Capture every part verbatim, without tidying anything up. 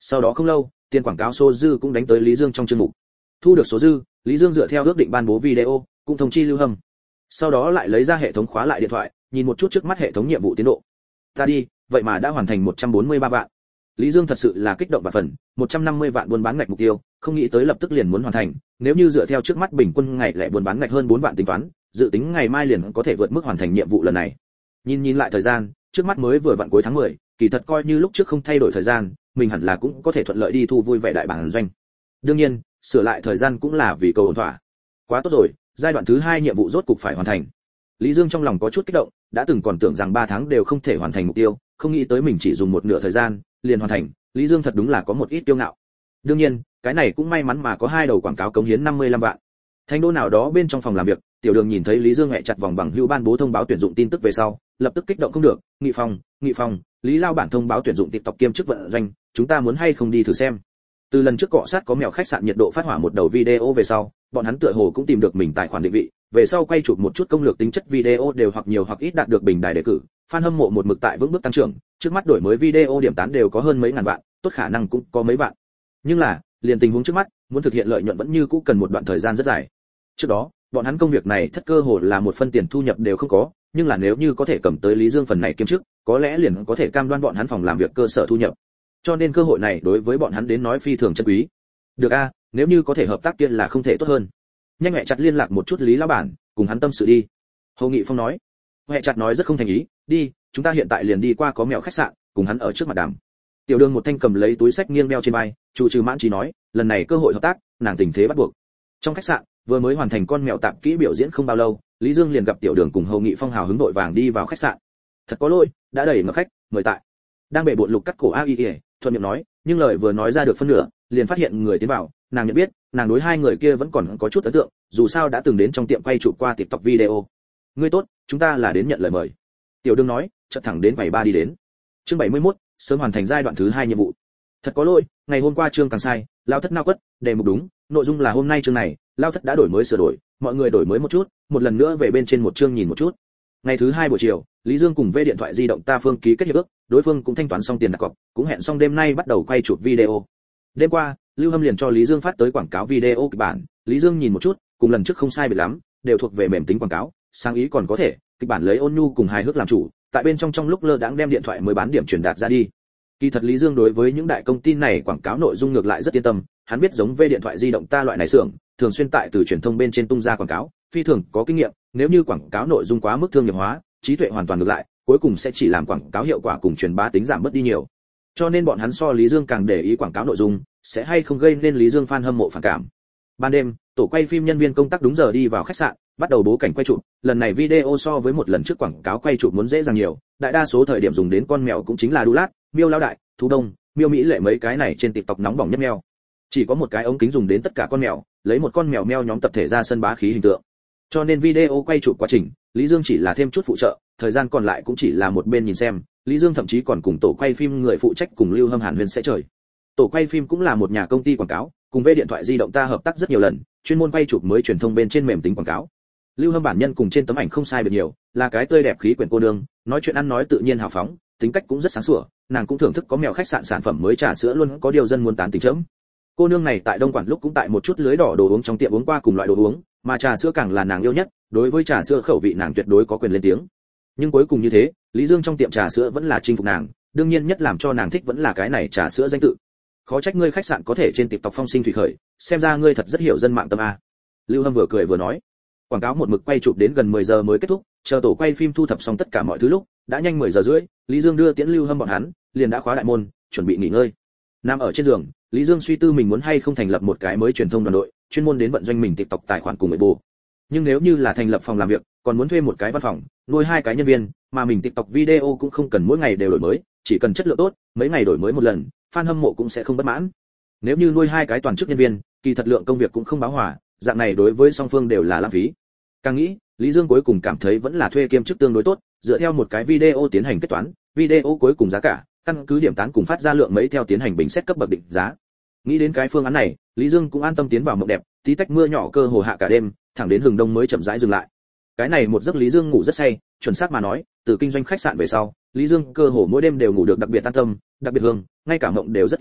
Sau đó không lâu, tiền quảng cáo số dư cũng đánh tới Lý Dương trong chương mục. Thu được số dư, Lý Dương dựa theo ước định ban bố video, cũng thông chi Lưu Hâm. Sau đó lại lấy ra hệ thống khóa lại điện thoại, nhìn một chút trước mắt hệ thống nhiệm vụ tiến độ. Ta đi, vậy mà đã hoàn thành một trăm bốn mươi ba vạn. Lý Dương thật sự là kích động và phần, một trăm năm mươi vạn buôn bán ngạch mục tiêu, không nghĩ tới lập tức liền muốn hoàn thành, nếu như dựa theo trước mắt bình quân ngày lẻ buôn bán ngạch hơn bốn vạn tính toán, dự tính ngày mai liền có thể vượt mức hoàn thành nhiệm vụ lần này. Nhìn nhìn lại thời gian, trước mắt mới vừa vặn cuối tháng mười, kỳ thật coi như lúc trước không thay đổi thời gian, mình hẳn là cũng có thể thuận lợi đi thu vui vẻ đại bản doanh. Đương nhiên, sửa lại thời gian cũng là vì cầu ổn thỏa. Quá tốt rồi, giai đoạn thứ hai nhiệm vụ rốt cục phải hoàn thành. Lý Dương trong lòng có chút kích động, đã từng còn tưởng rằng ba tháng đều không thể hoàn thành mục tiêu, không nghĩ tới mình chỉ dùng một nửa thời gian liền hoàn thành, Lý Dương thật đúng là có một ít kiêu ngạo. Đương nhiên, cái này cũng may mắn mà có hai đầu quảng cáo cống hiến năm mươi lăm vạn. Thành đô nào đó bên trong phòng làm việc, Tiểu Đường nhìn thấy Lý Dương hẹ chặt vòng bằng hữu ban bố thông báo tuyển dụng tin tức về sau, lập tức kích động không được, "Nghị Phong, Nghị Phong, Lý lao bản thông báo tuyển dụng TikTok kiêm chức vận doanh, chúng ta muốn hay không đi thử xem?" Từ lần trước cọ sát có mèo khách sạn nhiệt độ phát hỏa một đầu video về sau, bọn hắn tựa hồ cũng tìm được mình tài khoản định vị, về sau quay chụp một chút công lược tính chất video đều hoặc nhiều hoặc ít đạt được bình đài đề cử, fan hâm mộ một mực tại vững bước tăng trưởng, trước mắt đổi mới video điểm tán đều có hơn mấy ngàn vạn, tốt khả năng cũng có mấy vạn. Nhưng là, liền tình huống trước mắt, muốn thực hiện lợi nhuận vẫn như cũ cần một đoạn thời gian rất dài. Trước đó, bọn hắn công việc này thất cơ hồ là một phân tiền thu nhập đều không có, nhưng là nếu như có thể cầm tới Lý Dương phần này kiêm chức, có lẽ liền có thể cam đoan bọn hắn phòng làm việc cơ sở thu nhập. Cho nên cơ hội này đối với bọn hắn đến nói phi thường chân quý. Được a, nếu như có thể hợp tác kia là không thể tốt hơn. Nhanh mẹ chặt liên lạc một chút Lý lão bản, cùng hắn tâm sự đi. Hồ Nghị Phong nói. Mẹ chặt nói rất không thành ý, đi, chúng ta hiện tại liền đi qua có mèo khách sạn, cùng hắn ở trước mặt đàm. Tiểu Đường một thanh cầm lấy túi sách nghiêng đeo trên vai, chủ trừ mãn trí nói, lần này cơ hội hợp tác, nàng tình thế bắt buộc. Trong khách sạn, vừa mới hoàn thành con mèo tạp kỹ biểu diễn không bao lâu, Lý Dương liền gặp Tiểu Đường cùng Hồ Nghị Phong hào hứng vội vàng đi vào khách sạn. Thật có lỗi, đã đầy ngập khách, mời tại. Đang bệ bội lục cắt cổ a i e, thuận miệng nói, nhưng lời vừa nói ra được phân nửa, liền phát hiện người tiến vào, nàng nhận biết, nàng đối hai người kia vẫn còn có chút ấn tượng, dù sao đã từng đến trong tiệm quay chụp qua TikTok video. Ngươi tốt, chúng ta là đến nhận lời mời. Tiểu Đường nói, chợt thẳng đến quầy ba đi đến. Chương bảy mươi mốt, sớm hoàn thành giai đoạn thứ hai nhiệm vụ. Thật có lỗi, ngày hôm qua chương càng sai, lao thất nao quất, đề mục đúng, nội dung là hôm nay chương này, lao thất đã đổi mới sửa đổi, mọi người đổi mới một chút, một lần nữa về bên trên một chương nhìn một chút. Ngày thứ hai buổi chiều, Lý Dương cùng về điện thoại di động Ta Phương ký kết hiệp ước, đối phương cũng thanh toán xong tiền đặt cọc, cũng hẹn xong đêm nay bắt đầu quay chụp video. Đêm qua, Lưu Hâm liền cho Lý Dương phát tới quảng cáo video kịch bản, Lý Dương nhìn một chút, cùng lần trước không sai biệt lắm, đều thuộc về mềm tính quảng cáo, sáng ý còn có thể, kịch bản lấy ôn nhu cùng hài hước làm chủ, tại bên trong trong lúc lơ đãng đem điện thoại mới bán điểm truyền đạt ra đi. Kỳ thật Lý Dương đối với những đại công ty này quảng cáo nội dung ngược lại rất yên tâm, hắn biết giống về điện thoại di động Ta loại này xưởng, thường xuyên tại từ truyền thông bên trên tung ra quảng cáo, phi thường có kinh nghiệm, nếu như quảng cáo nội dung quá mức thương nghiệp hóa, trí tuệ hoàn toàn ngược lại, cuối cùng sẽ chỉ làm quảng cáo hiệu quả cùng truyền bá tính giảm bớt đi nhiều. Cho nên bọn hắn so Lý Dương càng để ý quảng cáo nội dung, sẽ hay không gây nên Lý Dương fan hâm mộ phản cảm. Ban đêm, tổ quay phim nhân viên công tác đúng giờ đi vào khách sạn, bắt đầu bố cảnh quay chụp, lần này video so với một lần trước quảng cáo quay chụp muốn dễ dàng nhiều, đại đa số thời điểm dùng đến con mèo cũng chính là Đu Lát, Miêu Lão Đại, Thú Đông, Miêu Mỹ Lệ mấy cái này trên TikTok nóng bỏng nhất mèo. Chỉ có một cái ống kính dùng đến tất cả con mèo, lấy một con mèo meo nhóm tập thể ra sân bá khí hình tượng. Cho nên video quay chụp quá trình, Lý Dương chỉ là thêm chút phụ trợ, thời gian còn lại cũng chỉ là một bên nhìn xem, Lý Dương thậm chí còn cùng tổ quay phim người phụ trách cùng Lưu Hâm Hàn Huyền sẽ trời. Tổ quay phim cũng là một nhà công ty quảng cáo, cùng về điện thoại di động Ta hợp tác rất nhiều lần, chuyên môn quay chụp mới truyền thông bên trên mềm tính quảng cáo. Lưu Hâm bản nhân cùng trên tấm ảnh không sai biệt nhiều, là cái tươi đẹp khí quyển cô nương, nói chuyện ăn nói tự nhiên hào phóng, tính cách cũng rất sáng sủa, nàng cũng thưởng thức có mèo khách sạn sản phẩm mới trà sữa luôn có điều dân muốn tán tình chấm. Cô nương này tại Đông Quản lúc cũng tại một chút lưới đỏ đồ uống trong tiệm uống qua cùng loại đồ uống, mà trà sữa càng là nàng yêu nhất, đối với trà sữa khẩu vị nàng tuyệt đối có quyền lên tiếng. Nhưng cuối cùng như thế, Lý Dương trong tiệm trà sữa vẫn là chinh phục nàng, đương nhiên nhất làm cho nàng thích vẫn là cái này trà sữa danh tự. Khó trách ngươi khách sạn có thể trên TikTok phong sinh thủy khởi, xem ra ngươi thật rất hiểu dân mạng tâm a. Lưu Hâm vừa cười vừa nói. Quảng cáo một mực quay chụp đến gần mười giờ mới kết thúc, chờ tổ quay phim thu thập xong tất cả mọi thứ lúc, đã nhanh mười giờ rưỡi, Lý Dương đưa tiễn Lưu Hâm bọn hắn, liền đã khóa đại môn, chuẩn bị nghỉ ngơi. Nằm ở trên giường, Lý Dương suy tư mình muốn hay không thành lập một cái mới truyền thông đoàn đội, chuyên môn đến vận doanh mình TikTok tài khoản cùng người bù. Nhưng nếu như là thành lập phòng làm việc, còn muốn thuê một cái văn phòng, nuôi hai cái nhân viên, mà mình TikTok video cũng không cần mỗi ngày đều đổi mới, chỉ cần chất lượng tốt, mấy ngày đổi mới một lần, fan hâm mộ cũng sẽ không bất mãn. Nếu như nuôi hai cái toàn chức nhân viên, kỳ thật lượng công việc cũng không báo hòa, dạng này đối với song phương đều là lãng phí. Càng nghĩ, Lý Dương cuối cùng cảm thấy vẫn là thuê kiêm chức tương đối tốt, dựa theo một cái video tiến hành kết toán, video cuối cùng giá cả, căn cứ điểm tán cùng phát ra lượng mấy theo tiến hành bình xét cấp bậc định giá. Nghĩ đến cái phương án này, Lý Dương cũng an tâm tiến vào mộng đẹp, tí tách mưa nhỏ cơ hồ hạ cả đêm, thẳng đến hừng đông mới chậm rãi dừng lại. Cái này một giấc Lý Dương ngủ rất say, chuẩn xác mà nói, từ kinh doanh khách sạn về sau, Lý Dương cơ hồ mỗi đêm đều ngủ được đặc biệt an tâm, đặc biệt hương, ngay cả mộng đều rất ít làm,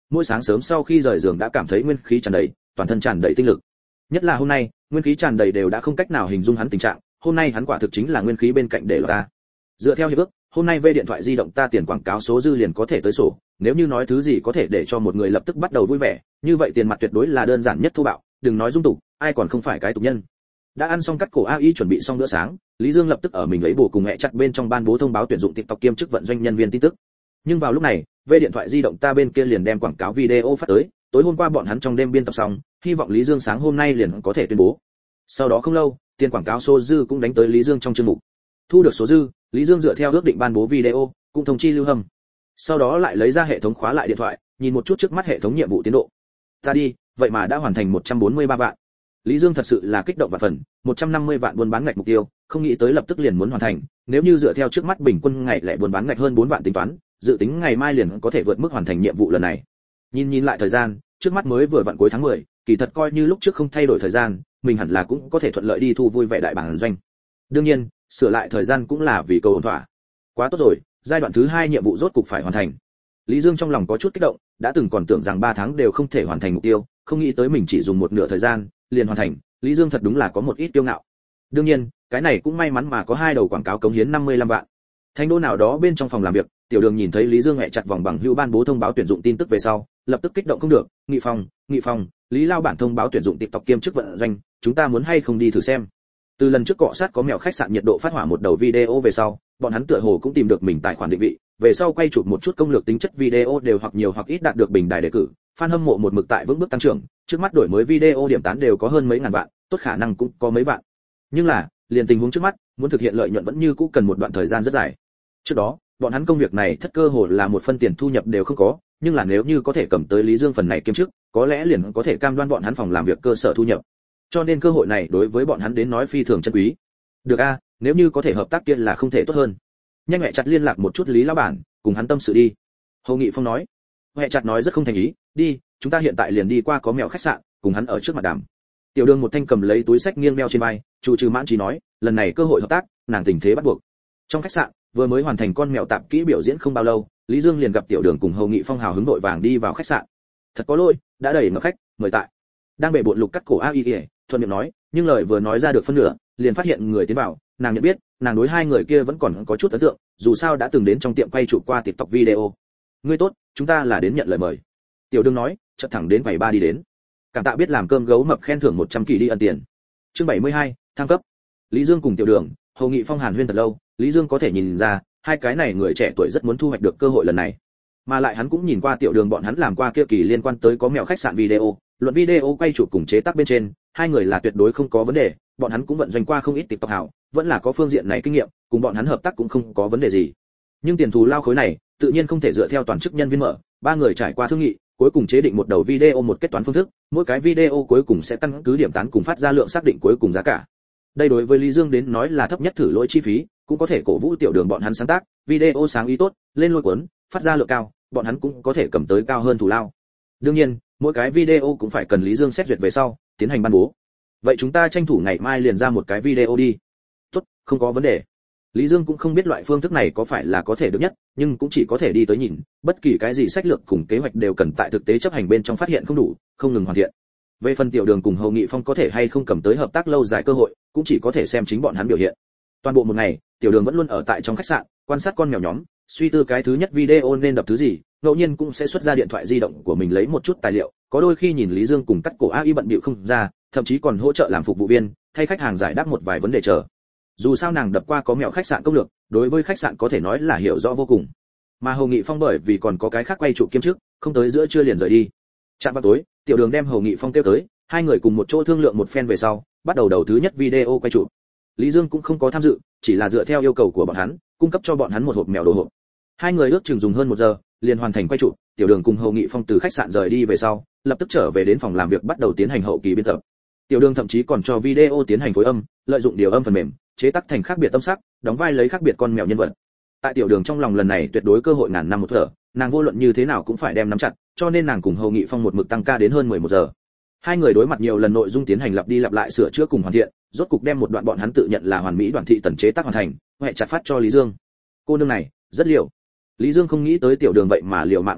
mỗi sáng sớm sau khi rời giường đã cảm thấy nguyên khí tràn đầy, toàn thân tràn đầy tinh lực. Nhất là hôm nay, nguyên khí tràn đầy đều đã không cách nào hình dung hắn tình trạng, hôm nay hắn quả thực chính là nguyên khí bên cạnh để lọt ta. Dựa theo hiệp ước, hôm nay về điện thoại di động ta tiền quảng cáo số dư liền có thể tới sổ, nếu như nói thứ gì có thể để cho một người lập tức bắt đầu vui vẻ, như vậy tiền mặt tuyệt đối là đơn giản nhất thô bạo, đừng nói dung tục, ai còn không phải cái tục nhân. Đã ăn xong cắt cổ a i chuẩn bị xong bữa sáng, Lý Dương lập tức ở mình lấy bổ cùng mẹ chặt bên trong ban bố thông báo tuyển dụng TikTok kiêm chức vận doanh nhân viên tin tức. Nhưng vào lúc này, về điện thoại di động ta bên kia liền đem quảng cáo video phát tới, tối hôm qua bọn hắn trong đêm biên tập xong, hy vọng Lý Dương sáng hôm nay liền có thể tuyên bố. Sau đó không lâu, tiền quảng cáo số dư cũng đánh tới Lý Dương trong chương mục. Thu được số dư, Lý Dương dựa theo ước định ban bố video, cũng thông chi Lưu Hâm. Sau đó lại lấy ra hệ thống khóa lại điện thoại, nhìn một chút trước mắt hệ thống nhiệm vụ tiến độ. Ta đi, vậy mà đã hoàn thành một trăm bốn mươi ba vạn. Lý Dương thật sự là kích động và phần, một trăm năm mươi vạn buôn bán ngạch mục tiêu, không nghĩ tới lập tức liền muốn hoàn thành, nếu như dựa theo trước mắt bình quân ngày lẻ buôn bán ngạch hơn bốn vạn tính toán, dự tính ngày mai liền có thể vượt mức hoàn thành nhiệm vụ lần này. Nhìn nhìn lại thời gian, trước mắt mới vừa vặn cuối tháng mười, kỳ thật coi như lúc trước không thay đổi thời gian, mình hẳn là cũng có thể thuận lợi đi thu vui vẻ đại bản doanh. Đương nhiên, sửa lại thời gian cũng là vì cầu ổn thỏa. Quá tốt rồi, giai đoạn thứ hai nhiệm vụ rốt cục phải hoàn thành. Lý Dương trong lòng có chút kích động, đã từng còn tưởng rằng ba tháng đều không thể hoàn thành mục tiêu, không nghĩ tới mình chỉ dùng một nửa thời gian liền hoàn thành, Lý Dương thật đúng là có một ít kiêu ngạo. Đương nhiên, cái này cũng may mắn mà có hai đầu quảng cáo cống hiến năm mươi lăm vạn. Thành đô nào đó bên trong phòng làm việc, Tiểu Đường nhìn thấy Lý Dương hẹ chặt vòng bằng hữu ban bố thông báo tuyển dụng tin tức về sau, lập tức kích động không được, "Nghị Phong, Nghị Phong, Lý lao bản thông báo tuyển dụng TikTok kiêm chức vận doanh, chúng ta muốn hay không đi thử xem?" Từ lần trước cọ sát có mèo khách sạn nhiệt độ phát hỏa một đầu video về sau, bọn hắn tựa hồ cũng tìm được mình tài khoản định vị, về sau quay chụp một chút công lược tính chất video đều hoặc nhiều hoặc ít đạt được bình đài đề cử, fan hâm mộ một mực tại vững bước tăng trưởng, trước mắt đổi mới video điểm tán đều có hơn mấy ngàn vạn, tốt khả năng cũng có mấy vạn. Nhưng là, liền tình huống trước mắt, muốn thực hiện lợi nhuận vẫn như cũ cần một đoạn thời gian rất dài. Trước đó, bọn hắn công việc này thất cơ hồ là một phân tiền thu nhập đều không có, nhưng là nếu như có thể cầm tới Lý Dương phần này kiêm chức, có lẽ liền có thể cam đoan bọn hắn phòng làm việc cơ sở thu nhập. Cho nên cơ hội này đối với bọn hắn đến nói phi thường chân quý. Được a, nếu như có thể hợp tác kia là không thể tốt hơn. Nhanh mẹ chặt liên lạc một chút Lý lão bản, cùng hắn tâm sự đi. Hồ Nghị Phong nói. Mẹ chặt nói rất không thành ý, đi, chúng ta hiện tại liền đi qua có mèo khách sạn, cùng hắn ở trước mặt đàm. Tiểu Đường một thanh cầm lấy túi sách nghiêng đeo trên vai, chủ trừ mãn chỉ nói, lần này cơ hội hợp tác, nàng tình thế bắt buộc. Trong khách sạn, vừa mới hoàn thành con mèo tạp kỹ biểu diễn không bao lâu, Lý Dương liền gặp Tiểu Đường cùng Hồ Nghị Phong hào hứng vội vàng đi vào khách sạn. Thật có lỗi, đã đầy ngập khách, mời tại. Đang bệ bội lục cắt cổ a i thuận miệng nói, nhưng lời vừa nói ra được phân nửa, liền phát hiện người tiến vào, nàng nhận biết, nàng đối hai người kia vẫn còn có chút ấn tượng, dù sao đã từng đến trong tiệm quay chụp qua TikTok video. Ngươi tốt, chúng ta là đến nhận lời mời. Tiểu Đường nói, chợt thẳng đến quầy ba đi đến. Cảm tạ biết làm cơm gấu mập khen thưởng một trăm kỳ đi ân tiền. Chương bảy mươi hai, thăng cấp. Lý Dương cùng Tiểu Đường, Hồ Nghị Phong hàn huyên thật lâu, Lý Dương có thể nhìn ra, hai cái này người trẻ tuổi rất muốn thu hoạch được cơ hội lần này. Mà lại hắn cũng nhìn qua Tiểu Đường bọn hắn làm qua kia kỳ liên quan tới có mèo khách sạn video, luận video quay chụp cùng chế tác bên trên, hai người là tuyệt đối không có vấn đề, bọn hắn cũng vận doanh qua không ít TikTok hảo, vẫn là có phương diện này kinh nghiệm, cùng bọn hắn hợp tác cũng không có vấn đề gì. Nhưng tiền thù lao khối này, tự nhiên không thể dựa theo toàn chức nhân viên mở, ba người trải qua thương nghị, cuối cùng chế định một đầu video một kết toán phương thức, mỗi cái video cuối cùng sẽ căn cứ điểm tán cùng phát ra lượng xác định cuối cùng giá cả. Đây đối với Lý Dương đến nói là thấp nhất thử lỗi chi phí, cũng có thể cổ vũ Tiểu Đường bọn hắn sáng tác, video sáng ý tốt, lên lôi cuốn, phát ra lượng cao, bọn hắn cũng có thể cầm tới cao hơn thù lao. Đương nhiên, mỗi cái video cũng phải cần Lý Dương xét duyệt về sau, tiến hành ban bố. Vậy chúng ta tranh thủ ngày mai liền ra một cái video đi. Tốt, không có vấn đề. Lý Dương cũng không biết loại phương thức này có phải là có thể được nhất, nhưng cũng chỉ có thể đi tới nhìn, bất kỳ cái gì sách lược cùng kế hoạch đều cần tại thực tế chấp hành bên trong phát hiện không đủ, không ngừng hoàn thiện. Về phần Tiểu Đường cùng Hồ Nghị Phong có thể hay không cầm tới hợp tác lâu dài cơ hội, cũng chỉ có thể xem chính bọn hắn biểu hiện. Toàn bộ một ngày, Tiểu Đường vẫn luôn ở tại trong khách sạn, quan sát con mèo nhóm, suy tư cái thứ nhất video nên đập thứ gì, ngẫu nhiên cũng sẽ xuất ra điện thoại di động của mình lấy một chút tài liệu, có đôi khi nhìn Lý Dương cùng cắt cổ a i bận bịu không ra, thậm chí còn hỗ trợ làm phục vụ viên, thay khách hàng giải đáp một vài vấn đề chờ. Dù sao nàng đập qua có mèo khách sạn công lược, đối với khách sạn có thể nói là hiểu rõ vô cùng. Mà Hồ Nghị Phong bởi vì còn có cái khác quay trụ kiêm chức, không tới giữa trưa liền rời đi. Chạm vào tối, Tiểu Đường đem Hồ Nghị Phong kêu tới, hai người cùng một chỗ thương lượng một phen về sau, bắt đầu đầu thứ nhất video quay trụ. Lý Dương cũng không có tham dự, chỉ là dựa theo yêu cầu của bọn hắn, cung cấp cho bọn hắn một hộp mèo đồ hộp. Hai người ước chừng dùng hơn một giờ, liền hoàn thành quay trụ. Tiểu Đường cùng Hồ Nghị Phong từ khách sạn rời đi về sau, lập tức trở về đến phòng làm việc bắt đầu tiến hành hậu kỳ biên tập. Tiểu Đường thậm chí còn cho video tiến hành phối âm, lợi dụng điều âm phần mềm, chế tác thành khác biệt âm sắc, đóng vai lấy khác biệt con mèo nhân vật. Tại Tiểu Đường trong lòng lần này tuyệt đối cơ hội ngàn năm một thở, nàng vô luận như thế nào cũng phải đem nắm chặt, cho nên nàng cùng Hồ Nghị Phong một mực tăng ca đến hơn mười một giờ. Hai người đối mặt nhiều lần nội dung tiến hành lặp đi lặp lại sửa chữa cùng hoàn thiện, rốt cục đem một đoạn bọn hắn tự nhận là hoàn mỹ đoạn thị tần chế tác hoàn thành, hệ chặt phát cho Lý Dương. Cô nương này, rất liều. Lý Dương không nghĩ tới Tiểu Đường vậy mà liều mạng như vậy,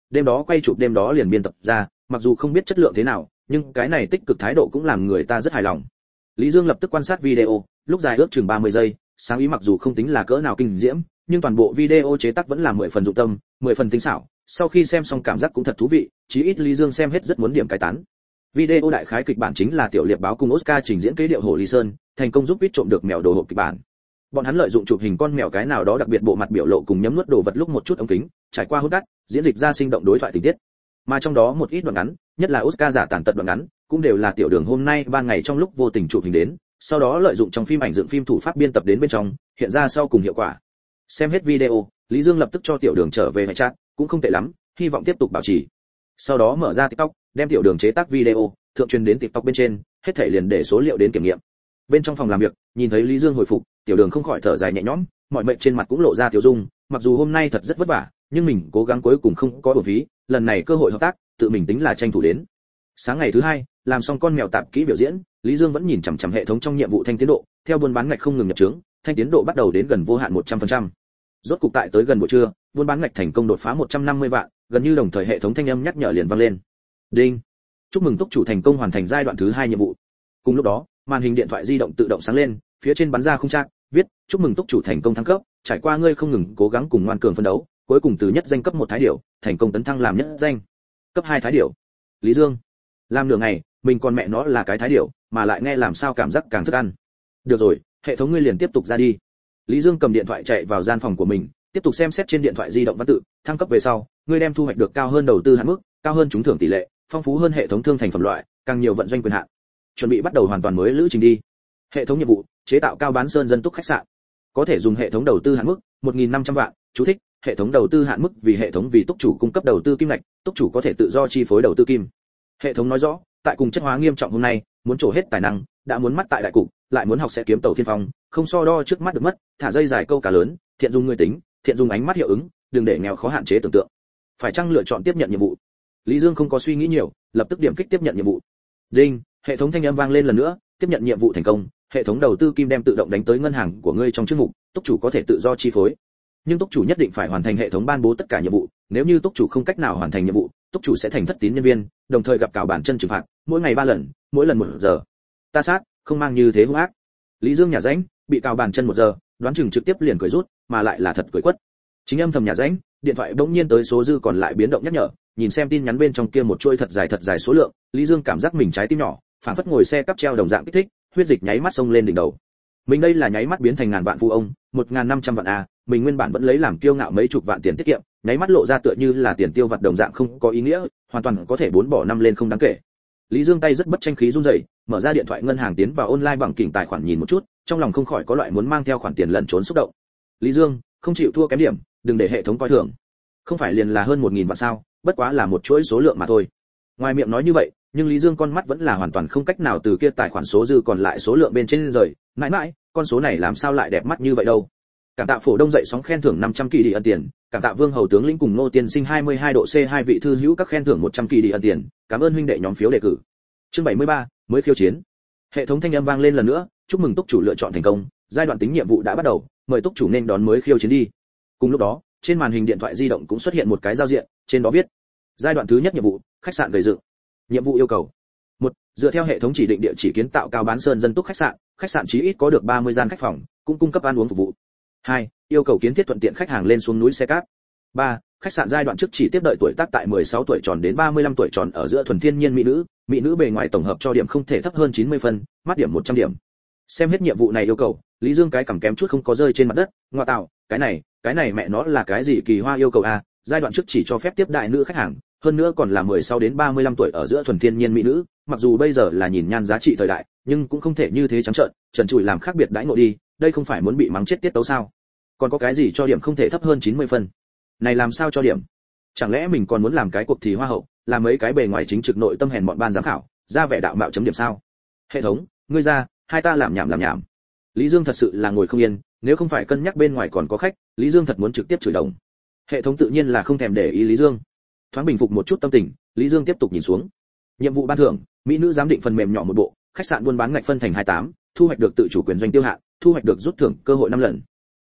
đêm đó quay chụp đêm đó liền biên tập ra, mặc dù không biết chất lượng thế nào, nhưng cái này tích cực thái độ cũng làm người ta rất hài lòng. Lý Dương lập tức quan sát video, lúc dài ước chừng ba mươi giây, sáng ý mặc dù không tính là cỡ nào kinh diễm, nhưng toàn bộ video chế tác vẫn là mười phần dụng tâm, mười phần tinh xảo. Sau khi xem xong cảm giác cũng thật thú vị, chí ít Lý Dương xem hết rất muốn điểm cái tán. Video đại khái kịch bản chính là tiểu liệp báo cùng Oscar trình diễn kế điệu Hồ Ly Sơn, thành công giúp Quýt trộm được mèo đồ hộp kịch bản. Bọn hắn lợi dụng chụp hình con mèo cái nào đó đặc biệt bộ mặt biểu lộ cùng nhấm nuốt đồ vật lúc một chút ống kính, trải qua hút đắt, diễn dịch ra sinh động đối thoại tình tiết. Mà trong đó một ít đoạn ngắn, nhất là Oscar giả tàn tật đoạn ngắn, cũng đều là tiểu đường hôm nay ban ngày trong lúc vô tình chụp hình đến, sau đó lợi dụng trong phim ảnh dựng phim thủ pháp biên tập đến bên trong, hiện ra sau cùng hiệu quả. Xem hết video, Lý Dương lập tức cho tiểu đường trở về hệ chat, cũng không tệ lắm, hy vọng tiếp tục bảo trì. Sau đó mở ra TikTok, đem tiểu đường chế tác video, thượng truyền đến TikTok bên trên, hết thảy liền để số liệu đến kiểm nghiệm. Bên trong phòng làm việc, nhìn thấy Lý Dương hồi phục, tiểu đường không khỏi thở dài nhẹ nhõm, mọi mệnh trên mặt cũng lộ ra tiểu dung, mặc dù hôm nay thật rất vất vả, nhưng mình cố gắng cuối cùng không có uổng phí, lần này cơ hội hợp tác, tự mình tính là tranh thủ đến. Sáng ngày thứ hai, làm xong con mèo tạp kỹ biểu diễn, Lý Dương vẫn nhìn chằm chằm hệ thống trong nhiệm vụ thanh tiến độ, theo buôn bán ngạch không ngừng nhập trướng, thanh tiến độ bắt đầu đến gần vô hạn một trăm phần trăm. Rốt cục tại tới gần buổi trưa, buôn bán ngạch thành công đột phá một trăm năm mươi vạn, gần như đồng thời hệ thống thanh âm nhắc nhở liền vang lên. Đinh. Chúc mừng túc chủ thành công hoàn thành giai đoạn thứ hai nhiệm vụ. Cùng lúc đó, màn hình điện thoại di động tự động sáng lên, phía trên bắn ra khung trạng, viết: chúc mừng túc chủ thành công thăng cấp, trải qua ngươi không ngừng cố gắng cùng ngoan cường phấn đấu, cuối cùng từ nhất danh cấp một thái điểu, thành công tấn thăng làm nhất danh cấp hai thái điểu. Lý Dương, làm nửa ngày, mình còn mẹ nó là cái thái điểu, mà lại nghe làm sao cảm giác càng thức ăn. Được rồi, hệ thống ngươi liền tiếp tục ra đi. Lý Dương cầm điện thoại chạy vào gian phòng của mình, tiếp tục xem xét trên điện thoại di động văn tự, thăng cấp về sau, ngươi đem thu hoạch được cao hơn đầu tư hạn mức, cao hơn trúng thưởng tỷ lệ, phong phú hơn hệ thống thương thành phẩm loại, càng nhiều vận doanh quyền hạn. Chuẩn bị bắt đầu hoàn toàn mới lữ trình đi. Hệ thống nhiệm vụ, chế tạo cao bán sơn dân túc khách sạn. Có thể dùng hệ thống đầu tư hạn mức một nghìn năm trăm vạn, chú thích, hệ thống đầu tư hạn mức vì hệ thống vì túc chủ cung cấp đầu tư kim ngạch, túc chủ có thể tự do chi phối đầu tư kim. Hệ thống nói rõ, tại cùng chất hóa nghiêm trọng hôm nay, muốn trổ hết tài năng, đã muốn mắt tại đại cục, lại muốn học sẽ kiếm tàu thiên phong, không so đo trước mắt được mất, thả dây dài câu cá lớn, thiện dùng người tính, thiện dùng ánh mắt hiệu ứng, đừng để nghèo khó hạn chế tưởng tượng. Phải chăng lựa chọn tiếp nhận nhiệm vụ? Lý Dương không có suy nghĩ nhiều, lập tức điểm kích tiếp nhận nhiệm vụ. Đinh, hệ thống thanh âm vang lên lần nữa, tiếp nhận nhiệm vụ thành công, hệ thống đầu tư kim đem tự động đánh tới ngân hàng của ngươi trong chương mục, túc chủ có thể tự do chi phối. Nhưng túc chủ nhất định phải hoàn thành hệ thống ban bố tất cả nhiệm vụ, nếu như túc chủ không cách nào hoàn thành nhiệm vụ, túc chủ sẽ thành thất tín nhân viên, đồng thời gặp cào bản chân trừng phạt, mỗi ngày ba lần, mỗi lần một giờ. Ta sát, không mang như thế hung ác. Lý Dương nhà rãnh, bị cào bản chân một giờ, đoán chừng trực tiếp liền cười rút, mà lại là thật cười quất. Chính âm thầm nhà rãnh, điện thoại bỗng nhiên tới số dư còn lại biến động nhắc nhở, nhìn xem tin nhắn bên trong kia một chuỗi thật dài thật dài số lượng, Lý Dương cảm giác mình trái tim nhỏ, phản phất ngồi xe cắp treo đồng dạng kích thích, huyết dịch nháy mắt xông lên đỉnh đầu. Mình đây là nháy mắt biến thành ngàn vạn phu ông, một nghìn năm trăm vạn a, mình nguyên bản vẫn lấy làm kiêu ngạo mấy chục vạn tiền tiết kiệm, nháy mắt lộ ra tựa như là tiền tiêu vặt đồng dạng không có ý nghĩa, hoàn toàn có thể bốn bỏ năm lên không đáng kể. Lý Dương tay rất bất tranh khí run rẩy, mở ra điện thoại ngân hàng tiến vào online bằng kỉnh tài khoản nhìn một chút, trong lòng không khỏi có loại muốn mang theo khoản tiền lẩn trốn xúc động. Lý Dương, không chịu thua kém điểm, đừng để hệ thống coi thường. Không phải liền là hơn một nghìn vạn sao, bất quá là một chuỗi số lượng mà thôi. Ngoài miệng nói như vậy, nhưng Lý Dương con mắt vẫn là hoàn toàn không cách nào từ kia tài khoản số dư còn lại số lượng bên trên rời, mãi mãi, con số này làm sao lại đẹp mắt như vậy đâu. Cảm tạ phổ đông dậy sóng khen thưởng năm trăm kỳ đi ân tiền, cảm tạ Vương hầu tướng lĩnh cùng Nô tiên sinh hai mươi hai độ C hai vị thư hữu các khen thưởng một trăm kỳ đi ân tiền, cảm ơn huynh đệ nhóm phiếu đề cử. Chương bảy mươi ba, mới khiêu chiến. Hệ thống thanh âm vang lên lần nữa, chúc mừng túc chủ lựa chọn thành công, giai đoạn tính nhiệm vụ đã bắt đầu, mời túc chủ nên đón mới khiêu chiến đi. Cùng lúc đó, trên màn hình điện thoại di động cũng xuất hiện một cái giao diện, trên đó viết: giai đoạn thứ nhất nhiệm vụ, khách sạn gây dựng. Nhiệm vụ yêu cầu: một, dựa theo hệ thống chỉ định địa chỉ kiến tạo cao bán sơn dân túc khách sạn, khách sạn chí ít có được ba mươi gian khách phòng, cũng cung cấp ăn uống phục vụ. hai, yêu cầu kiến thiết thuận tiện khách hàng lên xuống núi xe cáp. ba, khách sạn giai đoạn trước chỉ tiếp đợi tuổi tác tại mười sáu tuổi tròn đến ba mươi lăm tuổi tròn ở giữa thuần thiên nhiên mỹ nữ, mỹ nữ bề ngoài tổng hợp cho điểm không thể thấp hơn chín mươi phân, mắt điểm một trăm điểm. Xem hết nhiệm vụ này yêu cầu, Lý Dương cái cằm kém chút không có rơi trên mặt đất, ngoa tạo, cái này, cái này mẹ nó là cái gì kỳ hoa yêu cầu a, giai đoạn trước chỉ cho phép tiếp đại nữ khách hàng, hơn nữa còn là mười sáu đến ba mươi lăm tuổi ở giữa thuần thiên nhiên mỹ nữ, mặc dù bây giờ là nhìn nhan giá trị thời đại, nhưng cũng không thể như thế trắng trợn, trần trụi làm khác biệt đãi ngộ đi, đây không phải muốn bị mắng chết tiết tấu sao? Còn có cái gì cho điểm không thể thấp hơn chín mươi phân? Này làm sao cho điểm? Chẳng lẽ mình còn muốn làm cái cuộc thì hoa hậu, làm mấy cái bề ngoài chính trực nội tâm hèn bọn ban giám khảo, ra vẻ đạo mạo chấm điểm sao? Hệ thống, ngươi ra, hai ta làm nhảm làm nhảm. Lý Dương thật sự là ngồi không yên, nếu không phải cân nhắc bên ngoài còn có khách, Lý Dương thật muốn trực tiếp chửi đồng. Hệ thống tự nhiên là không thèm để ý Lý Dương. Thoáng bình phục một chút tâm tình, Lý Dương tiếp tục nhìn xuống. Nhiệm vụ ban thưởng, mỹ nữ giám định phần mềm nhỏ một bộ, khách sạn buôn bán ngạch phân thành hai mươi tám, thu hoạch được tự chủ quyền doanh tiêu hạn, thu hoạch được rút thưởng cơ hội năm lần.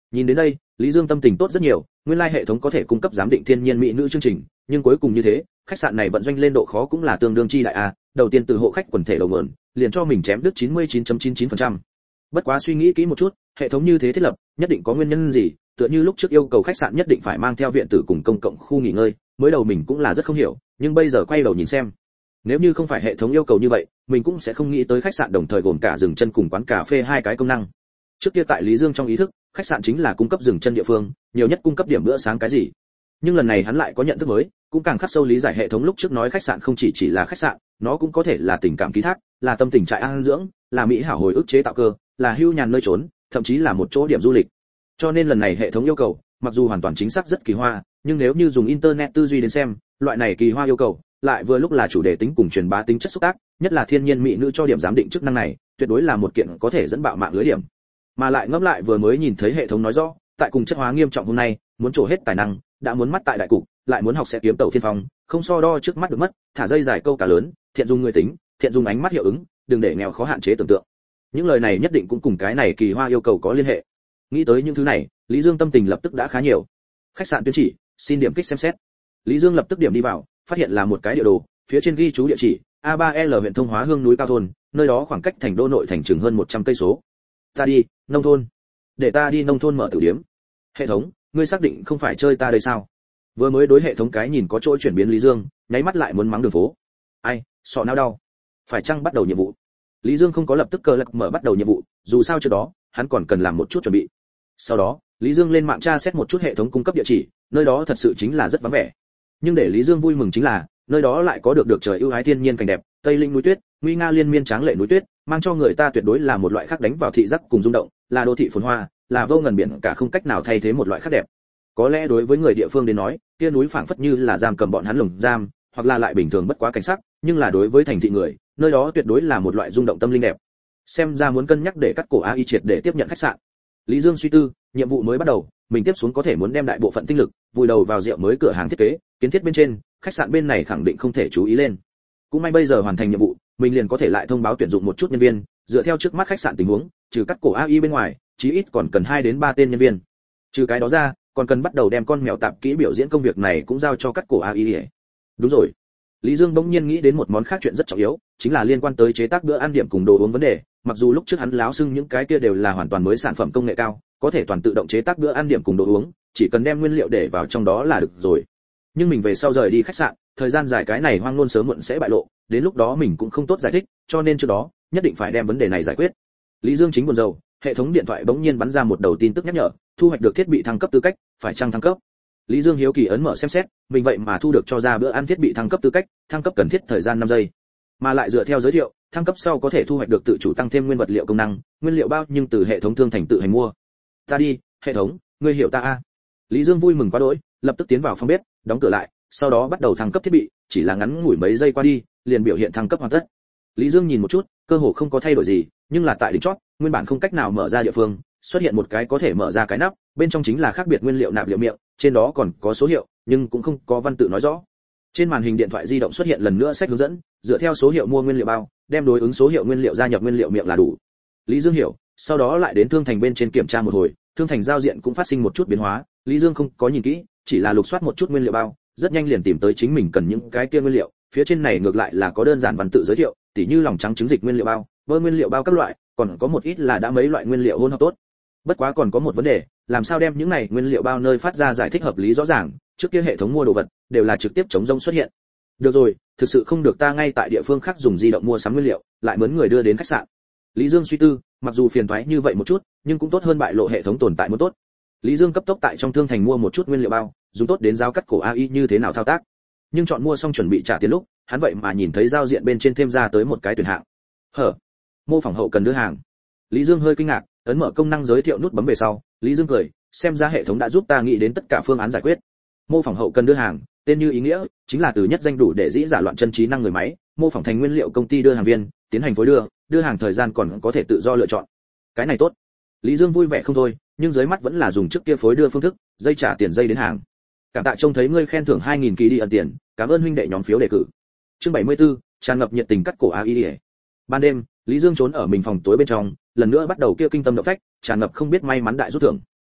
Nhìn đến đây, Lý Dương tâm tình tốt rất nhiều, nguyên lai hệ thống có thể cung cấp giám định thiên nhiên mỹ nữ chương trình, nhưng cuối cùng như thế, khách sạn này vận doanh lên độ khó cũng là tương đương chi đại a, đầu tiên từ hộ khách quần thể đầu nguồn, liền cho mình chém đứt chín mươi chín phẩy chín chín phần trăm. Bất quá suy nghĩ kỹ một chút, hệ thống như thế thiết lập, nhất định có nguyên nhân gì, tựa như lúc trước yêu cầu khách sạn nhất định phải mang theo viện tử cùng công cộng khu nghỉ ngơi, mới đầu mình cũng là rất không hiểu, nhưng bây giờ quay đầu nhìn xem, nếu như không phải hệ thống yêu cầu như vậy, mình cũng sẽ không nghĩ tới khách sạn đồng thời gồm cả dừng chân cùng quán cà phê hai cái công năng. Trước kia tại Lý Dương trong ý thức, khách sạn chính là cung cấp dừng chân địa phương, nhiều nhất cung cấp điểm bữa sáng cái gì. Nhưng lần này hắn lại có nhận thức mới, cũng càng khắc sâu lý giải hệ thống lúc trước nói khách sạn không chỉ chỉ là khách sạn, nó cũng có thể là tình cảm ký thác, là tâm tình trại an dưỡng, là mỹ hảo hồi ức chế tạo cơ, là hưu nhàn nơi trốn, thậm chí là một chỗ điểm du lịch. Cho nên lần này hệ thống yêu cầu, mặc dù hoàn toàn chính xác rất kỳ hoa, nhưng nếu như dùng internet tư duy đến xem, loại này kỳ hoa yêu cầu, lại vừa lúc là chủ đề tính cùng truyền bá tính chất xúc tác, nhất là thiên nhiên mỹ nữ cho điểm giám định chức năng này, tuyệt đối là một kiện có thể dẫn bạo mạng lưới điểm. Mà lại ngẫm lại vừa mới nhìn thấy hệ thống nói rõ, tại cùng chất hóa nghiêm trọng hôm nay, muốn trổ hết tài năng, đã muốn mắt tại đại cục, lại muốn học sẽ kiếm tàu thiên phong, không so đo trước mắt được mất, thả dây dài câu cá lớn, thiện dùng người tính, thiện dùng ánh mắt hiệu ứng, đừng để nghèo khó hạn chế tưởng tượng. Những lời này nhất định cũng cùng cái này kỳ hoa yêu cầu có liên hệ. Nghĩ tới những thứ này, Lý Dương tâm tình lập tức đã khá nhiều. Khách sạn tuyên chỉ, xin điểm kích xem xét. Lý Dương lập tức điểm đi vào, phát hiện là một cái địa đồ, phía trên ghi chú địa chỉ A ba L huyện Thông Hóa Hương núi cao thôn, nơi đó khoảng cách thành đô nội thành chừng hơn một trăm cây số. Ta đi, nông thôn. Để ta đi nông thôn mở tử điếm. Hệ thống, ngươi xác định không phải chơi ta đây sao? Vừa mới đối hệ thống cái nhìn có chỗ chuyển biến Lý Dương, nháy mắt lại muốn mắng đường phố. Ai, sọ não đau. Phải chăng bắt đầu nhiệm vụ? Lý Dương không có lập tức cờ lạc mở bắt đầu nhiệm vụ, dù sao trước đó, hắn còn cần làm một chút chuẩn bị. Sau đó, Lý Dương lên mạng tra xét một chút hệ thống cung cấp địa chỉ, nơi đó thật sự chính là rất vắng vẻ. Nhưng để Lý Dương vui mừng chính là, nơi đó lại có được được trời ưu ái thiên nhiên cảnh đẹp, Tây Linh núi tuyết, nguy nga liên miên tráng lệ núi tuyết, mang cho người ta tuyệt đối là một loại khác đánh vào thị giác cùng rung động, là đô thị phồn hoa, là vô ngần biển cả không cách nào thay thế một loại khác đẹp. Có lẽ đối với người địa phương đến nói, kia núi phảng phất như là giam cầm bọn hắn lồng giam, hoặc là lại bình thường bất quá cảnh sắc, nhưng là đối với thành thị người, nơi đó tuyệt đối là một loại rung động tâm linh đẹp. Xem ra muốn cân nhắc để cắt cổ a i triệt để tiếp nhận khách sạn. Lý Dương suy tư, nhiệm vụ mới bắt đầu, mình tiếp xuống có thể muốn đem đại bộ phận tinh lực vùi đầu vào rượu mới cửa hàng thiết kế, kiến thiết bên trên, khách sạn bên này khẳng định không thể chú ý lên. Cũng may bây giờ hoàn thành nhiệm vụ, mình liền có thể lại thông báo tuyển dụng một chút nhân viên, dựa theo trước mắt khách sạn tình huống, trừ cắt cổ a i bên ngoài, chí ít còn cần hai đến ba tên nhân viên. Trừ cái đó ra, còn cần bắt đầu đem con mèo tạp kỹ biểu diễn công việc này cũng giao cho cắt cổ a i. Đúng rồi. Lý Dương bỗng nhiên nghĩ đến một món khác chuyện rất trọng yếu, chính là liên quan tới chế tác bữa ăn điểm cùng đồ uống vấn đề, mặc dù lúc trước hắn láo xưng những cái kia đều là hoàn toàn mới sản phẩm công nghệ cao, có thể toàn tự động chế tác bữa ăn điểm cùng đồ uống, chỉ cần đem nguyên liệu để vào trong đó là được rồi. Nhưng mình về sau rời đi khách sạn, thời gian dài cái này hoang ngôn sớm muộn sẽ bại lộ, đến lúc đó mình cũng không tốt giải thích, cho nên trước đó, nhất định phải đem vấn đề này giải quyết. Lý Dương chính buồn rầu, hệ thống điện thoại bỗng nhiên bắn ra một đầu tin tức nhắc nhở, thu hoạch được thiết bị thăng cấp tư cách, phải chăng thăng cấp. Lý Dương hiếu kỳ ấn mở xem xét, mình vậy mà thu được cho ra bữa ăn thiết bị thăng cấp tư cách, thăng cấp cần thiết thời gian năm giây. Mà lại dựa theo giới thiệu, thăng cấp sau có thể thu hoạch được tự chủ tăng thêm nguyên vật liệu công năng, nguyên liệu bao nhưng từ hệ thống thương thành tự hành mua. Ta đi, hệ thống, ngươi hiểu ta a. Lý Dương vui mừng quá đỗi, lập tức tiến vào phòng bếp, đóng cửa lại, sau đó bắt đầu thăng cấp thiết bị, chỉ là ngắn ngủi mấy giây qua đi, liền biểu hiện thăng cấp hoàn tất. Lý Dương nhìn một chút, cơ hồ không có thay đổi gì, nhưng là tại đỉnh chót, nguyên bản không cách nào mở ra địa phương, xuất hiện một cái có thể mở ra cái nắp, bên trong chính là khác biệt nguyên liệu nạp liệu miệng, trên đó còn có số hiệu, nhưng cũng không có văn tự nói rõ. Trên màn hình điện thoại di động xuất hiện lần nữa sách hướng dẫn, dựa theo số hiệu mua nguyên liệu bao, đem đối ứng số hiệu nguyên liệu gia nhập nguyên liệu miệng là đủ. Lý Dương hiểu, sau đó lại đến thương thành bên trên kiểm tra một hồi, thương thành giao diện cũng phát sinh một chút biến hóa, Lý Dương không có nhìn kỹ, chỉ là lục soát một chút nguyên liệu bao, rất nhanh liền tìm tới chính mình cần những cái kia nguyên liệu, phía trên này ngược lại là có đơn giản văn tự giới thiệu, tỉ như lòng trắng trứng dịch nguyên liệu bao, bơ nguyên liệu bao các loại, còn có một ít là đã mấy loại nguyên liệu hỗn hợp tốt. Bất quá còn có một vấn đề, làm sao đem những này nguyên liệu bao nơi phát ra giải thích hợp lý rõ ràng, trước kia hệ thống mua đồ vật đều là trực tiếp chống rông xuất hiện. Được rồi, thực sự không được ta ngay tại địa phương khác dùng di động mua sắm nguyên liệu, lại mướn người đưa đến khách sạn. Lý Dương suy tư, mặc dù phiền toái như vậy một chút, nhưng cũng tốt hơn bại lộ hệ thống tồn tại muốn tốt. Lý Dương cấp tốc tại trong thương thành mua một chút nguyên liệu bao, dùng tốt đến giao cắt cổ a i như thế nào thao tác. Nhưng chọn mua xong chuẩn bị trả tiền lúc, hắn vậy mà nhìn thấy giao diện bên trên thêm ra tới một cái tuyển hạng. Hở, mô phỏng hậu cần đưa hàng. Lý Dương hơi kinh ngạc, ấn mở công năng giới thiệu nút bấm về sau, Lý Dương cười, xem ra hệ thống đã giúp ta nghĩ đến tất cả phương án giải quyết. Mô phỏng hậu cần đưa hàng, tên như ý nghĩa, chính là từ nhất danh đủ để dĩ giả loạn chân trí năng người máy, mô phỏng thành nguyên liệu công ty đưa hàng viên, tiến hành phối đưa, đưa hàng thời gian còn có thể tự do lựa chọn. Cái này tốt. Lý Dương vui vẻ không thôi, nhưng dưới mắt vẫn là dùng trước kia phối đưa phương thức, dây trả tiền dây đến hàng. Cảm tạ trông thấy ngươi khen thưởng hai nghìn kỳ đi ẩn tiền, cảm ơn huynh đệ nhóm phiếu đề cử. Chương bảy mươi tư, tràn ngập nhiệt tình cắt cổ a i. Ban đêm, Lý Dương trốn ở mình phòng tối bên trong, lần nữa bắt đầu kia kinh tâm động phách, tràn ngập không biết may mắn đại rút thưởng.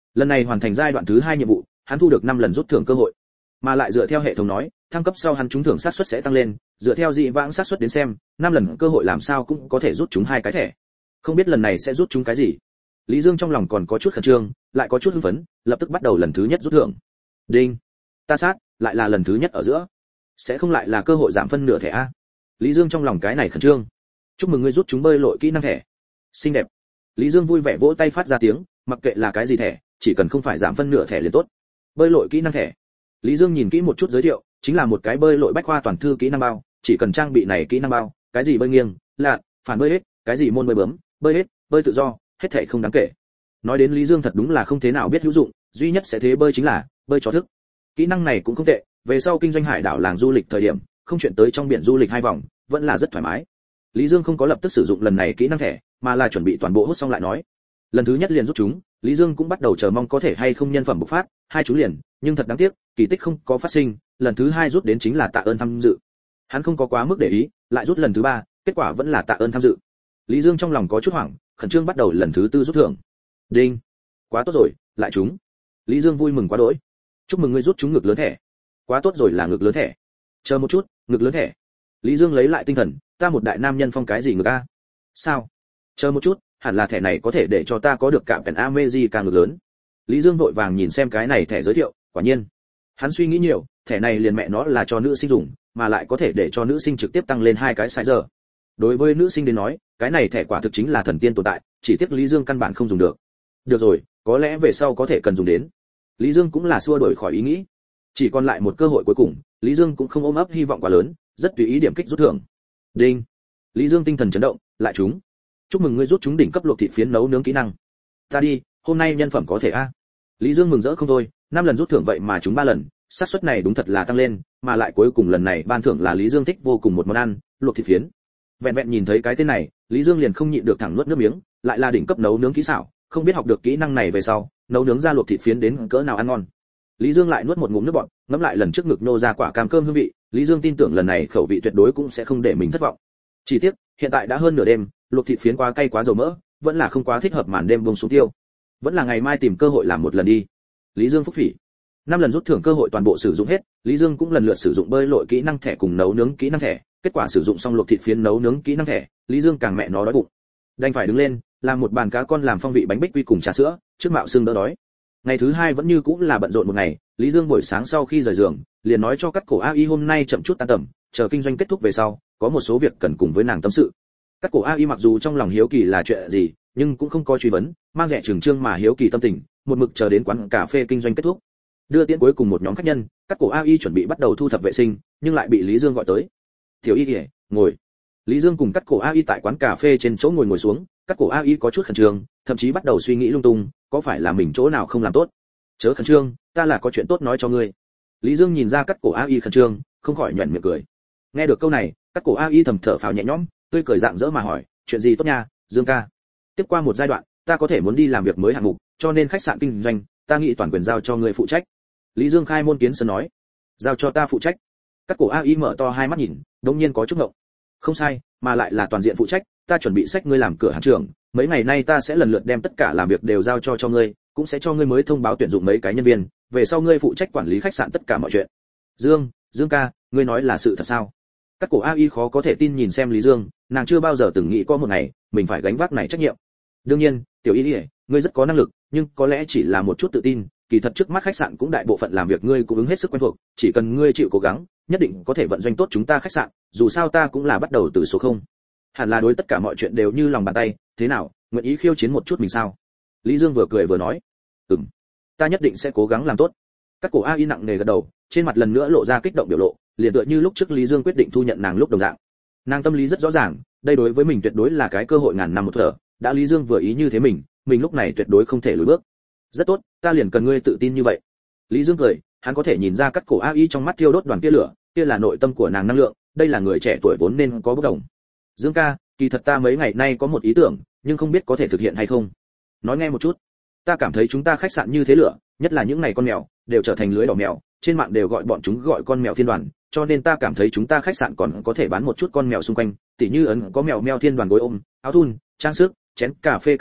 Lần này hoàn thành giai đoạn thứ hai nhiệm vụ, hắn thu được năm lần rút thưởng cơ hội, mà lại dựa theo hệ thống nói, thăng cấp sau hắn trúng thưởng xác suất sẽ tăng lên, dựa theo dị vãng xác suất đến xem, năm lần cơ hội làm sao cũng có thể rút chúng hai cái thẻ. Không biết lần này sẽ rút chúng cái gì. Lý Dương trong lòng còn có chút khẩn trương, lại có chút hưng phấn, lập tức bắt đầu lần thứ nhất rút thưởng. Đinh, ta sát, lại là lần thứ nhất ở giữa. Sẽ không lại là cơ hội giảm phân nửa thẻ a? Lý Dương trong lòng cái này khẩn trương. Chúc mừng ngươi rút chúng bơi lội kỹ năng thẻ. Xinh đẹp. Lý Dương vui vẻ vỗ tay phát ra tiếng, mặc kệ là cái gì thẻ, chỉ cần không phải giảm phân nửa thẻ liền tốt. Bơi lội kỹ năng thẻ. Lý Dương nhìn kỹ một chút giới thiệu, chính là một cái bơi lội bách khoa toàn thư kỹ năng bao, chỉ cần trang bị này kỹ năng bao, cái gì bơi nghiêng, lặn, phản bơi hết, cái gì môn bơi bướm, bơi hết, bơi tự do, hết thảy không đáng kể. Nói đến Lý Dương thật đúng là không thế nào biết hữu dụng, duy nhất sẽ thế bơi chính là bơi cho thức. Kỹ năng này cũng không tệ, về sau kinh doanh hải đảo làng du lịch thời điểm, không chuyện tới trong biển du lịch hai vòng, vẫn là rất thoải mái. Lý Dương không có lập tức sử dụng lần này kỹ năng thẻ, mà là chuẩn bị toàn bộ hút xong lại nói. Lần thứ nhất liền rút chúng, Lý Dương cũng bắt đầu chờ mong có thể hay không nhân phẩm bộc phát, hai chú liền, nhưng thật đáng tiếc, kỳ tích không có phát sinh, lần thứ hai rút đến chính là tạ ơn tham dự. Hắn không có quá mức để ý, lại rút lần thứ ba, kết quả vẫn là tạ ơn tham dự. Lý Dương trong lòng có chút hoảng, khẩn trương bắt đầu lần thứ tư rút thưởng. Đinh, quá tốt rồi, lại trúng. Lý Dương vui mừng quá đỗi. Chúc mừng ngươi rút trúng ngực lớn thẻ. Quá tốt rồi là ngực lớn thẻ. Chờ một chút, ngực lớn thẻ. Lý Dương lấy lại tinh thần, ta một đại nam nhân phong cái gì ngực a? Sao? Chờ một chút, hẳn là thẻ này có thể để cho ta có được cả Pen America ngực lớn. Lý Dương vội vàng nhìn xem cái này thẻ giới thiệu, quả nhiên. Hắn suy nghĩ nhiều, thẻ này liền mẹ nó là cho nữ sinh dùng, mà lại có thể để cho nữ sinh trực tiếp tăng lên hai cái size. Đối với nữ sinh đến nói, cái này thẻ quả thực chính là thần tiên tồn tại, chỉ tiếc Lý Dương căn bản không dùng được. Được rồi, có lẽ về sau có thể cần dùng đến. Lý Dương cũng là xua đuổi khỏi ý nghĩ. Chỉ còn lại một cơ hội cuối cùng, Lý Dương cũng không ôm ấp hy vọng quá lớn, rất tùy ý điểm kích rút thưởng. Đinh. Lý Dương tinh thần chấn động, lại trúng. Chúc mừng ngươi rút trúng đỉnh cấp luộc thịt phiến nấu nướng kỹ năng. Ta đi, hôm nay nhân phẩm có thể a. Lý Dương mừng rỡ không thôi, năm lần rút thưởng vậy mà trúng ba lần, xác suất này đúng thật là tăng lên, mà lại cuối cùng lần này ban thưởng là Lý Dương thích vô cùng một món ăn, luộc thịt phiến. Vẹn vẹn nhìn thấy cái tên này, Lý Dương liền không nhịn được thẳng nuốt nước miếng, lại là đỉnh cấp nấu nướng kỹ xảo, không biết học được kỹ năng này về sau, nấu nướng ra luộc thịt phiến đến cỡ nào ăn ngon. Lý Dương lại nuốt một ngụm nước bọt, ngẫm lại lần trước ngực nô ra quả cam cơm hương vị, Lý Dương tin tưởng lần này khẩu vị tuyệt đối cũng sẽ không để mình thất vọng. Chỉ tiếc, hiện tại đã hơn nửa đêm, luộc thịt phiến quá cay quá dầu mỡ, vẫn là không quá thích hợp màn đêm buông xuống tiêu. Vẫn là ngày mai tìm cơ hội làm một lần đi. Lý Dương phúc phỉ. Năm lần rút thưởng cơ hội toàn bộ sử dụng hết, Lý Dương cũng lần lượt sử dụng bơi lội kỹ năng thẻ cùng nấu nướng kỹ năng thẻ, kết quả sử dụng xong luộc thịt phiến nấu nướng kỹ năng thẻ, Lý Dương càng mẹ nó đói bụng. Đành phải đứng lên, làm một bàn cá con làm phong vị bánh bích quy cùng trà sữa, trước mạo xương đỡ đói. Ngày thứ hai vẫn như cũng là bận rộn một ngày, Lý Dương buổi sáng sau khi rời giường, liền nói cho Cắt Cổ a i hôm nay chậm chút tan tầm, chờ kinh doanh kết thúc về sau, có một số việc cần cùng với nàng tâm sự. Cắt Cổ a i mặc dù trong lòng hiếu kỳ là chuyện gì, nhưng cũng không có truy vấn, mang rẻ trường trương mà hiếu kỳ tâm tình, một mực chờ đến quán cà phê kinh doanh kết thúc. Đưa tiễn cuối cùng một nhóm khách nhân, Cắt Cổ a i chuẩn bị bắt đầu thu thập vệ sinh, nhưng lại bị Lý Dương gọi tới. "Tiểu Y, ngồi." Lý Dương cùng Cắt Cổ a i tại quán cà phê trên chỗ ngồi ngồi xuống, Cắt Cổ a i có chút khẩn trương, thậm chí bắt đầu suy nghĩ lung tung, có phải là mình chỗ nào không làm tốt? "Chớ khẩn trương, ta là có chuyện tốt nói cho ngươi." Lý Dương nhìn ra Cắt Cổ a i khẩn trương, không khỏi nhếch miệng cười. Nghe được câu này, Cắt Cổ a i thầm thở phào nhẹ nhõm, tươi cười rạng rỡ mà hỏi, "Chuyện gì tốt nha, Dương ca?" "Tiếp qua một giai đoạn, ta có thể muốn đi làm việc mới hạng mục, cho nên khách sạn kinh doanh, ta nghĩ toàn quyền giao cho ngươi phụ trách." Lý Dương khai môn kiến sơn nói. "Giao cho ta phụ trách?" Cắt Cổ a i mở to hai mắt nhìn, đột nhiên có chút ngộng. "Không sai, mà lại là toàn diện phụ trách, ta chuẩn bị xách ngươi làm cửa hàng trưởng, mấy ngày nay ta sẽ lần lượt đem tất cả làm việc đều giao cho cho ngươi, cũng sẽ cho ngươi mới thông báo tuyển dụng mấy cái nhân viên, về sau ngươi phụ trách quản lý khách sạn tất cả mọi chuyện." "Dương, Dương ca, ngươi nói là sự thật sao?" Cắt Cổ a i khó có thể tin nhìn xem Lý Dương, nàng chưa bao giờ từng nghĩ có một ngày mình phải gánh vác này trách nhiệm. "Đương nhiên, Tiểu Y, ngươi rất có năng lực, nhưng có lẽ chỉ là một chút tự tin, kỳ thật trước mắt khách sạn cũng đại bộ phận làm việc ngươi cũng ứng hết sức quen thuộc, chỉ cần ngươi chịu cố gắng, nhất định có thể vận doanh tốt chúng ta khách sạn, dù sao ta cũng là bắt đầu từ số không. Hẳn là đối tất cả mọi chuyện đều như lòng bàn tay, thế nào, nguyện ý khiêu chiến một chút mình sao?" Lý Dương vừa cười vừa nói. "Ừm, ta nhất định sẽ cố gắng làm tốt." Cắt Cổ a i nặng nề gật đầu, trên mặt lần nữa lộ ra kích động biểu lộ, liền tựa như lúc trước Lý Dương quyết định thu nhận nàng lúc đồng dạng. Nàng tâm lý rất rõ ràng, đây đối với mình tuyệt đối là cái cơ hội ngàn năm một thở, đã Lý Dương vừa ý như thế mình, mình lúc này tuyệt đối không thể lùi bước. "Rất tốt, ta liền cần ngươi tự tin như vậy." Lý Dương cười, hắn có thể nhìn ra Cắt Cổ a i trong mắt thiêu đốt đoàn kia lửa, kia là nội tâm của nàng năng lượng, đây là người trẻ tuổi vốn nên có bất đồng. "Dương ca, kỳ thật ta mấy ngày nay có một ý tưởng, nhưng không biết có thể thực hiện hay không." "Nói nghe một chút." "Ta cảm thấy chúng ta khách sạn như thế lửa, nhất là những ngày con mèo, đều trở thành lưới đỏ mèo, trên mạng đều gọi bọn chúng gọi con mèo thiên đoàn, cho nên ta cảm thấy chúng ta khách sạn còn có thể bán một chút con mèo xung quanh, tỉ như ấn có mèo meo thiên đoàn gối ôm, áo thun, trang sức, chén cà phê các loại,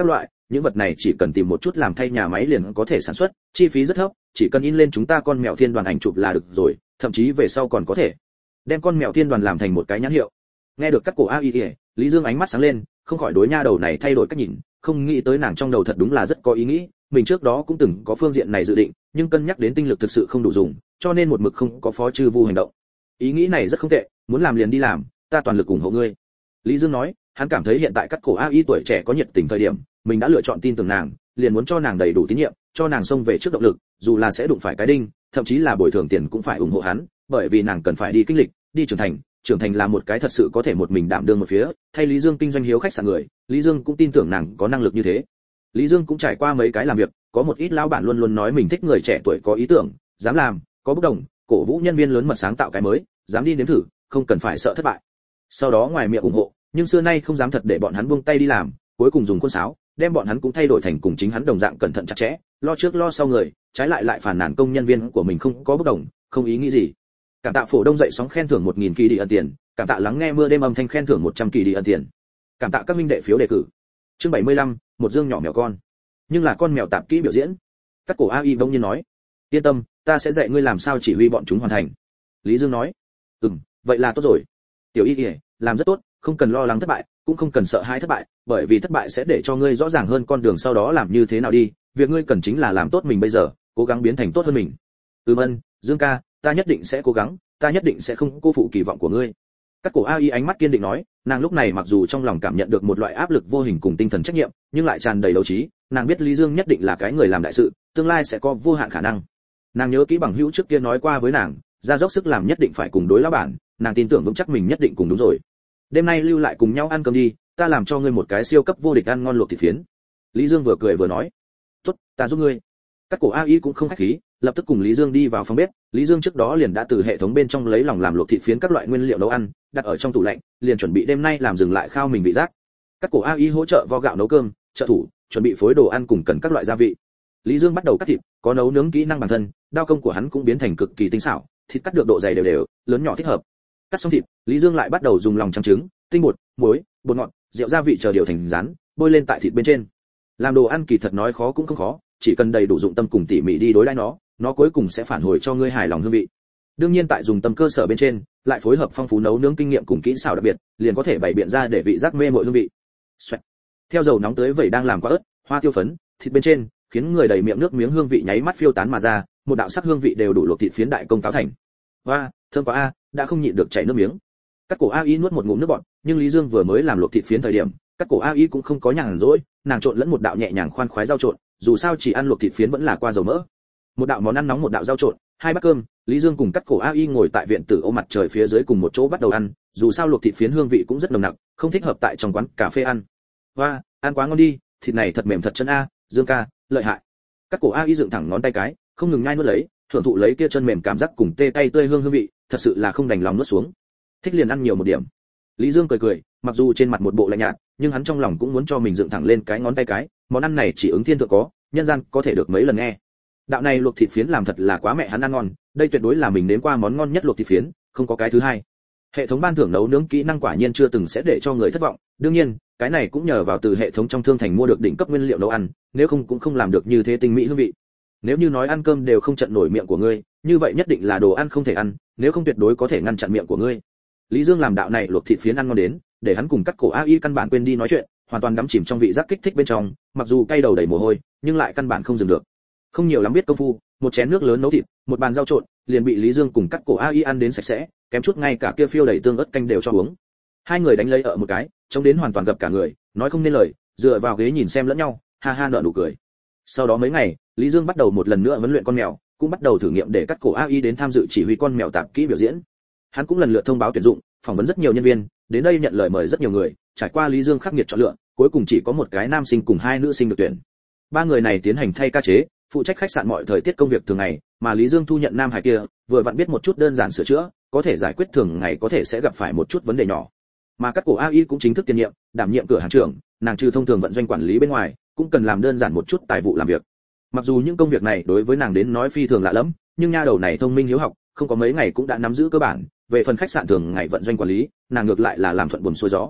những vật này chỉ cần tìm một chút làm thay nhà máy liền có thể sản xuất, chi phí rất thấp, chỉ cần in lên chúng ta con mèo thiên đoàn ảnh chụp là được rồi, thậm chí về sau còn có thể đem con mèo thiên đoàn làm thành một cái nhãn hiệu. Nghe được Cắt Cổ a i, Lý Dương ánh mắt sáng lên, không khỏi đối nha đầu này thay đổi cách nhìn, không nghĩ tới nàng trong đầu thật đúng là rất có ý nghĩ, mình trước đó cũng từng có phương diện này dự định, nhưng cân nhắc đến tinh lực thực sự không đủ dùng, cho nên một mực không có phó chư vu hành động. Ý nghĩ này rất không tệ, muốn làm liền đi làm, ta toàn lực ủng hộ ngươi. Lý Dương nói, hắn cảm thấy hiện tại Cắt Cổ a i tuổi trẻ có nhiệt tình thời điểm, mình đã lựa chọn tin tưởng nàng, liền muốn cho nàng đầy đủ tín nhiệm, cho nàng xông về trước động lực, dù là sẽ đụng phải cái đinh, thậm chí là bồi thường tiền cũng phải ủng hộ hắn, bởi vì nàng cần phải đi kinh lịch, đi trưởng thành, trưởng thành là một cái thật sự có thể một mình đảm đương một phía, thay Lý Dương kinh doanh hiếu khách sạn người, Lý Dương cũng tin tưởng nàng có năng lực như thế. Lý Dương cũng trải qua mấy cái làm việc, có một ít lão bản luôn luôn nói mình thích người trẻ tuổi có ý tưởng, dám làm, có bốc đồng, cổ vũ nhân viên lớn mật sáng tạo cái mới, dám đi nếm thử, không cần phải sợ thất bại. Sau đó ngoài miệng ủng hộ, nhưng xưa nay không dám thật để bọn hắn buông tay đi làm, cuối cùng dùng khuôn sáo, đem bọn hắn cũng thay đổi thành cùng chính hắn đồng dạng cẩn thận chặt chẽ, lo trước lo sau người, trái lại lại phản nàn công nhân viên của mình không có bốc đồng, không ý nghĩ gì. Cảm tạ phổ đông dậy sóng khen thưởng một nghìn kỳ đi ân tiền, cảm tạ lắng nghe mưa đêm âm thanh khen thưởng một trăm kỳ đi ân tiền. Cảm tạ các minh đệ phiếu đề cử. Chương bảy mươi lăm, một dương nhỏ mèo con. Nhưng là con mèo tạp kỹ biểu diễn. Cắt Cổ a i bỗng nhiên nói, yên tâm, ta sẽ dạy ngươi làm sao chỉ huy bọn chúng hoàn thành. Lý Dương nói, ừm, vậy là tốt rồi. Tiểu y ỉa, làm rất tốt, không cần lo lắng thất bại, cũng không cần sợ hãi thất bại, bởi vì thất bại sẽ để cho ngươi rõ ràng hơn con đường sau đó làm như thế nào đi, việc ngươi cần chính là làm tốt mình bây giờ, cố gắng biến thành tốt hơn mình. Ừm ân, Dương ca, ta nhất định sẽ cố gắng, ta nhất định sẽ không cô phụ kỳ vọng của ngươi. Cắt Cổ a i ánh mắt kiên định nói, nàng lúc này mặc dù trong lòng cảm nhận được một loại áp lực vô hình cùng tinh thần trách nhiệm, nhưng lại tràn đầy đấu trí, nàng biết Lý Dương nhất định là cái người làm đại sự, tương lai sẽ có vô hạn khả năng. Nàng nhớ kỹ bằng hữu trước kia nói qua với nàng, ra dốc sức làm nhất định phải cùng đối lão bản, nàng tin tưởng vững chắc mình nhất định cùng đúng rồi. Đêm nay lưu lại cùng nhau ăn cơm đi, ta làm cho ngươi một cái siêu cấp vô địch ăn ngon luộc thịt phiến. Lý Dương vừa cười vừa nói, tốt, ta giúp ngươi. Cắt Cổ a i cũng không khách khí, lập tức cùng Lý Dương đi vào phòng bếp. Lý Dương trước đó liền đã từ hệ thống bên trong lấy lòng làm luộc thịt phiến các loại nguyên liệu nấu ăn, đặt ở trong tủ lạnh, liền chuẩn bị đêm nay làm dừng lại khao mình vị giác. Cắt Cổ a i hỗ trợ vo gạo nấu cơm, trợ thủ, chuẩn bị phối đồ ăn cùng cần các loại gia vị. Lý Dương bắt đầu cắt thịt, có nấu nướng kỹ năng bản thân, đao công của hắn cũng biến thành cực kỳ tinh xảo, thịt cắt được độ dày đều đều, lớn nhỏ thích hợp. Cắt xong thịt, Lý Dương lại bắt đầu dùng lòng trắng trứng, tinh bột, muối, bột ngọt, rượu gia vị chờ điều thành rán, bôi lên tại thịt bên trên. Làm đồ ăn kỳ thật nói khó cũng không khó, chỉ cần đầy đủ dụng tâm cùng tỉ mỉ đi đối đãi nó, nó cuối cùng sẽ phản hồi cho ngươi hài lòng hương vị. Đương nhiên tại dùng tâm cơ sở bên trên, lại phối hợp phong phú nấu nướng kinh nghiệm cùng kỹ xảo đặc biệt, liền có thể bày biện ra để vị giác mê mội hương vị. Xoẹt. Theo dầu nóng tới vẩy đang làm quả ớt, hoa tiêu phấn, thịt bên trên, khiến người đầy miệng nước miếng hương vị nháy mắt phiêu tán mà ra, một đạo sắc hương vị đều đủ luộc thịt phiến đại công cáo thành. Hoa, thơm quá a, đã không nhịn được chảy nước miếng. Cắt Cổ a i nuốt một ngụm nước bọt, nhưng Lý Dương vừa mới làm luộc thịt phiến thời điểm, Cắt Cổ a i cũng không có nhàn rỗi, nàng trộn lẫn một đạo nhẹ nhàng khoan khoái rau trộn, dù sao chỉ ăn luộc thịt phiến vẫn là qua dầu mỡ. Một đạo món ăn nóng một đạo rau trộn, hai bát cơm, Lý Dương cùng Cắt Cổ a i ngồi tại viện tử ô mặt trời phía dưới cùng một chỗ bắt đầu ăn, dù sao luộc thịt phiến hương vị cũng rất nồng nặc, không thích hợp tại trong quán cà phê ăn. Hoa, ăn quá ngon đi, thịt này thật mềm thật chân a, Dương ca, lợi hại. Cắt Cổ a i dựng thẳng ngón tay cái, không ngừng nhai nuốt lấy, thưởng thụ lấy kia chân mềm cảm giác cùng tê cay tươi hương hương vị, thật sự là không đành lòng nuốt xuống. Thích liền ăn nhiều một điểm. Lý Dương cười cười, mặc dù trên mặt một bộ lạnh nhạt, nhưng hắn trong lòng cũng muốn cho mình dựng thẳng lên cái ngón tay cái, món ăn này chỉ ứng thiên thượng có, nhân gian có thể được mấy lần nghe. Đạo này luộc thịt phiến làm thật là quá mẹ hắn ăn ngon, đây tuyệt đối là mình nếm qua món ngon nhất luộc thịt phiến, không có cái thứ hai. Hệ thống ban thưởng nấu nướng kỹ năng quả nhiên chưa từng sẽ để cho người thất vọng, đương nhiên, cái này cũng nhờ vào từ hệ thống trong thương thành mua được đỉnh cấp nguyên liệu nấu ăn, nếu không cũng không làm được như thế tinh mỹ hương vị. Nếu như nói ăn cơm đều không chặn nổi miệng của ngươi, như vậy nhất định là đồ ăn không thể ăn, nếu không tuyệt đối có thể ngăn chặn miệng của ngươi. Lý Dương làm đạo này luộc thịt phiến ăn ngon đến, để hắn cùng Cắt Cổ a i căn bản quên đi nói chuyện, hoàn toàn đắm chìm trong vị giác kích thích bên trong, mặc dù cay đầu đầy mồ hôi, nhưng lại căn bản không dừng được. Không nhiều lắm biết công phu, một chén nước lớn nấu thịt, một bàn rau trộn, liền bị Lý Dương cùng Cắt Cổ a i ăn đến sạch sẽ, kém chút ngay cả kia phiêu đầy tương ớt canh đều cho uống. Hai người đánh lấy ở một cái, trông đến hoàn toàn gặp cả người, nói không nên lời, dựa vào ghế nhìn xem lẫn nhau, ha ha nở nụ cười. Sau đó mấy ngày, Lý Dương bắt đầu một lần nữa huấn luyện con mèo, cũng bắt đầu thử nghiệm để Cắt Cổ a i đến tham dự chỉ huy con mèo tạp kỹ biểu diễn. Hắn cũng lần lượt thông báo tuyển dụng, phỏng vấn rất nhiều nhân viên, đến đây nhận lời mời rất nhiều người, trải qua Lý Dương khắc nghiệt chọn lựa, cuối cùng chỉ có một cái nam sinh cùng hai nữ sinh được tuyển. Ba người này tiến hành thay ca chế, phụ trách khách sạn mọi thời tiết công việc thường ngày, mà Lý Dương thu nhận nam hải kia, vừa vặn biết một chút đơn giản sửa chữa, có thể giải quyết thường ngày có thể sẽ gặp phải một chút vấn đề nhỏ. Mà Cắt Cổ a i cũng chính thức tiền nhiệm, đảm nhiệm cửa hàng trưởng, nàng trừ thông thường vận doanh quản lý bên ngoài, cũng cần làm đơn giản một chút tài vụ làm việc. Mặc dù những công việc này đối với nàng đến nói phi thường lạ lẫm, nhưng nha đầu này thông minh hiếu học, không có mấy ngày cũng đã nắm giữ cơ bản, về phần khách sạn thường ngày vận doanh quản lý, nàng ngược lại là làm thuận buồm xuôi gió.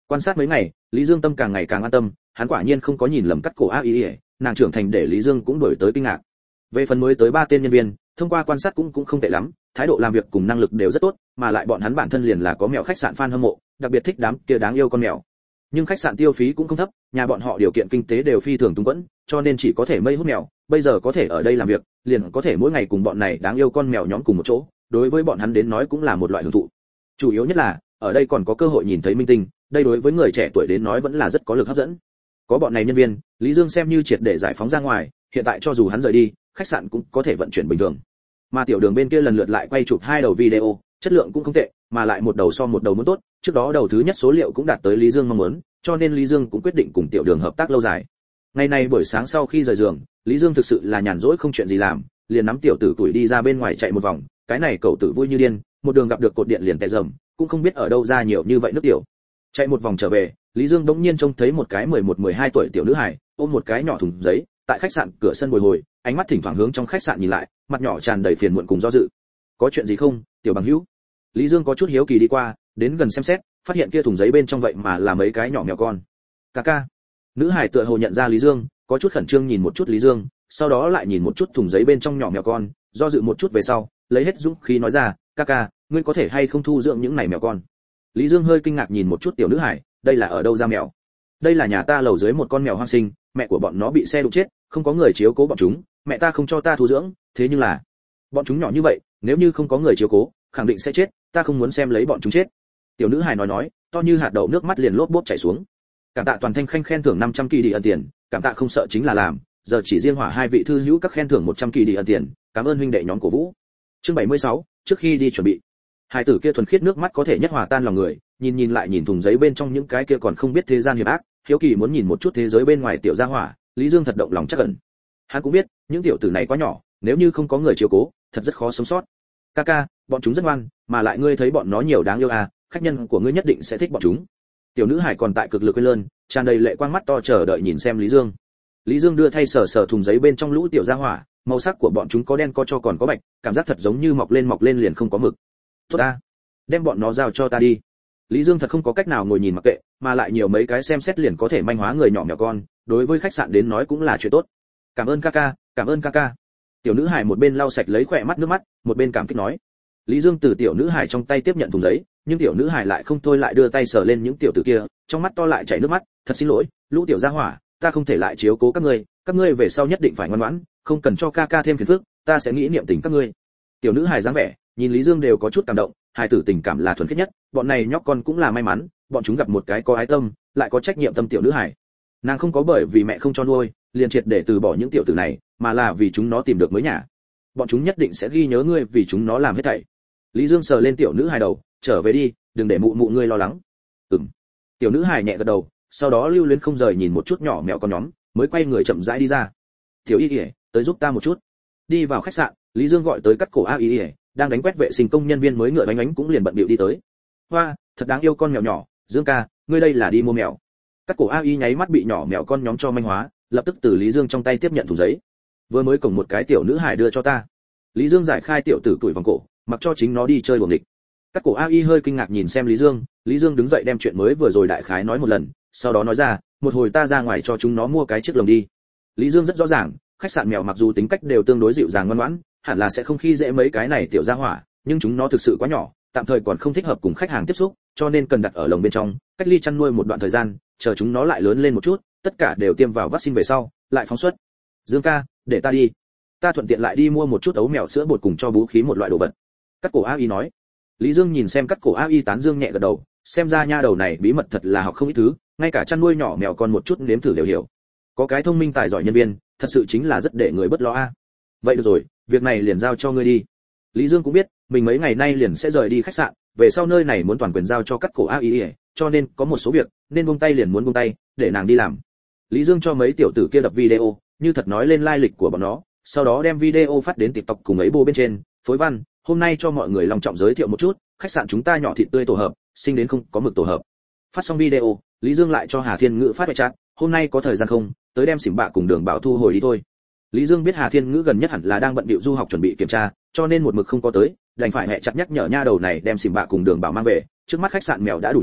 Quan sát mấy ngày, Lý Dương tâm càng ngày càng an tâm, hắn quả nhiên không có nhìn lầm cắt cổ A Y, nàng trưởng thành để Lý Dương cũng đổi tới kinh ngạc. Về phần mới tới ba tên nhân viên, thông qua quan sát cũng cũng không tệ lắm, thái độ làm việc cùng năng lực đều rất tốt, mà lại bọn hắn bản thân liền là có mèo khách sạn fan hâm mộ, đặc biệt thích đám kia đáng yêu con mèo. Nhưng khách sạn tiêu phí cũng không thấp, nhà bọn họ điều kiện kinh tế đều phi thường túng quẫn, cho nên chỉ có thể mây hút mèo, bây giờ có thể ở đây làm việc, liền có thể mỗi ngày cùng bọn này đáng yêu con mèo nhóm cùng một chỗ, đối với bọn hắn đến nói cũng là một loại hưởng thụ. Chủ yếu nhất là, ở đây còn có cơ hội nhìn thấy minh tinh, đây đối với người trẻ tuổi đến nói vẫn là rất có lực hấp dẫn. Có bọn này nhân viên, Lý Dương xem như triệt để giải phóng ra ngoài, hiện tại cho dù hắn rời đi, khách sạn cũng có thể vận chuyển bình thường. Mà tiểu đường bên kia lần lượt lại quay chụp hai đầu video, chất lượng cũng không tệ, mà lại một đầu so một đầu muốn tốt, trước đó đầu thứ nhất số liệu cũng đạt tới Lý Dương mong muốn, cho nên Lý Dương cũng quyết định cùng tiểu đường hợp tác lâu dài. Ngày nay buổi sáng sau khi rời giường, Lý Dương thực sự là nhàn rỗi không chuyện gì làm, liền nắm tiểu tử tuổi đi ra bên ngoài chạy một vòng, cái này cậu tử vui như điên, một đường gặp được cột điện liền tè rầm, cũng không biết ở đâu ra nhiều như vậy nước tiểu. Chạy một vòng trở về, Lý Dương đống nhiên trông thấy một cái mười một mười hai tuổi tiểu nữ hài, ôm một cái nhỏ thùng giấy, tại khách sạn cửa sân bồi hồi, ánh mắt thỉnh thoảng hướng trong khách sạn nhìn lại, mặt nhỏ tràn đầy phiền muộn cùng do dự. Có chuyện gì không, tiểu bằng hữu? Lý Dương có chút hiếu kỳ đi qua, đến gần xem xét, phát hiện kia thùng giấy bên trong vậy mà là mấy cái nhỏ mèo con. Ca ca. Nữ hải tựa hồ nhận ra Lý Dương, có chút khẩn trương nhìn một chút Lý Dương, sau đó lại nhìn một chút thùng giấy bên trong nhỏ mèo con, do dự một chút về sau, lấy hết dũng khí nói ra, ca ca, ngươi có thể hay không thu dưỡng những này mèo con? Lý Dương hơi kinh ngạc nhìn một chút tiểu nữ hải, đây là ở đâu ra mèo? Đây là nhà ta lầu dưới một con mèo hoang sinh, mẹ của bọn nó bị xe đụng chết, không có người chiếu cố bọn chúng, mẹ ta không cho ta thu dưỡng, thế nhưng là bọn chúng nhỏ như vậy, nếu như không có người chiếu cố, khẳng định sẽ chết, ta không muốn xem lấy bọn chúng chết. Tiểu nữ hài nói nói, to như hạt đậu nước mắt liền lốp bốp chảy xuống. Cảm tạ toàn thanh khanh khen thưởng năm trăm kỳ đi ân tiền, cảm tạ không sợ chính là làm, giờ chỉ riêng hỏa hai vị thư hữu các khen thưởng một trăm kỳ đi ân tiền, cảm ơn huynh đệ nhóm cổ vũ. Chương bảy mươi sáu, trước khi đi chuẩn bị. Hai tử kia thuần khiết nước mắt có thể nhất hòa tan lòng người, nhìn nhìn lại nhìn thùng giấy bên trong những cái kia còn không biết thế gian hiểm ác, hiếu kỳ muốn nhìn một chút thế giới bên ngoài tiểu gia hỏa, Lý Dương thật động lòng chắc ẩn. Hắn cũng biết, những tiểu tử này quá nhỏ, nếu như không có người chiếu cố, thật rất khó sống sót. Kaka, bọn chúng rất ngoan, mà lại ngươi thấy bọn nó nhiều đáng yêu à, khách nhân của ngươi nhất định sẽ thích bọn chúng. Tiểu nữ hải còn tại cực lực quên lơn, tràn đầy lệ quang mắt to chờ đợi nhìn xem Lý Dương. Lý Dương đưa thay sờ sờ thùng giấy bên trong lũ tiểu gia hỏa, màu sắc của bọn chúng có đen có cho còn có bạch, cảm giác thật giống như mọc lên mọc lên liền không có mực. Tốt ta, đem bọn nó giao cho ta đi. Lý Dương thật không có cách nào ngồi nhìn mặc kệ, mà lại nhiều mấy cái xem xét liền có thể manh hóa người nhỏ mèo con, đối với khách sạn đến nói cũng là chuyện tốt. Cảm ơn Kaka, cảm ơn Kaka. Tiểu nữ hải một bên lau sạch lấy khỏe mắt nước mắt, một bên cảm kích nói. Lý Dương từ tiểu nữ hải trong tay tiếp nhận thùng giấy, nhưng tiểu nữ hải lại không thôi lại đưa tay sờ lên những tiểu tử kia, trong mắt to lại chảy nước mắt, thật xin lỗi, lũ tiểu gia hỏa, ta không thể lại chiếu cố các ngươi, các ngươi về sau nhất định phải ngoan ngoãn, không cần cho Kaka thêm phiền phức, ta sẽ nghĩ niệm tình các ngươi. Tiểu nữ hải dáng vẻ, nhìn Lý Dương đều có chút cảm động, hai tử tình cảm là thuần khiết nhất, bọn này nhóc con cũng là may mắn, bọn chúng gặp một cái có ái tâm, lại có trách nhiệm tâm tiểu nữ hải. Nàng không có bởi vì mẹ không cho nuôi, liền triệt để từ bỏ những tiểu tử này, mà là vì chúng nó tìm được mới nhà. Bọn chúng nhất định sẽ ghi nhớ ngươi vì chúng nó làm hết thảy. Lý Dương sờ lên tiểu nữ hài đầu, trở về đi, đừng để mụ mụ ngươi lo lắng. Ừm. Tiểu nữ hài nhẹ gật đầu, sau đó lưu luyến không rời nhìn một chút nhỏ mèo con nhóm, mới quay người chậm rãi đi ra. Tiểu Y Y, tới giúp ta một chút. Đi vào khách sạn, Lý Dương gọi tới cắt cổ A Y Y, đang đánh quét vệ sinh công nhân viên mới ngựa bánh bánh cũng liền bận bịu đi tới. Hoa, thật đáng yêu con mèo nhỏ, Dương ca, ngươi đây là đi mua mèo. Cắt cổ A Y nháy mắt bị nhỏ mèo con nhóm cho manh hóa, lập tức từ Lý Dương trong tay tiếp nhận thùng giấy. Vừa mới cổng một cái tiểu nữ hài đưa cho ta. Lý Dương giải khai tiểu tử tuổi vòng cổ, mặc cho chính nó đi chơi đuổi nghịch. Cắt cổ A Y hơi kinh ngạc nhìn xem Lý Dương, Lý Dương đứng dậy đem chuyện mới vừa rồi đại khái nói một lần, sau đó nói ra, một hồi ta ra ngoài cho chúng nó mua cái chiếc lồng đi. Lý Dương rất rõ ràng, khách sạn mèo mặc dù tính cách đều tương đối dịu dàng ngoan ngoãn, hẳn là sẽ không khi dễ mấy cái này tiểu gia hỏa, nhưng chúng nó thực sự quá nhỏ, tạm thời còn không thích hợp cùng khách hàng tiếp xúc, cho nên cần đặt ở lồng bên trong, cách ly chăn nuôi một đoạn thời gian, chờ chúng nó lại lớn lên một chút, tất cả đều tiêm vào vaccine về sau, lại phóng xuất. Dương ca, để ta đi. Ta thuận tiện lại đi mua một chút ấu mèo sữa bột cùng cho bú khí một loại đồ vật. Cắt cổ A Y nói. Lý Dương nhìn xem cắt cổ A Y tán dương nhẹ gật đầu, xem ra nha đầu này bí mật thật là học không ít thứ, ngay cả chăn nuôi nhỏ mèo con một chút nếm thử đều hiểu. Có cái thông minh tài giỏi nhân viên, thật sự chính là rất để người bất lo a. Vậy được rồi, việc này liền giao cho ngươi đi. Lý Dương cũng biết, mình mấy ngày nay liền sẽ rời đi khách sạn, về sau nơi này muốn toàn quyền giao cho cắt cổ A Y, cho nên có một số việc nên buông tay liền muốn buông tay, để nàng đi làm. Lý Dương cho mấy tiểu tử kia đập video, như thật nói lên lai lịch của bọn nó, sau đó đem video phát đến TikTok cùng ấy bô bên trên, phối văn, hôm nay cho mọi người long trọng giới thiệu một chút, khách sạn chúng ta nhỏ thịt tươi tổ hợp, sinh đến không có mực tổ hợp. Phát xong video, Lý Dương lại cho Hà Thiên Ngữ phát bài chat, hôm nay có thời gian không, tới đem xỉm bạ cùng Đường Bảo thu hồi đi thôi. Lý Dương biết Hà Thiên Ngữ gần nhất hẳn là đang bận bịu du học chuẩn bị kiểm tra, cho nên một mực không có tới, đành phải hẹ chặt nhắc nhở nha đầu này đem xỉm bạ cùng Đường Bảo mang về, trước mắt khách sạn mèo đã đủ nhiều,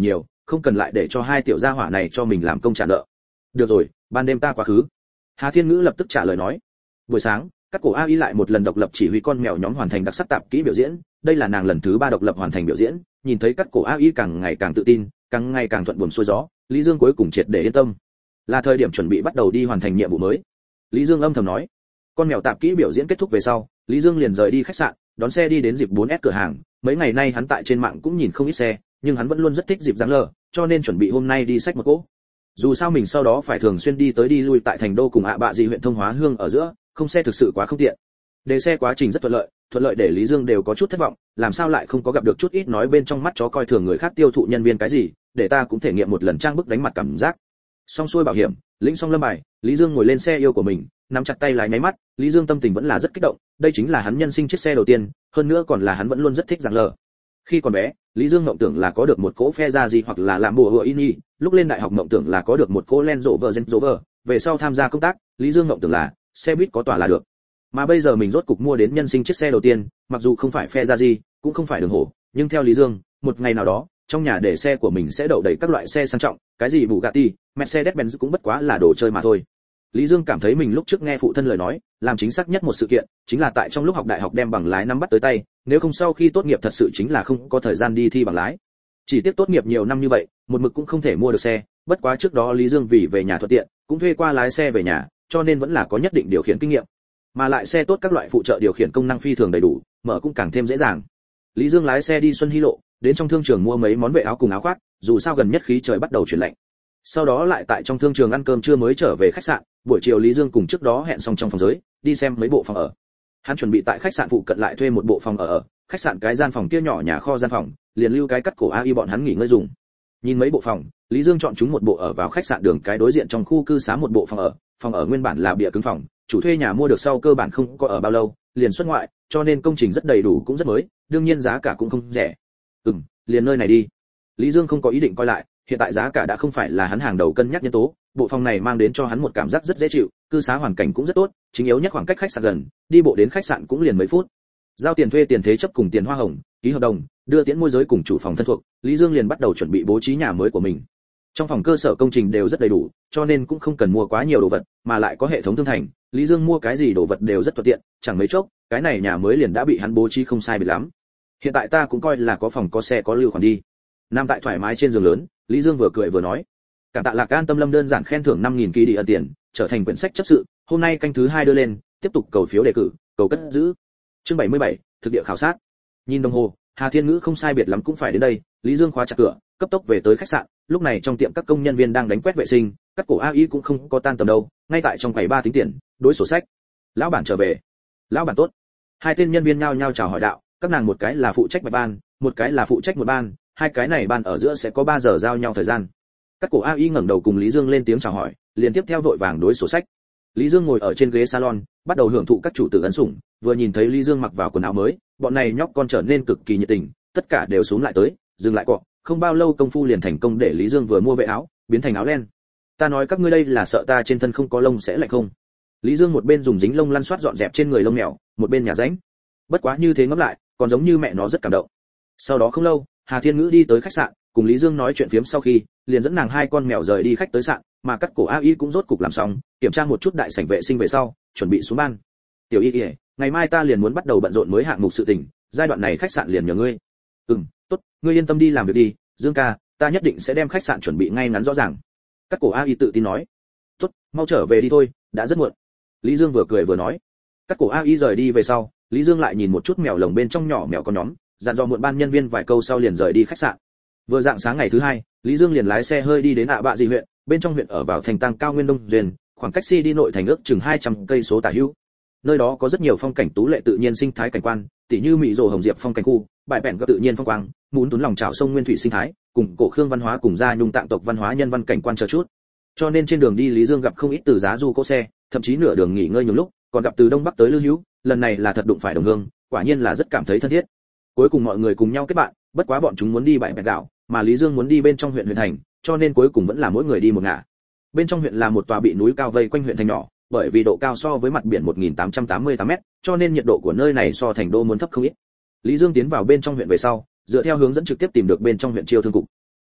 không cần lại để cho hai tiểu gia hỏa này cho mình làm công trả nợ. Được rồi, ban đêm ta quá khứ. Hà Thiên Ngữ lập tức trả lời nói. Buổi sáng, các cổ a i lại một lần độc lập chỉ huy con mèo nhóm hoàn thành đặc sắc tạp kỹ biểu diễn, đây là nàng lần thứ ba độc lập hoàn thành biểu diễn, nhìn thấy các cổ a i càng ngày càng tự tin, càng ngày càng thuận buồm xuôi gió, Lý Dương cuối cùng triệt để yên tâm. Là thời điểm chuẩn bị bắt đầu đi hoàn thành nhiệm vụ mới. Lý Dương âm thầm nói. Con mèo tạp kỹ biểu diễn kết thúc về sau, Lý Dương liền rời đi khách sạn, đón xe đi đến dịp bốn S cửa hàng, mấy ngày nay hắn tại trên mạng cũng nhìn không ít xe, nhưng hắn vẫn luôn rất thích dịp dáng lờ, cho nên chuẩn bị hôm nay đi xách một cỗ. Dù sao mình sau đó phải thường xuyên đi tới đi lui tại thành đô cùng ạ bạ dị huyện Thông Hóa Hương ở giữa, không xe thực sự quá không tiện. Đề xe quá trình rất thuận lợi, thuận lợi để Lý Dương đều có chút thất vọng, làm sao lại không có gặp được chút ít nói bên trong mắt chó coi thường người khác tiêu thụ nhân viên cái gì, để ta cũng thể nghiệm một lần trang bức đánh mặt cảm giác. Xong xuôi bảo hiểm, lĩnh xong lâm bài, Lý Dương ngồi lên xe yêu của mình, nắm chặt tay lái nháy mắt, Lý Dương tâm tình vẫn là rất kích động, đây chính là hắn nhân sinh chiếc xe đầu tiên, hơn nữa còn là hắn vẫn luôn rất thích dạng lờ. Khi còn bé, Lý Dương mộng tưởng là có được một cỗ phe ra gì hoặc là làm bùa ini, lúc lên đại học mộng tưởng là có được một cỗ Land Rover Range Rover, về sau tham gia công tác, Lý Dương mộng tưởng là xe buýt có tòa là được. Mà bây giờ mình rốt cục mua đến nhân sinh chiếc xe đầu tiên, mặc dù không phải phe ra gì, cũng không phải đường hổ, nhưng theo Lý Dương, một ngày nào đó, trong nhà để xe của mình sẽ đậu đầy các loại xe sang trọng, cái gì Bugatti, Mercedes-Benz cũng bất quá là đồ chơi mà thôi. Lý Dương cảm thấy mình lúc trước nghe phụ thân lời nói, làm chính xác nhất một sự kiện, chính là tại trong lúc học đại học đem bằng lái nắm bắt tới tay, nếu không sau khi tốt nghiệp thật sự chính là không có thời gian đi thi bằng lái. Chỉ tiếc tốt nghiệp nhiều năm như vậy, một mực cũng không thể mua được xe, bất quá trước đó Lý Dương vì về nhà thuận tiện, cũng thuê qua lái xe về nhà, cho nên vẫn là có nhất định điều khiển kinh nghiệm. Mà lại xe tốt các loại phụ trợ điều khiển công năng phi thường đầy đủ, mở cũng càng thêm dễ dàng. Lý Dương lái xe đi Xuân Hy Lộ, đến trong thương trường mua mấy món vệ áo cùng áo khoác, dù sao gần nhất khí trời bắt đầu chuyển lạnh. Sau đó lại tại trong thương trường ăn cơm trưa mới trở về khách sạn, buổi chiều Lý Dương cùng trước đó hẹn xong trong phòng giới, đi xem mấy bộ phòng ở. Hắn chuẩn bị tại khách sạn phụ cận lại thuê một bộ phòng ở ở, khách sạn cái gian phòng kia nhỏ nhà kho gian phòng, liền lưu cái cắt cổ a i bọn hắn nghỉ ngơi dùng. Nhìn mấy bộ phòng, Lý Dương chọn chúng một bộ ở vào khách sạn đường cái đối diện trong khu cư xá một bộ phòng ở, phòng ở nguyên bản là bìa cứng phòng, chủ thuê nhà mua được sau cơ bản không có ở bao lâu, liền xuất ngoại, cho nên công trình rất đầy đủ cũng rất mới, đương nhiên giá cả cũng không rẻ. Ừm, liền nơi này đi. Lý Dương không có ý định coi lại, hiện tại giá cả đã không phải là hắn hàng đầu cân nhắc nhân tố, bộ phòng này mang đến cho hắn một cảm giác rất dễ chịu, cư xá hoàn cảnh cũng rất tốt, chính yếu nhất khoảng cách khách sạn gần, đi bộ đến khách sạn cũng liền mấy phút. Giao tiền thuê tiền thế chấp cùng tiền hoa hồng, ký hợp đồng, đưa tiễn môi giới cùng chủ phòng thân thuộc, Lý Dương liền bắt đầu chuẩn bị bố trí nhà mới của mình. Trong phòng cơ sở công trình đều rất đầy đủ, cho nên cũng không cần mua quá nhiều đồ vật, mà lại có hệ thống thương thành, Lý Dương mua cái gì đồ vật đều rất thuận tiện, chẳng mấy chốc, cái này nhà mới liền đã bị hắn bố trí không sai biệt lắm. Hiện tại ta cũng coi là có phòng có xe có lưu khoản đi. Nằm tại thoải mái trên giường lớn, Lý Dương vừa cười vừa nói, cảm tạ Lạc An Tâm Lâm đơn giản khen thưởng năm nghìn kỳ đi ẩn tiền, trở thành quyển sách chấp sự, hôm nay canh thứ hai đưa lên, tiếp tục cầu phiếu đề cử, cầu cất giữ. Chương bảy mươi bảy, thực địa khảo sát. Nhìn đồng hồ, Hà Thiên Ngữ không sai biệt lắm cũng phải đến đây, Lý Dương khóa chặt cửa, cấp tốc về tới khách sạn, lúc này trong tiệm các công nhân viên đang đánh quét vệ sinh, các cổ a i cũng không có tan tầm đâu, ngay tại trong quầy ba tính tiền, đối sổ sách. Lão bản trở về. Lão bản tốt. Hai tên nhân viên nhao nhao chào hỏi đạo, các nàng một cái là phụ trách bạch ban, một cái là phụ trách một ban, hai cái này ban ở giữa sẽ có ba giờ giao nhau thời gian. Các cổ a i ngẩng đầu cùng Lý Dương lên tiếng chào hỏi, liền tiếp theo vội vàng đối sổ sách. Lý Dương ngồi ở trên ghế salon, bắt đầu hưởng thụ các chủ tử ân sủng, vừa nhìn thấy Lý Dương mặc vào quần áo mới, bọn này nhóc con trở nên cực kỳ nhiệt tình, tất cả đều xuống lại tới, dừng lại cọ, không bao lâu công phu liền thành công để Lý Dương vừa mua vệ áo, biến thành áo len. Ta nói các ngươi đây là sợ ta trên thân không có lông sẽ lạnh không? Lý Dương một bên dùng dính lông lăn soát dọn dẹp trên người lông mèo, một bên nhả ránh. Bất quá như thế ngẫm lại, còn giống như mẹ nó rất cảm động. Sau đó không lâu, Hà Thiên Ngữ đi tới khách sạn, cùng Lý Dương nói chuyện phiếm sau khi, liền dẫn nàng hai con mèo rời đi khách tới sạn, mà cắt cổ a i cũng rốt cục làm xong, kiểm tra một chút đại sảnh vệ sinh về sau, chuẩn bị xuống ban. Tiểu Y, ngày mai ta liền muốn bắt đầu bận rộn mới hạng mục sự tình, giai đoạn này khách sạn liền nhờ ngươi. Ừm, tốt, ngươi yên tâm đi làm việc đi, Dương ca, ta nhất định sẽ đem khách sạn chuẩn bị ngay ngắn rõ ràng. Cắt cổ a i tự tin nói. Tốt, mau trở về đi thôi, đã rất muộn. Lý Dương vừa cười vừa nói. Cắt cổ a i rời đi về sau, Lý Dương lại nhìn một chút mèo lồng bên trong nhỏ mèo con nhóm, dặn dò muộn ban nhân viên vài câu sau liền rời đi khách sạn. Vừa dạng sáng ngày thứ hai, Lý Dương liền lái xe hơi đi đến ạ bạ dị huyện, bên trong huyện ở vào thành tăng cao nguyên đông duyên, khoảng cách si đi nội thành ước chừng hai trăm cây số tả hữu. Nơi đó có rất nhiều phong cảnh tú lệ tự nhiên sinh thái cảnh quan, tỉ như mỹ rồ hồng diệp phong cảnh khu, bãi bẻn các tự nhiên phong quang, muốn tún lòng trào sông nguyên thủy sinh thái, cùng cổ khương văn hóa cùng gia nhung tạng tộc văn hóa nhân văn cảnh quan chờ chút. Cho nên trên đường đi Lý Dương gặp không ít từ giá du cỗ xe, thậm chí nửa đường nghỉ ngơi nhiều lúc, còn gặp từ đông bắc tới lưu hữu, lần này là thật đụng phải đồng hương, quả nhiên là rất cảm thấy thân thiết. Cuối cùng mọi người cùng nhau kết bạn, bất quá bọn chúng muốn đi bãi bẻn đảo, mà Lý Dương muốn đi bên trong huyện huyện thành, cho nên cuối cùng vẫn là mỗi người đi một ngả. Bên trong huyện là một tòa bị núi cao vây quanh huyện thành nhỏ, bởi vì độ cao so với mặt biển một nghìn tám trăm tám mươi tám mét, cho nên nhiệt độ của nơi này so thành đô muốn thấp không ít. Lý Dương tiến vào bên trong huyện về sau, dựa theo hướng dẫn trực tiếp tìm được bên trong huyện chiêu thương cục.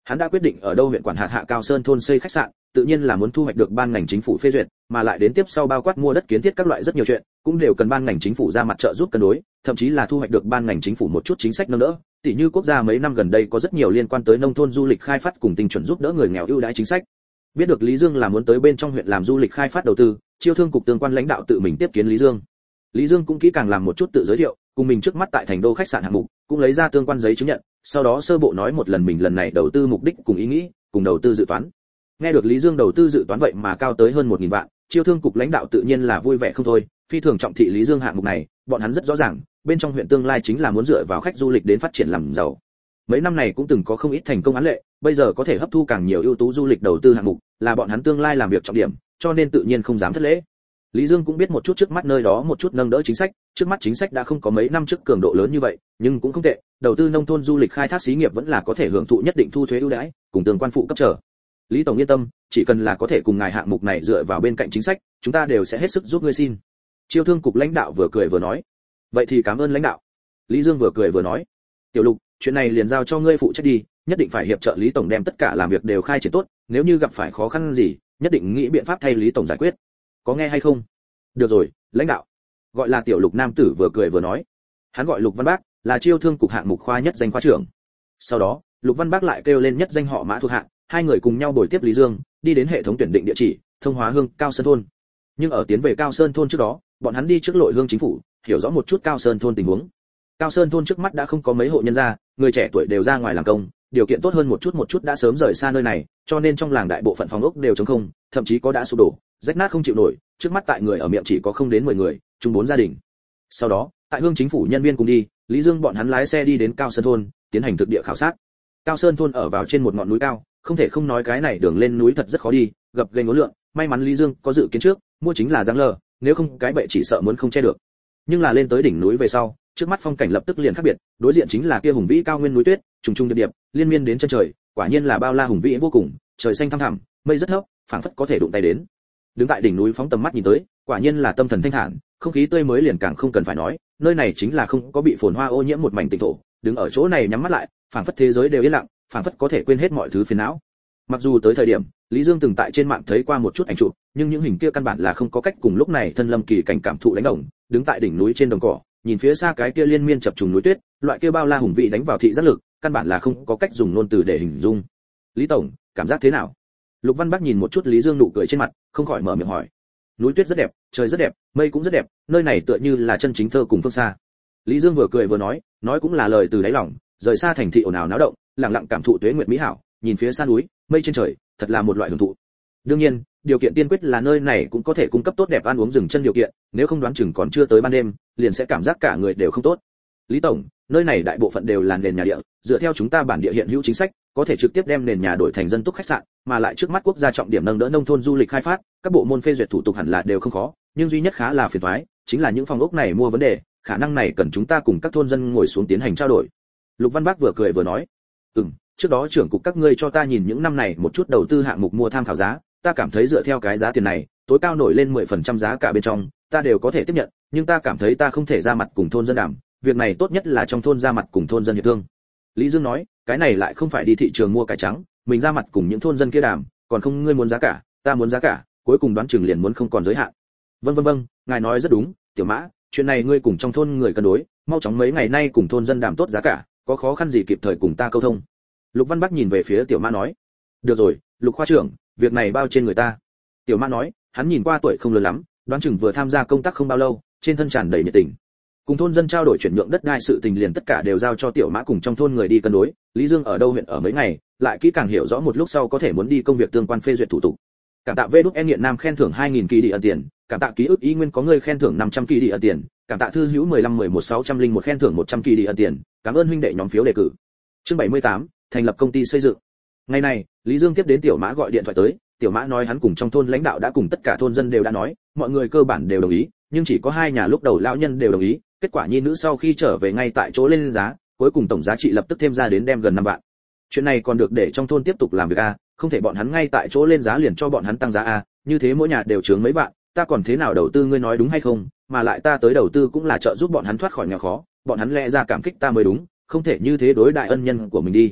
Hắn đã quyết định ở đâu huyện quản hạt hạ Cao Sơn thôn xây khách sạn, tự nhiên là muốn thu hoạch được ban ngành chính phủ phê duyệt, mà lại đến tiếp sau bao quát mua đất kiến thiết các loại rất nhiều chuyện, cũng đều cần ban ngành chính phủ ra mặt trợ giúp cân đối, thậm chí là thu hoạch được ban ngành chính phủ một chút chính sách nâng đỡ. Tỷ như quốc gia mấy năm gần đây có rất nhiều liên quan tới nông thôn du lịch khai phát cùng tinh chuẩn giúp đỡ người nghèo ưu đãi chính sách. Biết được Lý Dương là muốn tới bên trong huyện làm du lịch khai phát đầu tư, chiêu thương cục tương quan lãnh đạo tự mình tiếp kiến Lý Dương. Lý Dương cũng kỹ càng làm một chút tự giới thiệu, cùng mình trước mắt tại thành đô khách sạn hạng mục, cũng lấy ra tương quan giấy chứng nhận, sau đó sơ bộ nói một lần mình lần này đầu tư mục đích cùng ý nghĩ, cùng đầu tư dự toán. Nghe được Lý Dương đầu tư dự toán vậy mà cao tới hơn một nghìn vạn, chiêu thương cục lãnh đạo tự nhiên là vui vẻ không thôi, phi thường trọng thị Lý Dương hạng mục này, bọn hắn rất rõ ràng, bên trong huyện tương lai chính là muốn dựa vào khách du lịch đến phát triển làm giàu. Mấy năm này cũng từng có không ít thành công án lệ, bây giờ có thể hấp thu càng nhiều ưu tú du lịch đầu tư hạng mục, là bọn hắn tương lai làm việc trọng điểm, cho nên tự nhiên không dám thất lễ. Lý Dương cũng biết một chút trước mắt nơi đó một chút nâng đỡ chính sách, trước mắt chính sách đã không có mấy năm trước cường độ lớn như vậy, nhưng cũng không tệ, đầu tư nông thôn du lịch khai thác xí nghiệp vẫn là có thể hưởng thụ nhất định thu thuế ưu đãi, cùng tương quan phụ cấp trở. Lý tổng yên tâm, chỉ cần là có thể cùng ngài hạng mục này dựa vào bên cạnh chính sách, chúng ta đều sẽ hết sức giúp ngươi xin. Chiêu thương cục lãnh đạo vừa cười vừa nói. Vậy thì cảm ơn lãnh đạo. Lý Dương vừa cười vừa nói. Tiểu Lục, chuyện này liền giao cho ngươi phụ trách đi, nhất định phải hiệp trợ Lý tổng đem tất cả làm việc đều khai triển tốt, nếu như gặp phải khó khăn gì, nhất định nghĩ biện pháp thay Lý tổng giải quyết. Có nghe hay không? Được rồi, lãnh đạo. Gọi là Tiểu Lục nam tử vừa cười vừa nói. Hắn gọi Lục Văn Bác, là chiêu thương cục hạng mục khoa nhất danh khoa trưởng. Sau đó, Lục Văn Bác lại kêu lên nhất danh họ Mã thuộc hạng, hai người cùng nhau bồi tiếp Lý Dương, đi đến hệ thống tuyển định địa chỉ, Thông Hóa Hương, Cao Sơn thôn. Nhưng ở tiến về Cao Sơn thôn trước đó, bọn hắn đi trước Lội Hương chính phủ, hiểu rõ một chút Cao Sơn thôn tình huống. Cao Sơn thôn trước mắt đã không có mấy hộ nhân gia, người trẻ tuổi đều ra ngoài làm công, điều kiện tốt hơn một chút một chút đã sớm rời xa nơi này, cho nên trong làng đại bộ phận phòng ốc đều trống không, thậm chí có đã sụp đổ, rách nát không chịu nổi, trước mắt tại người ở miệng chỉ có không đến mười người, chung bốn gia đình. Sau đó, tại Hương chính phủ nhân viên cùng đi, Lý Dương bọn hắn lái xe đi đến Cao Sơn thôn, tiến hành thực địa khảo sát. Cao Sơn thôn ở vào trên một ngọn núi cao, không thể không nói cái này đường lên núi thật rất khó đi, gập ghềnh ngố lượng, may mắn Lý Dương có dự kiến trước, mua chính là giáng lờ, nếu không cái bệ chỉ sợ muốn không che được. Nhưng là lên tới đỉnh núi về sau, trước mắt phong cảnh lập tức liền khác biệt, đối diện chính là kia hùng vĩ cao nguyên núi tuyết, trùng trùng điệp điệp, liên miên đến chân trời, quả nhiên là bao la hùng vĩ vô cùng, trời xanh thăm thẳm, mây rất thấp, phảng phất có thể đụng tay đến. Đứng tại đỉnh núi phóng tầm mắt nhìn tới, quả nhiên là tâm thần thanh thản, không khí tươi mới liền càng không cần phải nói, nơi này chính là không có bị phồn hoa ô nhiễm một mảnh tịnh thổ, đứng ở chỗ này nhắm mắt lại, phảng phất thế giới đều yên lặng, phảng phất có thể quên hết mọi thứ phiền não. Mặc dù tới thời điểm, Lý Dương từng tại trên mạng thấy qua một chút ảnh chụp, nhưng những hình kia căn bản là không có cách cùng lúc này thân lâm kỳ cảnh cảm thụ đánh đồng, đứng tại đỉnh núi trên đồng cỏ, nhìn phía xa cái kia liên miên chập trùng núi tuyết, loại kia bao la hùng vĩ đánh vào thị giác lực, căn bản là không có cách dùng ngôn từ để hình dung. Lý tổng, cảm giác thế nào? Lục Văn Bắc nhìn một chút Lý Dương nụ cười trên mặt, không khỏi mở miệng hỏi. Núi tuyết rất đẹp, trời rất đẹp, mây cũng rất đẹp, nơi này tựa như là chân chính thơ cùng phương xa. Lý Dương vừa cười vừa nói, nói cũng là lời từ đáy lòng, rời xa thành thị ồn ào náo động, lặng lặng cảm thụ tuế nguyệt mỹ hảo, nhìn phía xa núi, mây trên trời, thật là một loại hưởng thụ. Đương nhiên, điều kiện tiên quyết là nơi này cũng có thể cung cấp tốt đẹp ăn uống dừng chân điều kiện, nếu không đoán chừng còn chưa tới ban đêm, liền sẽ cảm giác cả người đều không tốt. Lý tổng, nơi này đại bộ phận đều là nền nhà địa, dựa theo chúng ta bản địa hiện hữu chính sách, có thể trực tiếp đem nền nhà đổi thành dân túc khách sạn, mà lại trước mắt quốc gia trọng điểm nâng đỡ nông thôn du lịch khai phát, các bộ môn phê duyệt thủ tục hẳn là đều không khó, nhưng duy nhất khá là phiền toái, chính là những phòng ốc này mua vấn đề, khả năng này cần chúng ta cùng các thôn dân ngồi xuống tiến hành trao đổi. Lục Văn Bác vừa cười vừa nói, "Ừm, trước đó trưởng cục các ngươi cho ta nhìn những năm này một chút đầu tư hạng mục mua tham khảo giá, ta cảm thấy dựa theo cái giá tiền này, tối cao nổi lên mười phần trăm giá cả bên trong, ta đều có thể tiếp nhận, nhưng ta cảm thấy ta không thể ra mặt cùng thôn dân đàm, việc này tốt nhất là trong thôn ra mặt cùng thôn dân hiệp thương." Lý Dương nói, "Cái này lại không phải đi thị trường mua cải trắng, mình ra mặt cùng những thôn dân kia đàm, còn không ngươi muốn giá cả, ta muốn giá cả, cuối cùng đoán chừng liền muốn không còn giới hạn." "Vâng vâng vâng, ngài nói rất đúng, Tiểu Mã, chuyện này ngươi cùng trong thôn người cân đối, mau chóng mấy ngày nay cùng thôn dân đàm tốt giá cả, có khó khăn gì kịp thời cùng ta câu thông." Lục Văn Bắc nhìn về phía Tiểu Mã nói, "Được rồi, Lục khoa trưởng, việc này bao trên người ta." Tiểu Mã nói, hắn nhìn qua tuổi không lớn lắm, đoán chừng vừa tham gia công tác không bao lâu, trên thân tràn đầy nhiệt tình. Cùng thôn dân trao đổi chuyển nhượng đất đai sự tình liền tất cả đều giao cho Tiểu Mã cùng trong thôn người đi cân đối, Lý Dương ở đâu huyện ở mấy ngày, lại kỹ càng hiểu rõ một lúc sau có thể muốn đi công việc tương quan phê duyệt thủ tục. Cảm tạ Vđ En Nghiện Nam khen thưởng hai nghìn kỳ đi ẩn tiền, cảm tạ ký ức ý nguyên có người khen thưởng năm trăm kỳ đi ẩn tiền, cảm tạ thư hữu mười lăm mười một sáu không một khen thưởng một trăm kỳ đi ẩn tiền, cảm ơn huynh đệ nhóm phiếu đề cử. Chương bảy mươi tám, thành lập công ty xây dựng. Ngày này, Lý Dương tiếp đến Tiểu Mã gọi điện thoại tới, Tiểu Mã nói hắn cùng trong thôn lãnh đạo đã cùng tất cả thôn dân đều đã nói, mọi người cơ bản đều đồng ý, nhưng chỉ có hai nhà lúc đầu lão nhân đều đồng ý, kết quả nhi nữ sau khi trở về ngay tại chỗ lên giá, cuối cùng tổng giá trị lập tức thêm ra đến đem gần năm vạn. Chuyện này còn được để trong thôn tiếp tục làm việc a, không thể bọn hắn ngay tại chỗ lên giá liền cho bọn hắn tăng giá a, như thế mỗi nhà đều chướng mấy vạn, ta còn thế nào đầu tư ngươi nói đúng hay không, mà lại ta tới đầu tư cũng là trợ giúp bọn hắn thoát khỏi nghèo khó, bọn hắn lẽ ra cảm kích ta mới đúng, không thể như thế đối đại ân nhân của mình đi.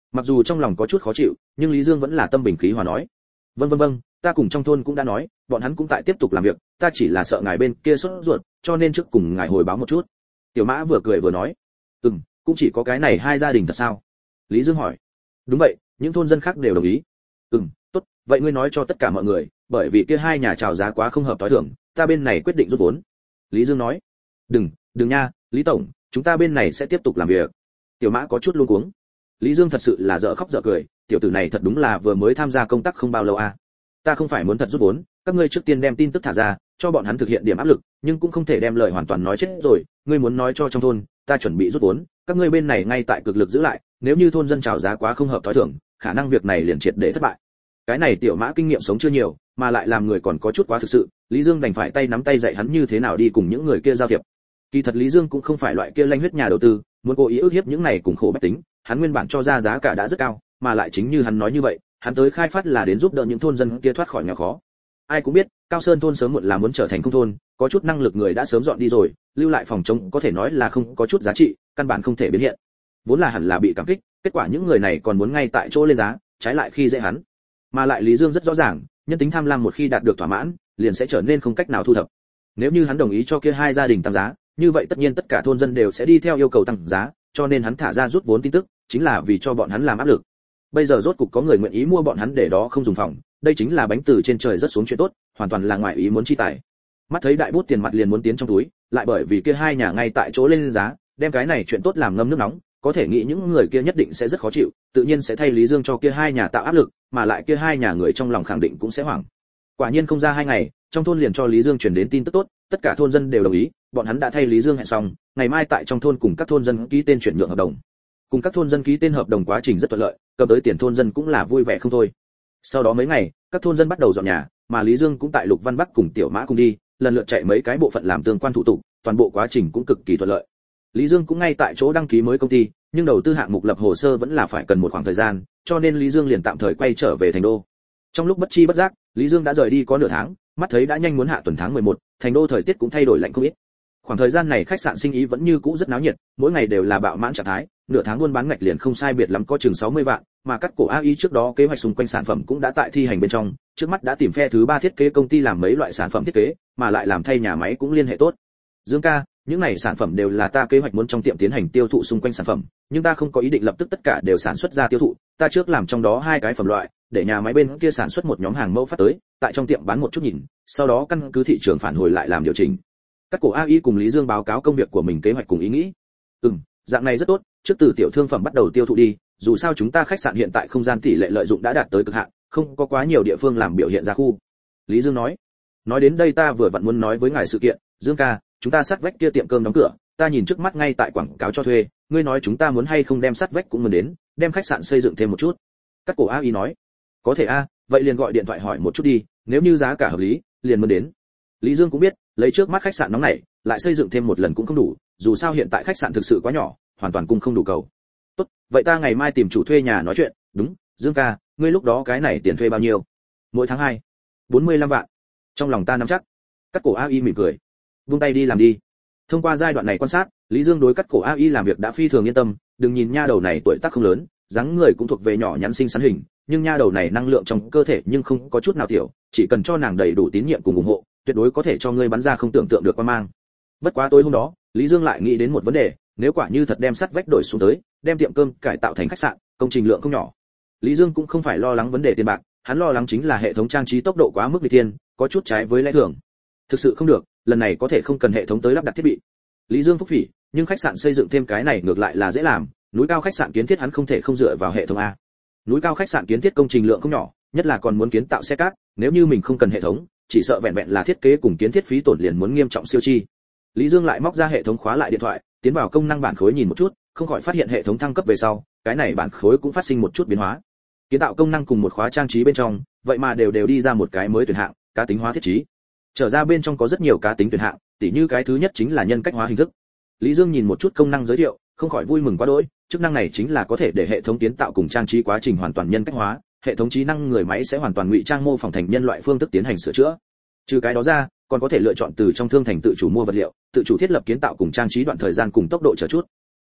Mặc dù trong lòng có chút khó chịu, nhưng Lý Dương vẫn là tâm bình khí hòa nói: "Vâng vâng vâng, ta cùng trong thôn cũng đã nói, bọn hắn cũng tại tiếp tục làm việc, ta chỉ là sợ ngài bên kia sốt ruột, cho nên trước cùng ngài hồi báo một chút." Tiểu Mã vừa cười vừa nói: "Ừm, cũng chỉ có cái này hai gia đình thật sao?" Lý Dương hỏi. "Đúng vậy, những thôn dân khác đều đồng ý." "Ừm, tốt, vậy ngươi nói cho tất cả mọi người, bởi vì kia hai nhà chào giá quá không hợp tối thường, ta bên này quyết định rút vốn." Lý Dương nói. "Đừng, đừng nha, Lý tổng, chúng ta bên này sẽ tiếp tục làm việc." Tiểu Mã có chút luống cuống. Lý Dương thật sự là dở khóc dở cười, tiểu tử này thật đúng là vừa mới tham gia công tác không bao lâu à. Ta không phải muốn thật rút vốn, các ngươi trước tiên đem tin tức thả ra, cho bọn hắn thực hiện điểm áp lực, nhưng cũng không thể đem lời hoàn toàn nói chết rồi, ngươi muốn nói cho trong thôn, ta chuẩn bị rút vốn, các ngươi bên này ngay tại cực lực giữ lại, nếu như thôn dân chào giá quá không hợp thói thường, khả năng việc này liền triệt để thất bại. Cái này Tiểu Mã kinh nghiệm sống chưa nhiều, mà lại làm người còn có chút quá thực sự, Lý Dương đành phải tay nắm tay dạy hắn như thế nào đi cùng những người kia giao thiệp. Kỳ thật Lý Dương cũng không phải loại kia lanh huyết nhà đầu tư, muốn cố ý ức hiếp những này cùng khổ bách tính, hắn nguyên bản cho ra giá cả đã rất cao, mà lại chính như hắn nói như vậy, hắn tới khai phát là đến giúp đỡ những thôn dân kia thoát khỏi nghèo khó. Ai cũng biết, Cao Sơn thôn sớm muộn là muốn trở thành công thôn, có chút năng lực người đã sớm dọn đi rồi, lưu lại phòng chống có thể nói là không có chút giá trị, căn bản không thể biến hiện. Vốn là hẳn là bị cảm kích, kết quả những người này còn muốn ngay tại chỗ lên giá, trái lại khi dễ hắn. Mà lại Lý Dương rất rõ ràng, nhân tính tham lam một khi đạt được thỏa mãn, liền sẽ trở nên không cách nào thu thập. Nếu như hắn đồng ý cho kia hai gia đình tăng giá, như vậy tất nhiên tất cả thôn dân đều sẽ đi theo yêu cầu tăng giá, cho nên hắn thả ra rút vốn tin tức, chính là vì cho bọn hắn làm áp lực. Bây giờ rốt cục có người nguyện ý mua bọn hắn để đó không dùng phòng, đây chính là bánh từ trên trời rất xuống chuyện tốt, hoàn toàn là ngoài ý muốn chi tài. Mắt thấy đại bút tiền mặt liền muốn tiến trong túi, lại bởi vì kia hai nhà ngay tại chỗ lên giá, đem cái này chuyện tốt làm ngâm nước nóng, có thể nghĩ những người kia nhất định sẽ rất khó chịu, tự nhiên sẽ thay Lý Dương cho kia hai nhà tạo áp lực, mà lại kia hai nhà người trong lòng khẳng định cũng sẽ hoảng. Quả nhiên không ra hai ngày, trong thôn liền cho Lý Dương truyền đến tin tức tốt, tất cả thôn dân đều đồng ý, bọn hắn đã thay Lý Dương hẹn xong, ngày mai tại trong thôn cùng các thôn dân ký tên chuyển nhượng hợp đồng. Cùng các thôn dân ký tên hợp đồng quá trình rất thuận lợi, cầm tới tiền thôn dân cũng là vui vẻ không thôi. Sau đó mấy ngày, các thôn dân bắt đầu dọn nhà, mà Lý Dương cũng tại Lục Văn Bắc cùng Tiểu Mã cùng đi, lần lượt chạy mấy cái bộ phận làm tương quan thủ tục, toàn bộ quá trình cũng cực kỳ thuận lợi. Lý Dương cũng ngay tại chỗ đăng ký mới công ty, nhưng đầu tư hạng mục lập hồ sơ vẫn là phải cần một khoảng thời gian, cho nên Lý Dương liền tạm thời quay trở về thành đô. Trong lúc bất chi bất giác, Lý Dương đã rời đi có nửa tháng, mắt thấy đã nhanh muốn hạ tuần tháng mười một, thành đô thời tiết cũng thay đổi lạnh không ít. Khoảng thời gian này khách sạn sinh ý vẫn như cũ rất náo nhiệt, mỗi ngày đều là bạo mãn trạng thái, nửa tháng buôn bán ngạch liền không sai biệt lắm có chừng sáu mươi vạn, mà Cắt Cổ a i trước đó kế hoạch xung quanh sản phẩm cũng đã tại thi hành bên trong, trước mắt đã tìm phe thứ ba thiết kế công ty làm mấy loại sản phẩm thiết kế, mà lại làm thay nhà máy cũng liên hệ tốt. Dương ca, những này sản phẩm đều là ta kế hoạch muốn trong tiệm tiến hành tiêu thụ xung quanh sản phẩm, nhưng ta không có ý định lập tức tất cả đều sản xuất ra tiêu thụ, ta trước làm trong đó hai cái phẩm loại, để nhà máy bên kia sản xuất một nhóm hàng mẫu phát tới, tại trong tiệm bán một chút nhìn, sau đó căn cứ thị trường phản hồi lại làm điều chỉnh. Cắt Cổ a i cùng Lý Dương báo cáo công việc của mình kế hoạch cùng ý nghĩ. Ừm, dạng này rất tốt, trước từ tiểu thương phẩm bắt đầu tiêu thụ đi, dù sao chúng ta khách sạn hiện tại không gian tỷ lệ lợi dụng đã đạt tới cực hạn, không có quá nhiều địa phương làm biểu hiện ra khu. Lý Dương nói. Nói đến đây ta vừa vặn muốn nói với ngài sự kiện, Dương ca, chúng ta sát vách kia tiệm cơm đóng cửa, ta nhìn trước mắt ngay tại quảng cáo cho thuê, ngươi nói chúng ta muốn hay không đem sát vách cũng muốn đến, đem khách sạn xây dựng thêm một chút. Cắt Cổ a i nói. Có thể a, vậy liền gọi điện thoại hỏi một chút đi, nếu như giá cả hợp lý, liền muốn đến. Lý Dương cũng biết, lấy trước mắt khách sạn nóng này, lại xây dựng thêm một lần cũng không đủ, dù sao hiện tại khách sạn thực sự quá nhỏ, hoàn toàn cung không đủ cầu. Tốt, vậy ta ngày mai tìm chủ thuê nhà nói chuyện, đúng, Dương ca, ngươi lúc đó cái này tiền thuê bao nhiêu? Mỗi tháng hai, bốn mươi lăm vạn. Trong lòng ta nắm chắc. Cắt Cổ a i mỉm cười. Vung tay đi làm đi. Thông qua giai đoạn này quan sát, Lý Dương đối Cắt Cổ a i làm việc đã phi thường yên tâm, đừng nhìn nha đầu này tuổi tác không lớn, dáng người cũng thuộc về nhỏ nhắn xinh xắn hình, nhưng nha đầu này năng lượng trong cơ thể nhưng không có chút nào tiểu, chỉ cần cho nàng đầy đủ tín nhiệm cùng ủng hộ, tuyệt đối có thể cho ngươi bắn ra không tưởng tượng được qua mang. Bất quá tối hôm đó, Lý Dương lại nghĩ đến một vấn đề, nếu quả như thật đem sắt vách đổi xuống tới, đem tiệm cơm cải tạo thành khách sạn, công trình lượng không nhỏ. Lý Dương cũng không phải lo lắng vấn đề tiền bạc, hắn lo lắng chính là hệ thống trang trí tốc độ quá mức nghịch thiên, có chút trái với lẽ thường. Thực sự không được, lần này có thể không cần hệ thống tới lắp đặt thiết bị. Lý Dương phúc phỉ, nhưng khách sạn xây dựng thêm cái này ngược lại là dễ làm, núi cao khách sạn kiến thiết hắn không thể không dựa vào hệ thống a. Núi cao khách sạn kiến thiết công trình lượng không nhỏ, nhất là còn muốn kiến tạo xe cát, nếu như mình không cần hệ thống, chỉ sợ vẹn vẹn là thiết kế cùng kiến thiết phí tổn liền muốn nghiêm trọng siêu chi. Lý Dương lại móc ra hệ thống khóa lại điện thoại, tiến vào công năng bản khối nhìn một chút, không khỏi phát hiện hệ thống thăng cấp về sau, cái này bản khối cũng phát sinh một chút biến hóa. Kiến tạo công năng cùng một khóa trang trí bên trong, vậy mà đều đều đi ra một cái mới tuyển hạng, cá tính hóa thiết trí. Trở ra bên trong có rất nhiều cá tính tuyển hạng, tỉ như cái thứ nhất chính là nhân cách hóa hình thức. Lý Dương nhìn một chút công năng giới thiệu, không khỏi vui mừng quá đỗi, chức năng này chính là có thể để hệ thống kiến tạo cùng trang trí quá trình hoàn toàn nhân cách hóa, hệ thống trí năng người máy sẽ hoàn toàn ngụy trang mô phỏng thành nhân loại phương thức tiến hành sửa chữa. Trừ cái đó ra, còn có thể lựa chọn từ trong thương thành tự chủ mua vật liệu, tự chủ thiết lập kiến tạo cùng trang trí đoạn thời gian cùng tốc độ chờ chút.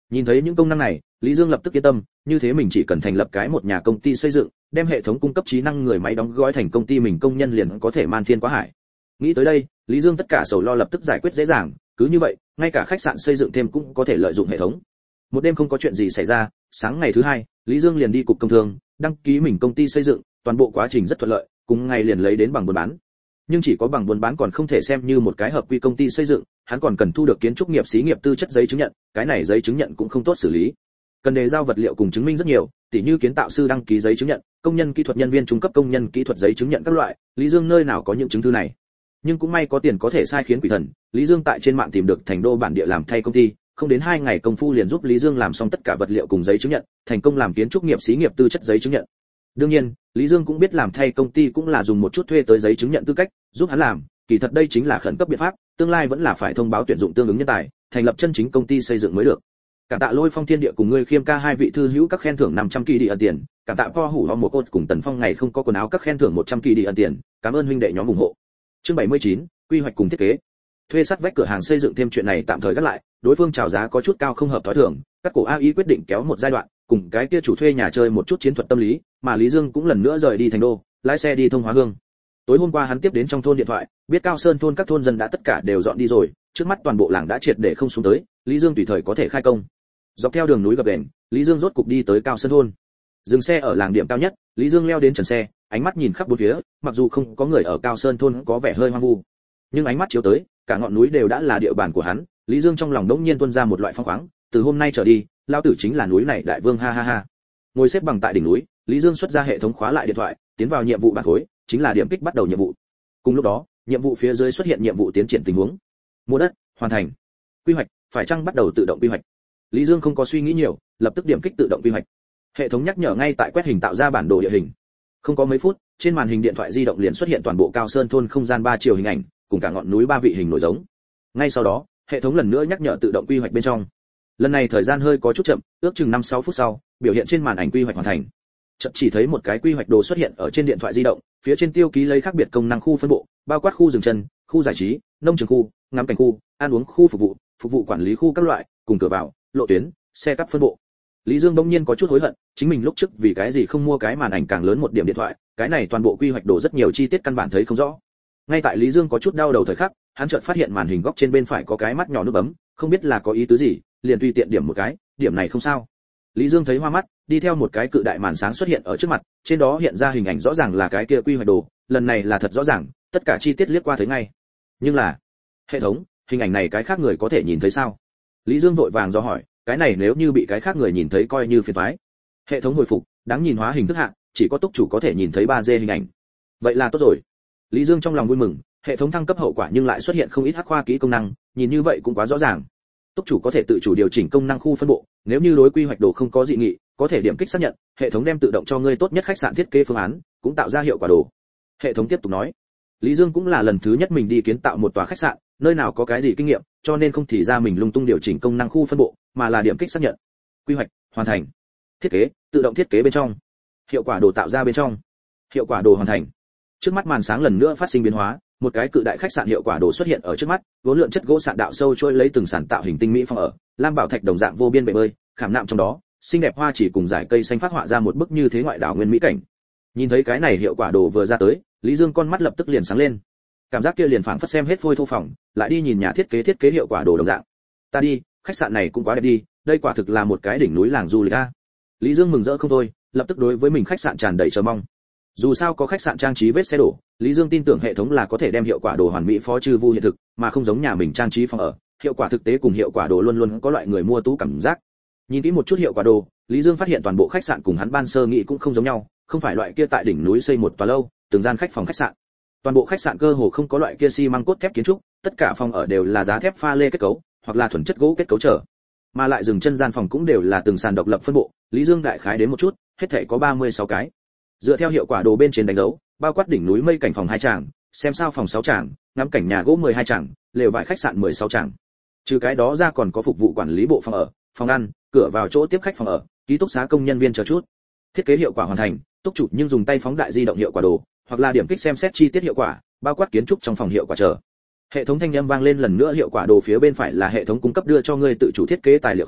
Nhìn thấy những công năng này, Lý Dương lập tức yên tâm, như thế mình chỉ cần thành lập cái một nhà công ty xây dựng, đem hệ thống cung cấp trí năng người máy đóng gói thành công ty mình công nhân liền có thể man thiên quá hải. Nghĩ tới đây, Lý Dương tất cả sầu lo lập tức giải quyết dễ dàng, cứ như vậy, ngay cả khách sạn xây dựng thêm cũng có thể lợi dụng hệ thống. Một đêm không có chuyện gì xảy ra, sáng ngày thứ hai, Lý Dương liền đi cục công thương, đăng ký mình công ty xây dựng, toàn bộ quá trình rất thuận lợi, cùng ngày liền lấy đến bằng buôn bán. Nhưng chỉ có bằng buôn bán còn không thể xem như một cái hợp quy công ty xây dựng, hắn còn cần thu được kiến trúc nghiệp xí nghiệp tư chất giấy chứng nhận, cái này giấy chứng nhận cũng không tốt xử lý. Cần đề giao vật liệu cùng chứng minh rất nhiều, tỉ như kiến tạo sư đăng ký giấy chứng nhận, công nhân kỹ thuật nhân viên trung cấp công nhân kỹ thuật giấy chứng nhận các loại, Lý Dương nơi nào có những chứng thư này. Nhưng cũng may có tiền có thể sai khiến quỷ thần, Lý Dương tại trên mạng tìm được thành đô bản địa làm thay công ty, không đến hai ngày công phu liền giúp Lý Dương làm xong tất cả vật liệu cùng giấy chứng nhận, thành công làm kiến trúc nghiệp xí nghiệp tư chất giấy chứng nhận. Đương nhiên, Lý Dương cũng biết làm thay công ty cũng là dùng một chút thuê tới giấy chứng nhận tư cách, giúp hắn làm, kỳ thật đây chính là khẩn cấp biện pháp, tương lai vẫn là phải thông báo tuyển dụng tương ứng nhân tài, thành lập chân chính công ty xây dựng mới được. Cảm tạ Lôi Phong Thiên Địa cùng ngươi Khiêm Ca hai vị thư hữu các khen thưởng năm trăm kỳ đi ẩn tiền, cảm tạ Po Hủ Ho một cốt cùng Tần Phong ngày không có quần áo các khen thưởng một trăm kỳ đi ẩn tiền, cảm ơn huynh đệ nhóm ủng hộ. Chương bảy mươi chín, quy hoạch cùng thiết kế. Thuê sắt vách cửa hàng xây dựng thêm chuyện này tạm thời gác lại, đối phương chào giá có chút cao không hợp thói thường, các cổ a i quyết định kéo một giai đoạn, cùng cái kia chủ thuê nhà chơi một chút chiến thuật tâm lý, mà Lý Dương cũng lần nữa rời đi thành đô, lái xe đi Thông Hóa Hương. Tối hôm qua hắn tiếp đến trong thôn điện thoại, biết Cao Sơn thôn các thôn dân đã tất cả đều dọn đi rồi, trước mắt toàn bộ làng đã triệt để không xuống tới, Lý Dương tùy thời có thể khai công. Dọc theo đường núi gập ghềnh, Lý Dương rốt cục đi tới Cao Sơn thôn. Dừng xe ở làng điểm cao nhất, Lý Dương leo đến trần xe, ánh mắt nhìn khắp bốn phía, mặc dù không có người ở Cao Sơn thôn có vẻ hơi hoang vu, nhưng ánh mắt chiếu tới, cả ngọn núi đều đã là địa bàn của hắn, Lý Dương trong lòng đống nhiên tuôn ra một loại phong khoáng, từ hôm nay trở đi, lao tử chính là núi này đại vương ha ha ha. Ngồi xếp bằng tại đỉnh núi, Lý Dương xuất ra hệ thống khóa lại điện thoại, tiến vào nhiệm vụ bản khối, chính là điểm kích bắt đầu nhiệm vụ. Cùng lúc đó, nhiệm vụ phía dưới xuất hiện nhiệm vụ tiến triển tình huống. Mua đất, hoàn thành. Quy hoạch, phải chăng bắt đầu tự động quy hoạch. Lý Dương không có suy nghĩ nhiều, lập tức điểm kích tự động quy hoạch. Hệ thống nhắc nhở ngay tại quét hình tạo ra bản đồ địa hình. Không có mấy phút, trên màn hình điện thoại di động liền xuất hiện toàn bộ Cao Sơn thôn không gian ba chiều hình ảnh, cùng cả ngọn núi ba vị hình nổi giống. Ngay sau đó, hệ thống lần nữa nhắc nhở tự động quy hoạch bên trong. Lần này thời gian hơi có chút chậm, ước chừng năm sáu phút sau, biểu hiện trên màn ảnh quy hoạch hoàn thành. Chợt chỉ thấy một cái quy hoạch đồ xuất hiện ở trên điện thoại di động, phía trên tiêu ký lấy khác biệt công năng khu phân bộ, bao quát khu dừng chân, khu giải trí, nông trường khu, ngắm cảnh khu, ăn uống khu phục vụ, phục vụ quản lý khu các loại, cùng cửa vào, lộ tuyến, xe cắp phân bộ. Lý Dương bỗng nhiên có chút hối hận, chính mình lúc trước vì cái gì không mua cái màn ảnh càng lớn một điểm điện thoại, cái này toàn bộ quy hoạch đồ rất nhiều chi tiết căn bản thấy không rõ. Ngay tại Lý Dương có chút đau đầu thời khắc, hắn chợt phát hiện màn hình góc trên bên phải có cái mắt nhỏ nút bấm, không biết là có ý tứ gì, liền tùy tiện điểm một cái, điểm này không sao. Lý Dương thấy hoa mắt, đi theo một cái cự đại màn sáng xuất hiện ở trước mặt, trên đó hiện ra hình ảnh rõ ràng là cái kia quy hoạch đồ, lần này là thật rõ ràng, tất cả chi tiết liếc qua thấy ngay. Nhưng là, hệ thống, hình ảnh này cái khác người có thể nhìn thấy sao? Lý Dương vội vàng do hỏi, cái này nếu như bị cái khác người nhìn thấy coi như phiền toái. Hệ thống hồi phục, đáng nhìn hóa hình thức hạ, chỉ có túc chủ có thể nhìn thấy ba D hình ảnh. Vậy là tốt rồi. Lý Dương trong lòng vui mừng, hệ thống thăng cấp hậu quả nhưng lại xuất hiện không ít hắc khoa kỹ công năng, nhìn như vậy cũng quá rõ ràng. Túc chủ có thể tự chủ điều chỉnh công năng khu phân bộ, nếu như đối quy hoạch đồ không có dị nghị, có thể điểm kích xác nhận, hệ thống đem tự động cho ngươi tốt nhất khách sạn thiết kế phương án, cũng tạo ra hiệu quả đồ. Hệ thống tiếp tục nói. Lý Dương cũng là lần thứ nhất mình đi kiến tạo một tòa khách sạn, nơi nào có cái gì kinh nghiệm, cho nên không thì ra mình lung tung điều chỉnh công năng khu phân bộ, mà là điểm kích xác nhận. Quy hoạch hoàn thành. Thiết kế, tự động thiết kế bên trong. Hiệu quả đồ tạo ra bên trong. Hiệu quả đồ hoàn thành. Trước mắt màn sáng lần nữa phát sinh biến hóa, một cái cự đại khách sạn hiệu quả đồ xuất hiện ở trước mắt, vốn lượng chất gỗ sạn đạo sâu trôi lấy từng sản tạo hình tinh mỹ phòng ở, lam bảo thạch đồng dạng vô biên bể bơi, khảm nạm trong đó, xinh đẹp hoa chỉ cùng dải cây xanh phát họa ra một bức như thế ngoại đảo nguyên mỹ cảnh. Nhìn thấy cái này hiệu quả đồ vừa ra tới, Lý Dương con mắt lập tức liền sáng lên. Cảm giác kia liền phảng phất xem hết phôi thô phòng, lại đi nhìn nhà thiết kế thiết kế hiệu quả đồ đồng dạng. Ta đi, khách sạn này cũng quá đẹp đi, đây quả thực là một cái đỉnh núi làng du lịch a. Lý Dương mừng rỡ không thôi, lập tức đối với mình khách sạn tràn đầy chờ mong. Dù sao có khách sạn trang trí vết xe đổ, Lý Dương tin tưởng hệ thống là có thể đem hiệu quả đồ hoàn mỹ phó trừ vu hiện thực, mà không giống nhà mình trang trí phòng ở, hiệu quả thực tế cùng hiệu quả đồ luôn luôn có loại người mua tú cảm giác. Nhìn kỹ một chút hiệu quả đồ, Lý Dương phát hiện toàn bộ khách sạn cùng hắn ban sơ nghĩ cũng không giống nhau, không phải loại kia tại đỉnh núi xây một tòa lâu, từng gian khách phòng khách sạn. Toàn bộ khách sạn cơ hồ không có loại kia xi măng cốt thép kiến trúc, tất cả phòng ở đều là giá thép pha lê kết cấu, hoặc là thuần chất gỗ kết cấu trở. Mà lại dừng chân gian phòng cũng đều là từng sàn độc lập phân bộ, Lý Dương đại khái đến một chút, hết thảy có ba mươi sáu cái. Dựa theo hiệu quả đồ bên trên đánh dấu, bao quát đỉnh núi mây cảnh phòng hai tràng, xem sao phòng sáu tràng, ngắm cảnh nhà gỗ mười hai tràng, lều vải khách sạn mười sáu tràng. Trừ cái đó ra còn có phục vụ quản lý bộ phòng ở, phòng ăn, cửa vào chỗ tiếp khách phòng ở, ký túc xá công nhân viên chờ chút. Thiết kế hiệu quả hoàn thành, túc chủ nhưng dùng tay phóng đại di động hiệu quả đồ, hoặc là điểm kích xem xét chi tiết hiệu quả, bao quát kiến trúc trong phòng hiệu quả chờ. Hệ thống thanh âm vang lên lần nữa, hiệu quả đồ phía bên phải là hệ thống cung cấp đưa cho ngươi tự chủ thiết kế tài liệu kho,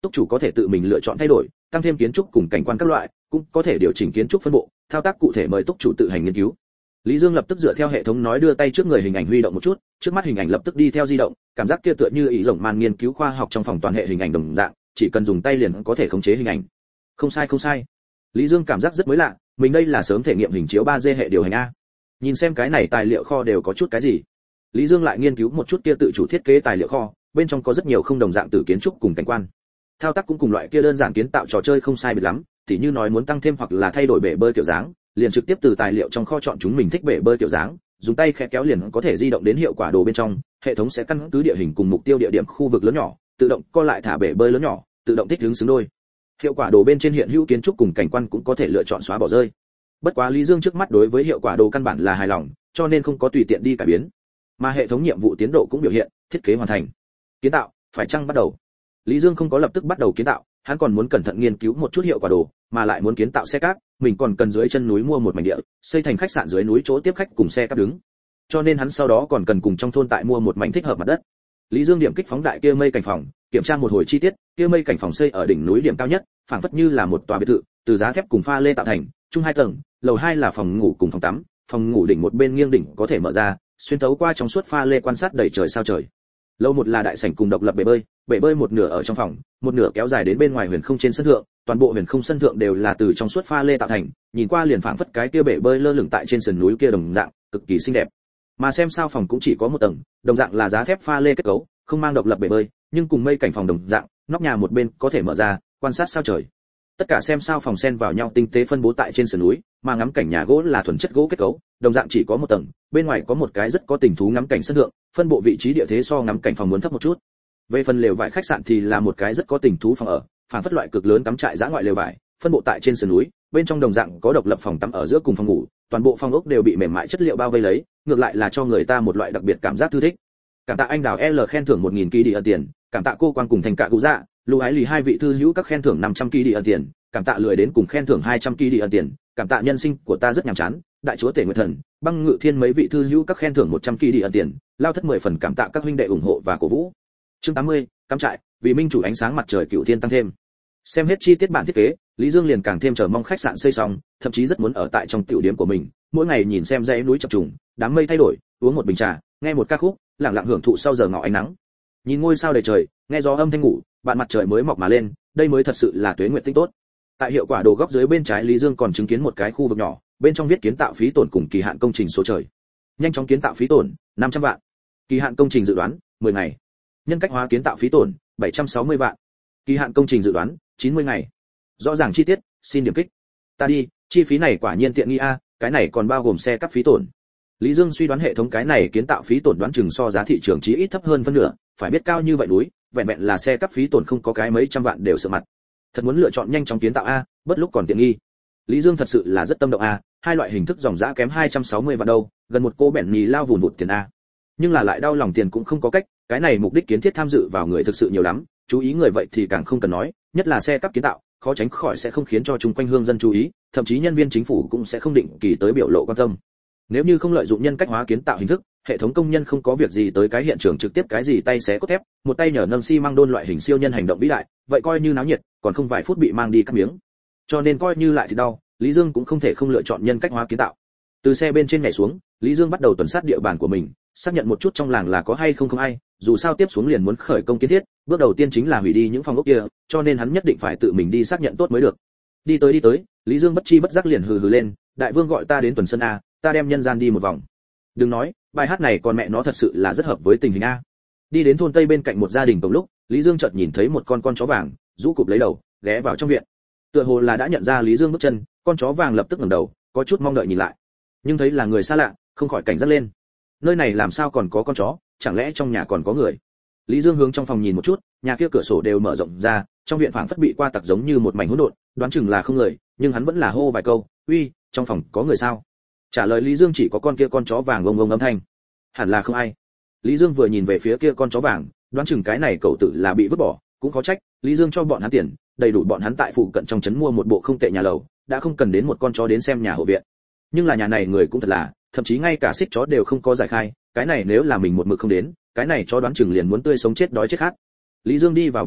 túc chủ có thể tự mình lựa chọn thay đổi, tăng thêm kiến trúc cùng cảnh quan các loại, cũng có thể điều chỉnh kiến trúc phân bộ, thao tác cụ thể mời túc chủ tự hành nghiên cứu. Lý Dương lập tức dựa theo hệ thống nói đưa tay trước người hình ảnh huy động một chút, trước mắt hình ảnh lập tức đi theo di động, cảm giác kia tựa như ý rộng màn nghiên cứu khoa học trong phòng toàn hệ hình ảnh đồng dạng, chỉ cần dùng tay liền có thể khống chế hình ảnh. Không sai không sai. Lý Dương cảm giác rất mới lạ, mình đây là sớm thể nghiệm hình chiếu ba D hệ điều hành a. Nhìn xem cái này tài liệu kho đều có chút cái gì. Lý Dương lại nghiên cứu một chút kia tự chủ thiết kế tài liệu kho, bên trong có rất nhiều không đồng dạng từ kiến trúc cùng cảnh quan. Thao tác cũng cùng loại kia đơn giản kiến tạo trò chơi không sai biệt lắm, tỉ như nói muốn tăng thêm hoặc là thay đổi bể bơi kiểu dáng, liền trực tiếp từ tài liệu trong kho chọn chúng mình thích bể bơi kiểu dáng, dùng tay khẽ kéo liền có thể di động đến hiệu quả đồ bên trong, hệ thống sẽ căn cứ địa hình cùng mục tiêu địa điểm khu vực lớn nhỏ, tự động co lại thả bể bơi lớn nhỏ, tự động thích ứng xứng đôi. Hiệu quả đồ bên trên hiện hữu kiến trúc cùng cảnh quan cũng có thể lựa chọn xóa bỏ rơi. Bất quá Lý Dương trước mắt đối với hiệu quả đồ căn bản là hài lòng, cho nên không có tùy tiện đi cải biến. Mà hệ thống nhiệm vụ tiến độ cũng biểu hiện, thiết kế hoàn thành. Kiến tạo, phải chăng bắt đầu? Lý Dương không có lập tức bắt đầu kiến tạo, hắn còn muốn cẩn thận nghiên cứu một chút hiệu quả đồ, mà lại muốn kiến tạo xe cáp, mình còn cần dưới chân núi mua một mảnh địa, xây thành khách sạn dưới núi chỗ tiếp khách cùng xe cáp đứng. Cho nên hắn sau đó còn cần cùng trong thôn tại mua một mảnh thích hợp mặt đất. Lý Dương điểm kích phóng đại kia mây cảnh phòng, kiểm tra một hồi chi tiết, kia mây cảnh phòng xây ở đỉnh núi điểm cao nhất, phảng phất như là một tòa biệt thự, từ giá thép cùng pha lê tạo thành, chung hai tầng, lầu hai là phòng ngủ cùng phòng tắm, phòng ngủ đỉnh một bên nghiêng đỉnh có thể mở ra, xuyên thấu qua trong suốt pha lê quan sát đầy trời sao trời. Lầu một là đại sảnh cùng độc lập bể bơi, bể bơi một nửa ở trong phòng, một nửa kéo dài đến bên ngoài huyền không trên sân thượng, toàn bộ huyền không sân thượng đều là từ trong suốt pha lê tạo thành, nhìn qua liền phảng phất cái kia bể bơi lơ lửng tại trên sườn núi kia đồng dạng, cực kỳ xinh đẹp. Mà xem sao phòng cũng chỉ có một tầng, đồng dạng là giá thép pha lê kết cấu, không mang độc lập bể bơi, nhưng cùng mây cảnh phòng đồng dạng, nóc nhà một bên có thể mở ra, quan sát sao trời. Tất cả xem sao phòng xen vào nhau tinh tế phân bố tại trên sườn núi, mà ngắm cảnh nhà gỗ là thuần chất gỗ kết cấu, đồng dạng chỉ có một tầng, bên ngoài có một cái rất có tình thú ngắm cảnh sân thượng, phân bộ vị trí địa thế so ngắm cảnh phòng muốn thấp một chút. Về phần lều vải khách sạn thì là một cái rất có tình thú phòng ở, phản phất loại cực lớn cắm trại dã ngoại lều vải, phân bộ tại trên sườn núi, bên trong đồng dạng có độc lập phòng tắm ở giữa cùng phòng ngủ, toàn bộ phòng ốc đều bị mềm mại chất liệu bao vây lấy, ngược lại là cho người ta một loại đặc biệt cảm giác thư thích. Cảm tạ anh Đào L khen thưởng một nghìn kỳ đi ẩn tiền, cảm tạ cô Quang cùng thành cả cụ dạ, Lưu Ái Lì hai vị thư hữu các khen thưởng năm trăm kỳ đi ẩn tiền, cảm tạ lười đến cùng khen thưởng hai trăm kỳ đi ẩn tiền, cảm tạ nhân sinh của ta rất nhàm chán, đại chúa tể nguyệt thần, băng ngự thiên mấy vị thư hữu các khen thưởng một trăm kỳ đi ẩn tiền, lao thất mười phần cảm tạ các huynh đệ ủng hộ và cổ vũ. Chương tám mươi, cắm trại, vì minh chủ ánh sáng mặt trời cửu thiên tăng thêm. Xem hết chi tiết bản thiết kế, Lý Dương liền càng thêm chờ mong khách sạn xây xong, thậm chí rất muốn ở tại trong tiểu điểm của mình, mỗi ngày nhìn xem dãy núi chập trùng, đám mây thay đổi, uống một bình trà, nghe một ca khúc, lặng lặng hưởng thụ sau giờ ngọ ánh nắng. Nhìn ngôi sao đầy trời, nghe gió âm thanh ngủ, bạn mặt trời mới mọc mà lên, đây mới thật sự là tuế nguyệt tinh tốt. Tại hiệu quả đồ góc dưới bên trái Lý Dương còn chứng kiến một cái khu vực nhỏ, bên trong viết kiến tạo phí tổn cùng kỳ hạn công trình số trời. Nhanh chóng kiến tạo phí tổn năm trăm vạn. Kỳ hạn công trình dự đoán mười ngày. Nhân cách hóa kiến tạo phí tổn bảy trăm sáu mươi vạn. Kỳ hạn công trình dự đoán chín mươi ngày. Rõ ràng chi tiết, xin điểm kích. Ta đi, chi phí này quả nhiên tiện nghi a, cái này còn bao gồm xe cắp phí tổn. Lý Dương suy đoán hệ thống cái này kiến tạo phí tổn đoán chừng so giá thị trường chí ít thấp hơn phân nửa, phải biết cao như vậy núi, vẹn vẹn là xe cắp phí tổn không có cái mấy trăm vạn đều sợ mặt. Thật muốn lựa chọn nhanh chóng kiến tạo a, bất lúc còn tiện nghi. Lý Dương thật sự là rất tâm động a, hai loại hình thức dòng giá kém hai trăm sáu mươi vạn đâu, gần một cô bẻn mì lao vùn vụt tiền a. Nhưng là lại đau lòng tiền cũng không có cách, cái này mục đích kiến thiết tham dự vào người thực sự nhiều lắm, chú ý người vậy thì càng không cần nói, nhất là xe cắp kiến tạo, khó tránh khỏi sẽ không khiến cho chung quanh hương dân chú ý, thậm chí nhân viên chính phủ cũng sẽ không định kỳ tới biểu lộ quan tâm. Nếu như không lợi dụng nhân cách hóa kiến tạo hình thức, hệ thống công nhân không có việc gì tới cái hiện trường trực tiếp cái gì tay xé cốt thép, một tay nhờ nâng xi măng đôn loại hình siêu nhân hành động vĩ đại, vậy coi như náo nhiệt, còn không vài phút bị mang đi cắt miếng. Cho nên coi như lại thì đau, Lý Dương cũng không thể không lựa chọn nhân cách hóa kiến tạo. Từ xe bên trên nhảy xuống, Lý Dương bắt đầu tuần sát địa bàn của mình, xác nhận một chút trong làng là có hay không không ai, dù sao tiếp xuống liền muốn khởi công kiến thiết, bước đầu tiên chính là hủy đi những phòng ốc kia, cho nên hắn nhất định phải tự mình đi xác nhận tốt mới được. Đi tới đi tới, Lý Dương bất chi bất giác liền hừ hừ lên, đại vương gọi ta đến tuần sân a, ta đem nhân gian đi một vòng. Đừng nói, bài hát này còn mẹ nó thật sự là rất hợp với tình hình a. Đi đến thôn tây bên cạnh một gia đình cùng lúc, Lý Dương chợt nhìn thấy một con con chó vàng, rũ cụp lấy đầu, ghé vào trong viện. Tựa hồ là đã nhận ra Lý Dương bước chân, con chó vàng lập tức ngẩng đầu, có chút mong đợi nhìn lại. Nhưng thấy là người xa lạ, không khỏi cảnh giác lên. Nơi này làm sao còn có con chó, chẳng lẽ trong nhà còn có người? Lý Dương hướng trong phòng nhìn một chút, nhà kia cửa sổ đều mở rộng ra, trong viện phảng phất bị qua tặc giống như một mảnh hỗn độn, đoán chừng là không người, nhưng hắn vẫn là hô vài câu, "Uy, trong phòng có người sao?" Trả lời Lý Dương chỉ có con kia con chó vàng ông ông âm thanh. Hẳn là không ai. Lý Dương vừa nhìn về phía kia con chó vàng, đoán chừng cái này cậu tử là bị vứt bỏ, cũng có trách, Lý Dương cho bọn hắn tiền, đầy đủ bọn hắn tại phụ cận trong trấn mua một bộ không tệ nhà lầu, đã không cần đến một con chó đến xem nhà hộ viện. Nhưng là nhà này người cũng thật là, thậm chí ngay cả xích chó đều không có giải khai, cái này nếu là mình một mực không đến, cái này chó đoán chừng liền muốn tươi sống chết đói chết khát. Lý Dương đi vào viện tử,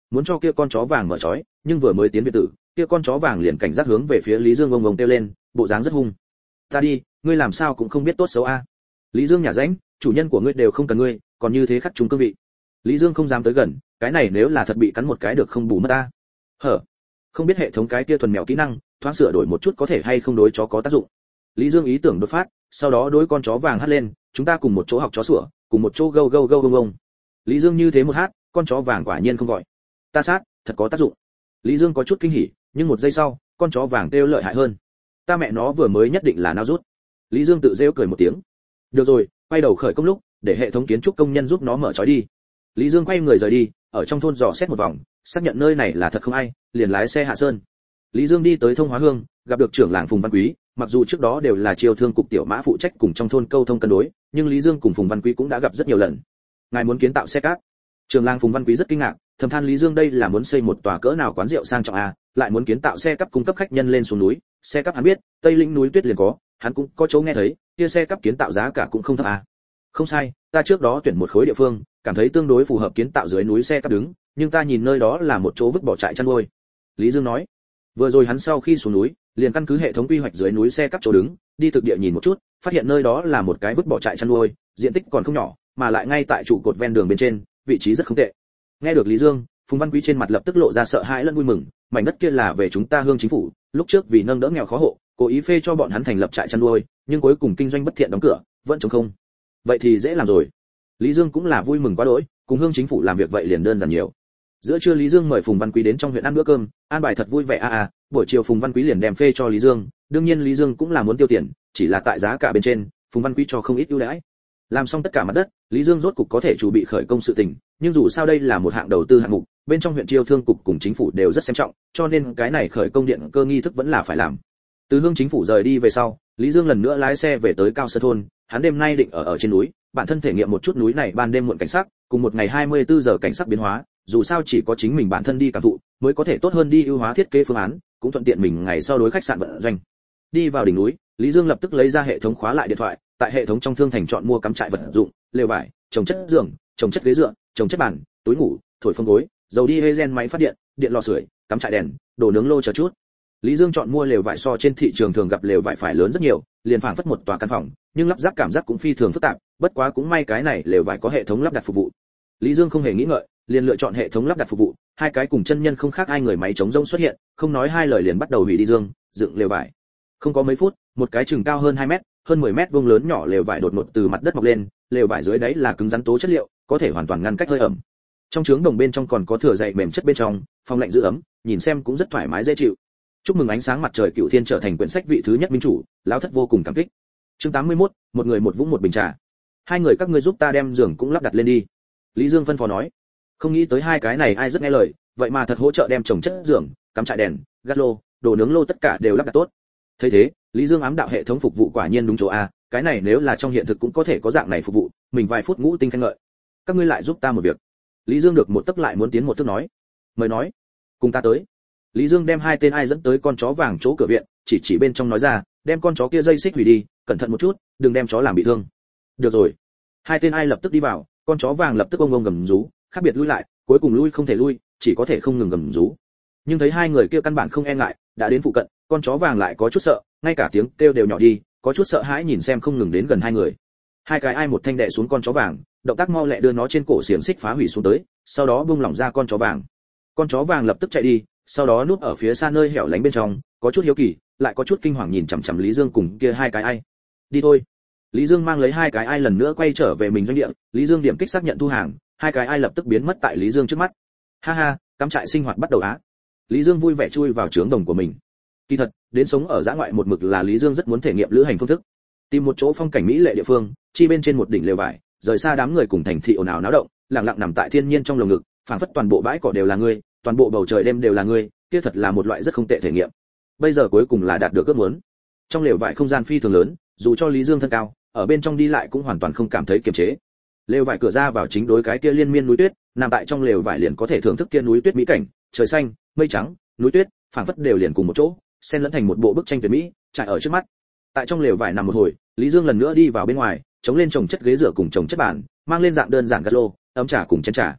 muốn cho kia con chó vàng mở trói, nhưng vừa mới tiến biệt tử, kia con chó vàng liền cảnh giác hướng về phía Lý Dương ông ông kêu lên, bộ dáng rất hung. Ta đi, ngươi làm sao cũng không biết tốt xấu a. Lý Dương nhả rãnh, chủ nhân của ngươi đều không cần ngươi, còn như thế khắc chúng cương vị. Lý Dương không dám tới gần, cái này nếu là thật bị cắn một cái được không bù mất ta. Hở, không biết hệ thống cái kia thuần mèo kỹ năng, thoáng sửa đổi một chút có thể hay không đối chó có tác dụng. Lý Dương ý tưởng đột phát, sau đó đối con chó vàng hắt lên, chúng ta cùng một chỗ học chó sủa, cùng một chỗ gâu gâu gâu gâu gâu. Lý Dương như thế một hát, con chó vàng quả nhiên không gọi. Ta sát, thật có tác dụng. Lý Dương có chút kinh hỉ, nhưng một giây sau, con chó vàng kêu lợi hại hơn. Ta mẹ nó vừa mới nhất định là nao rút. Lý Dương tự rêu cười một tiếng. Được rồi, quay đầu khởi công lúc, để hệ thống kiến trúc công nhân giúp nó mở trói đi. Lý Dương quay người rời đi, ở trong thôn dò xét một vòng, xác nhận nơi này là thật không ai, liền lái xe hạ sơn. Lý Dương đi tới Thông Hóa Hương, gặp được trưởng làng Phùng Văn Quý, mặc dù trước đó đều là chiêu thương cục tiểu mã phụ trách cùng trong thôn câu thông cân đối, nhưng Lý Dương cùng Phùng Văn Quý cũng đã gặp rất nhiều lần. Ngài muốn kiến tạo xe cát? Trưởng làng Phùng Văn Quý rất kinh ngạc, thầm than Lý Dương đây là muốn xây một tòa cỡ nào quán rượu sang trọng a, lại muốn kiến tạo xe cắp cung cấp khách nhân lên xuống núi, xe cắp hắn biết, Tây Lĩnh núi tuyết liền có, hắn cũng có chỗ nghe thấy, kia xe cắp kiến tạo giá cả cũng không thấp a. Không sai, ta trước đó tuyển một khối địa phương, cảm thấy tương đối phù hợp kiến tạo dưới núi xe cắp đứng, nhưng ta nhìn nơi đó là một chỗ vứt bỏ trại chăn nuôi. Lý Dương nói. Vừa rồi hắn sau khi xuống núi, liền căn cứ hệ thống quy hoạch dưới núi xe cắp chỗ đứng, đi thực địa nhìn một chút, phát hiện nơi đó là một cái vứt bỏ trại chăn nuôi, diện tích còn không nhỏ, mà lại ngay tại trụ cột ven đường bên trên, vị trí rất không tệ. Nghe được Lý Dương, Phùng Văn Quý trên mặt lập tức lộ ra sợ hãi lẫn vui mừng, mảnh đất kia là về chúng ta Hương chính phủ, lúc trước vì nâng đỡ nghèo khó hộ, cố ý phê cho bọn hắn thành lập trại chăn nuôi, nhưng cuối cùng kinh doanh bất thiện đóng cửa, vẫn trống không. Vậy thì dễ làm rồi. Lý Dương cũng là vui mừng quá đỗi, cùng Hương chính phủ làm việc vậy liền đơn giản nhiều. Giữa trưa Lý Dương mời Phùng Văn Quý đến trong huyện ăn bữa cơm, an bài thật vui vẻ a a, buổi chiều Phùng Văn Quý liền đem phê cho Lý Dương, đương nhiên Lý Dương cũng là muốn tiêu tiền, chỉ là tại giá cả bên trên, Phùng Văn Quý cho không ít ưu đãi. Làm xong tất cả mặt đất, Lý Dương rốt cục có thể chuẩn bị khởi công sự tình, nhưng dù sao đây là một hạng đầu tư hạng mục, bên trong huyện chiêu thương cục cùng chính phủ đều rất xem trọng, cho nên cái này khởi công điện cơ nghi thức vẫn là phải làm. Từ Hương chính phủ rời đi về sau, Lý Dương lần nữa lái xe về tới Cao Sơn thôn, hắn đêm nay định ở ở trên núi, bản thân thể nghiệm một chút núi này ban đêm muộn cảnh sắc, cùng một ngày hai mươi tư giờ cảnh sắc biến hóa, dù sao chỉ có chính mình bản thân đi cảm thụ, mới có thể tốt hơn đi ưu hóa thiết kế phương án, cũng thuận tiện mình ngày sau đối khách sạn vận doanh. Đi vào đỉnh núi, Lý Dương lập tức lấy ra hệ thống khóa lại điện thoại, tại hệ thống trong thương thành chọn mua cắm trại vật dụng, lều vải, trồng chất giường, trồng chất ghế dựa, trồng chất bàn, túi ngủ, thổi phông gối, dầu diesel máy phát điện, điện lò sưởi, cắm trại đèn, đồ nướng lô chờ chút. Lý Dương chọn mua lều vải so trên thị trường thường gặp lều vải phải lớn rất nhiều, liền phảng phất một tòa căn phòng, nhưng lắp ráp cảm giác cũng phi thường phức tạp, bất quá cũng may cái này lều vải có hệ thống lắp đặt phục vụ. Lý Dương không hề nghĩ ngợi, liền lựa chọn hệ thống lắp đặt phục vụ, hai cái cùng chân nhân không khác ai người máy chống rông xuất hiện, không nói hai lời liền bắt đầu hủy đi dương, dựng lều vải. Không có mấy phút, một cái chừng cao hơn hai mét, hơn mười mét vuông lớn nhỏ lều vải đột ngột từ mặt đất mọc lên, lều vải dưới đáy là cứng rắn tố chất liệu, có thể hoàn toàn ngăn cách hơi ẩm. Trong trướng đồng bên trong còn có thừa dày mềm chất bên trong, phòng lạnh giữ ấm, nhìn xem cũng rất thoải mái dễ chịu. Chúc mừng ánh sáng mặt trời Cửu Thiên trở thành quyển sách vị thứ nhất minh chủ, lão thất vô cùng cảm kích. Chương tám mươi mốt, một người một vũng một bình trà. Hai người các ngươi giúp ta đem giường cũng lắp đặt lên đi. Lý Dương phân phó nói. Không nghĩ tới hai cái này ai rất nghe lời, vậy mà thật hỗ trợ đem trồng chất giường, cắm trại đèn, gas lô, đồ nướng lô tất cả đều lắp đặt tốt. Thấy thế, Lý Dương ám đạo hệ thống phục vụ quả nhiên đúng chỗ a, cái này nếu là trong hiện thực cũng có thể có dạng này phục vụ, mình vài phút ngũ tinh khen ngợi. Các ngươi lại giúp ta một việc. Lý Dương được một tức lại muốn tiến một tức nói. Mời nói. Cùng ta tới. Lý Dương đem hai tên ai dẫn tới con chó vàng chỗ cửa viện, chỉ chỉ bên trong nói ra, đem con chó kia dây xích hủy đi, cẩn thận một chút, đừng đem chó làm bị thương. Được rồi. Hai tên ai lập tức đi vào, con chó vàng lập tức ông ông gầm rú, khác biệt lui lại, cuối cùng lui không thể lui, chỉ có thể không ngừng gầm rú. Nhưng thấy hai người kia căn bản không e ngại, đã đến phụ cận, con chó vàng lại có chút sợ, ngay cả tiếng kêu đều nhỏ đi, có chút sợ hãi nhìn xem không ngừng đến gần hai người. Hai cái ai một thanh đè xuống con chó vàng, động tác mau lẹ đưa nó trên cổ xiềng xích phá hủy xuống tới, sau đó buông lỏng ra con chó vàng. Con chó vàng lập tức chạy đi, sau đó núp ở phía xa nơi hẻo lánh bên trong, có chút hiếu kỳ, lại có chút kinh hoàng nhìn chằm chằm Lý Dương cùng kia hai cái ai. Đi thôi. Lý Dương mang lấy hai cái ai lần nữa quay trở về mình doanh địa, Lý Dương điểm kích xác nhận thu hàng, hai cái ai lập tức biến mất tại Lý Dương trước mắt. Ha ha, cắm trại sinh hoạt bắt đầu á. Lý Dương vui vẻ chui vào trướng đồng của mình. Kỳ thật, đến sống ở dã ngoại một mực là Lý Dương rất muốn thể nghiệm lữ hành phương thức. Tìm một chỗ phong cảnh mỹ lệ địa phương, chi bên trên một đỉnh lều vải, rời xa đám người cùng thành thị ồn ào náo động, lặng lặng nằm tại thiên nhiên trong lồng ngực, phảng phất toàn bộ bãi cỏ đều là ngươi, toàn bộ bầu trời đêm đều là ngươi, kia thật là một loại rất không tệ thể nghiệm. Bây giờ cuối cùng là đạt được ước muốn. Trong lều vải không gian phi thường lớn, dù cho Lý Dương thân cao, ở bên trong đi lại cũng hoàn toàn không cảm thấy kiềm chế. Lều vải cửa ra vào chính đối cái kia liên miên núi tuyết, nằm tại trong lều vải liền có thể thưởng thức kia núi tuyết mỹ cảnh, trời xanh, mây trắng, núi tuyết, phảng phất đều liền cùng một chỗ, xen lẫn thành một bộ bức tranh tuyệt mỹ, trải ở trước mắt. Tại trong lều vải nằm một hồi, Lý Dương lần nữa đi vào bên ngoài, chống lên chồng chất ghế rửa cùng chồng chất bàn, mang lên dạng đơn giản gạt lô, ấm trà cùng chén trà.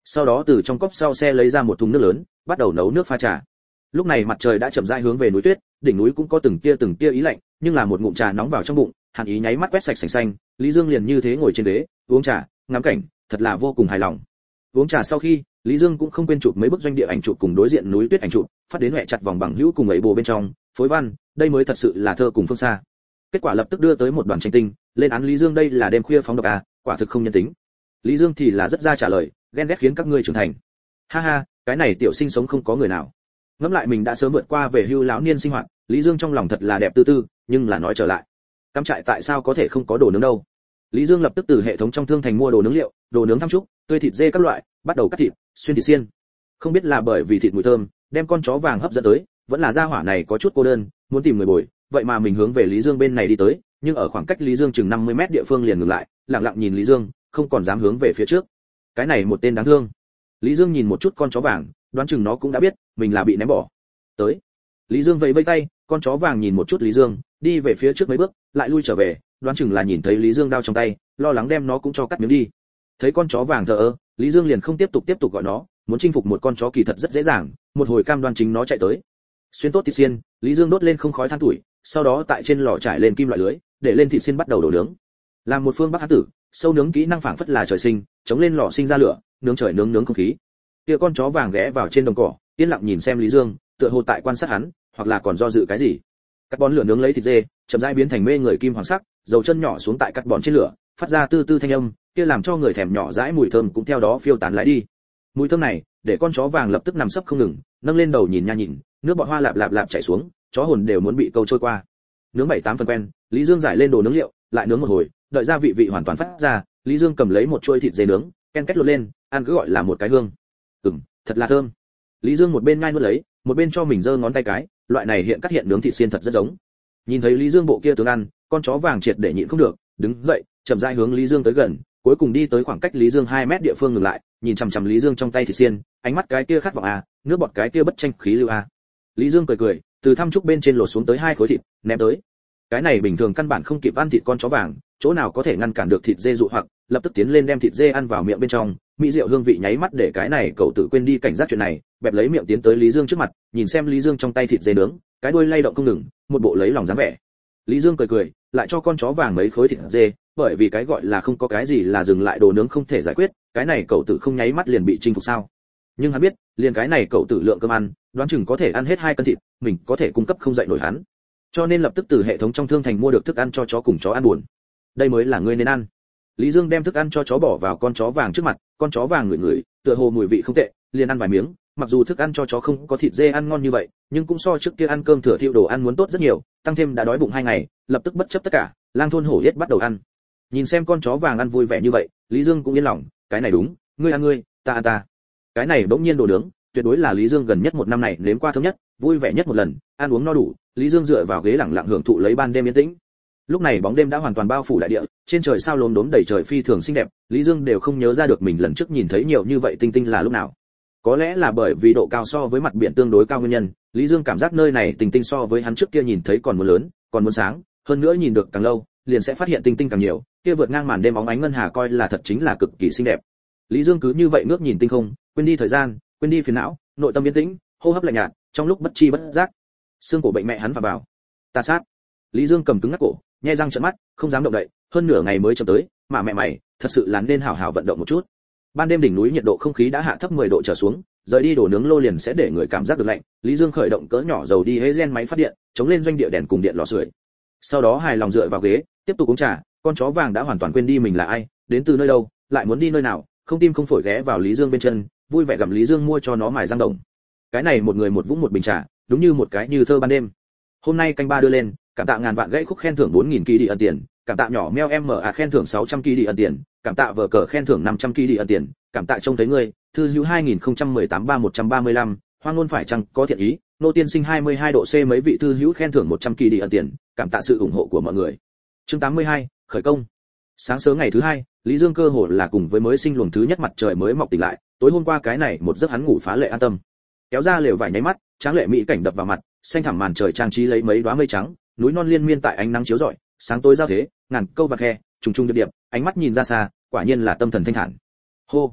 Sau đó từ trong cốc sau xe lấy ra một thùng nước lớn, bắt đầu nấu nước pha trà. Lúc này mặt trời đã chậm rãi hướng về núi tuyết, đỉnh núi cũng có từng tia từng tia ý lạnh, nhưng là một ngụm trà nóng vào trong bụng, hàn ý nháy mắt quét sạch sành xanh, Lý Dương liền như thế ngồi trên ghế, uống trà, ngắm cảnh, thật là vô cùng hài lòng. Uống trà sau khi, Lý Dương cũng không quên chụp mấy bức doanh địa ảnh chụp cùng đối diện núi tuyết ảnh chụp, phát đến hoẹ chặt vòng bằng hữu cùng ấy bồ bên trong, phối văn, đây mới thật sự là thơ cùng phương xa. Kết quả lập tức đưa tới một đoàn tranh tinh, lên án Lý Dương đây là đêm khuya phóng độc à, quả thực không nhân tính. Lý Dương thì là rất ra trả lời, ghen ghét khiến các ngươi trưởng thành. Ha ha, cái này tiểu sinh sống không có người nào. Ngẫm lại mình đã sớm vượt qua về hưu lão niên sinh hoạt, Lý Dương trong lòng thật là đẹp tư tư, nhưng là nói trở lại, cắm trại tại sao có thể không có đồ nướng đâu? Lý Dương lập tức từ hệ thống trong thương thành mua đồ nướng liệu, đồ nướng thăm trúc, tươi thịt dê các loại, bắt đầu cắt thịt, xuyên thịt xiên. Không biết là bởi vì thịt mùi thơm, đem con chó vàng hấp dẫn tới, vẫn là gia hỏa này có chút cô đơn, muốn tìm người bồi, vậy mà mình hướng về Lý Dương bên này đi tới, nhưng ở khoảng cách Lý Dương chừng năm mươi mét địa phương liền ngừng lại, lặng lặng nhìn Lý Dương, không còn dám hướng về phía trước. Cái này một tên đáng thương. Lý Dương nhìn một chút con chó vàng, đoán chừng nó cũng đã biết mình là bị ném bỏ. Tới. Lý Dương vẫy vẫy tay, con chó vàng nhìn một chút Lý Dương, đi về phía trước mấy bước, lại lui trở về, đoán chừng là nhìn thấy Lý Dương đao trong tay, lo lắng đem nó cũng cho cắt miếng đi. Thấy con chó vàng thờ ơ, Lý Dương liền không tiếp tục tiếp tục gọi nó, muốn chinh phục một con chó kỳ thật rất dễ dàng, một hồi cam đoan chính nó chạy tới. Xuyên tốt thịt xiên, Lý Dương đốt lên không khói than tuổi, sau đó tại trên lò trải lên kim loại lưới, để lên thịt xiên bắt đầu đổ nướng. Làm một phương Bắc hán tử, sâu nướng kỹ năng phảng phất là trời sinh, chống lên lò sinh ra lửa, nướng trời nướng nướng không khí. Kia con chó vàng ghé vào trên đồng cỏ, yên lặng nhìn xem Lý Dương, tựa hồ tại quan sát hắn, hoặc là còn do dự cái gì. Cắt bón lửa nướng lấy thịt dê, chậm rãi biến thành mê người kim hoàng sắc, dầu chân nhỏ xuống tại cắt bón trên lửa, phát ra tư tư thanh âm, kia làm cho người thèm nhỏ dãi mùi thơm cũng theo đó phiêu tán lại đi. Mùi thơm này, để con chó vàng lập tức nằm sấp không ngừng, nâng lên đầu nhìn nha nhìn, nước bọt hoa lạp lạp lạp chảy xuống, chó hồn đều muốn bị câu trôi qua. Nướng bảy tám phần quen, Lý Dương giải lên đồ nướng liệu, lại nướng một hồi, đợi gia vị vị hoàn toàn phát ra, Lý Dương cầm lấy một chuôi thịt dê nướng, ken kết lột lên, ăn cứ gọi là một cái hương. Ừm, thật là thơm. Lý Dương một bên nhai nuốt lấy, một bên cho mình giơ ngón tay cái, loại này hiện cắt hiện nướng thịt xiên thật rất giống. Nhìn thấy Lý Dương bộ kia tướng ăn, con chó vàng triệt để nhịn không được, đứng dậy, chậm rãi hướng Lý Dương tới gần, cuối cùng đi tới khoảng cách Lý Dương hai mét địa phương ngừng lại, nhìn chằm chằm Lý Dương trong tay thịt xiên, ánh mắt cái kia khát vọng à, nước bọt cái kia bất tranh khí lưu à. Lý Dương cười cười, từ thăm trúc bên trên lột xuống tới hai khối thịt, ném tới. Cái này bình thường căn bản không kịp ăn thịt con chó vàng, chỗ nào có thể ngăn cản được thịt dê dụ hoặc, lập tức tiến lên đem thịt dê ăn vào miệng bên trong, mỹ rượu hương vị nháy mắt để cái này cậu tự quên đi cảnh giác chuyện này, bẹp lấy miệng tiến tới Lý Dương trước mặt, nhìn xem Lý Dương trong tay thịt dê nướng, cái đuôi lay động không ngừng, một bộ lấy lòng dáng vẻ. Lý Dương cười cười, lại cho con chó vàng mấy khối thịt dê, bởi vì cái gọi là không có cái gì là dừng lại đồ nướng không thể giải quyết, cái này cậu tự không nháy mắt liền bị chinh phục sao? Nhưng hắn biết, liền cái này cậu tự lượng cơm ăn, đoán chừng có thể ăn hết hai cân thịt, mình có thể cung cấp không dậy nổi hắn. Cho nên lập tức từ hệ thống trong thương thành mua được thức ăn cho chó cùng chó ăn buồn. Đây mới là ngươi nên ăn. Lý Dương đem thức ăn cho chó bỏ vào con chó vàng trước mặt, con chó vàng ngửi ngửi, tựa hồ mùi vị không tệ, liền ăn vài miếng, mặc dù thức ăn cho chó không có thịt dê ăn ngon như vậy, nhưng cũng so trước kia ăn cơm thừa thiệu đồ ăn muốn tốt rất nhiều, tăng thêm đã đói bụng hai ngày, lập tức bất chấp tất cả, lang thôn hổ yết bắt đầu ăn. Nhìn xem con chó vàng ăn vui vẻ như vậy, Lý Dương cũng yên lòng, cái này đúng, ngươi ăn ngươi, ta ăn ta. Cái này bỗng nhiên đồ nướng, tuyệt đối là Lý Dương gần nhất một năm này nếm qua thơm nhất, vui vẻ nhất một lần, ăn uống no đủ, Lý Dương dựa vào ghế lặng lặng hưởng thụ lấy ban đêm yên tĩnh. Lúc này bóng đêm đã hoàn toàn bao phủ đại địa, trên trời sao lốm đốm đầy trời phi thường xinh đẹp, Lý Dương đều không nhớ ra được mình lần trước nhìn thấy nhiều như vậy tinh tinh là lúc nào. Có lẽ là bởi vì độ cao so với mặt biển tương đối cao nguyên nhân, Lý Dương cảm giác nơi này tinh tinh so với hắn trước kia nhìn thấy còn muốn lớn, còn muốn sáng, hơn nữa nhìn được càng lâu, liền sẽ phát hiện tinh tinh càng nhiều, kia vượt ngang màn đêm óng ánh ngân hà coi là thật chính là cực kỳ xinh đẹp. Lý Dương cứ như vậy ngước nhìn tinh không, quên đi thời gian, quên đi phiền não, nội tâm yên tĩnh, hô hấp lạnh nhạt, trong lúc bất chi bất giác, xương cổ bệnh mẹ hắn phà vào. Ta sát. Lý Dương cầm cứng ngắc cổ, nhe răng trợn mắt, không dám động đậy, hơn nửa ngày mới chậm tới, mà mẹ mày, thật sự là nên hảo hảo vận động một chút. Ban đêm đỉnh núi nhiệt độ không khí đã hạ thấp mười độ trở xuống, rời đi đổ nướng lô liền sẽ để người cảm giác được lạnh. Lý Dương khởi động cỡ nhỏ dầu đi hế gen máy phát điện, chống lên doanh địa đèn cùng điện lò sưởi. Sau đó hài lòng dựa vào ghế, tiếp tục uống trà. Con chó vàng đã hoàn toàn quên đi mình là ai, đến từ nơi đâu, lại muốn đi nơi nào, không tim không phổi ghé vào Lý Dương bên chân, vui vẻ gặm Lý Dương mua cho nó mài răng đồng. Cái này một người một vũng một bình trà, đúng như một cái như thơ ban đêm. Hôm nay canh ba đưa lên, cảm tạ ngàn vạn gãy khúc khen thưởng bốn nghìn kỳ đi ẩn tiền, cảm tạ nhỏ meo em à khen thưởng sáu trăm kỳ đi ẩn tiền, cảm tạ vở cờ khen thưởng năm trăm kỳ đi ẩn tiền, cảm tạ trông thấy ngươi, thư hữu hai nghìn không trăm mười tám ba một trăm ba mươi lăm, hoang ngôn phải chăng có thiện ý, nô tiên sinh hai mươi hai độ C mấy vị thư hữu khen thưởng một trăm kỳ đi ẩn tiền, cảm tạ sự ủng hộ của mọi người. Chương tám mươi hai, khởi công. Sáng sớm ngày thứ hai, Lý Dương cơ hồ là cùng với mới sinh luồng thứ nhất mặt trời mới mọc tỉnh lại, tối hôm qua cái này một giấc hắn ngủ phá lệ an tâm. Kéo ra lều vải nháy mắt, tráng lệ mỹ cảnh đập vào mặt, xanh thẳm màn trời trang trí lấy mấy đóa mây trắng, núi non liên miên tại ánh nắng chiếu rọi, sáng tối giao thế, ngàn câu vạt khe, trùng trùng điệp điệp, ánh mắt nhìn ra xa, quả nhiên là tâm thần thanh thản. Hô.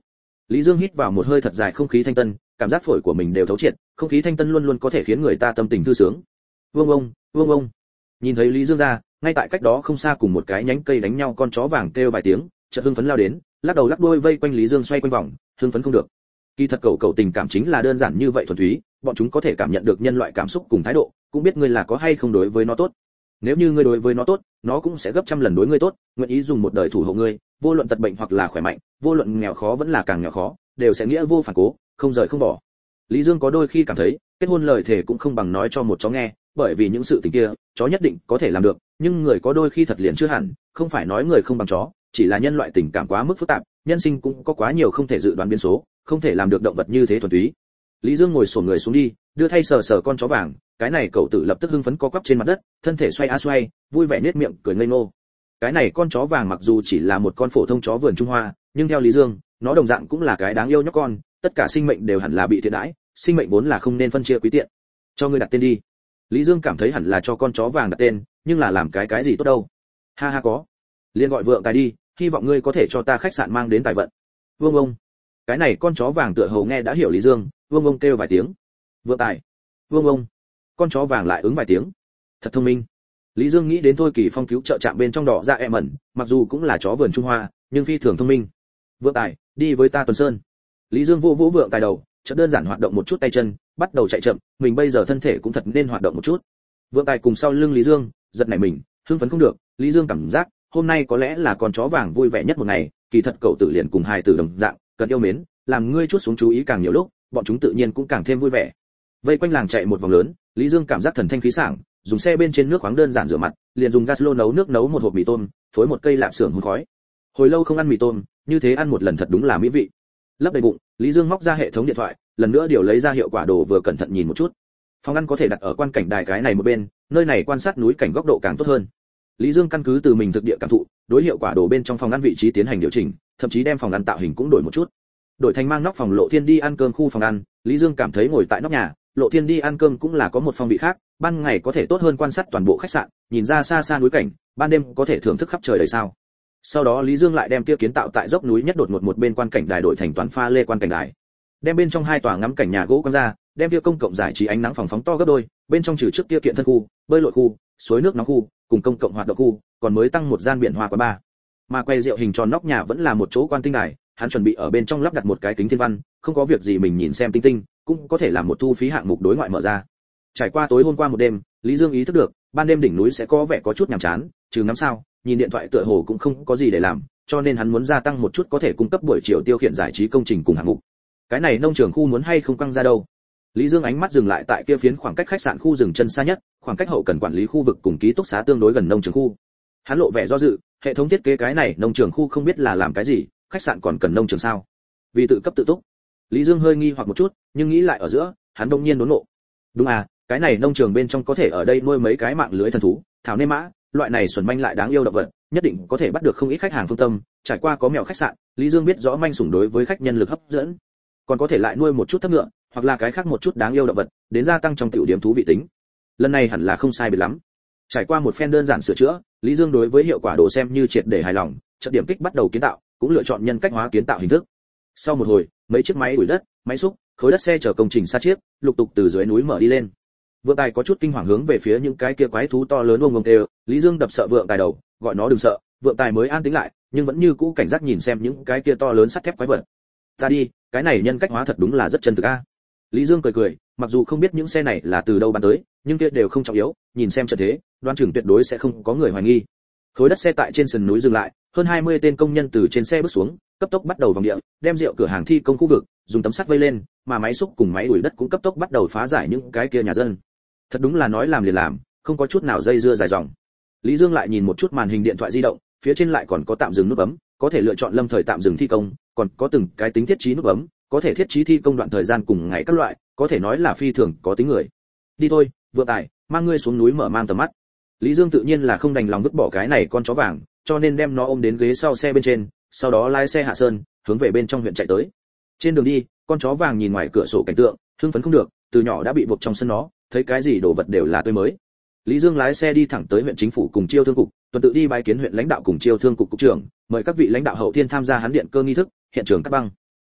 Lý Dương hít vào một hơi thật dài không khí thanh tân, cảm giác phổi của mình đều thấu triệt, không khí thanh tân luôn luôn có thể khiến người ta tâm tình thư sướng. Vương ông, vương ông. Nhìn thấy Lý Dương ra, ngay tại cách đó không xa cùng một cái nhánh cây đánh nhau con chó vàng kêu vài tiếng, chợt hưng phấn lao đến, lắc đầu lắc đuôi vây quanh Lý Dương xoay quanh vòng, hưng phấn không được. Kỳ thật cậu cậu tình cảm chính là đơn giản như vậy thuần túy, bọn chúng có thể cảm nhận được nhân loại cảm xúc cùng thái độ, cũng biết ngươi là có hay không đối với nó tốt. Nếu như ngươi đối với nó tốt, nó cũng sẽ gấp trăm lần đối ngươi tốt, nguyện ý dùng một đời thủ hộ ngươi, vô luận tật bệnh hoặc là khỏe mạnh, vô luận nghèo khó vẫn là càng nghèo khó, đều sẽ nghĩa vô phản cố, không rời không bỏ. Lý Dương có đôi khi cảm thấy, kết hôn lời thề cũng không bằng nói cho một chó nghe, bởi vì những sự tình kia, chó nhất định có thể làm được, nhưng người có đôi khi thật liền chưa hẳn, không phải nói người không bằng chó, chỉ là nhân loại tình cảm quá mức phức tạp, nhân sinh cũng có quá nhiều không thể dự đoán biến số, không thể làm được động vật như thế thuần túy. Lý Dương ngồi xổm người xuống đi, đưa thay sờ sờ con chó vàng, cái này cậu tử lập tức hưng phấn co quắp trên mặt đất, thân thể xoay a xoay, vui vẻ nhếch miệng cười ngây ngô. Cái này con chó vàng mặc dù chỉ là một con phổ thông chó vườn Trung Hoa, nhưng theo Lý Dương, nó đồng dạng cũng là cái đáng yêu nhóc con, tất cả sinh mệnh đều hẳn là bị thiện đãi, sinh mệnh vốn là không nên phân chia quý tiện. Cho ngươi đặt tên đi. Lý Dương cảm thấy hẳn là cho con chó vàng đặt tên, nhưng là làm cái cái gì tốt đâu. Ha ha có. Liên gọi Vượng Tài đi, hy vọng ngươi có thể cho ta khách sạn mang đến tài vận. Vương ông. Cái này con chó vàng tựa hồ nghe đã hiểu Lý Dương, vương ông kêu vài tiếng. Vượng Tài. Vương ông. Con chó vàng lại ứng vài tiếng. Thật thông minh. Lý Dương nghĩ đến Thôi Kỳ Phong cứu trợ trạm bên trong đỏ ra em ẩn, mặc dù cũng là chó vườn Trung Hoa, nhưng phi thường thông minh. Vượng Tài, đi với ta tuần sơn. Lý Dương vô vỗ Vượng Tài đầu, chợt đơn giản hoạt động một chút tay chân, bắt đầu chạy chậm, mình bây giờ thân thể cũng thật nên hoạt động một chút. Vượng Tài cùng sau lưng Lý Dương, giật nảy mình, hưng phấn không được, Lý Dương cảm giác, hôm nay có lẽ là con chó vàng vui vẻ nhất một ngày, kỳ thật cậu tử liền cùng hài tử đồng dạng, cần yêu mến, làm ngươi chút xuống chú ý càng nhiều lúc, bọn chúng tự nhiên cũng càng thêm vui vẻ. Vây quanh làng chạy một vòng lớn, Lý Dương cảm giác thần thanh khí sảng, dùng xe bên trên nước khoáng đơn giản rửa mặt, liền dùng gas lô nấu nước nấu một hộp mì tôm, phối một cây lạp xưởng hun khói. Hồi lâu không ăn mì tôm, như thế ăn một lần thật đúng là mỹ vị. Lấp đầy bụng, Lý Dương móc ra hệ thống điện thoại, lần nữa điều lấy ra hiệu quả đồ vừa cẩn thận nhìn một chút. Phòng ăn có thể đặt ở quan cảnh đài cái này một bên, nơi này quan sát núi cảnh góc độ càng tốt hơn. Lý Dương căn cứ từ mình thực địa cảm thụ, đối hiệu quả đồ bên trong phòng ăn vị trí tiến hành điều chỉnh, thậm chí đem phòng ăn tạo hình cũng đổi một chút. Đổi thành mang nóc phòng Lộ Thiên đi ăn cơm khu phòng ăn, Lý Dương cảm thấy ngồi tại nóc nhà, Lộ Thiên đi ăn cơm cũng là có một phong vị khác, ban ngày có thể tốt hơn quan sát toàn bộ khách sạn, nhìn ra xa xa núi cảnh, ban đêm có thể thưởng thức khắp trời đầy sao. Sau đó Lý Dương lại đem kia kiến tạo tại dốc núi nhất đột ngột một bên quan cảnh đài đổi thành toán pha lê quan cảnh đài. Đem bên trong hai tòa ngắm cảnh nhà gỗ quăng ra, đem kia công cộng giải trí ánh nắng phòng phóng to gấp đôi, bên trong trừ trước kia kiện thân khu, bơi lội khu, suối nước nóng khu, cùng công cộng hoạt động khu, còn mới tăng một gian biển hoa quán bar. Mà quay rượu hình tròn nóc nhà vẫn là một chỗ quan tinh đài, hắn chuẩn bị ở bên trong lắp đặt một cái kính thiên văn, không có việc gì mình nhìn xem tinh tinh, cũng có thể làm một thu phí hạng mục đối ngoại mở ra. Trải qua tối hôm qua một đêm, Lý Dương ý thức được, ban đêm đỉnh núi sẽ có vẻ có chút nhàm chán, trừ ngắm sao, nhìn điện thoại tựa hồ cũng không có gì để làm, cho nên hắn muốn gia tăng một chút có thể cung cấp buổi chiều tiêu khiển giải trí công trình cùng hạng mục. Cái này nông trường khu muốn hay không quăng ra đâu? Lý Dương ánh mắt dừng lại tại kia phiến khoảng cách khách sạn khu dừng chân xa nhất, khoảng cách hậu cần quản lý khu vực cùng ký túc xá tương đối gần nông trường khu. Hắn lộ vẻ do dự, hệ thống thiết kế cái này nông trường khu không biết là làm cái gì, khách sạn còn cần nông trường sao? Vì tự cấp tự túc. Lý Dương hơi nghi hoặc một chút, nhưng nghĩ lại ở giữa, hắn đột nhiên đốn nộ. Đúng à, cái này nông trường bên trong có thể ở đây nuôi mấy cái mạng lưới thần thú, thảo nê mã, loại này xuẩn manh lại đáng yêu động vật, nhất định có thể bắt được không ít khách hàng phương tâm. Trải qua có mèo khách sạn, Lý Dương biết rõ manh sủng đối với khách nhân lực hấp dẫn, còn có thể lại nuôi một chút thấp ngựa, hoặc là cái khác một chút đáng yêu động vật, đến gia tăng trong tiểu điểm thú vị tính. Lần này hẳn là không sai biệt lắm. Trải qua một phen đơn giản sửa chữa, Lý Dương đối với hiệu quả đồ xem như triệt để hài lòng, trận điểm kích bắt đầu kiến tạo, cũng lựa chọn nhân cách hóa kiến tạo hình thức. Sau một hồi, mấy chiếc máy đuổi đất, máy xúc, khối đất xe chở công trình xa chiếc, lục tục từ dưới núi mở đi lên. Vượng Tài có chút kinh hoàng hướng về phía những cái kia quái thú to lớn ông ông kêu, Lý Dương đập sợ Vượng Tài đầu, gọi nó đừng sợ. Vượng Tài mới an tĩnh lại, nhưng vẫn như cũ cảnh giác nhìn xem những cái kia to lớn sắt thép quái vật. Ta đi, cái này nhân cách hóa thật đúng là rất chân thực a. Lý Dương cười cười, mặc dù không biết những xe này là từ đâu bán tới, nhưng kia đều không trọng yếu, nhìn xem trận thế, đoán chừng tuyệt đối sẽ không có người hoài nghi. Khối đất xe tại trên sườn núi dừng lại, hơn hai mươi tên công nhân từ trên xe bước xuống, cấp tốc bắt đầu vòng địa, đem rượu cửa hàng thi công khu vực, dùng tấm sắt vây lên, mà máy xúc cùng máy đuổi đất cũng cấp tốc bắt đầu phá giải những cái kia nhà dân. Thật đúng là nói làm liền làm, không có chút nào dây dưa dài dòng. Lý Dương lại nhìn một chút màn hình điện thoại di động, phía trên lại còn có tạm dừng nút bấm, có thể lựa chọn lâm thời tạm dừng thi công, còn có từng cái tính thiết trí nút bấm, có thể thiết trí thi công đoạn thời gian cùng ngày các loại, có thể nói là phi thường có tính người. Đi thôi, Vượng Tài, mang ngươi xuống núi mở mang tầm mắt. Lý Dương tự nhiên là không đành lòng vứt bỏ cái này con chó vàng, cho nên đem nó ôm đến ghế sau xe bên trên, sau đó lái xe hạ sơn, hướng về bên trong huyện chạy tới. Trên đường đi, con chó vàng nhìn ngoài cửa sổ cảnh tượng, hưng phấn không được, từ nhỏ đã bị buộc trong sân nó, thấy cái gì đồ vật đều là tươi mới. Lý Dương lái xe đi thẳng tới huyện chính phủ cùng chiêu thương cục, tuần tự đi bái kiến huyện lãnh đạo cùng chiêu thương cục cục trưởng, mời các vị lãnh đạo hậu thiên tham gia hắn điện cơ nghi thức, hiện trường cắt băng.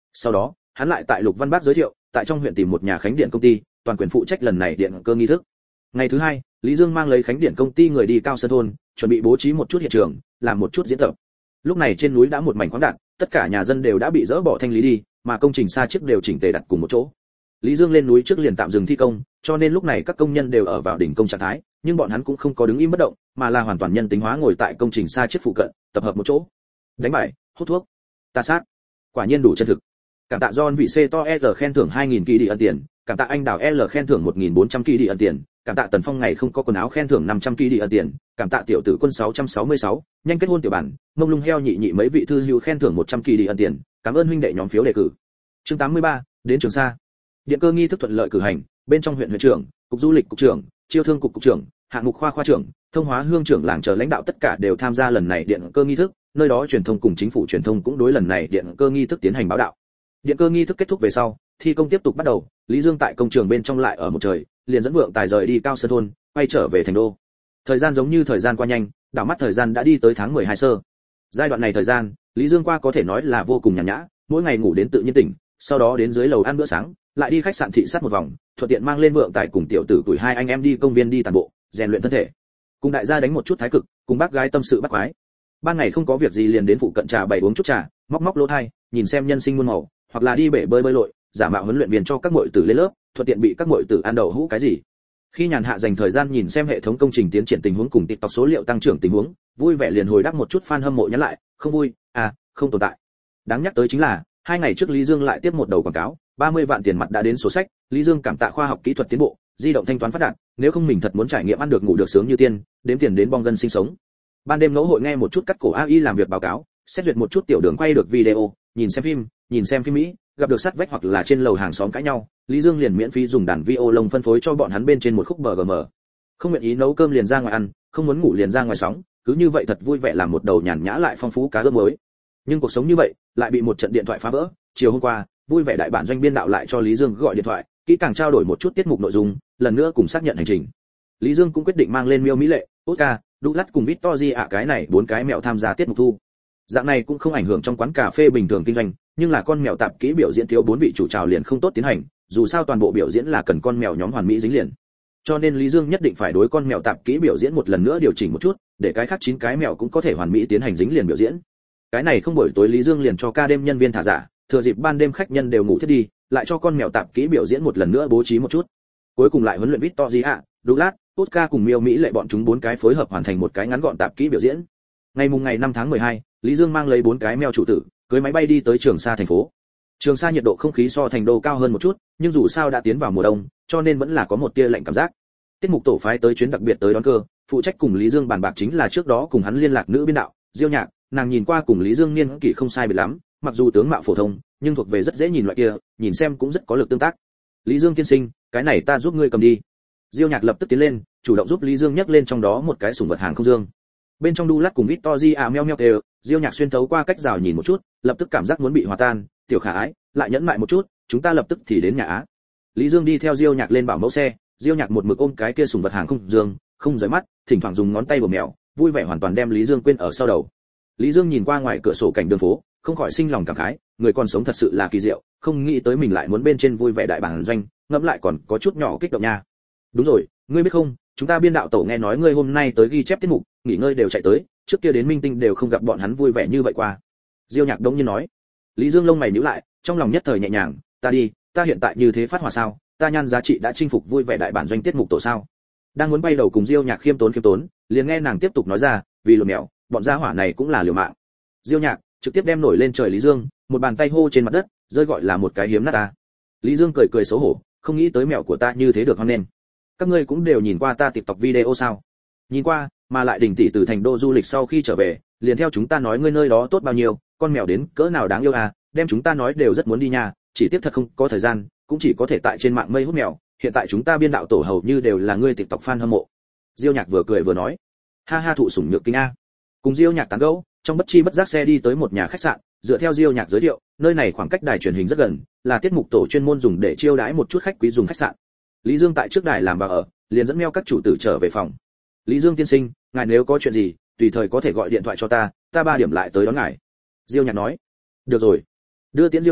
Sau đó hắn lại tại Lục Văn Bác giới thiệu, tại trong huyện tìm một nhà khánh điện công ty, toàn quyền phụ trách lần này điện cơ nghi thức. Ngày thứ hai, Lý Dương mang lấy khánh điện công ty người đi Cao Sơn thôn, chuẩn bị bố trí một chút hiện trường, làm một chút diễn tập. Lúc này trên núi đã một mảnh khoáng đạn, tất cả nhà dân đều đã bị dỡ bỏ thanh lý đi, mà công trình xa chiếc đều chỉnh tề đặt cùng một chỗ. Lý Dương lên núi trước liền tạm dừng thi công, cho nên lúc này các công nhân đều ở vào đỉnh công trạng thái, nhưng bọn hắn cũng không có đứng im bất động, mà là hoàn toàn nhân tính hóa ngồi tại công trình xa chiếc phụ cận, tập hợp một chỗ. Đánh bài, hút thuốc, ta sát. Quả nhiên đủ chân thực. Cảm tạ John vị C to R khen thưởng hai nghìn kỳ đi ân tiền, cảm tạ anh Đào L khen thưởng một nghìn bốn trăm kỳ đi ân tiền, cảm tạ Tần Phong ngày không có quần áo khen thưởng năm trăm kỳ đi ân tiền, cảm tạ Tiểu Tử Quân sáu trăm sáu mươi sáu, nhanh kết hôn tiểu bản, mông lung heo nhị nhị mấy vị thư hữu khen thưởng một trăm kỳ đi ân tiền, cảm ơn huynh đệ nhóm phiếu đề cử. Chương tám mươi ba, đến Trường Sa. Điện cơ nghi thức thuận lợi cử hành, bên trong huyện huyện trưởng, cục du lịch cục trưởng, chiêu thương cục cục trưởng, hạng mục khoa khoa trưởng, thông hóa hương trưởng làng chờ lãnh đạo tất cả đều tham gia lần này điện cơ nghi thức, nơi đó truyền thông cùng chính phủ truyền thông cũng đối lần này điện cơ nghi thức tiến hành báo đạo. Điện cơ nghi thức kết thúc về sau, thi công tiếp tục bắt đầu, Lý Dương tại công trường bên trong lại ở một trời, liền dẫn vượng tài rời đi Cao Sơn thôn, quay trở về thành đô. Thời gian giống như thời gian qua nhanh, đảo mắt thời gian đã đi tới tháng mười hai sơ. Giai đoạn này thời gian, Lý Dương qua có thể nói là vô cùng nhàn nhã, mỗi ngày ngủ đến tự nhiên tỉnh, sau đó đến dưới lầu ăn bữa sáng, lại đi khách sạn thị sát một vòng, thuận tiện mang lên vượng tài cùng tiểu tử tuổi hai anh em đi công viên đi tản bộ, rèn luyện thân thể. Cùng đại gia đánh một chút thái cực, cùng bác gái tâm sự bắt quái. Ban ngày không có việc gì liền đến phụ cận trà bày uống chút trà, móc móc lỗ tai, nhìn xem nhân sinh muôn màu, hoặc là đi bể bơi bơi lội, giả mạo huấn luyện viên cho các muội tử lên lớp, thuận tiện bị các muội tử ăn đậu hũ cái gì. Khi nhàn hạ dành thời gian nhìn xem hệ thống công trình tiến triển tình huống cùng TikTok số liệu tăng trưởng tình huống, vui vẻ liền hồi đáp một chút fan hâm mộ nhắn lại, không vui, à, không tồn tại. Đáng nhắc tới chính là, hai ngày trước Lý Dương lại tiếp một đầu quảng cáo, ba mươi vạn tiền mặt đã đến sổ sách, Lý Dương cảm tạ khoa học kỹ thuật tiến bộ, di động thanh toán phát đạt, nếu không mình thật muốn trải nghiệm ăn được ngủ được sướng như tiên, đếm tiền đến bong gân sinh sống. Ban đêm ngẫu hội nghe một chút cắt cổ a i làm việc báo cáo, xét duyệt một chút tiểu đường quay được video, nhìn xem phim, nhìn xem phim Mỹ, gặp được sát vách hoặc là trên lầu hàng xóm cãi nhau, Lý Dương liền miễn phí dùng đàn vi ô lông phân phối cho bọn hắn bên trên một khúc bờ gờ mờ. Không nguyện ý nấu cơm liền ra ngoài ăn, không muốn ngủ liền ra ngoài sóng, cứ như vậy thật vui vẻ làm một đầu nhàn nhã lại phong phú cá ướp mới. Nhưng cuộc sống như vậy lại bị một trận điện thoại phá vỡ. Chiều hôm qua, vui vẻ đại bản doanh biên đạo lại cho Lý Dương gọi điện thoại, kỹ càng trao đổi một chút tiết mục nội dung, lần nữa cùng xác nhận hành trình. Lý Dương cũng quyết định mang lên Miêu Mỹ Lệ, Oscar, Douglas cùng Victory ạ cái này bốn cái mèo tham gia tiết mục thu. Dạng này cũng không ảnh hưởng trong quán cà phê bình thường kinh doanh, nhưng là con mèo tạp kỹ biểu diễn thiếu bốn vị chủ trào liền không tốt tiến hành, dù sao toàn bộ biểu diễn là cần con mèo nhóm hoàn mỹ dính liền. Cho nên Lý Dương nhất định phải đối con mèo tạp kỹ biểu diễn một lần nữa điều chỉnh một chút, để cái khác chín cái mèo cũng có thể hoàn mỹ tiến hành dính liền biểu diễn. Cái này không buổi tối Lý Dương liền cho ca đêm nhân viên thả giả, thừa dịp ban đêm khách nhân đều ngủ thiết đi, lại cho con mèo tạp kỹ biểu diễn một lần nữa bố trí một chút. Cuối cùng lại huấn luyện Victory ạ, Douglas, Oscar cùng Miêu Mỹ Lệ bọn chúng bốn cái phối hợp hoàn thành một cái ngắn gọn tạp kỹ biểu diễn. Ngày mùng ngày năm tháng mười hai, Lý Dương mang lấy bốn cái mèo chủ tử, cưới máy bay đi tới Trường Sa thành phố. Trường Sa nhiệt độ không khí so thành đô cao hơn một chút, nhưng dù sao đã tiến vào mùa đông, cho nên vẫn là có một tia lạnh cảm giác. Tiết mục tổ phái tới chuyến đặc biệt tới đón cơ, phụ trách cùng Lý Dương bàn bạc chính là trước đó cùng hắn liên lạc nữ biên đạo, Diêu Nhạc, nàng nhìn qua cùng Lý Dương niên kỷ không sai biệt lắm, mặc dù tướng mạo phổ thông, nhưng thuộc về rất dễ nhìn loại kia, nhìn xem cũng rất có lực tương tác. Lý Dương tiên sinh, cái này ta giúp ngươi cầm đi. Diêu Nhạc lập tức tiến lên, chủ động giúp Lý Dương nhấc lên trong đó một cái sủng vật hàng không dương. Bên trong Douglas cùng Victory à meo meo đều, Diêu Nhạc xuyên thấu qua cách rào nhìn một chút, lập tức cảm giác muốn bị hòa tan, tiểu khả ái, lại nhẫn mại một chút, chúng ta lập tức thì đến nhà á. Lý Dương đi theo Diêu Nhạc lên bảo mẫu xe, Diêu Nhạc một mực ôm cái kia sủng vật hàng không dương, không rời mắt, thỉnh thoảng dùng ngón tay bổ mèo, vui vẻ hoàn toàn đem Lý Dương quên ở sau đầu. Lý Dương nhìn qua ngoài cửa sổ cảnh đường phố, không khỏi sinh lòng cảm khái, người còn sống thật sự là kỳ diệu, không nghĩ tới mình lại muốn bên trên vui vẻ đại bản doanh, ngẫm lại còn có chút nhỏ kích động nha. Đúng rồi, ngươi biết không, chúng ta biên đạo tổ nghe nói ngươi hôm nay tới ghi chép tiết mục, nghỉ ngơi đều chạy tới, trước kia đến Minh Tinh đều không gặp bọn hắn vui vẻ như vậy qua. Diêu Nhạc đông nhiên nói. Lý Dương lông mày nhíu lại, trong lòng nhất thời nhẹ nhàng, ta đi, ta hiện tại như thế phát hỏa sao, ta nhan giá trị đã chinh phục vui vẻ đại bản doanh tiết mục tổ sao. Đang muốn bay đầu cùng Diêu Nhạc khiêm tốn khiêm tốn, liền nghe nàng tiếp tục nói ra, vì lừa mèo, bọn gia hỏa này cũng là liều mạng. Diêu Nhạc trực tiếp đem nổi lên trời Lý Dương, một bàn tay hô trên mặt đất, rơi gọi là một cái hiếm nát ta. Lý Dương cười cười xấu hổ, không nghĩ tới mèo của ta như thế được hoan nghênh. Các ngươi cũng đều nhìn qua ta TikTok video sao? Nhìn qua, mà lại Đình tỷ từ thành đô du lịch sau khi trở về, liền theo chúng ta nói ngươi nơi đó tốt bao nhiêu, con mèo đến cỡ nào đáng yêu à, đem chúng ta nói đều rất muốn đi nhà, chỉ tiếc thật không có thời gian, cũng chỉ có thể tại trên mạng mây hút mèo, hiện tại chúng ta biên đạo tổ hầu như đều là ngươi TikTok fan hâm mộ. Diêu Nhạc vừa cười vừa nói, ha ha thụ sủng nhược kinh a. Cùng Diêu Nhạc tán gẫu, trong bất chi bất giác xe đi tới một nhà khách sạn, dựa theo Diêu Nhạc giới thiệu, nơi này khoảng cách đài truyền hình rất gần, là tiết mục tổ chuyên môn dùng để chiêu đãi một chút khách quý dùng khách sạn. Lý Dương tại trước đài làm vào ở, liền dẫn meo các chủ tử trở về phòng. Lý Dương tiên sinh, ngài nếu có chuyện gì, tùy thời có thể gọi điện thoại cho ta, ta ba điểm lại tới đón ngài. Diêu Nhạc nói. Được rồi. Đưa tiễn Diêu Nhạc,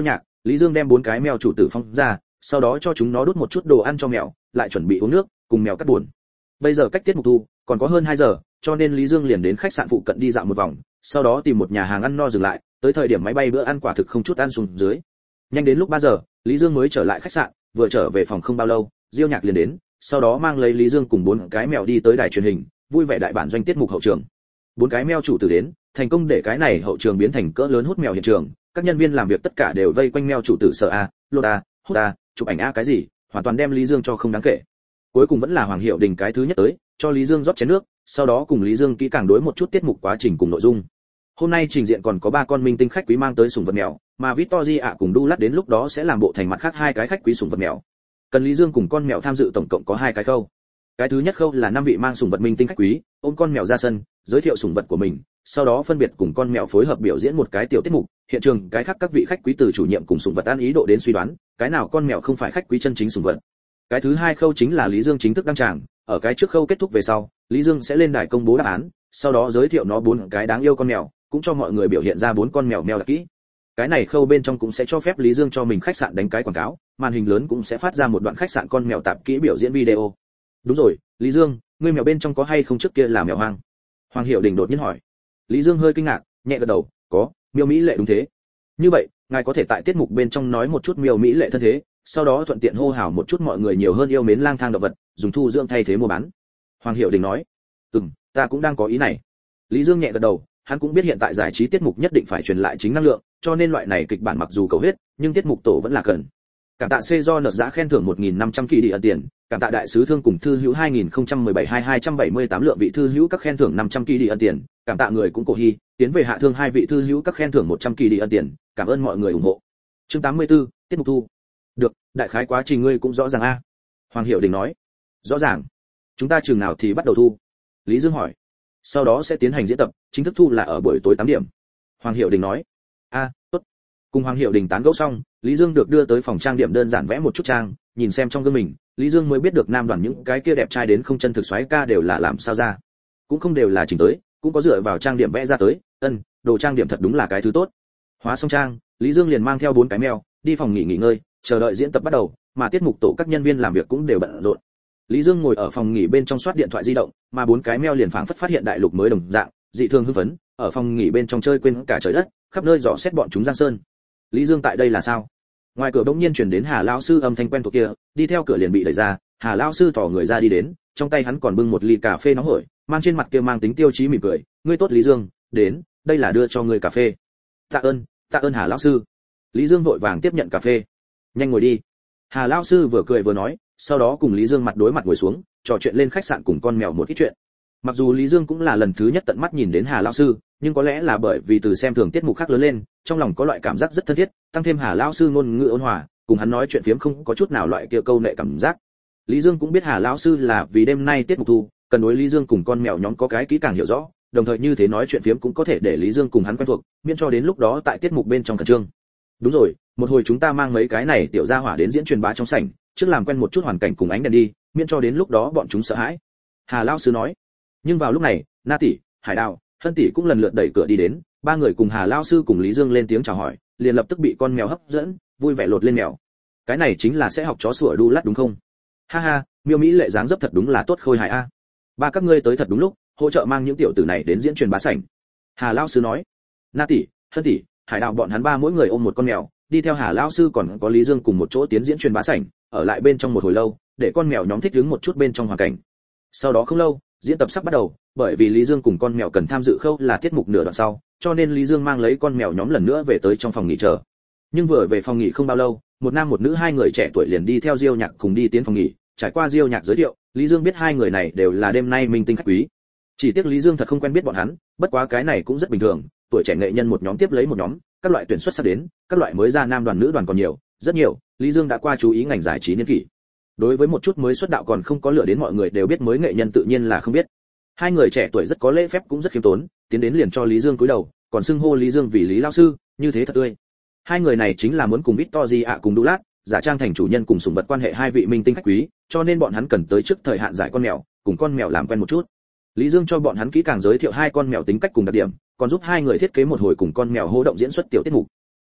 Lý Dương đem bốn cái mèo chủ tử phong ra, sau đó cho chúng nó đút một chút đồ ăn cho mèo, lại chuẩn bị uống nước, cùng mèo cắt buồn. Bây giờ cách tiết mục thu còn có hơn hai giờ, cho nên Lý Dương liền đến khách sạn phụ cận đi dạo một vòng, sau đó tìm một nhà hàng ăn no dừng lại, tới thời điểm máy bay bữa ăn quả thực không chút ăn xuống dưới. Nhanh đến lúc ba giờ, Lý Dương mới trở lại khách sạn, vừa trở về phòng không bao lâu, Diêu Nhạc liền đến, sau đó mang lấy Lý Dương cùng bốn cái mèo đi tới đài truyền hình, vui vẻ đại bản doanh tiết mục hậu trường. Bốn cái mèo chủ tử đến, thành công để cái này hậu trường biến thành cỡ lớn hút mèo hiện trường, các nhân viên làm việc tất cả đều vây quanh mèo chủ tử sợ a, lột a, hút a, chụp ảnh a cái gì, hoàn toàn đem Lý Dương cho không đáng kể. Cuối cùng vẫn là Hoàng Hiệu Đình cái thứ nhất tới, cho Lý Dương rót chén nước, sau đó cùng Lý Dương kỹ càng đối một chút tiết mục quá trình cùng nội dung. Hôm nay trình diện còn có ba con minh tinh khách quý mang tới sủng vật mèo, mà Victory ạ cùng Dulat đến lúc đó sẽ làm bộ thành mặt khác hai cái khách quý sủng vật mèo. Cần Lý Dương cùng con mèo tham dự tổng cộng có hai cái khâu. Cái thứ nhất khâu là năm vị mang sủng vật minh tinh khách quý, ôm con mèo ra sân, giới thiệu sủng vật của mình, sau đó phân biệt cùng con mèo phối hợp biểu diễn một cái tiểu tiết mục, hiện trường cái khác các vị khách quý từ chủ nhiệm cùng sủng vật ăn ý độ đến suy đoán, cái nào con mèo không phải khách quý chân chính sủng vật. Cái thứ hai khâu chính là Lý Dương chính thức đăng tràng, ở cái trước khâu kết thúc về sau, Lý Dương sẽ lên đài công bố đáp án, sau đó giới thiệu nó bốn cái đáng yêu con mèo, cũng cho mọi người biểu hiện ra bốn con mèo mèo đặc kỹ. Cái này khâu bên trong cũng sẽ cho phép Lý Dương cho mình khách sạn đánh cái quảng cáo, màn hình lớn cũng sẽ phát ra một đoạn khách sạn con mèo tạp kỹ biểu diễn video. Đúng rồi, Lý Dương, ngươi mèo bên trong có hay không trước kia là mèo hoang? Hoàng Hiệu Đình đột nhiên hỏi. Lý Dương hơi kinh ngạc, nhẹ gật đầu, có, miêu mỹ lệ đúng thế. Như vậy, ngài có thể tại tiết mục bên trong nói một chút miêu mỹ lệ thân thế, sau đó thuận tiện hô hào một chút mọi người nhiều hơn yêu mến lang thang động vật, dùng thu dưỡng thay thế mua bán. Hoàng Hiệu Đình nói. Ừm, ta cũng đang có ý này. Lý Dương nhẹ gật đầu, hắn cũng biết hiện tại giải trí tiết mục nhất định phải truyền lại chính năng lượng, cho nên loại này kịch bản mặc dù cầu huyết, nhưng tiết mục tổ vẫn là cần. Cảm tạ C do nợ giá khen thưởng một nghìn năm trăm kỳ đi ẩn tiền, cảm tạ đại sứ thương cùng thư hữu hai nghìn không trăm mười bảy hai hai trăm bảy mươi tám lượng vị thư hữu các khen thưởng năm trăm kỳ đi ẩn tiền, cảm tạ người cũng cổ hy, tiến về hạ thương hai vị thư hữu các khen thưởng một trăm kỳ đi ẩn tiền, cảm ơn mọi người ủng hộ. Chương tám mươi tư, tiết mục thu. Được, đại khái quá trình ngươi cũng rõ ràng a. Hoàng Hiệu Đình nói. Rõ ràng. Chúng ta chừng nào thì bắt đầu thu? Lý Dương hỏi. Sau đó sẽ tiến hành diễn tập, chính thức thu là ở buổi tối tám điểm. Hoàng Hiệu Đình nói. A, tốt. Cùng Hoàng Hiệu Đình tán gẫu xong, Lý Dương được đưa tới phòng trang điểm đơn giản vẽ một chút trang, nhìn xem trong gương mình, Lý Dương mới biết được nam đoàn những cái kia đẹp trai đến không chân thực xoáy ca đều là làm sao ra. Cũng không đều là chỉnh tới, cũng có dựa vào trang điểm vẽ ra tới, ân, đồ trang điểm thật đúng là cái thứ tốt. Hóa xong trang, Lý Dương liền mang theo bốn cái mèo, đi phòng nghỉ nghỉ ngơi, chờ đợi diễn tập bắt đầu, mà tiết mục tổ các nhân viên làm việc cũng đều bận rộn. Lý Dương ngồi ở phòng nghỉ bên trong soát điện thoại di động, mà bốn cái mèo liền phảng phất phát hiện đại lục mới đồng dạng, dị thường hưng phấn, ở phòng nghỉ bên trong chơi quên cả trời đất, khắp nơi dò xét bọn chúng giang sơn. Lý Dương tại đây là sao? Ngoài cửa bỗng nhiên truyền đến Hà lão sư âm thanh quen thuộc kia, đi theo cửa liền bị đẩy ra, Hà lão sư thò người ra đi đến, trong tay hắn còn bưng một ly cà phê nóng hổi, mang trên mặt kia mang tính tiêu chí mỉm cười, "Ngươi tốt Lý Dương, đến, đây là đưa cho ngươi cà phê." "Tạ ơn, tạ ơn Hà lão sư." Lý Dương vội vàng tiếp nhận cà phê. "Nhanh ngồi đi." Hà lão sư vừa cười vừa nói, sau đó cùng Lý Dương mặt đối mặt ngồi xuống, trò chuyện lên khách sạn cùng con mèo một ít chuyện. Mặc dù Lý Dương cũng là lần thứ nhất tận mắt nhìn đến Hà lão sư, nhưng có lẽ là bởi vì từ xem thường tiết mục khác lớn lên, trong lòng có loại cảm giác rất thân thiết, tăng thêm Hà lão sư ngôn ngữ ôn hòa, cùng hắn nói chuyện phiếm không có chút nào loại kia câu nệ cảm giác. Lý Dương cũng biết Hà lão sư là vì đêm nay tiết mục thu, cần đối Lý Dương cùng con mèo nhóm có cái kỹ càng hiểu rõ, đồng thời như thế nói chuyện phiếm cũng có thể để Lý Dương cùng hắn quen thuộc, miễn cho đến lúc đó tại tiết mục bên trong khẩn trương. Đúng rồi, một hồi chúng ta mang mấy cái này tiểu gia hỏa đến diễn truyền bá trong sảnh, trước làm quen một chút hoàn cảnh cùng ánh đèn đi, miễn cho đến lúc đó bọn chúng sợ hãi. Hà lão sư nói. Nhưng vào lúc này, Na tỷ, Hải Đào, Hân tỷ cũng lần lượt đẩy cửa đi đến, ba người cùng Hà lão sư cùng Lý Dương lên tiếng chào hỏi, liền lập tức bị con mèo hấp dẫn, vui vẻ lột lên mèo. Cái này chính là sẽ học chó sủa đu lát đúng không? Ha ha, miêu mỹ lệ dáng dấp thật đúng là tốt khôi hài a. Ba các ngươi tới thật đúng lúc, hỗ trợ mang những tiểu tử này đến diễn truyền bá sảnh. Hà lão sư nói. Na tỷ, Hân tỷ, Hải Đào bọn hắn ba mỗi người ôm một con mèo, đi theo Hà lão sư còn có Lý Dương cùng một chỗ tiến diễn truyền bá sảnh, ở lại bên trong một hồi lâu, để con mèo nhóm thích ứng một chút bên trong hoàn cảnh. Sau đó không lâu, diễn tập sắp bắt đầu, bởi vì Lý Dương cùng con mèo cần tham dự khâu là tiết mục nửa đoạn sau, cho nên Lý Dương mang lấy con mèo nhóm lần nữa về tới trong phòng nghỉ chờ. Nhưng vừa về phòng nghỉ không bao lâu, một nam một nữ hai người trẻ tuổi liền đi theo Diêu Nhạc cùng đi tiến phòng nghỉ, trải qua Diêu Nhạc giới thiệu, Lý Dương biết hai người này đều là đêm nay minh tinh khách quý. Chỉ tiếc Lý Dương thật không quen biết bọn hắn, bất quá cái này cũng rất bình thường, tuổi trẻ nghệ nhân một nhóm tiếp lấy một nhóm, các loại tuyển xuất sắp đến, các loại mới ra nam đoàn nữ đoàn còn nhiều, rất nhiều, Lý Dương đã qua chú ý ngành giải trí niên kỷ. Đối với một chút mới xuất đạo còn không có lựa đến mọi người đều biết mới nghệ nhân tự nhiên là không biết. Hai người trẻ tuổi rất có lễ phép cũng rất khiêm tốn, tiến đến liền cho Lý Dương cúi đầu, còn xưng hô Lý Dương vì Lý lão sư, như thế thật tươi. Hai người này chính là muốn cùng Victory ạ cùng Dulat, giả trang thành chủ nhân cùng sủng vật quan hệ hai vị minh tinh khách quý, cho nên bọn hắn cần tới trước thời hạn giải con mèo, cùng con mèo làm quen một chút. Lý Dương cho bọn hắn kỹ càng giới thiệu hai con mèo tính cách cùng đặc điểm, còn giúp hai người thiết kế một hồi cùng con mèo hô động diễn xuất tiểu tiết mục.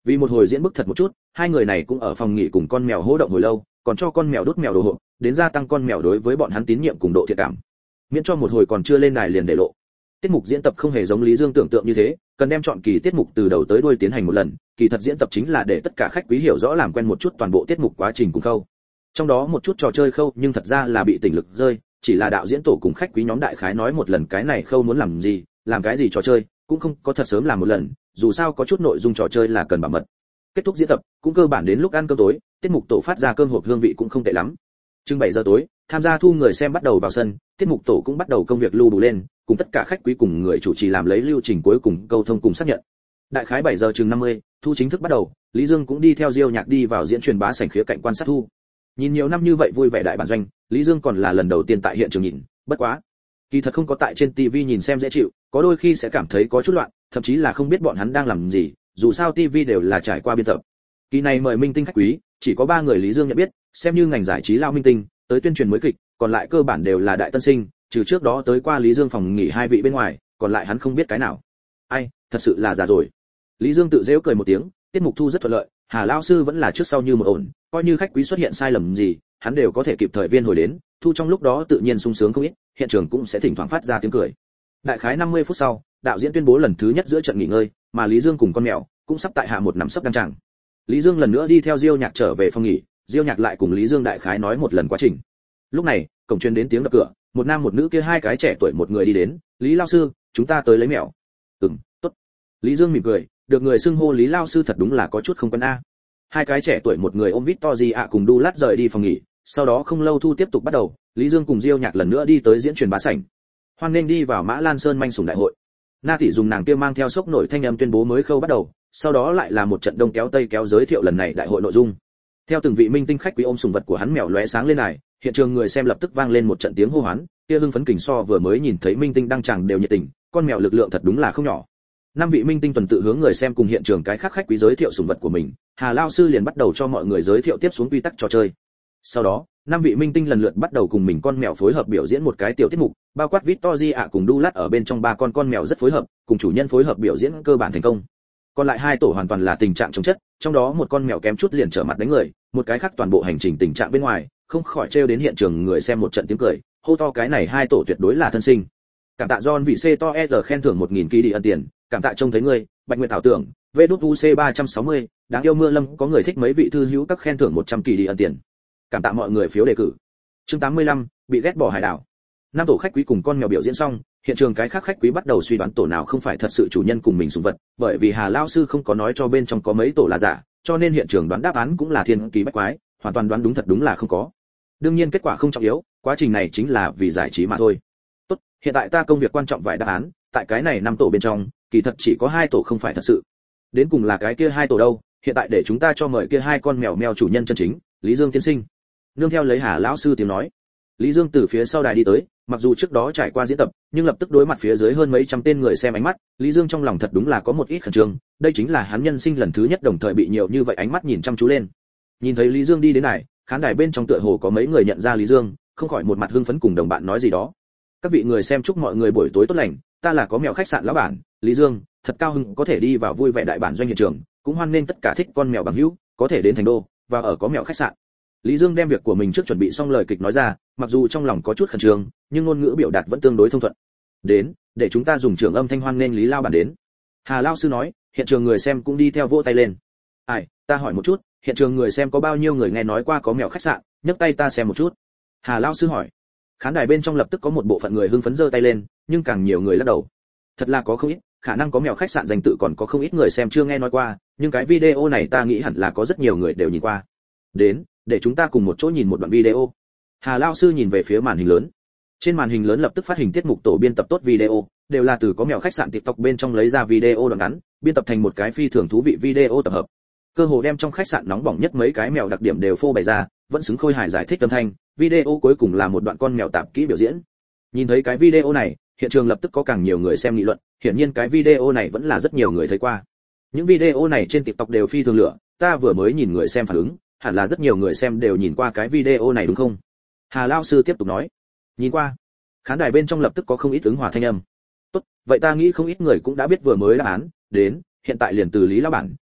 Vì một hồi diễn bức thật một chút, hai người này cũng ở phòng nghỉ cùng con mèo hô động hồi lâu, còn cho con mèo đốt mèo đồ hộp, đến gia tăng con mèo đối với bọn hắn tín nhiệm cùng độ thiện cảm. Miễn cho một hồi còn chưa lên đài liền để lộ. Tiết mục diễn tập không hề giống Lý Dương tưởng tượng như thế, cần đem chọn kỳ tiết mục từ đầu tới đuôi tiến hành một lần, kỳ thật diễn tập chính là để tất cả khách quý hiểu rõ làm quen một chút toàn bộ tiết mục quá trình cùng khâu. Trong đó một chút trò chơi khâu nhưng thật ra là bị tỉnh lực rơi, chỉ là đạo diễn tổ cùng khách quý nhóm đại khái nói một lần cái này khâu muốn làm gì, làm cái gì trò chơi, cũng không có thật sớm làm một lần, dù sao có chút nội dung trò chơi là cần bảo mật. Kết thúc diễn tập, cũng cơ bản đến lúc ăn cơm tối, tiết mục tổ phát ra cơm hộp hương vị cũng không tệ lắm. Chừng bảy giờ tối, tham gia thu người xem bắt đầu vào sân, tiết mục tổ cũng bắt đầu công việc lưu đủ lên, cùng tất cả khách quý cùng người chủ trì làm lấy lưu trình cuối cùng câu thông cùng xác nhận. Đại khái bảy giờ chừng năm mươi, thu chính thức bắt đầu, Lý Dương cũng đi theo Diêu Nhạc đi vào diễn truyền bá sảnh khía cạnh quan sát thu. Nhìn nhiều năm như vậy vui vẻ đại bản doanh, Lý Dương còn là lần đầu tiên tại hiện trường nhìn, bất quá, kỳ thật không có tại trên ti vi nhìn xem dễ chịu, có đôi khi sẽ cảm thấy có chút loạn, thậm chí là không biết bọn hắn đang làm gì, dù sao ti vi đều là trải qua biên tập. Kỳ này mời minh tinh khách quý, chỉ có ba người Lý Dương nhận biết, xem như ngành giải trí lao minh tinh, tới tuyên truyền mới kịch, còn lại cơ bản đều là đại tân sinh, trừ trước đó tới qua Lý Dương phòng nghỉ hai vị bên ngoài, còn lại hắn không biết cái nào. Ai, thật sự là già rồi. Lý Dương tự giễu cười một tiếng, tiết mục thu rất thuận lợi, Hà lão sư vẫn là trước sau như một ổn, coi như khách quý xuất hiện sai lầm gì, hắn đều có thể kịp thời viên hồi đến, thu trong lúc đó tự nhiên sung sướng không ít, hiện trường cũng sẽ thỉnh thoảng phát ra tiếng cười. Đại khái năm mươi phút sau, đạo diễn tuyên bố lần thứ nhất giữa trận nghỉ ngơi, mà Lý Dương cùng con mèo cũng sắp tại hạ một nằm sấp đăng tràng. Lý Dương lần nữa đi theo Diêu Nhạc trở về phòng nghỉ, Diêu Nhạc lại cùng Lý Dương đại khái nói một lần quá trình. Lúc này, cổng truyền đến tiếng đập cửa, một nam một nữ kia hai cái trẻ tuổi một người đi đến, "Lý lão sư, chúng ta tới lấy mèo." "Ừm, tốt." Lý Dương mỉm cười, được người xưng hô Lý lão sư thật đúng là có chút không quen a. Hai cái trẻ tuổi một người ôm Victory ạ cùng đu lát rời đi phòng nghỉ, sau đó không lâu thu tiếp tục bắt đầu, Lý Dương cùng Diêu Nhạc lần nữa đi tới diễn truyền bá sảnh. Hoan nên đi vào Mã Lan Sơn manh sủng đại hội. Na tỷ dùng nàng kia mang theo sốc nổi thanh âm tuyên bố mới khâu bắt đầu, sau đó lại là một trận đông kéo tây kéo giới thiệu lần này đại hội nội dung. Theo từng vị minh tinh khách quý ôm sủng vật của hắn mèo lóe sáng lên này, hiện trường người xem lập tức vang lên một trận tiếng hô hoán, kia hưng phấn kình so vừa mới nhìn thấy minh tinh đăng tràng đều nhiệt tình, con mèo lực lượng thật đúng là không nhỏ. Năm vị minh tinh tuần tự hướng người xem cùng hiện trường cái khác khách quý giới thiệu sủng vật của mình, Hà lão sư liền bắt đầu cho mọi người giới thiệu tiếp xuống quy tắc trò chơi. Sau đó, năm vị minh tinh lần lượt bắt đầu cùng mình con mèo phối hợp biểu diễn một cái tiểu tiết mục, bao quát Victory ạ cùng Đu Lát ở bên trong ba con con mèo rất phối hợp, cùng chủ nhân phối hợp biểu diễn cơ bản thành công. Còn lại hai tổ hoàn toàn là tình trạng chống chất, trong đó một con mèo kém chút liền trở mặt đánh người, một cái khác toàn bộ hành trình tình trạng bên ngoài, không khỏi trêu đến hiện trường người xem một trận tiếng cười, hô to cái này hai tổ tuyệt đối là thân sinh. Cảm tạ John vị C to E khen thưởng một nghìn ki đi ân tiền, cảm tạ trông thấy người, Bạch Nguyệt thảo tưởng, vê đê u xê ba trăm sáu mươi, đáng yêu mưa lâm có người thích mấy vị thư hữu các khen thưởng một trăm kỳ đi ân tiền. Cảm tạ mọi người phiếu đề cử. Chương tám mươi lăm, bị ghét bỏ hải đảo. Năm tổ khách quý cùng con mèo biểu diễn xong, hiện trường cái khác khách quý bắt đầu suy đoán tổ nào không phải thật sự chủ nhân cùng mình sủng vật, bởi vì Hà lão sư không có nói cho bên trong có mấy tổ là giả, cho nên hiện trường đoán đáp án cũng là thiên kỳ bách quái, hoàn toàn đoán đúng thật đúng là không có. Đương nhiên kết quả không trọng yếu, quá trình này chính là vì giải trí mà thôi. Tốt, hiện tại ta công việc quan trọng vài đáp án, tại cái này năm tổ bên trong, kỳ thật chỉ có hai tổ không phải thật sự. Đến cùng là cái kia hai tổ đâu? Hiện tại để chúng ta cho mời kia hai con mèo mèo chủ nhân chân chính, Lý Dương tiên sinh. Nương theo lấy Hà lão sư tiếng nói, Lý Dương từ phía sau đài đi tới, mặc dù trước đó trải qua diễn tập, nhưng lập tức đối mặt phía dưới hơn mấy trăm tên người xem ánh mắt, Lý Dương trong lòng thật đúng là có một ít khẩn trương, đây chính là hắn nhân sinh lần thứ nhất đồng thời bị nhiều như vậy ánh mắt nhìn chăm chú lên. Nhìn thấy Lý Dương đi đến này, khán đài bên trong tựa hồ có mấy người nhận ra Lý Dương, không khỏi một mặt hưng phấn cùng đồng bạn nói gì đó. Các vị người xem chúc mọi người buổi tối tốt lành, ta là có mèo khách sạn lão bản, Lý Dương, thật cao hứng có thể đi vào vui vẻ đại bản doanh hiện trường, cũng hoan nên tất cả thích con mèo bằng hữu, có thể đến thành đô và ở có mèo khách sạn. Lý Dương đem việc của mình trước chuẩn bị xong lời kịch nói ra, mặc dù trong lòng có chút khẩn trương, nhưng ngôn ngữ biểu đạt vẫn tương đối thông thuận. Đến, để chúng ta dùng trường âm thanh hoan nên Lý lao bản đến. Hà lão sư nói, hiện trường người xem cũng đi theo vỗ tay lên. Ai, ta hỏi một chút, hiện trường người xem có bao nhiêu người nghe nói qua có mèo khách sạn, nhấc tay ta xem một chút. Hà lão sư hỏi. Khán đài bên trong lập tức có một bộ phận người hưng phấn giơ tay lên, nhưng càng nhiều người lắc đầu. Thật là có không ít, khả năng có mèo khách sạn danh tự còn có không ít người xem chưa nghe nói qua, nhưng cái video này ta nghĩ hẳn là có rất nhiều người đều nhìn qua. Đến, để chúng ta cùng một chỗ nhìn một đoạn video. Hà lão sư nhìn về phía màn hình lớn. Trên màn hình lớn lập tức phát hình tiết mục tổ biên tập tốt video, đều là từ có mèo khách sạn TikTok bên trong lấy ra video đoạn ngắn, biên tập thành một cái phi thường thú vị video tập hợp. Cơ hồ đem trong khách sạn nóng bỏng nhất mấy cái mèo đặc điểm đều phô bày ra, vẫn xứng khôi hài giải thích âm thanh, video cuối cùng là một đoạn con mèo tạp kỹ biểu diễn. Nhìn thấy cái video này, hiện trường lập tức có càng nhiều người xem nghị luận, hiển nhiên cái video này vẫn là rất nhiều người thấy qua. Những video này trên TikTok đều phi thường lửa, ta vừa mới nhìn người xem phản ứng, hẳn là rất nhiều người xem đều nhìn qua cái video này đúng không? Hà lão sư tiếp tục nói. Nhìn qua. Khán đài bên trong lập tức có không ít ứng hòa thanh âm. Tốt, vậy ta nghĩ không ít người cũng đã biết vừa mới đáp án, đến, hiện tại liền từ Lý lão bản,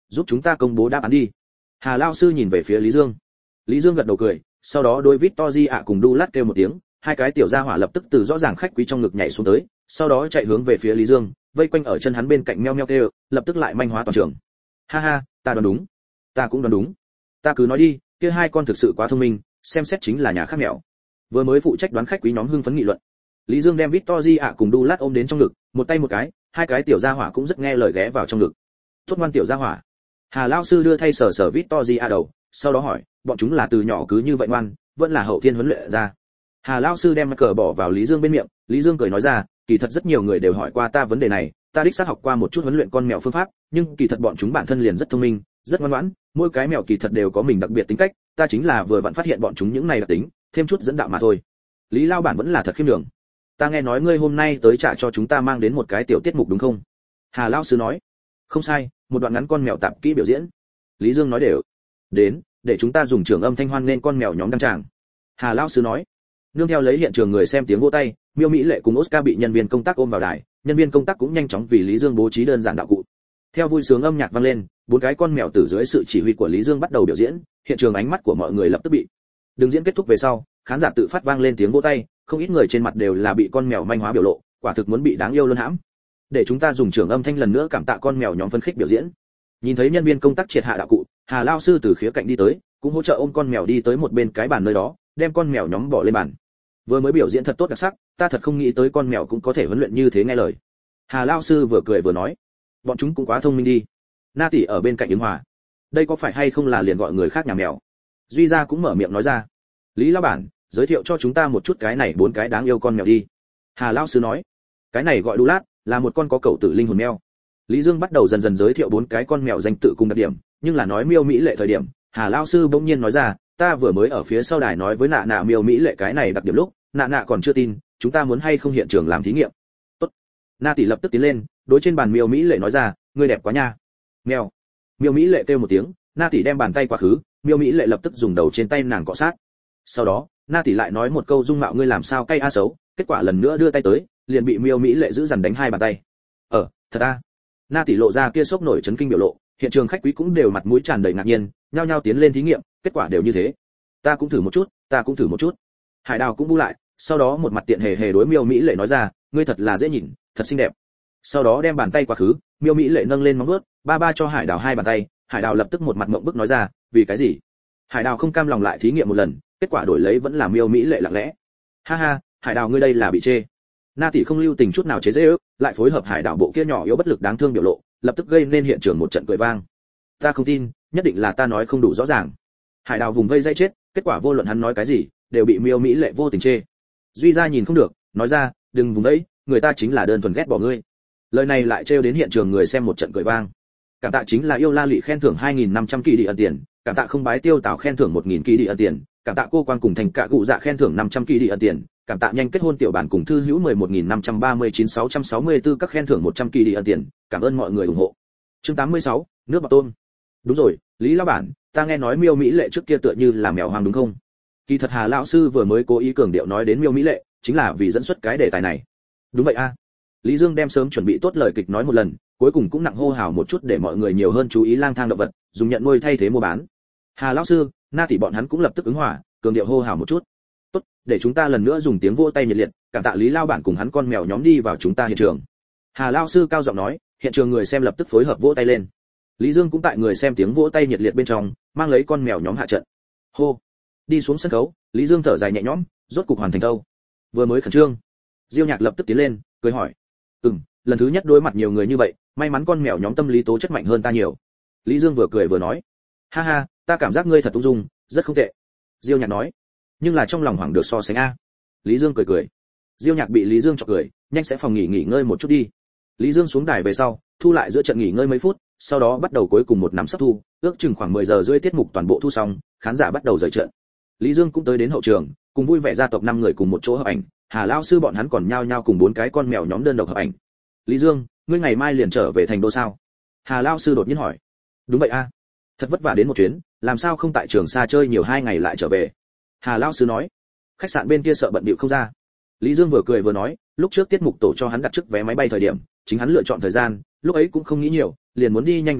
giúp chúng ta công bố đáp án đi. Hà lão sư nhìn về phía Lý Dương. Lý Dương gật đầu cười, sau đó đối Victory ạ cùng Dulat kêu một tiếng, hai cái tiểu gia hỏa lập tức từ rõ ràng khách quý trong ngực nhảy xuống tới, sau đó chạy hướng về phía Lý Dương, vây quanh ở chân hắn bên cạnh meo meo kêu, lập tức lại manh hóa toàn trường. Ha ha, ta đoán đúng, ta cũng đoán đúng. Ta cứ nói đi, kia hai con thực sự quá thông minh, xem xét chính là nhà khác mèo. Vừa mới phụ trách đoán khách quý nhóm hưng phấn nghị luận. Lý Dương đem Victory ạ cùng Dulat ôm đến trong ngực, một tay một cái, hai cái tiểu gia hỏa cũng rất nghe lời ghé vào trong ngực. Tốt ngoan tiểu gia hỏa. Hà lão sư đưa thay sờ sờ Victory ạ đầu, sau đó hỏi, bọn chúng là từ nhỏ cứ như vậy ngoan, vẫn là hậu thiên huấn luyện ra? Hà lão sư đem cờ bỏ vào Lý Dương bên miệng, Lý Dương cười nói ra, kỳ thật rất nhiều người đều hỏi qua ta vấn đề này, ta đích xác học qua một chút huấn luyện con mèo phương pháp, nhưng kỳ thật bọn chúng bản thân liền rất thông minh, rất ngoan ngoãn, mỗi cái mèo kỳ thật đều có mình đặc biệt tính cách, ta chính là vừa vặn phát hiện bọn chúng những này đặc tính, thêm chút dẫn đạo mà thôi. Lý lao bản vẫn là thật khiêm nhường. Ta nghe nói ngươi hôm nay tới trả cho chúng ta mang đến một cái tiểu tiết mục đúng không? Hà lão sư nói. Không sai, một đoạn ngắn con mèo tạp kỹ biểu diễn. Lý Dương nói đều. Đến, để chúng ta dùng trường âm thanh hoan nên con mèo nhóm đăng tràng. Hà lão sư nói. Nương theo lấy hiện trường người xem tiếng vỗ tay, Miêu Mỹ Lệ cùng Oscar bị nhân viên công tác ôm vào đài, nhân viên công tác cũng nhanh chóng vì Lý Dương bố trí đơn giản đạo cụ. Theo vui sướng âm nhạc vang lên, bốn cái con mèo từ dưới sự chỉ huy của Lý Dương bắt đầu biểu diễn, hiện trường ánh mắt của mọi người lập tức bị. Đường diễn kết thúc về sau, khán giả tự phát vang lên tiếng vỗ tay, không ít người trên mặt đều là bị con mèo manh hóa biểu lộ, quả thực muốn bị đáng yêu luôn hãm. Để chúng ta dùng trường âm thanh lần nữa cảm tạ con mèo nhóm phấn khích biểu diễn. Nhìn thấy nhân viên công tác triệt hạ đạo cụ, Hà lão sư từ khía cạnh đi tới, cũng hỗ trợ ôm con mèo đi tới một bên cái bàn nơi đó, đem con mèo nhóm bỏ lên bàn. Vừa mới biểu diễn thật tốt đặc sắc, ta thật không nghĩ tới con mèo cũng có thể huấn luyện như thế nghe lời. Hà lão sư vừa cười vừa nói, bọn chúng cũng quá thông minh đi. Na tỷ ở bên cạnh ứng hòa, đây có phải hay không là liền gọi người khác nhà mèo? Duy gia cũng mở miệng nói ra, Lý lão bản, giới thiệu cho chúng ta một chút cái này bốn cái đáng yêu con mèo đi. Hà lão sư nói, cái này gọi Dulat, là một con có cậu tử linh hồn mèo. Lý Dương bắt đầu dần dần giới thiệu bốn cái con mèo danh tự cùng đặc điểm, nhưng là nói Miêu Mỹ Lệ thời điểm, Hà lão sư bỗng nhiên nói ra, ta vừa mới ở phía sau đài nói với nạ nạ Miêu Mỹ Lệ cái này đặc điểm lúc, nạ nạ còn chưa tin, chúng ta muốn hay không hiện trường làm thí nghiệm. Tốt. Na tỷ lập tức tiến lên, đối trên bàn Miêu Mỹ Lệ nói ra, ngươi đẹp quá nha. Mèo. Miêu Mỹ Lệ kêu một tiếng, Na tỷ đem bàn tay quá khứ, Miêu Mỹ Lệ lập tức dùng đầu trên tay nàng cọ sát. Sau đó, Na tỷ lại nói một câu dung mạo ngươi làm sao cay a xấu, kết quả lần nữa đưa tay tới, liền bị Miêu Mỹ Lệ giữ dằn đánh hai bàn tay. Ờ, thật a. Na tỷ lộ ra kia sốc nổi chấn kinh biểu lộ, hiện trường khách quý cũng đều mặt mũi tràn đầy ngạc nhiên, nhao nhao tiến lên thí nghiệm, kết quả đều như thế. Ta cũng thử một chút, ta cũng thử một chút. Hải Đào cũng bu lại, sau đó một mặt tiện hề hề đối Miêu Mỹ Lệ nói ra, ngươi thật là dễ nhìn, thật xinh đẹp. Sau đó đem bàn tay quá khứ, Miêu Mỹ Lệ nâng lên móng vuốt, ba ba cho Hải Đào hai bàn tay, Hải Đào lập tức một mặt ngậm bức nói ra, vì cái gì? Hải Đào không cam lòng lại thí nghiệm một lần, kết quả đổi lấy vẫn là Miêu Mỹ Lệ lặng lẽ. Ha ha, Hải Đào ngươi đây là bị chê. Na tỷ không lưu tình chút nào chế giễu, lại phối hợp Hải Đào bộ kia nhỏ yếu bất lực đáng thương biểu lộ, lập tức gây nên hiện trường một trận cười vang. Ta không tin, nhất định là ta nói không đủ rõ ràng. Hải Đào vùng vây dây chết, kết quả vô luận hắn nói cái gì, đều bị Miêu Mỹ Lệ vô tình chê. Duy gia nhìn không được, nói ra, đừng vùng đấy, người ta chính là đơn thuần ghét bỏ ngươi. Lời này lại trêu đến hiện trường người xem một trận cười vang. Cảm tạ chính là yêu La Lệ khen thưởng hai nghìn năm trăm kỳ đi ẩn tiền, cảm tạ không bái tiêu tảo khen thưởng một nghìn kỳ đi ẩn tiền, cảm tạ cô quan cùng thành cả cụ dạ khen thưởng năm trăm kỳ đi ẩn tiền, cảm tạ nhanh kết hôn tiểu bản cùng thư hữu mười một nghìn năm trăm ba mươi chín sáu trăm sáu mươi tư các khen thưởng một trăm kỳ đi ẩn tiền, cảm ơn mọi người ủng hộ. Chương tám mươi sáu, nước bọt tôm. Đúng rồi, Lý lão bản, ta nghe nói Miêu Mỹ Lệ trước kia tựa như là mèo hoang đúng không? Kỳ thật Hà lão sư vừa mới cố ý cường điệu nói đến Miêu Mỹ Lệ, chính là vì dẫn xuất cái đề tài này. Đúng vậy a. Lý Dương đem sớm chuẩn bị tốt lời kịch nói một lần, cuối cùng cũng nặng hô hào một chút để mọi người nhiều hơn chú ý lang thang động vật, dùng nhận nuôi thay thế mua bán. Hà lão sư, Na tỷ bọn hắn cũng lập tức ứng hòa, cường điệu hô hào một chút. Tốt, để chúng ta lần nữa dùng tiếng vỗ tay nhiệt liệt, cảm tạ Lý lão bản cùng hắn con mèo nhóm đi vào chúng ta hiện trường. Hà lão sư cao giọng nói, hiện trường người xem lập tức phối hợp vỗ tay lên. Lý Dương cũng tại người xem tiếng vỗ tay nhiệt liệt bên trong, mang lấy con mèo nhóm hạ trận. Hô. Đi xuống sân khấu, Lý Dương thở dài nhẹ nhõm, rốt cục hoàn thành thâu. Vừa mới khẩn trương, Diêu Nhạc lập tức tiến lên, cười hỏi, "Ừm, lần thứ nhất đối mặt nhiều người như vậy, may mắn con mèo nhóm tâm lý tố chất mạnh hơn ta nhiều." Lý Dương vừa cười vừa nói, "Ha ha, ta cảm giác ngươi thật ung dung, rất không tệ." Diêu Nhạc nói, "Nhưng là trong lòng hoảng được so sánh a." Lý Dương cười cười. Diêu Nhạc bị Lý Dương chọc cười, "Nhanh sẽ phòng nghỉ nghỉ ngơi một chút đi." Lý Dương xuống đài về sau, thu lại giữa trận nghỉ ngơi mấy phút, sau đó bắt đầu cuối cùng một nắm sắp thu, ước chừng khoảng mười giờ rưỡi tiết mục toàn bộ thu xong, khán giả bắt đầu rời trận. Lý Dương cũng tới đến hậu trường, cùng vui vẻ gia tộc năm người cùng một chỗ hợp ảnh, Hà lão sư bọn hắn còn nhao nhao cùng bốn cái con mèo nhóm đơn độc hợp ảnh. "Lý Dương, ngươi ngày mai liền trở về thành đô sao?" Hà lão sư đột nhiên hỏi. "Đúng vậy a, thật vất vả đến một chuyến, làm sao không tại Trường Sa chơi nhiều hai ngày lại trở về?" Hà lão sư nói. "Khách sạn bên kia sợ bận bịu không ra." Lý Dương vừa cười vừa nói, lúc trước tiết mục tổ cho hắn đặt trước vé máy bay thời điểm, chính hắn lựa chọn thời gian, lúc ấy cũng không nghĩ nhiều, liền muốn đi nhanh về nhanh,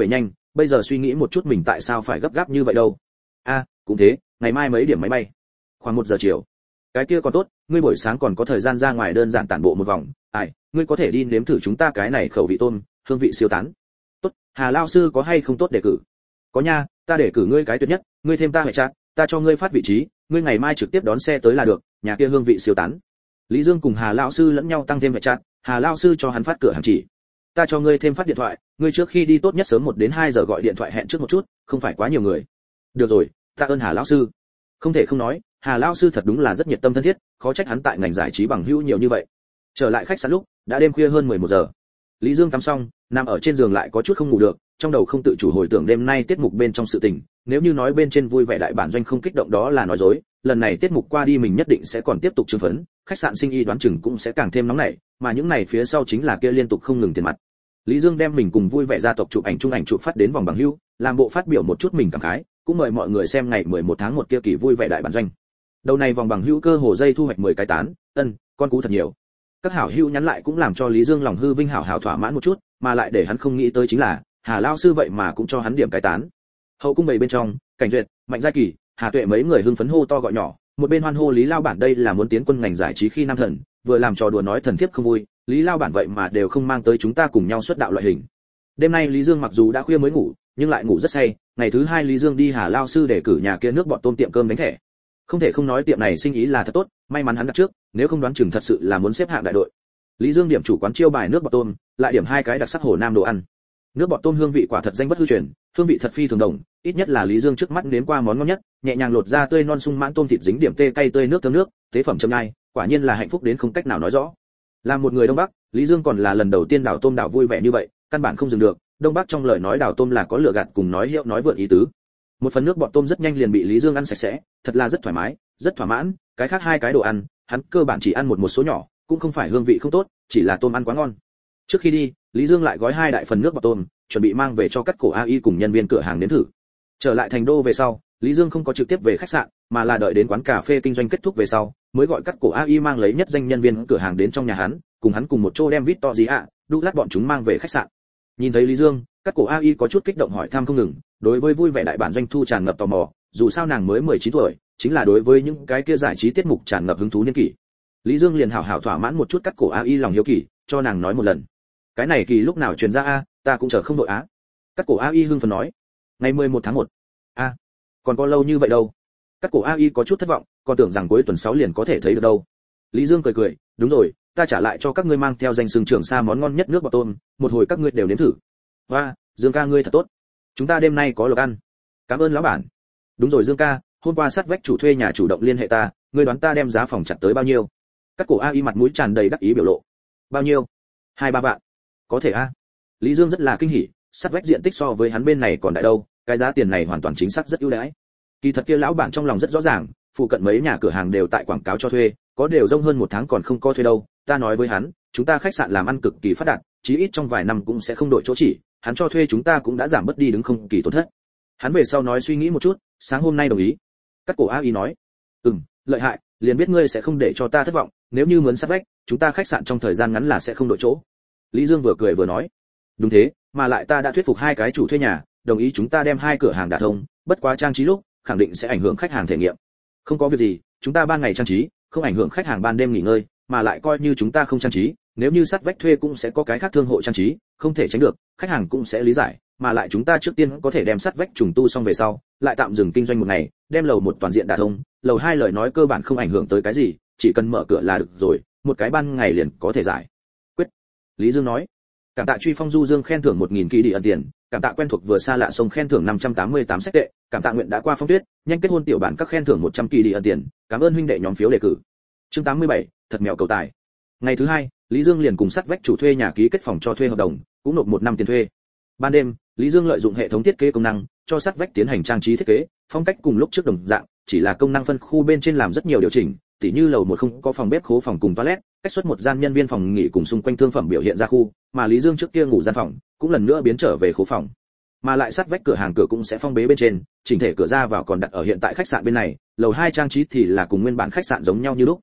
bây giờ suy nghĩ một chút mình tại sao phải gấp gáp như vậy đâu. A, à, cũng thế, ngày mai mấy điểm máy bay? Khoảng một giờ chiều. Cái kia còn tốt, ngươi buổi sáng còn có thời gian ra ngoài đơn giản tản bộ một vòng. Ai, ngươi có thể đi nếm thử chúng ta cái này khẩu vị tôm, hương vị siêu tán. Tốt, Hà lão sư có hay không tốt đề cử? Có nha, ta để cử ngươi cái tuyệt nhất, ngươi thêm ta hệ chat, ta cho ngươi phát vị trí, ngươi ngày mai trực tiếp đón xe tới là được, nhà kia hương vị siêu tán. Lý Dương cùng Hà lão sư lẫn nhau tăng thêm hệ chat, Hà lão sư cho hắn phát cửa hàng chỉ. Ta cho ngươi thêm phát điện thoại, ngươi trước khi đi tốt nhất sớm một đến hai giờ gọi điện thoại hẹn trước một chút, không phải quá nhiều người. Được rồi, ta ơn Hà lão sư. Không thể không nói, Hà lão sư thật đúng là rất nhiệt tâm thân thiết, khó trách hắn tại ngành giải trí bằng hữu nhiều như vậy. Trở lại khách sạn lúc, đã đêm khuya hơn mười một giờ. Lý Dương tắm xong, nằm ở trên giường lại có chút không ngủ được, trong đầu không tự chủ hồi tưởng đêm nay tiết mục bên trong sự tình, nếu như nói bên trên vui vẻ đại bản doanh không kích động đó là nói dối, lần này tiết mục qua đi mình nhất định sẽ còn tiếp tục trưng phấn, khách sạn sinh y đoán chừng cũng sẽ càng thêm nóng nảy, mà những này phía sau chính là kia liên tục không ngừng tiền mặt. Lý Dương đem mình cùng vui vẻ gia tộc chụp ảnh chung ảnh chụp phát đến vòng bằng hữu, làm bộ phát biểu một chút mình cảm khái, cũng mời mọi người xem ngày mười một tháng một kia kỳ vui vẻ đại bản doanh. Đầu này vòng bằng hữu cơ hồ dây thu hoạch mười cái tán, ân, con cú thật nhiều. Các hảo hữu nhắn lại cũng làm cho Lý Dương lòng hư vinh hảo hảo thỏa mãn một chút, mà lại để hắn không nghĩ tới chính là, Hà lão sư vậy mà cũng cho hắn điểm cái tán. Hậu cung bầy bên trong, Cảnh Duyệt, Mạnh Gia Kỳ, Hà Tuệ mấy người hưng phấn hô to gọi nhỏ, một bên hoan hô Lý Lao bản đây là muốn tiến quân ngành giải trí khi nam thần, vừa làm trò đùa nói thần thiếp không vui, Lý Lao bản vậy mà đều không mang tới chúng ta cùng nhau xuất đạo loại hình. Đêm nay Lý Dương mặc dù đã khuya mới ngủ, nhưng lại ngủ rất say, ngày thứ hai Lý Dương đi Hà lão sư để cử nhà kia nước bọt tôm tiệm cơm đánh thẻ. Không thể không nói tiệm này sinh ý là thật tốt, may mắn hắn đặt trước, nếu không đoán chừng thật sự là muốn xếp hạng đại đội. Lý Dương điểm chủ quán chiêu bài nước bọt tôm, lại điểm hai cái đặc sắc Hồ Nam đồ ăn. Nước bọt tôm hương vị quả thật danh bất hư truyền, hương vị thật phi thường đồng, ít nhất là Lý Dương trước mắt nếm qua món ngon nhất, nhẹ nhàng lột ra tươi non sung mãn tôm thịt dính điểm tê cay tươi nước thơm nước, tế phẩm châm nhai, quả nhiên là hạnh phúc đến không cách nào nói rõ. Làm một người Đông Bắc, Lý Dương còn là lần đầu tiên đảo tôm đảo vui vẻ như vậy, căn bản không dừng được, Đông Bắc trong lời nói đảo tôm là có lửa gạt cùng nói hiệu nói vượn ý tứ. Một phần nước bọt tôm rất nhanh liền bị Lý Dương ăn sạch sẽ, thật là rất thoải mái, rất thỏa mãn, cái khác hai cái đồ ăn, hắn cơ bản chỉ ăn một một số nhỏ, cũng không phải hương vị không tốt, chỉ là tôm ăn quá ngon. Trước khi đi, Lý Dương lại gói hai đại phần nước bọt tôm, chuẩn bị mang về cho Cắt Cổ a i cùng nhân viên cửa hàng nếm thử. Trở lại thành đô về sau, Lý Dương không có trực tiếp về khách sạn, mà là đợi đến quán cà phê kinh doanh kết thúc về sau, mới gọi Cắt Cổ a i mang lấy nhất danh nhân viên cửa hàng đến trong nhà hắn, cùng hắn cùng một chỗ đem Victoria, Douglas bọn chúng mang về khách sạn. Nhìn thấy Lý Dương, Cắt Cổ a i có chút kích động hỏi thăm không ngừng, đối với vui vẻ đại bản doanh thu tràn ngập tò mò, dù sao nàng mới mười chín tuổi, chính là đối với những cái kia giải trí tiết mục tràn ngập hứng thú niên kỷ. Lý Dương liền hảo hảo thỏa mãn một chút Cắt Cổ a i lòng hiếu kỳ, cho nàng nói một lần. Cái này kỳ lúc nào truyền ra a, ta cũng chờ không đội á. Cắt Cổ a i hưng phấn nói. Ngày mười một tháng một. A, còn có lâu như vậy đâu. Cắt Cổ a i có chút thất vọng, còn tưởng rằng cuối tuần sáu liền có thể thấy được đâu. Lý Dương cười cười, đúng rồi, ta trả lại cho các ngươi mang theo danh xưng trưởng xa món ngon nhất nước bọt tôm, một hồi các ngươi đều nếm thử. Và, Dương ca ngươi thật tốt. Chúng ta đêm nay có lộc ăn. Cảm ơn lão bản. Đúng rồi Dương ca, hôm qua sát vách chủ thuê nhà chủ động liên hệ ta, ngươi đoán ta đem giá phòng chặt tới bao nhiêu? Cắt Cổ a i mặt mũi tràn đầy đắc ý biểu lộ. Bao nhiêu? Hai ba vạn. Có thể a. Lý Dương rất là kinh hỉ, sát vách diện tích so với hắn bên này còn đại đâu, cái giá tiền này hoàn toàn chính xác rất ưu đãi. Kỳ thật kia lão bản trong lòng rất rõ ràng, phụ cận mấy nhà cửa hàng đều tại quảng cáo cho thuê, có đều rông hơn một tháng còn không có thuê đâu. Ta nói với hắn, chúng ta khách sạn làm ăn cực kỳ phát đạt, chí ít trong vài năm cũng sẽ không đổi chỗ chỉ, hắn cho thuê chúng ta cũng đã giảm bớt đi đứng không kỳ tổn thất. Hắn về sau nói suy nghĩ một chút, sáng hôm nay đồng ý. Cắt Cổ a i nói, ừm, lợi hại, liền biết ngươi sẽ không để cho ta thất vọng, nếu như muốn sát vách, chúng ta khách sạn trong thời gian ngắn là sẽ không đổi chỗ. Lý Dương vừa cười vừa nói, đúng thế, mà lại ta đã thuyết phục hai cái chủ thuê nhà, đồng ý chúng ta đem hai cửa hàng đả thông, bất quá trang trí lúc, khẳng định sẽ ảnh hưởng khách hàng thể nghiệm. Không có việc gì, chúng ta ban ngày trang trí, không ảnh hưởng khách hàng ban đêm nghỉ ngơi, mà lại coi như chúng ta không trang trí, nếu như sát vách thuê cũng sẽ có cái khác thương hộ trang trí, không thể tránh được, khách hàng cũng sẽ lý giải, mà lại chúng ta trước tiên có thể đem sát vách trùng tu xong về sau, lại tạm dừng kinh doanh một ngày, đem lầu một toàn diện đả thông, lầu hai lời nói cơ bản không ảnh hưởng tới cái gì, chỉ cần mở cửa là được rồi, một cái ban ngày liền có thể giải quyết. Lý Dương nói. Cảm tạ truy phong du dương khen thưởng một nghìn kỳ đi ẩn tiền, cảm tạ quen thuộc vừa xa lạ sông khen thưởng năm trăm tám mươi tám sách tệ, cảm tạ nguyện đã qua phong tuyết, nhanh kết hôn tiểu bản các khen thưởng một trăm kỳ đi ẩn tiền, cảm ơn huynh đệ nhóm phiếu đề cử. Chương tám mươi bảy, thật mèo cầu tài. Ngày thứ hai, Lý Dương liền cùng sát vách chủ thuê nhà ký kết phòng cho thuê hợp đồng, cũng nộp một năm tiền thuê. Ban đêm, Lý Dương lợi dụng hệ thống thiết kế công năng, cho sát vách tiến hành trang trí thiết kế, phong cách cùng lúc trước đồng dạng, chỉ là công năng phân khu bên trên làm rất nhiều điều chỉnh, tỉ như lầu một không có phòng bếp khố phòng cùng toilet, cách xuất một gian nhân viên phòng nghỉ cùng xung quanh thương phẩm biểu hiện ra khu, mà Lý Dương trước kia ngủ gian phòng, cũng lần nữa biến trở về khố phòng. Mà lại sát vách cửa hàng cửa cũng sẽ phong bế bên trên, chỉnh thể cửa ra vào còn đặt ở hiện tại khách sạn bên này, lầu hai trang trí thì là cùng nguyên bản khách sạn giống nhau như lúc.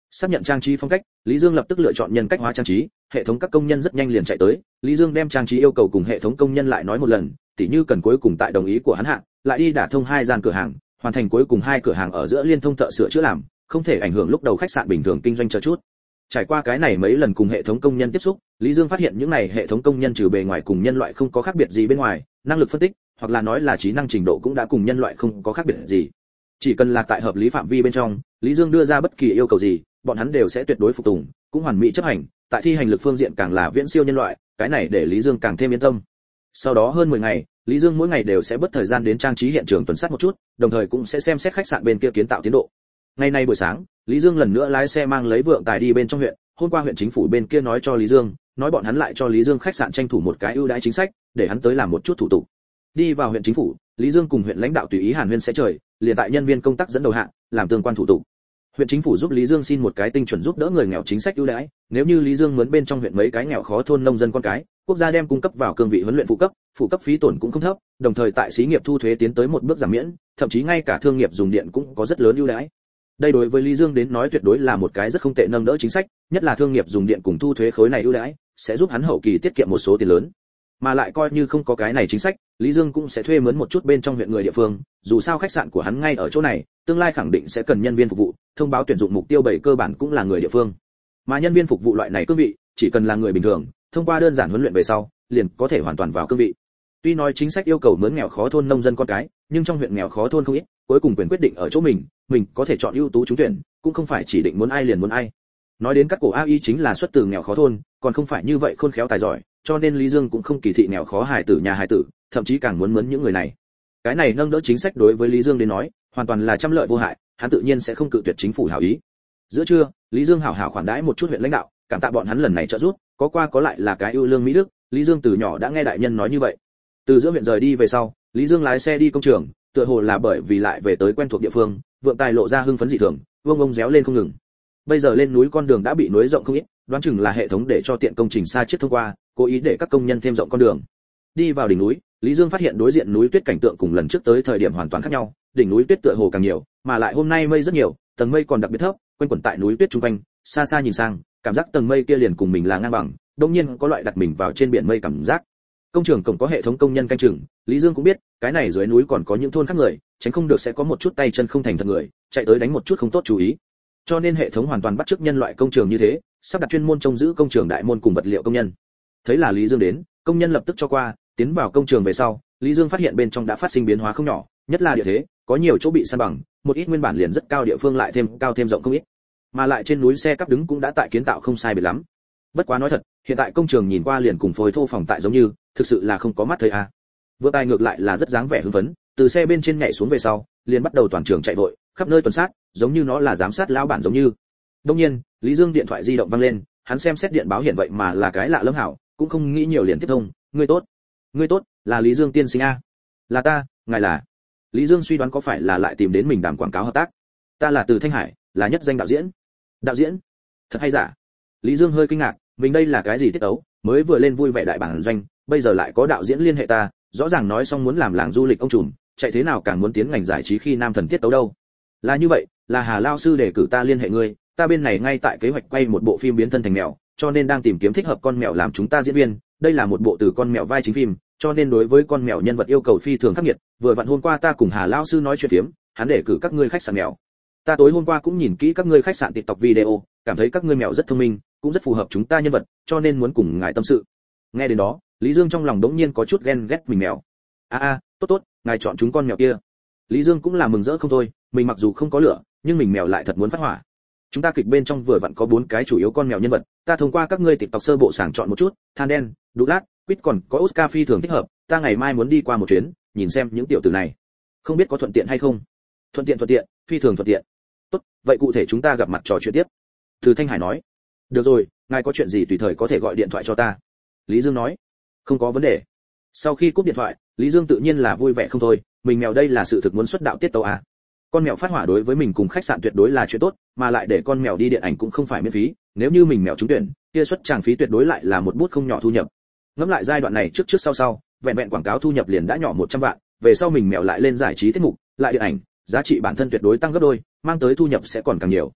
Xác nhận trang trí phong cách, Lý Dương lập tức lựa chọn nhân cách hóa trang trí, hệ thống các công nhân rất nhanh liền chạy tới, Lý Dương đem trang trí yêu cầu cùng hệ thống công nhân lại nói một lần, tỉ như cần cuối cùng tại đồng ý của hắn hạ, lại đi đả thông hai gian cửa hàng, hoàn thành cuối cùng hai cửa hàng ở giữa liên thông thợ sửa chữa làm, không thể ảnh hưởng lúc đầu khách sạn bình thường kinh doanh chờ chút. Trải qua cái này mấy lần cùng hệ thống công nhân tiếp xúc, Lý Dương phát hiện những này hệ thống công nhân trừ bề ngoài cùng nhân loại không có khác biệt gì bên ngoài, năng lực phân tích, hoặc là nói là trí năng trình độ cũng đã cùng nhân loại không có khác biệt gì. Chỉ cần là tại hợp lý phạm vi bên trong, Lý Dương đưa ra bất kỳ yêu cầu gì, bọn hắn đều sẽ tuyệt đối phục tùng, cũng hoàn mỹ chấp hành, tại thi hành lực phương diện càng là viễn siêu nhân loại, cái này để Lý Dương càng thêm yên tâm. Sau đó hơn mười ngày, Lý Dương mỗi ngày đều sẽ bất thời gian đến trang trí hiện trường tuần sát một chút, đồng thời cũng sẽ xem xét khách sạn bên kia kiến tạo tiến độ. Ngày nay buổi sáng, Lý Dương lần nữa lái xe mang lấy vượng tài đi bên trong huyện, hôm qua huyện chính phủ bên kia nói cho Lý Dương, nói bọn hắn lại cho Lý Dương khách sạn tranh thủ một cái ưu đãi chính sách, để hắn tới làm một chút thủ tục. Đi vào huyện chính phủ, Lý Dương cùng huyện lãnh đạo tùy ý hàn huyên sẽ trời, liền tại nhân viên công tác dẫn đầu hạng, làm tương quan thủ tục. Huyện chính phủ giúp Lý Dương xin một cái tinh chuẩn giúp đỡ người nghèo chính sách ưu đãi, nếu như Lý Dương muốn bên trong huyện mấy cái nghèo khó thôn nông dân con cái, quốc gia đem cung cấp vào cương vị huấn luyện phụ cấp, phụ cấp phí tổn cũng không thấp, đồng thời tại xí nghiệp thu thuế tiến tới một bước giảm miễn, thậm chí ngay cả thương nghiệp dùng điện cũng có rất lớn ưu đãi. Đây đối với Lý Dương đến nói tuyệt đối là một cái rất không tệ nâng đỡ chính sách, nhất là thương nghiệp dùng điện cùng thu thuế khối này ưu đãi, sẽ giúp hắn hậu kỳ tiết kiệm một số tiền lớn. Mà lại coi như không có cái này chính sách, Lý Dương cũng sẽ thuê mướn một chút bên trong huyện người địa phương, dù sao khách sạn của hắn ngay ở chỗ này, tương lai khẳng định sẽ cần nhân viên phục vụ, thông báo tuyển dụng mục tiêu bảy cơ bản cũng là người địa phương. Mà nhân viên phục vụ loại này cương vị, chỉ cần là người bình thường, thông qua đơn giản huấn luyện về sau, liền có thể hoàn toàn vào cương vị. Tuy nói chính sách yêu cầu mướn nghèo khó thôn nông dân con cái, nhưng trong huyện nghèo khó thôn không ít, cuối cùng quyền quyết định ở chỗ mình, mình có thể chọn ưu tú trúng tuyển, cũng không phải chỉ định muốn ai liền muốn ai. Nói đến các cổ a i chính là xuất từ nghèo khó thôn, còn không phải như vậy khôn khéo tài giỏi, cho nên Lý Dương cũng không kỳ thị nghèo khó hài tử nhà hài tử, thậm chí càng muốn mướn những người này. Cái này nâng đỡ chính sách đối với Lý Dương đến nói, hoàn toàn là trăm lợi vô hại, hắn tự nhiên sẽ không cự tuyệt chính phủ hảo ý. Giữa trưa, Lý Dương hảo hảo khoản đãi một chút huyện lãnh đạo, cảm tạ bọn hắn lần này trợ giúp, có qua có lại là cái ưu lương mỹ đức, Lý Dương từ nhỏ đã nghe đại nhân nói như vậy. Từ giữa huyện rời đi về sau, Lý Dương lái xe đi công trường, tựa hồ là bởi vì lại về tới quen thuộc địa phương, vượng tài lộ ra hưng phấn dị thường, vông ông réo lên không ngừng. Bây giờ lên núi con đường đã bị núi rộng không ít, đoán chừng là hệ thống để cho tiện công trình xa chiết thông qua, cố ý để các công nhân thêm rộng con đường. Đi vào đỉnh núi, Lý Dương phát hiện đối diện núi tuyết cảnh tượng cùng lần trước tới thời điểm hoàn toàn khác nhau, đỉnh núi tuyết tựa hồ càng nhiều, mà lại hôm nay mây rất nhiều, tầng mây còn đặc biệt thấp, quanh quẩn tại núi tuyết trung quanh, xa xa nhìn sang, cảm giác tầng mây kia liền cùng mình là ngang bằng, đột nhiên có loại đặt mình vào trên biển mây cảm giác. Công trường cổng có hệ thống công nhân canh chừng, Lý Dương cũng biết, cái này dưới núi còn có những thôn khác người, tránh không được sẽ có một chút tay chân không thành thật người, chạy tới đánh một chút không tốt chú ý. Cho nên hệ thống hoàn toàn bắt chước nhân loại công trường như thế, sắp đặt chuyên môn trông giữ công trường đại môn cùng vật liệu công nhân. Thấy là Lý Dương đến, công nhân lập tức cho qua, tiến vào công trường về sau, Lý Dương phát hiện bên trong đã phát sinh biến hóa không nhỏ, nhất là địa thế, có nhiều chỗ bị san bằng, một ít nguyên bản liền rất cao địa phương lại thêm cao thêm rộng không ít. Mà lại trên núi xe cắp đứng cũng đã tại kiến tạo không sai biệt lắm. Bất quá nói thật, hiện tại công trường nhìn qua liền cùng phối thô phòng tại giống như, thực sự là không có mắt thấy a. À. Vừa tài ngược lại là rất dáng vẻ hưng phấn, từ xe bên trên nhảy xuống về sau, liền bắt đầu toàn trường chạy vội, khắp nơi tuần sát, giống như nó là giám sát lão bản giống như. Đương nhiên, Lý Dương điện thoại di động vang lên, hắn xem xét điện báo hiện vậy mà là cái lạ lẫm hảo, cũng không nghĩ nhiều liền tiếp thông, "Ngươi tốt, ngươi tốt, là Lý Dương tiên sinh a?" "Là ta, ngài là?" Lý Dương suy đoán có phải là lại tìm đến mình đàm quảng cáo hợp tác. "Ta là Từ Thanh Hải, là nhất danh đạo diễn." "Đạo diễn? Thật hay giả?" Lý Dương hơi kinh ngạc, mình đây là cái gì tiết ấu, mới vừa lên vui vẻ đại bản doanh, bây giờ lại có đạo diễn liên hệ ta, rõ ràng nói xong muốn làm làng du lịch ông trùm, chạy thế nào càng muốn tiến ngành giải trí khi nam thần tiết ấu đâu. Là như vậy, là Hà lao sư đề cử ta liên hệ ngươi, ta bên này ngay tại kế hoạch quay một bộ phim biến thân thành mèo, cho nên đang tìm kiếm thích hợp con mèo làm chúng ta diễn viên, đây là một bộ từ con mèo vai chính phim, cho nên đối với con mèo nhân vật yêu cầu phi thường khắc nghiệt, vừa vặn hôm qua ta cùng Hà lao sư nói chuyện phiếm, hắn đề cử các ngươi khách sạn mèo. Ta tối hôm qua cũng nhìn kỹ các ngươi khách sạn TikTok video, cảm thấy các ngươi mèo rất thông minh, cũng rất phù hợp chúng ta nhân vật, cho nên muốn cùng ngài tâm sự. Nghe đến đó, Lý Dương trong lòng đống nhiên có chút ghen ghét mình mèo. A a, tốt tốt, ngài chọn chúng con mèo kia. Lý Dương cũng là mừng rỡ không thôi, mình mặc dù không có lửa, nhưng mình mèo lại thật muốn phát hỏa. Chúng ta kịch bên trong vừa vặn có bốn cái chủ yếu con mèo nhân vật, ta thông qua các ngươi TikTok sơ bộ sàng chọn một chút, Than đen, Đu Lát, Quýt còn có Oscar phi thường thích hợp, ta ngày mai muốn đi qua một chuyến, nhìn xem những tiểu tử này. Không biết có thuận tiện hay không? Thuận tiện thuận tiện, phi thường thuận tiện. Tốt, vậy cụ thể chúng ta gặp mặt trò chuyện tiếp. Từ Thanh Hải nói. Được rồi, ngài có chuyện gì tùy thời có thể gọi điện thoại cho ta. Lý Dương nói. Không có vấn đề. Sau khi cúp điện thoại, Lý Dương tự nhiên là vui vẻ không thôi, mình mèo đây là sự thực muốn xuất đạo tiết tấu à. Con mèo phát hỏa đối với mình cùng khách sạn tuyệt đối là chuyện tốt, mà lại để con mèo đi điện ảnh cũng không phải miễn phí, nếu như mình mèo trúng tuyển, kia xuất tràng phí tuyệt đối lại là một bút không nhỏ thu nhập. Ngẫm lại giai đoạn này trước trước sau sau, vẹn vẹn quảng cáo thu nhập liền đã nhỏ một trăm vạn, về sau mình mèo lại lên giải trí tiết mục, lại điện ảnh, giá trị bản thân tuyệt đối tăng gấp đôi, mang tới thu nhập sẽ còn càng nhiều.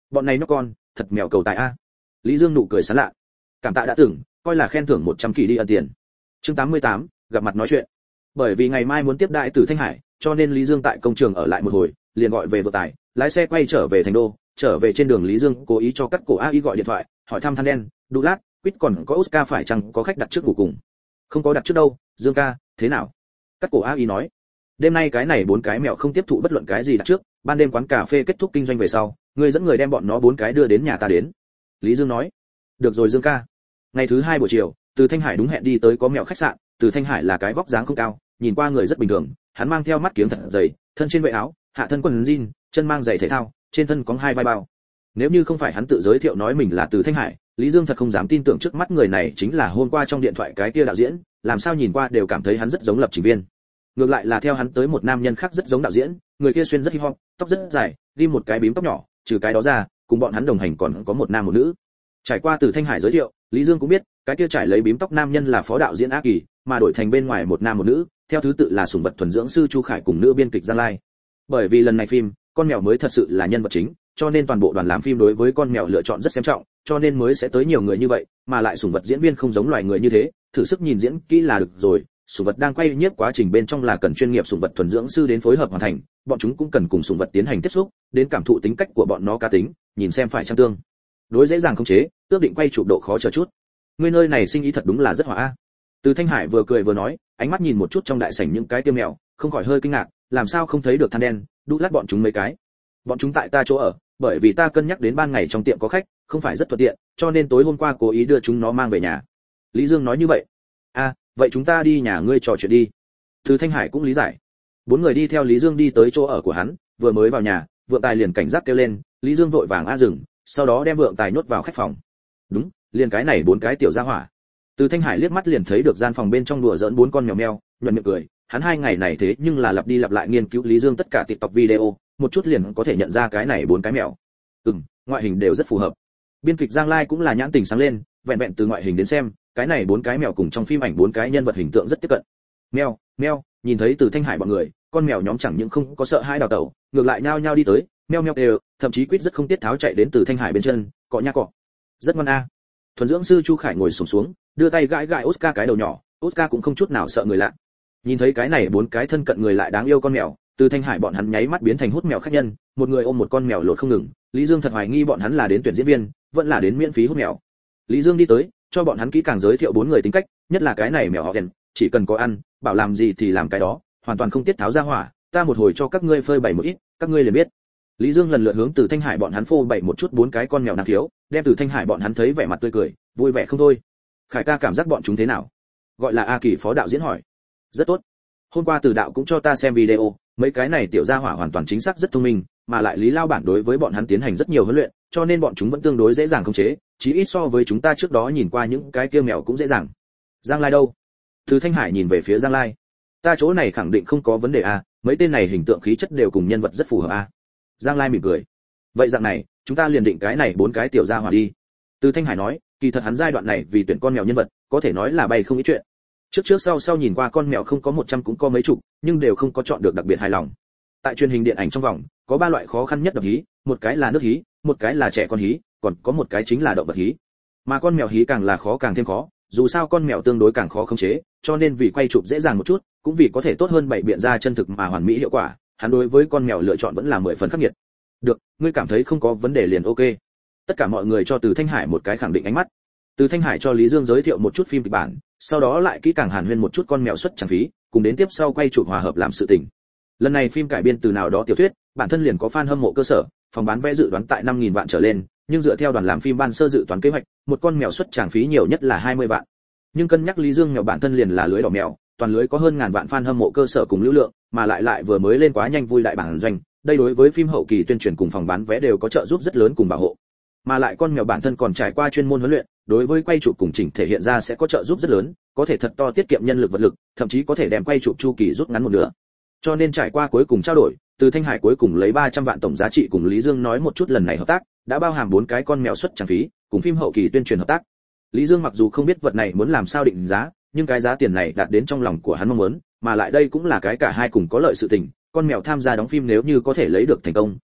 Bọn này nó con, thật mèo cầu tài a. Lý Dương nụ cười sán lạ. Cảm tạ đã tưởng, coi là khen thưởng một trăm kỳ đi ân tiền. Chương tám mươi tám, gặp mặt nói chuyện. Bởi vì ngày mai muốn tiếp đại Từ Thanh Hải, cho nên Lý Dương tại công trường ở lại một hồi, liền gọi về vợ tài, lái xe quay trở về thành đô. Trở về trên đường Lý Dương cố ý cho Cắt Cổ A Y gọi điện thoại, hỏi thăm Than Đen, Đu Lát, Quýt còn có Oscar phải chăng có khách đặt trước ngủ cùng. Không có đặt trước đâu, Dương ca, thế nào? Cắt Cổ A Y nói. Đêm nay cái này bốn cái mèo không tiếp thụ bất luận cái gì đặt trước, ban đêm quán cà phê kết thúc kinh doanh về sau, ngươi dẫn người đem bọn nó bốn cái đưa đến nhà ta đến. Lý Dương nói. Được rồi Dương ca. Ngày thứ hai buổi chiều, Từ Thanh Hải đúng hẹn đi tới có mèo khách sạn. Từ Thanh Hải là cái vóc dáng không cao, nhìn qua người rất bình thường, hắn mang theo mắt kiếng thật dày, thân trên vệ áo, hạ thân quần jean, chân mang giày thể thao, trên thân có hai vai bao. Nếu như không phải hắn tự giới thiệu nói mình là Từ Thanh Hải, Lý Dương thật không dám tin tưởng trước mắt người này chính là hôm qua trong điện thoại cái kia đạo diễn, làm sao nhìn qua đều cảm thấy hắn rất giống lập trình viên. Ngược lại là theo hắn tới một nam nhân khác rất giống đạo diễn, người kia xuyên rất hip hop, tóc rất dài, đi một cái bím tóc nhỏ, trừ cái đó ra, cùng bọn hắn đồng hành còn có một nam một nữ. Trải qua Từ Thanh Hải giới thiệu, Lý Dương cũng biết, cái kia trải lấy bím tóc nam nhân là phó đạo diễn A Kỳ, mà đổi thành bên ngoài một nam một nữ, theo thứ tự là sủng vật thuần dưỡng sư Chu Khải cùng nữ biên kịch Giang Lai. Bởi vì lần này phim, con mèo mới thật sự là nhân vật chính, cho nên toàn bộ đoàn làm phim đối với con mèo lựa chọn rất xem trọng, cho nên mới sẽ tới nhiều người như vậy, mà lại sủng vật diễn viên không giống loài người như thế, thử sức nhìn diễn kỹ là được rồi. Sủng vật đang quay nhiếp quá trình bên trong là cần chuyên nghiệp sủng vật thuần dưỡng sư đến phối hợp hoàn thành, bọn chúng cũng cần cùng sủng vật tiến hành tiếp xúc, đến cảm thụ tính cách của bọn nó cá tính, nhìn xem phải chăng tương đối dễ dàng khống chế, ước định quay chụp độ khó chờ chút. Ngươi nơi này sinh ý thật đúng là rất hòa a. Từ Thanh Hải vừa cười vừa nói, ánh mắt nhìn một chút trong đại sảnh những cái tiêm mèo, không khỏi hơi kinh ngạc, làm sao không thấy được Than Đen, Đu Lát bọn chúng mấy cái. Bọn chúng tại ta chỗ ở, bởi vì ta cân nhắc đến ban ngày trong tiệm có khách, không phải rất thuận tiện, cho nên tối hôm qua cố ý đưa chúng nó mang về nhà. Lý Dương nói như vậy. A, vậy chúng ta đi nhà ngươi trò chuyện đi. Từ Thanh Hải cũng lý giải. Bốn người đi theo Lý Dương đi tới chỗ ở của hắn, vừa mới vào nhà, Vượng Tài liền cảnh giác kêu lên, Lý Dương vội vàng a dừng, sau đó đem Vượng Tài nhốt vào khách phòng. Đúng, liền cái này bốn cái tiểu gia hỏa. Từ Thanh Hải liếc mắt liền thấy được gian phòng bên trong đùa giỡn bốn con mèo meo, nhuận miệng cười, hắn hai ngày này thế nhưng là lặp đi lặp lại nghiên cứu Lý Dương tất cả TikTok video, một chút liền có thể nhận ra cái này bốn cái mèo. Ừm, ngoại hình đều rất phù hợp. Biên kịch Giang Lai cũng là nhãn tình sáng lên, vẹn vẹn từ ngoại hình đến xem, cái này bốn cái mèo cùng trong phim ảnh bốn cái nhân vật hình tượng rất tiếp cận. Mèo, mèo, nhìn thấy Từ Thanh Hải bọn người, con mèo nhóm chẳng những không có sợ hãi đào tẩu, ngược lại nhao nhao đi tới, meo meo đều, thậm chí Quýt rất không tiết tháo chạy đến Từ Thanh Hải bên chân, cọ nha cọ. Rất ngoan a. Thuần dưỡng sư Chu Khải ngồi xổm xuống, đưa tay gãi gãi Oscar cái đầu nhỏ, Oscar cũng không chút nào sợ người lạ. Nhìn thấy cái này bốn cái thân cận người lại đáng yêu con mèo, Từ Thanh Hải bọn hắn nháy mắt biến thành hút mèo khách nhân, một người ôm một con mèo lột không ngừng, Lý Dương thật hoài nghi bọn hắn là đến tuyển diễn viên, vẫn là đến miễn phí hút mèo. Lý Dương đi tới, cho bọn hắn kỹ càng giới thiệu bốn người tính cách, nhất là cái này mèo họ Ken, chỉ cần có ăn, bảo làm gì thì làm cái đó, hoàn toàn không tiết tháo ra hỏa, ta một hồi cho các ngươi phơi bày một ít, các ngươi liền biết. Lý Dương lần lượt hướng Từ Thanh Hải bọn hắn phô bày một chút bốn cái con mèo năng khiếu, đem Từ Thanh Hải bọn hắn thấy vẻ mặt tươi cười, vui vẻ không thôi. Khải ca cảm giác bọn chúng thế nào? Gọi là A Kỳ phó đạo diễn hỏi. Rất tốt. Hôm qua Từ đạo cũng cho ta xem video, mấy cái này tiểu gia hỏa hoàn toàn chính xác rất thông minh, mà lại Lý Lao bản đối với bọn hắn tiến hành rất nhiều huấn luyện, cho nên bọn chúng vẫn tương đối dễ dàng khống chế, chí ít so với chúng ta trước đó nhìn qua những cái kia mèo cũng dễ dàng. Giang Lai đâu? Từ Thanh Hải nhìn về phía Giang Lai. Ta chỗ này khẳng định không có vấn đề a, mấy tên này hình tượng khí chất đều cùng nhân vật rất phù hợp a. Giang Lai mỉm cười. Vậy dạng này, chúng ta liền định cái này bốn cái tiểu gia hỏa đi. Từ Thanh Hải nói, kỳ thật hắn giai đoạn này vì tuyển con mèo nhân vật, có thể nói là bay không ý chuyện. Trước trước sau sau nhìn qua con mèo không có một trăm cũng có mấy chục, nhưng đều không có chọn được đặc biệt hài lòng. Tại truyền hình điện ảnh trong vòng, có ba loại khó khăn nhất đập hí, một cái là nước hí, một cái là trẻ con hí, còn có một cái chính là động vật hí. Mà con mèo hí càng là khó càng thêm khó, dù sao con mèo tương đối càng khó khống chế, cho nên vì quay chụp dễ dàng một chút, cũng vì có thể tốt hơn bày biện ra chân thực mà hoàn mỹ hiệu quả, hắn đối với con mèo lựa chọn vẫn là mười phần khắc nghiệt. Được, ngươi cảm thấy không có vấn đề liền ok. Tất cả mọi người cho Từ Thanh Hải một cái khẳng định ánh mắt. Từ Thanh Hải cho Lý Dương giới thiệu một chút phim kịch bản, sau đó lại kỹ càng hàn huyên một chút con mèo xuất chẳng phí, cùng đến tiếp sau quay chụp hòa hợp làm sự tình. Lần này phim cải biên từ nào đó tiểu thuyết, bản thân liền có fan hâm mộ cơ sở, phòng bán vé dự đoán tại năm nghìn vạn trở lên, nhưng dựa theo đoàn làm phim ban sơ dự toán kế hoạch, một con mèo xuất tràng phí nhiều nhất là hai mươi vạn. Nhưng cân nhắc Lý Dương mèo bản thân liền là lưới đỏ mèo, toàn lưới có hơn ngàn vạn fan hâm mộ cơ sở cùng lưu lượng, mà lại lại vừa mới lên quá nhanh vui đại bản doanh, đây đối với phim hậu kỳ tuyên truyền cùng phòng bán vé đều có trợ giúp rất lớn cùng bảo hộ. Mà lại con mèo bản thân còn trải qua chuyên môn huấn luyện, đối với quay chụp cùng chỉnh thể hiện ra sẽ có trợ giúp rất lớn, có thể thật to tiết kiệm nhân lực vật lực, thậm chí có thể đem quay chụp chu kỳ rút ngắn một nửa. Cho nên trải qua cuối cùng trao đổi, Từ Thanh Hải cuối cùng lấy ba trăm vạn tổng giá trị cùng Lý Dương nói một chút lần này hợp tác, đã bao hàm bốn cái con mèo xuất trang phí, cùng phim hậu kỳ tuyên truyền hợp tác. Lý Dương mặc dù không biết vật này muốn làm sao định giá, nhưng cái giá tiền này đạt đến trong lòng của hắn mong muốn, mà lại đây cũng là cái cả hai cùng có lợi sự tình, con mèo tham gia đóng phim nếu như có thể lấy được thành công,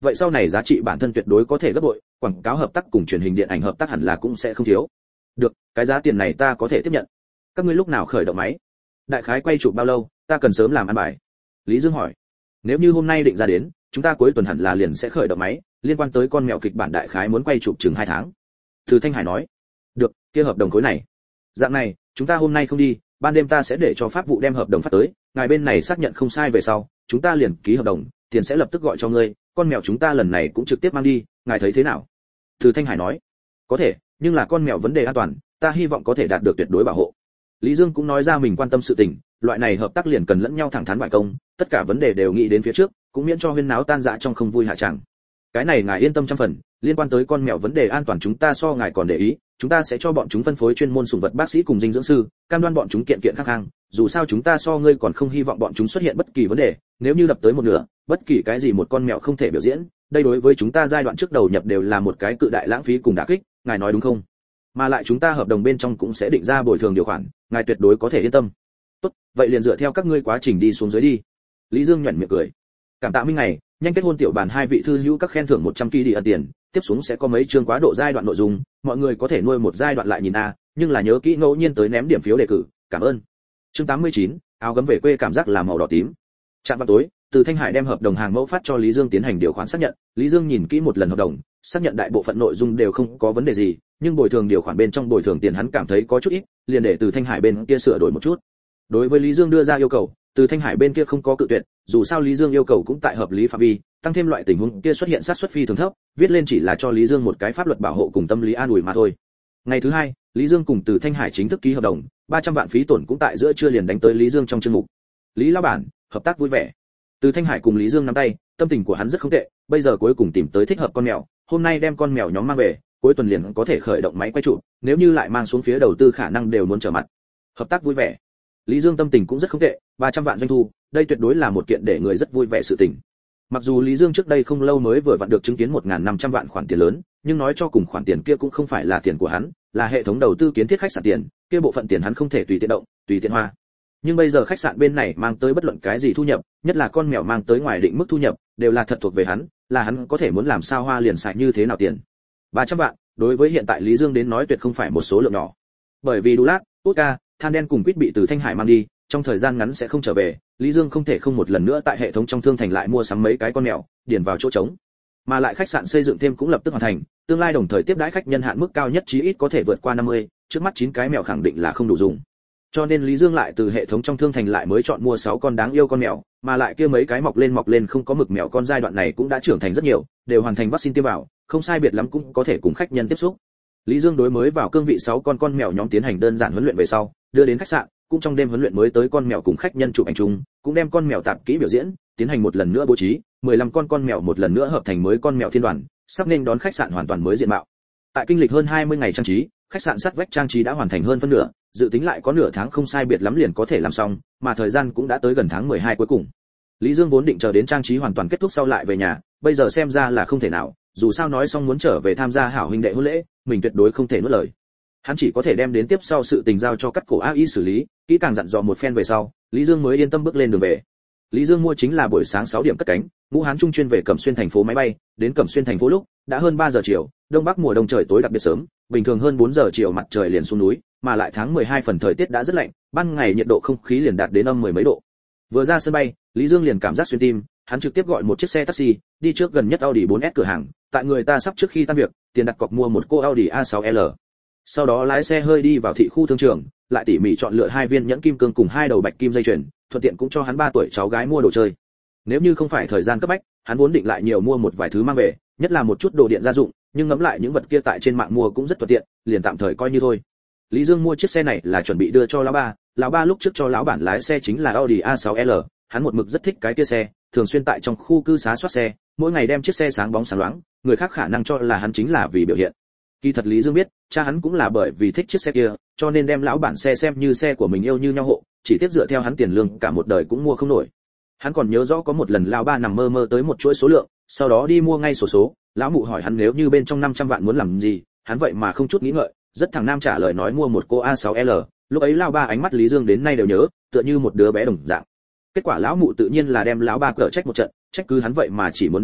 vậy sau này giá trị bản thân tuyệt đối có thể gấp bội, quảng cáo hợp tác cùng truyền hình điện ảnh hợp tác hẳn là cũng sẽ không thiếu. Được, cái giá tiền này ta có thể tiếp nhận. Các ngươi lúc nào khởi động máy? Đại khái quay chụp bao lâu, ta cần sớm làm ăn bài. Lý Dương hỏi. Nếu như hôm nay định ra đến, chúng ta cuối tuần hẳn là liền sẽ khởi động máy, liên quan tới con mèo kịch bản đại khái muốn quay chụp chừng hai tháng. Từ Thanh Hải nói. Được, kia hợp đồng khối này. Dạng này, chúng ta hôm nay không đi, ban đêm ta sẽ để cho pháp vụ đem hợp đồng phát tới, ngài bên này xác nhận không sai về sau, chúng ta liền ký hợp đồng, tiền sẽ lập tức gọi cho ngươi, con mèo chúng ta lần này cũng trực tiếp mang đi, ngài thấy thế nào? Từ Thanh Hải nói. Có thể, nhưng là con mèo vấn đề an toàn, ta hy vọng có thể đạt được tuyệt đối bảo hộ. Lý Dương cũng nói ra mình quan tâm sự tình, loại này hợp tác liền cần lẫn nhau thẳng thắn bại công, tất cả vấn đề đều nghĩ đến phía trước, cũng miễn cho huyên náo tan rã trong không vui hạ chẳng. Cái này ngài yên tâm trăm phần, liên quan tới con mèo vấn đề an toàn chúng ta so ngài còn để ý, chúng ta sẽ cho bọn chúng phân phối chuyên môn sủng vật bác sĩ cùng dinh dưỡng sư, cam đoan bọn chúng kiện kiện khang khang, dù sao chúng ta so ngươi còn không hy vọng bọn chúng xuất hiện bất kỳ vấn đề, nếu như đập tới một nửa, bất kỳ cái gì một con mèo không thể biểu diễn, đây đối với chúng ta giai đoạn trước đầu nhập đều là một cái cự đại lãng phí cùng đả kích, ngài nói đúng không? Mà lại chúng ta hợp đồng bên trong cũng sẽ định ra bồi thường điều khoản, ngài tuyệt đối có thể yên tâm. Tốt, vậy liền dựa theo các ngươi quá trình đi xuống dưới đi. Lý Dương nhếch miệng cười. Cảm tạ Minh ngày, nhanh kết hôn tiểu bản hai vị thư hữu các khen thưởng một trăm ki đi ẩn tiền, tiếp xuống sẽ có mấy chương quá độ giai đoạn nội dung, mọi người có thể nuôi một giai đoạn lại nhìn a, nhưng là nhớ kỹ ngẫu nhiên tới ném điểm phiếu đề cử, cảm ơn. Chương tám mươi chín, áo gấm về quê cảm giác là màu đỏ tím. Trạm vào tối, Từ Thanh Hải đem hợp đồng hàng mẫu phát cho Lý Dương tiến hành điều khoản xác nhận, Lý Dương nhìn kỹ một lần hợp đồng, xác nhận đại bộ phận nội dung đều không có vấn đề gì, nhưng bồi thường điều khoản bên trong bồi thường tiền hắn cảm thấy có chút ít, liền để Từ Thanh Hải bên kia sửa đổi một chút. Đối với Lý Dương đưa ra yêu cầu, Từ Thanh Hải bên kia không có cự tuyệt, dù sao Lý Dương yêu cầu cũng tại hợp lý phạm vi, tăng thêm loại tình huống kia xuất hiện sát suất phi thường thấp, viết lên chỉ là cho Lý Dương một cái pháp luật bảo hộ cùng tâm lý an ủi mà thôi. Ngày thứ hai, Lý Dương cùng Từ Thanh Hải chính thức ký hợp đồng, ba trăm vạn phí tổn cũng tại giữa trưa liền đánh tới Lý Dương trong chương mục. Lý lão bản, hợp tác vui vẻ. Từ Thanh Hải cùng Lý Dương nắm tay, tâm tình của hắn rất không tệ, bây giờ cuối cùng tìm tới thích hợp con mèo, hôm nay đem con mèo nhóm mang về, cuối tuần liền có thể khởi động máy quay chụp, nếu như lại mang xuống phía đầu tư khả năng đều muốn trở mặt. Hợp tác vui vẻ. Lý Dương tâm tình cũng rất không tệ, ba trăm vạn doanh thu, đây tuyệt đối là một kiện để người rất vui vẻ sự tình. Mặc dù Lý Dương trước đây không lâu mới vừa vặn được chứng kiến một nghìn năm trăm vạn khoản tiền lớn, nhưng nói cho cùng khoản tiền kia cũng không phải là tiền của hắn, là hệ thống đầu tư kiến thiết khách sạn tiền, kia bộ phận tiền hắn không thể tùy tiện động, tùy tiện hoa. Nhưng bây giờ khách sạn bên này mang tới bất luận cái gì thu nhập, nhất là con mèo mang tới ngoài định mức thu nhập, đều là thật thuộc về hắn, là hắn có thể muốn làm sao hoa liền xài như thế nào tiền. ba trăm vạn, đối với hiện tại Lý Dương đến nói tuyệt không phải một số lượng nhỏ. Bởi vì Đu Lát, Oscar, Than đen cùng Quýt bị Từ Thanh Hải mang đi, trong thời gian ngắn sẽ không trở về, Lý Dương không thể không một lần nữa tại hệ thống trong thương thành lại mua sắm mấy cái con mèo, điền vào chỗ trống. Mà lại khách sạn xây dựng thêm cũng lập tức hoàn thành, tương lai đồng thời tiếp đãi khách nhân hạn mức cao nhất chí ít có thể vượt qua năm mươi, trước mắt chín cái mèo khẳng định là không đủ dùng. Cho nên Lý Dương lại từ hệ thống trong thương thành lại mới chọn mua sáu con đáng yêu con mèo, mà lại kia mấy cái mọc lên mọc lên không có mực mèo con giai đoạn này cũng đã trưởng thành rất nhiều, đều hoàn thành vaccine tiêm vào, không sai biệt lắm cũng có thể cùng khách nhân tiếp xúc. Lý Dương đối mới vào cương vị sáu con con mèo nhóm tiến hành đơn giản huấn luyện về sau, đưa đến khách sạn, cũng trong đêm huấn luyện mới tới con mèo cùng khách nhân chụp ảnh chung, cũng đem con mèo tạp kỹ biểu diễn, tiến hành một lần nữa bố trí, mười lăm con con mèo một lần nữa hợp thành mới con mèo thiên đoàn, sắp nên đón khách sạn hoàn toàn mới diện mạo. Tại kinh lịch hơn hai mươi ngày trang trí, khách sạn sắt vách trang trí đã hoàn thành hơn phân nửa, dự tính lại có nửa tháng không sai biệt lắm liền có thể làm xong, mà thời gian cũng đã tới gần tháng mười hai cuối cùng. Lý Dương vốn định chờ đến trang trí hoàn toàn kết thúc sau lại về nhà, bây giờ xem ra là không thể nào, dù sao nói xong muốn trở về tham gia hảo huynh đệ hôn lễ, mình tuyệt đối không thể nuốt lời. Hắn chỉ có thể đem đến tiếp sau sự tình giao cho cắt cổ A I xử lý, kỹ càng dặn dò một phen về sau, Lý Dương mới yên tâm bước lên đường về. Lý Dương mua chính là buổi sáng sáu điểm cất cánh, ngũ hán trung chuyên về Cẩm Xuyên thành phố máy bay, đến Cẩm Xuyên thành phố lúc đã hơn ba giờ chiều, đông bắc mùa đông trời tối đặc biệt sớm, bình thường hơn bốn giờ chiều mặt trời liền xuống núi, mà lại tháng mười hai phần thời tiết đã rất lạnh, ban ngày nhiệt độ không khí liền đạt đến âm mười mấy độ. Vừa ra sân bay, Lý Dương liền cảm giác xuyên tim, hắn trực tiếp gọi một chiếc xe taxi, đi trước gần nhất Audi bốn S cửa hàng, tại người ta sắp trước khi tan việc, tiền đặt cọc mua một cô Audi A sáu L. Sau đó lái xe hơi đi vào thị khu thương trường, lại tỉ mỉ chọn lựa hai viên nhẫn kim cương cùng hai đầu bạch kim dây chuyền, thuận tiện cũng cho hắn ba tuổi cháu gái mua đồ chơi. Nếu như không phải thời gian cấp bách, hắn vốn định lại nhiều mua một vài thứ mang về, nhất là một chút đồ điện gia dụng, nhưng ngẫm lại những vật kia tại trên mạng mua cũng rất thuận tiện, liền tạm thời coi như thôi. Lý Dương mua chiếc xe này là chuẩn bị đưa cho lão ba, lão ba lúc trước cho lão bản lái xe chính là Audi A sáu L, hắn một mực rất thích cái kia xe, thường xuyên tại trong khu cư xá soát xe, mỗi ngày đem chiếc xe sáng bóng sáng loáng, người khác khả năng cho là hắn chính là vì biểu hiện. Kỳ thật Lý Dương biết, cha hắn cũng là bởi vì thích chiếc xe kia, cho nên đem lão bản xe xem như xe của mình yêu như nhau hộ, chỉ tiếc dựa theo hắn tiền lương cả một đời cũng mua không nổi. Hắn còn nhớ rõ có một lần lão ba nằm mơ mơ tới một chuỗi số lượng, sau đó đi mua ngay sổ số, số, lão mụ hỏi hắn nếu như bên trong năm trăm vạn muốn làm gì, hắn vậy mà không chút nghĩ ngợi, rất thẳng nam trả lời nói mua một cô A sáu L, lúc ấy lão ba ánh mắt Lý Dương đến nay đều nhớ, tựa như một đứa bé đồng dạng. Kết quả lão mụ tự nhiên là đem lão ba cở trách một trận, trách cứ hắn vậy mà chỉ muốn đến mình,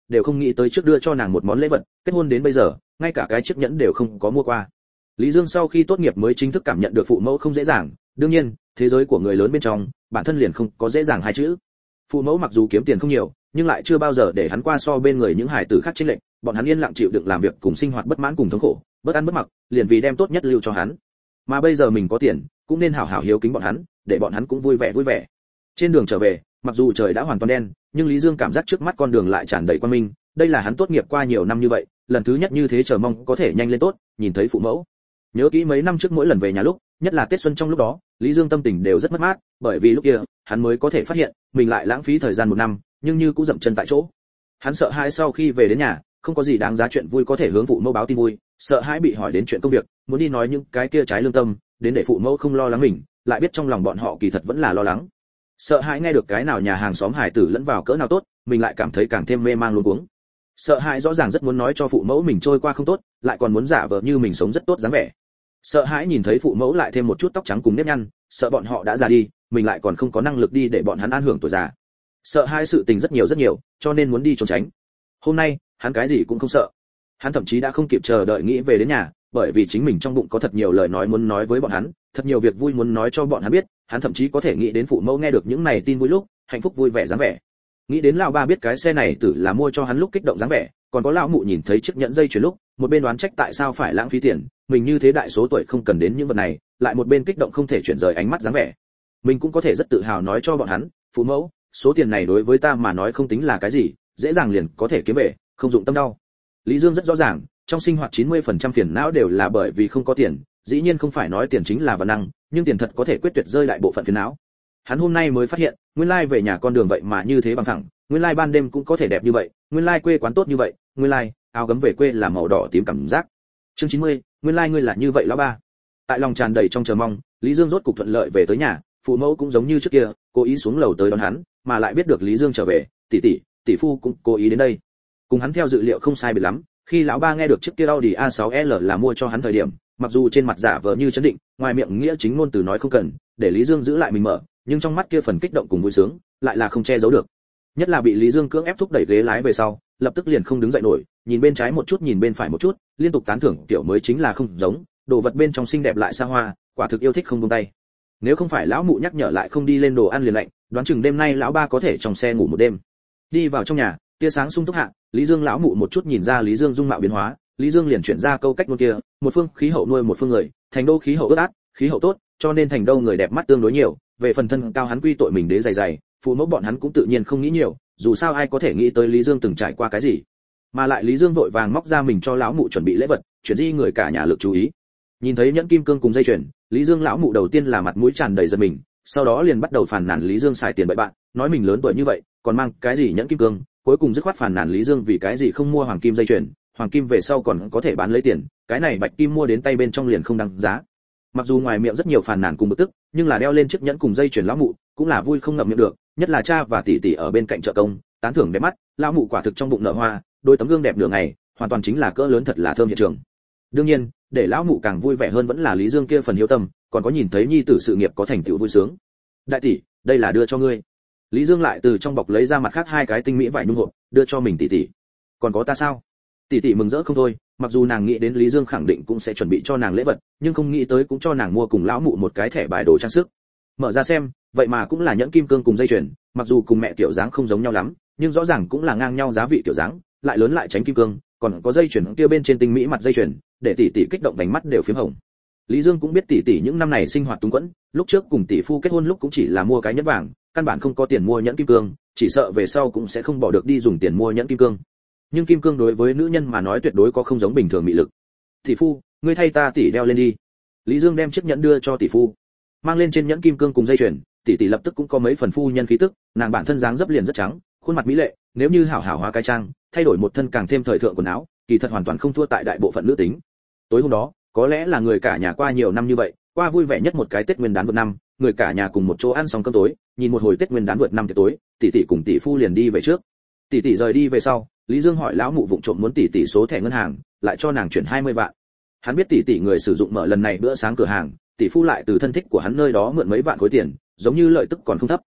đều không nghĩ tới trước đưa cho nàng một món lễ vật, kết hôn đến bây giờ ngay cả cái chiếc nhẫn đều không có mua qua. Lý Dương sau khi tốt nghiệp mới chính thức cảm nhận được phụ mẫu không dễ dàng, đương nhiên thế giới của người lớn bên trong bản thân liền không có dễ dàng hai chữ. Phụ mẫu mặc dù kiếm tiền không nhiều, nhưng lại chưa bao giờ để hắn qua so bên người những hài tử khác chênh lệch, bọn hắn yên lặng chịu đựng làm việc cùng sinh hoạt bất mãn cùng thống khổ, bất ăn bất mặc, liền vì đem tốt nhất lưu cho hắn. Mà bây giờ mình có tiền, cũng nên hảo hảo hiếu kính bọn hắn, để bọn hắn cũng vui vẻ vui vẻ. Trên đường trở về, mặc dù trời đã hoàn toàn đen, nhưng Lý Dương cảm giác trước mắt con đường lại tràn đầy quang minh, đây là hắn tốt nghiệp qua nhiều năm như vậy, lần thứ nhất như thế chờ mong có thể nhanh lên tốt, nhìn thấy phụ mẫu. Nhớ kỹ mấy năm trước mỗi lần về nhà lúc, nhất là Tết xuân trong lúc đó, Lý Dương tâm tình đều rất mất mát, bởi vì lúc kia, hắn mới có thể phát hiện, mình lại lãng phí thời gian một năm, nhưng như cũng dậm chân tại chỗ. Hắn sợ hãi sau khi về đến nhà, không có gì đáng giá chuyện vui có thể hướng phụ mẫu báo tin vui, sợ hãi bị hỏi đến chuyện công việc, muốn đi nói những cái kia trái lương tâm, đến để phụ mẫu không lo lắng mình, lại biết trong lòng bọn họ kỳ thật vẫn là lo lắng. Sợ hãi nghe được cái nào nhà hàng xóm hải tử lẫn vào cỡ nào tốt, mình lại cảm thấy càng thêm mê mang luống cuống. Sợ hãi rõ ràng rất muốn nói cho phụ mẫu mình trôi qua không tốt, lại còn muốn giả vờ như mình sống rất tốt dáng vẻ. Sợ hãi nhìn thấy phụ mẫu lại thêm một chút tóc trắng cùng nếp nhăn, sợ bọn họ đã già đi, mình lại còn không có năng lực đi để bọn hắn an hưởng tuổi già. Sợ hai sự tình rất nhiều rất nhiều, cho nên muốn đi trốn tránh. Hôm nay, hắn cái gì cũng không sợ. Hắn thậm chí đã không kịp chờ đợi nghĩ về đến nhà, bởi vì chính mình trong bụng có thật nhiều lời nói muốn nói với bọn hắn, thật nhiều việc vui muốn nói cho bọn hắn biết, hắn thậm chí có thể nghĩ đến phụ mẫu nghe được những này tin vui lúc, hạnh phúc vui vẻ dáng vẻ. Nghĩ đến lão ba biết cái xe này tử là mua cho hắn lúc kích động dáng vẻ, còn có lão mụ nhìn thấy chiếc nhẫn dây chuyền lúc, một bên đoán trách tại sao phải lãng phí tiền, mình như thế đại số tuổi không cần đến những vật này, lại một bên kích động không thể chuyển rời ánh mắt dáng vẻ. Mình cũng có thể rất tự hào nói cho bọn hắn, phụ mẫu, số tiền này đối với ta mà nói không tính là cái gì, dễ dàng liền có thể kiếm về, không dụng tâm đau. Lý Dương rất rõ ràng, trong sinh hoạt chín mươi phần trăm phiền não đều là bởi vì không có tiền, dĩ nhiên không phải nói tiền chính là vật năng, nhưng tiền thật có thể quyết tuyệt rơi đại bộ phận phiền não. Hắn hôm nay mới phát hiện, nguyên lai về nhà con đường vậy mà như thế bằng phẳng, nguyên lai ban đêm cũng có thể đẹp như vậy, nguyên lai quê quán tốt như vậy, nguyên lai áo gấm về quê là màu đỏ tím cảm giác. Chương chín mươi, nguyên lai ngươi là như vậy lão ba. Tại lòng tràn đầy trong chờ mong, Lý Dương rốt cục thuận lợi về tới nhà, phụ mẫu cũng giống như trước kia, cố ý xuống lầu tới đón hắn, mà lại biết được Lý Dương trở về, tỷ tỷ, tỷ phu cũng cố ý đến đây. Cùng hắn theo dự liệu không sai biệt lắm, khi lão ba nghe được chiếc kia Audi a sáu L là mua cho hắn thời điểm, mặc dù trên mặt giả vờ như chấn định, ngoài miệng nghĩa chính ngôn từ nói không cần, để Lý Dương giữ lại mình mở, nhưng trong mắt kia phần kích động cùng vui sướng, lại là không che giấu được. Nhất là bị Lý Dương cưỡng ép thúc đẩy ghế lái về sau, lập tức liền không đứng dậy nổi, nhìn bên trái một chút nhìn bên phải một chút, liên tục tán thưởng tiểu mới chính là không giống, đồ vật bên trong xinh đẹp lại xa hoa, quả thực yêu thích không buông tay. Nếu không phải lão mụ nhắc nhở lại không đi lên đồ ăn liền lạnh, đoán chừng đêm nay lão ba có thể trong xe ngủ một đêm. Đi vào trong nhà, tia sáng sung túc hạ, Lý Dương lão mụ một chút nhìn ra Lý Dương dung mạo biến hóa, Lý Dương liền chuyển ra câu cách ngôn kia, một phương khí hậu nuôi một phương người, thành đô khí hậu ướt át, khí hậu tốt, cho nên thành đô người đẹp mắt tương đối nhiều, về phần thân cao hắn quy tội mình đế dày dày, phụ mẫu bọn hắn cũng tự nhiên không nghĩ nhiều, dù sao ai có thể nghĩ tới Lý Dương từng trải qua cái gì. Mà lại Lý Dương vội vàng móc ra mình cho lão mụ chuẩn bị lễ vật, chuyển di người cả nhà lực chú ý. Nhìn thấy nhẫn kim cương cùng dây chuyền, Lý Dương lão mụ đầu tiên là mặt mũi tràn đầy giận mình, sau đó liền bắt đầu phàn nàn Lý Dương xài tiền bậy bạn, nói mình lớn tuổi như vậy, còn mang cái gì nhẫn kim cương, cuối cùng dứt khoát phàn nàn Lý Dương vì cái gì không mua hoàng kim dây chuyền, hoàng kim về sau còn có thể bán lấy tiền, cái này bạch kim mua đến tay bên trong liền không đáng giá. Mặc dù ngoài miệng rất nhiều phàn nàn cùng bực tức, nhưng là đeo lên chiếc nhẫn cùng dây chuyền lão mụ, cũng là vui không ngậm miệng được, nhất là cha và tỷ tỷ ở bên cạnh trợ công, tán thưởng đẹp mắt, lão mụ quả thực trong bụng nở hoa, đôi tấm gương đẹp nửa ngày, hoàn toàn chính là cỡ lớn thật là thơm hiện trường. Đương nhiên, để lão mụ càng vui vẻ hơn vẫn là Lý Dương kia phần hiếu tâm, còn có nhìn thấy nhi tử sự nghiệp có thành tựu vui sướng. Đại tỷ, đây là đưa cho ngươi. Lý Dương lại từ trong bọc lấy ra mặt khác hai cái tinh mỹ vải nhung hộp, đưa cho mình tỷ tỷ. Còn có ta sao? Tỷ tỷ mừng rỡ không thôi, mặc dù nàng nghĩ đến Lý Dương khẳng định cũng sẽ chuẩn bị cho nàng lễ vật, nhưng không nghĩ tới cũng cho nàng mua cùng lão mụ một cái thẻ bài đồ trang sức. Mở ra xem, vậy mà cũng là nhẫn kim cương cùng dây chuyền, mặc dù cùng mẹ tiểu dáng không giống nhau lắm, nhưng rõ ràng cũng là ngang nhau giá vị tiểu dáng, lại lớn lại tránh kim cương, còn có dây chuyền kia bên trên tinh mỹ mặt dây chuyền, để tỷ tỷ kích động vành mắt đều phím hồng. Lý Dương cũng biết tỷ tỷ những năm này sinh hoạt túng quẫn, lúc trước cùng tỷ phu kết hôn lúc cũng chỉ là mua cái nhẫn vàng, căn bản không có tiền mua nhẫn kim cương, chỉ sợ về sau cũng sẽ không bỏ được đi dùng tiền mua nhẫn kim cương. Nhưng kim cương đối với nữ nhân mà nói tuyệt đối có không giống bình thường mị lực. Tỷ phu, ngươi thay ta tỷ đeo lên đi. Lý Dương đem chiếc nhẫn đưa cho tỷ phu. Mang lên trên nhẫn kim cương cùng dây chuyền, tỷ tỷ lập tức cũng có mấy phần phu nhân khí tức, nàng bản thân dáng dấp liền rất trắng, khuôn mặt mỹ lệ, nếu như hảo hảo hóa cái trang, thay đổi một thân càng thêm thời thượng quần áo, kỳ thật hoàn toàn không thua tại đại bộ phận nữ tính. Tối hôm đó, có lẽ là người cả nhà qua nhiều năm như vậy, qua vui vẻ nhất một cái Tết Nguyên đán vượt năm, người cả nhà cùng một chỗ ăn xong cơm tối, nhìn một hồi Tết Nguyên đán vượt năm tiệc tối, tỷ tỷ cùng tỷ phu liền đi về trước. Tỷ tỷ rời đi về sau, Lý Dương hỏi lão mụ vụng trộm muốn tỷ tỷ số thẻ ngân hàng, lại cho nàng chuyển hai mươi vạn. Hắn biết tỷ tỷ người sử dụng mở lần này bữa sáng cửa hàng, tỷ phu lại từ thân thích của hắn nơi đó mượn mấy vạn khối tiền, giống như lợi tức còn không thấp.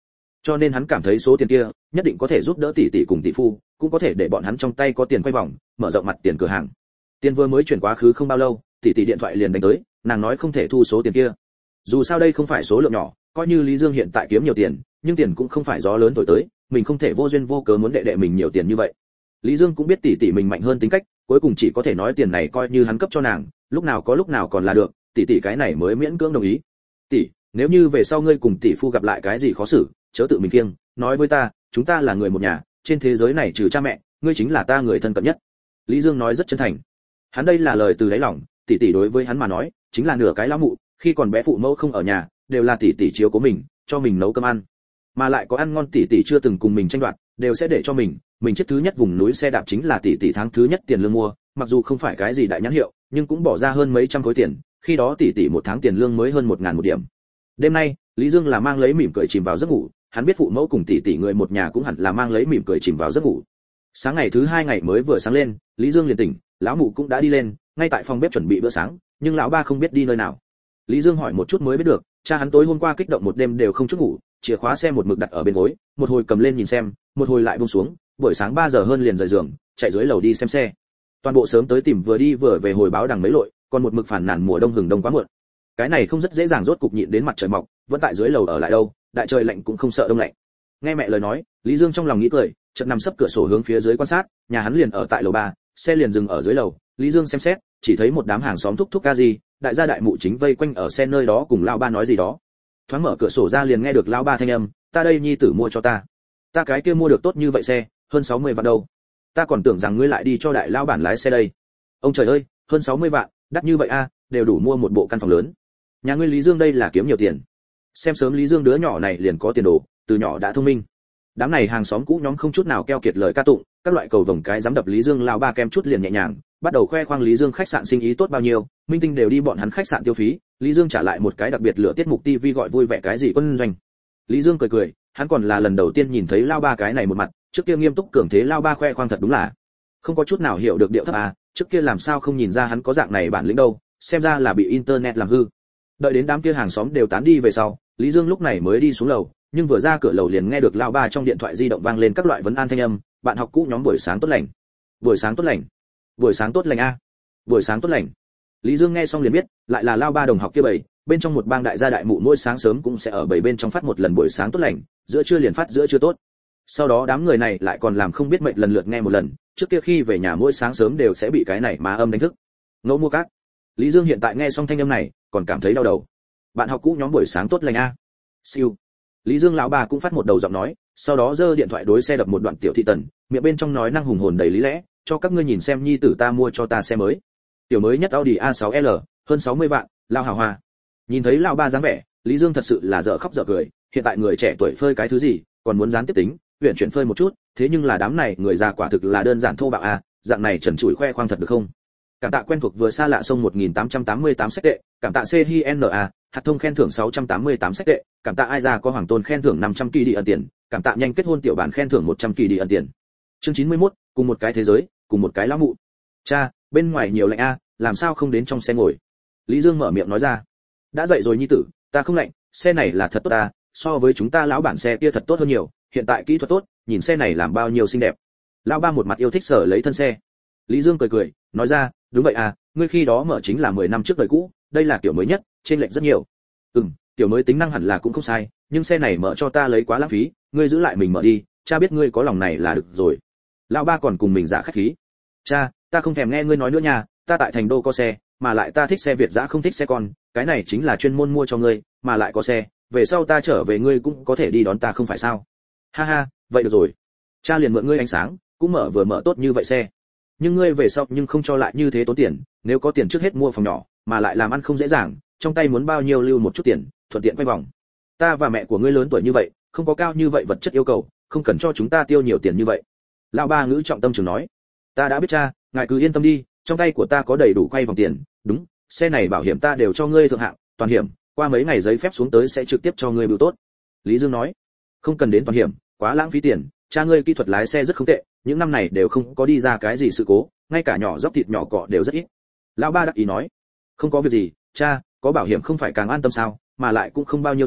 cho nên hắn cảm thấy số tiền kia nhất định có thể giúp đỡ tỷ tỷ cùng tỷ phu, cũng có thể để bọn hắn trong tay có tiền quay vòng, mở rộng mặt tiền cửa hàng. Tiền vừa mới chuyển quá khứ không bao lâu, tỷ tỷ điện thoại liền đánh tới, nàng nói không thể thu số tiền kia. Dù sao đây không phải số lượng nhỏ, coi như Lý Dương hiện tại kiếm nhiều tiền, nhưng tiền cũng không phải gió lớn thổi tới, mình không thể vô duyên vô cớ muốn đệ đệ mình nhiều tiền như vậy. Lý Dương cũng biết tỷ tỷ mình mạnh hơn tính cách, cuối cùng chỉ có thể nói tiền này coi như hắn cấp cho nàng, lúc nào có lúc nào còn là được, tỷ tỷ cái này mới miễn cưỡng đồng ý. Tỷ, nếu như về sau ngươi cùng tỷ phu gặp lại cái gì khó xử, chớ tự mình kiêng, nói với ta, chúng ta là người một nhà, trên thế giới này trừ cha mẹ, ngươi chính là ta người thân cận nhất. Lý Dương nói rất chân thành. Hắn đây là lời từ đáy lòng, tỷ tỷ đối với hắn mà nói, chính là nửa cái lão mụ, khi còn bé phụ mẫu không ở nhà, đều là tỷ tỷ chiếu cố mình, cho mình nấu cơm ăn. Mà lại có ăn ngon tỷ tỷ chưa từng cùng mình tranh đoạt, đều sẽ để cho mình, mình chiếc thứ nhất vùng núi xe đạp chính là tỷ tỷ tháng thứ nhất tiền lương mua, mặc dù không phải cái gì đại nhãn hiệu, nhưng cũng bỏ ra hơn mấy trăm khối tiền, khi đó tỷ tỷ một tháng tiền lương mới hơn một ngàn một điểm. Đêm nay, Lý Dương là mang lấy mỉm cười chìm vào giấc ngủ, hắn biết phụ mẫu cùng tỷ tỷ người một nhà cũng hẳn là mang lấy mỉm cười chìm vào giấc ngủ. Sáng ngày thứ hai ngày mới vừa sáng lên, Lý Dương liền tỉnh, lão mụ cũng đã đi lên, ngay tại phòng bếp chuẩn bị bữa sáng, nhưng lão ba không biết đi nơi nào. Lý Dương hỏi một chút mới biết được, cha hắn tối hôm qua kích động một đêm đều không chút ngủ, chìa khóa xe một mực đặt ở bên gối, một hồi cầm lên nhìn xem, một hồi lại buông xuống, buổi sáng ba giờ hơn liền rời giường, chạy dưới lầu đi xem xe. Toàn bộ sớm tới tìm vừa đi vừa về hồi báo đằng mấy lội, còn một mực phản nàn mùa đông hừng đông quá muộn. Cái này không rất dễ dàng rốt cục nhịn đến mặt trời mọc, vẫn tại dưới lầu ở lại đâu, đại trời lạnh cũng không sợ đông lạnh. Nghe mẹ lời nói, Lý Dương trong lòng nghĩ cười, chợt nằm sấp cửa sổ hướng phía dưới quan sát, nhà hắn liền ở tại lầu ba, xe liền dừng ở dưới lầu, Lý Dương xem xét, chỉ thấy một đám hàng xóm thúc thúc ca gì, đại gia đại mụ chính vây quanh ở xe nơi đó cùng lão ba nói gì đó. Thoáng mở cửa sổ ra liền nghe được lão ba thanh âm, ta đây nhi tử mua cho ta. Ta cái kia mua được tốt như vậy xe, hơn sáu mươi vạn đâu. Ta còn tưởng rằng ngươi lại đi cho đại lão bản lái xe đây. Ông trời ơi, hơn sáu mươi vạn, đắt như vậy a, đều đủ mua một bộ căn phòng lớn. Nhà ngươi Lý Dương đây là kiếm nhiều tiền. Xem sớm Lý Dương đứa nhỏ này liền có tiền đồ, từ nhỏ đã thông minh. Đám này hàng xóm cũ nhóm không chút nào keo kiệt lời ca tụng, các loại cầu vồng cái dám đập Lý Dương lao ba kem chút liền nhẹ nhàng, bắt đầu khoe khoang Lý Dương khách sạn sinh ý tốt bao nhiêu, minh tinh đều đi bọn hắn khách sạn tiêu phí, Lý Dương trả lại một cái đặc biệt lựa tiết mục ti vi gọi vui vẻ cái gì quân doanh. Lý Dương cười cười, hắn còn là lần đầu tiên nhìn thấy lao ba cái này một mặt, trước kia nghiêm túc cường thế lao ba khoe khoang thật đúng là không có chút nào hiểu được điệu thấp à, trước kia làm sao không nhìn ra hắn có dạng này bản lĩnh đâu, xem ra là bị internet làm hư. Đợi đến đám kia hàng xóm đều tán đi về sau, Lý Dương lúc này mới đi xuống lầu, nhưng vừa ra cửa lầu liền nghe được lao ba trong điện thoại di động vang lên các loại vấn an thanh âm, bạn học cũ nhóm buổi sáng tốt lành, buổi sáng tốt lành, buổi sáng tốt lành a, buổi sáng tốt lành. Lý Dương nghe xong liền biết, lại là lao ba đồng học kia bầy, bên trong một bang đại gia đại mụ mỗi sáng sớm cũng sẽ ở bầy bên trong phát một lần buổi sáng tốt lành, giữa trưa liền phát giữa trưa tốt. Sau đó đám người này lại còn làm không biết mệnh lần lượt nghe một lần, trước kia khi về nhà mỗi sáng sớm đều sẽ bị cái này mà âm đánh thức. Ngẫu mua cát. Lý Dương hiện tại nghe xong thanh âm này, còn cảm thấy đau đầu. Bạn học cũ nhóm buổi sáng tốt lành a. Siêu. Lý Dương lão bà cũng phát một đầu giọng nói, sau đó giơ điện thoại đối xe đập một đoạn tiểu thị tần, miệng bên trong nói năng hùng hồn đầy lý lẽ, cho các ngươi nhìn xem nhi tử ta mua cho ta xe mới. Tiểu mới nhất Audi a sáu L, hơn sáu mươi vạn, lao hào hoa. Nhìn thấy lão ba dáng vẻ, Lý Dương thật sự là dở khóc dở cười, hiện tại người trẻ tuổi phơi cái thứ gì, còn muốn gián tiếp tính, huyền chuyển phơi một chút, thế nhưng là đám này người già quả thực là đơn giản thô bạo a, dạng này trần trụi khoe khoang thật được không? Cảm tạ quen thuộc vừa xa lạ sông một nghìn tám trăm tám mươi tám sách tệ, cảm tạ xê hi en a, hạt thông khen thưởng sáu trăm tám mươi tám sách tệ, cảm tạ ai ra có hoàng tôn khen thưởng năm trăm kỳ đi ẩn tiền, cảm tạ nhanh kết hôn tiểu bản khen thưởng một trăm kỳ đi ẩn tiền. Chương chín mươi mốt, cùng một cái thế giới, cùng một cái lão mụ. Cha, bên ngoài nhiều lạnh a, làm sao không đến trong xe ngồi? Lý Dương mở miệng nói ra. Đã dậy rồi nhi tử, ta không lạnh, xe này là thật tốt ta, so với chúng ta lão bản xe kia thật tốt hơn nhiều, hiện tại kỹ thuật tốt, nhìn xe này làm bao nhiêu xinh đẹp. Lão ba một mặt yêu thích sở lấy thân xe. Lý Dương cười cười, nói ra, đúng vậy à, ngươi khi đó mở chính là mười năm trước đời cũ, đây là kiểu mới nhất, trên lệch rất nhiều. Ừm, kiểu mới tính năng hẳn là cũng không sai, nhưng xe này mở cho ta lấy quá lãng phí, ngươi giữ lại mình mở đi, cha biết ngươi có lòng này là được rồi. Lão ba còn cùng mình giả khách khí. Cha, ta không thèm nghe ngươi nói nữa nha, ta tại thành đô có xe, mà lại ta thích xe Việt dã không thích xe con, cái này chính là chuyên môn mua cho ngươi, mà lại có xe, về sau ta trở về ngươi cũng có thể đi đón ta không phải sao? Ha ha, vậy được rồi. Cha liền mượn ngươi ánh sáng, cũng mở vừa mở tốt như vậy xe. Nhưng ngươi về sau nhưng không cho lại như thế tốn tiền, nếu có tiền trước hết mua phòng nhỏ, mà lại làm ăn không dễ dàng, trong tay muốn bao nhiêu lưu một chút tiền, thuận tiện quay vòng. Ta và mẹ của ngươi lớn tuổi như vậy, không có cao như vậy vật chất yêu cầu, không cần cho chúng ta tiêu nhiều tiền như vậy. Lão ba ngữ trọng tâm trường nói. Ta đã biết cha, ngài cứ yên tâm đi, trong tay của ta có đầy đủ quay vòng tiền, đúng, xe này bảo hiểm ta đều cho ngươi thượng hạng, toàn hiểm, qua mấy ngày giấy phép xuống tới sẽ trực tiếp cho ngươi bưu tốt. Lý Dương nói. Không cần đến toàn hiểm, quá lãng phí tiền, cha ngươi kỹ thuật lái xe rất không tệ, những năm này đều không có đi ra cái gì sự cố, ngay cả nhỏ dốc thịt nhỏ cọ đều rất ít. Lão ba đắc ý nói. Không có việc gì, cha, có bảo hiểm không phải càng an tâm sao, mà lại cũng không bao nhiêu tiền,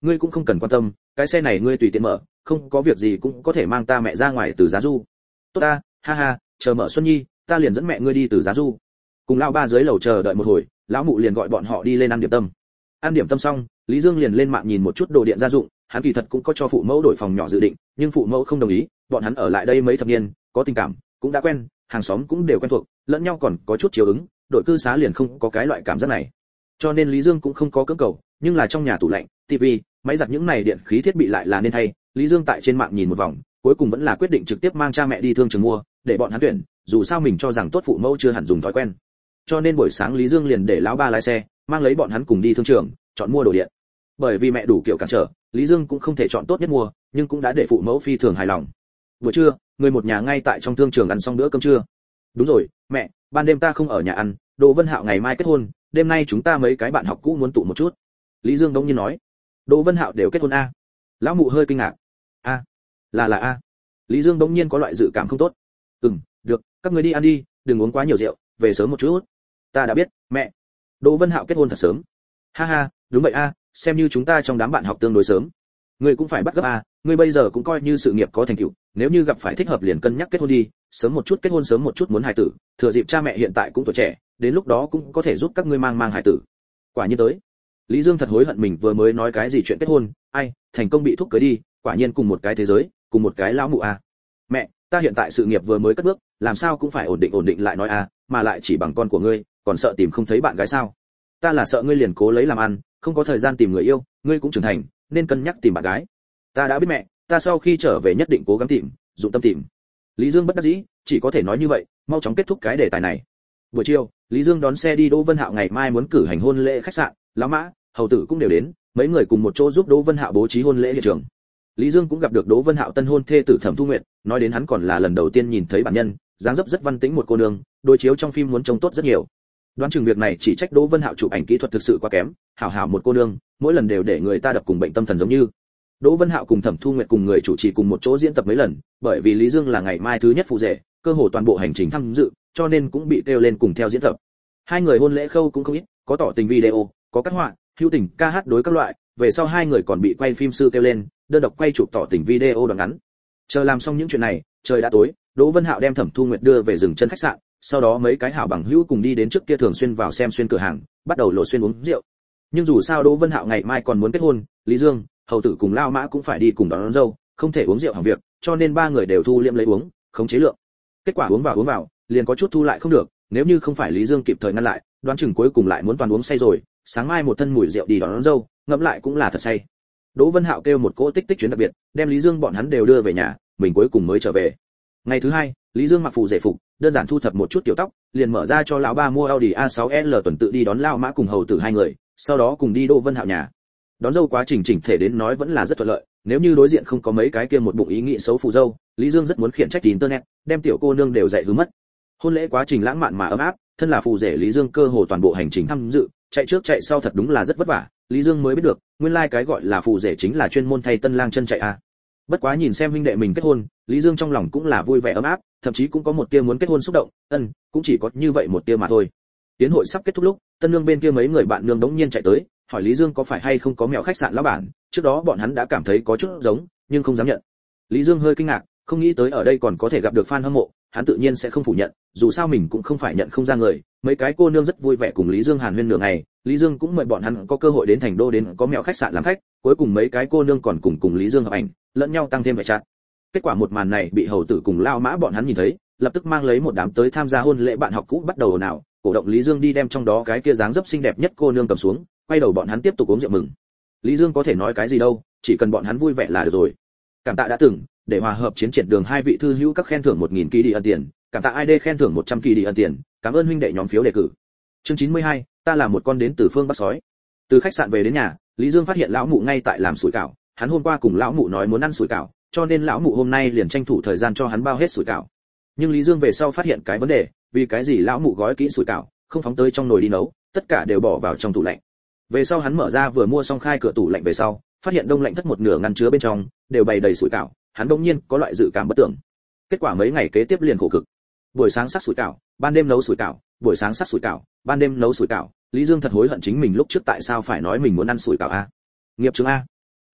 ngươi cũng không cần quan tâm, cái xe này ngươi tùy tiện mở, không có việc gì cũng có thể mang ta mẹ ra ngoài từ Giá Du. Tốt ta, ha ha, chờ mở Xuân Nhi, ta liền dẫn mẹ ngươi đi từ Giá Du. Cùng lão ba dưới lầu chờ đợi một hồi, lão mụ liền gọi bọn họ đi lên ăn điểm tâm. Ăn điểm tâm xong, Lý Dương liền lên mạng nhìn một chút đồ điện gia dụng, hắn kỳ thật cũng có cho phụ mẫu đổi phòng nhỏ dự định, nhưng phụ mẫu không đồng ý, bọn hắn ở lại đây mấy thập niên, có tình cảm, cũng đã quen, hàng xóm cũng đều quen thuộc, lẫn nhau còn có chút chiều ứng, đổi cư xá liền không có cái loại cảm giác này. Cho nên Lý Dương cũng không có cưỡng cầu, nhưng là trong nhà tủ lạnh, tivi, máy giặt những này điện khí thiết bị lại là nên thay. Lý Dương tại trên mạng nhìn một vòng, cuối cùng vẫn là quyết định trực tiếp mang cha mẹ đi thương trường mua, để bọn hắn tuyển, dù sao mình cho rằng tốt phụ mẫu chưa hẳn dùng thói quen. Cho nên buổi sáng Lý Dương liền để lão ba lái xe, mang lấy bọn hắn cùng đi thương trường, chọn mua đồ điện. Bởi vì mẹ đủ kiểu cản trở, Lý Dương cũng không thể chọn tốt nhất mua, nhưng cũng đã để phụ mẫu phi thường hài lòng. Buổi trưa, người một nhà ngay tại trong thương trường ăn xong bữa cơm trưa. Đúng rồi, mẹ, ban đêm ta không ở nhà ăn, Đỗ Vân Hạo ngày mai kết hôn, đêm nay chúng ta mấy cái bạn học cũ muốn tụ một chút. Lý Dương đống nhiên nói. Đỗ Vân Hạo đều kết hôn a? Lão mụ hơi kinh ngạc. A, là là a. Lý Dương đống nhiên có loại dự cảm không tốt. Ừm, được, các người đi ăn đi, đừng uống quá nhiều rượu, về sớm một chút. Ta đã biết, mẹ. Đỗ Vân Hạo kết hôn thật sớm. Ha ha, đúng vậy a, xem như chúng ta trong đám bạn học tương đối sớm. Ngươi cũng phải bắt gấp a, ngươi bây giờ cũng coi như sự nghiệp có thành tựu, nếu như gặp phải thích hợp liền cân nhắc kết hôn đi, sớm một chút kết hôn sớm một chút muốn hài tử, thừa dịp cha mẹ hiện tại cũng tuổi trẻ, đến lúc đó cũng có thể giúp các ngươi mang mang hài tử. Quả nhiên tới. Lý Dương thật hối hận mình vừa mới nói cái gì chuyện kết hôn, ai, thành công bị thúc cưới đi, quả nhiên cùng một cái thế giới, cùng một cái lão mụ a. Mẹ, ta hiện tại sự nghiệp vừa mới cất bước, làm sao cũng phải ổn định ổn định lại nói a, mà lại chỉ bằng con của ngươi, còn sợ tìm không thấy bạn gái sao? Ta là sợ ngươi liền cố lấy làm ăn, không có thời gian tìm người yêu, ngươi cũng trưởng thành, nên cân nhắc tìm bạn gái. Ta đã biết mẹ, ta sau khi trở về nhất định cố gắng tìm, dụng tâm tìm. Lý Dương bất đắc dĩ, chỉ có thể nói như vậy, mau chóng kết thúc cái đề tài này. Buổi chiều, Lý Dương đón xe đi Đỗ Vân Hạo ngày mai muốn cử hành hôn lễ khách sạn, lão mã, hầu tử cũng đều đến, mấy người cùng một chỗ giúp Đỗ Vân Hạo bố trí hôn lễ hiện trường. Lý Dương cũng gặp được Đỗ Vân Hạo tân hôn thê tử Thẩm Thu Nguyệt, nói đến hắn còn là lần đầu tiên nhìn thấy bản nhân, dáng dấp rất văn tĩnh một cô nương, đối chiếu trong phim muốn trông tốt rất nhiều. Đoán chừng việc này chỉ trách Đỗ Vân Hạo chụp ảnh kỹ thuật thực sự quá kém, hảo hảo một cô nương, mỗi lần đều để người ta đập cùng bệnh tâm thần giống như. Đỗ Vân Hạo cùng Thẩm Thu Nguyệt cùng người chủ trì cùng một chỗ diễn tập mấy lần, bởi vì Lý Dương là ngày mai thứ nhất phụ rể, cơ hồ toàn bộ hành trình tham dự, cho nên cũng bị kêu lên cùng theo diễn tập. Hai người hôn lễ khâu cũng không ít, có tỏ tình video, có cắt họa, hữu tình, ca hát đối các loại, về sau hai người còn bị quay phim sư kêu lên, đơn độc quay chụp tỏ tình video đoạn ngắn. Chờ làm xong những chuyện này, trời đã tối, Đỗ Vân Hạo đem Thẩm Thu Nguyệt đưa về dừng chân khách sạn, sau đó mấy cái hảo bằng hữu cùng đi đến trước kia thường xuyên vào xem xuyên cửa hàng, bắt đầu lộ xuyên uống rượu. Nhưng dù sao Đỗ Vân Hạo ngày mai còn muốn kết hôn, Lý Dương, hầu tử cùng Lao Mã cũng phải đi cùng đón, đón dâu, không thể uống rượu hỏng việc, cho nên ba người đều thu liệm lấy uống, khống chế lượng. Kết quả uống vào uống vào, liền có chút thu lại không được, nếu như không phải Lý Dương kịp thời ngăn lại, đoán chừng cuối cùng lại muốn toàn uống say rồi, sáng mai một thân mùi rượu đi đón, đón dâu, ngẫm lại cũng là thật say. Đỗ Vân Hạo kêu một cỗ tích tích chuyến đặc biệt, đem Lý Dương bọn hắn đều đưa về nhà, mình cuối cùng mới trở về. Ngày thứ hai, Lý Dương mặc phụ rể phục, đơn giản thu thập một chút tiểu tóc, liền mở ra cho lão ba mua Audi a sáu L tuần tự đi đón Lao Mã cùng hầu tử hai người, sau đó cùng đi Đỗ Vân Hạo nhà. Đón dâu quá trình chỉnh thể đến nói vẫn là rất thuận lợi, nếu như đối diện không có mấy cái kia một bụng ý nghĩ xấu phụ dâu, Lý Dương rất muốn khiển trách internet, đem tiểu cô nương đều dạy hư mất. Hôn lễ quá trình lãng mạn mà ấm áp, thân là phụ rể Lý Dương cơ hồ toàn bộ hành trình tham dự, chạy trước chạy sau thật đúng là rất vất vả, Lý Dương mới biết được, nguyên lai like cái gọi là phụ rể chính là chuyên môn thay tân lang chân chạy a. Bất quá nhìn xem huynh đệ mình kết hôn, Lý Dương trong lòng cũng là vui vẻ ấm áp, thậm chí cũng có một tia muốn kết hôn xúc động, ân, cũng chỉ có như vậy một tia mà thôi. Tiến hội sắp kết thúc lúc, tân nương bên kia mấy người bạn nương đống nhiên chạy tới, hỏi Lý Dương có phải hay không có mèo khách sạn lão bản, trước đó bọn hắn đã cảm thấy có chút giống, nhưng không dám nhận. Lý Dương hơi kinh ngạc, không nghĩ tới ở đây còn có thể gặp được fan hâm mộ, hắn tự nhiên sẽ không phủ nhận, dù sao mình cũng không phải nhận không ra người. Mấy cái cô nương rất vui vẻ cùng Lý Dương hàn huyên nửa ngày, Lý Dương cũng mời bọn hắn có cơ hội đến thành đô đến có mèo khách sạn làm khách, cuối cùng mấy cái cô nương còn cùng cùng Lý Dương hợp ảnh, lẫn nhau tăng thêm vẻ chặt. Kết quả một màn này bị hầu tử cùng Lao Mã bọn hắn nhìn thấy, lập tức mang lấy một đám tới tham gia hôn lễ bạn học cũ bắt đầu ồn ào, cổ động Lý Dương đi đem trong đó cái kia dáng dấp xinh đẹp nhất cô nương cầm xuống, quay đầu bọn hắn tiếp tục uống rượu mừng. Lý Dương có thể nói cái gì đâu, chỉ cần bọn hắn vui vẻ là được rồi. Cảm tạ đã từng để hòa hợp chiến triển đường hai vị thư hữu các khen thưởng một nghìn ki đi ân tiền, cảm tạ i đê khen thưởng một trăm ki đi ân tiền, cảm ơn huynh đệ nhóm phiếu đề cử. Chương chín mươi hai, ta là một con đến từ phương Bắc sói. Từ khách sạn về đến nhà, Lý Dương phát hiện lão mụ ngay tại làm sủi cảo, hắn hôm qua cùng lão mụ nói muốn ăn sủi cảo, cho nên lão mụ hôm nay liền tranh thủ thời gian cho hắn bao hết sủi cảo. Nhưng Lý Dương về sau phát hiện cái vấn đề, vì cái gì lão mụ gói kỹ sủi cảo, không phóng tới trong nồi đi nấu, tất cả đều bỏ vào trong tủ lạnh. Về sau hắn mở ra vừa mua xong khai cửa tủ lạnh về sau, phát hiện đông lạnh thất một nửa ngăn chứa bên trong đều bày đầy sủi cảo, hắn đột nhiên có loại dự cảm bất tưởng. Kết quả mấy ngày kế tiếp liền khổ cực. Buổi sáng sắc sủi cảo, ban đêm nấu sủi cảo, buổi sáng sắc sủi cảo, ban đêm nấu sủi cảo, Lý Dương thật hối hận chính mình lúc trước tại sao phải nói mình muốn ăn sủi cảo a. Nghiệp chứng a.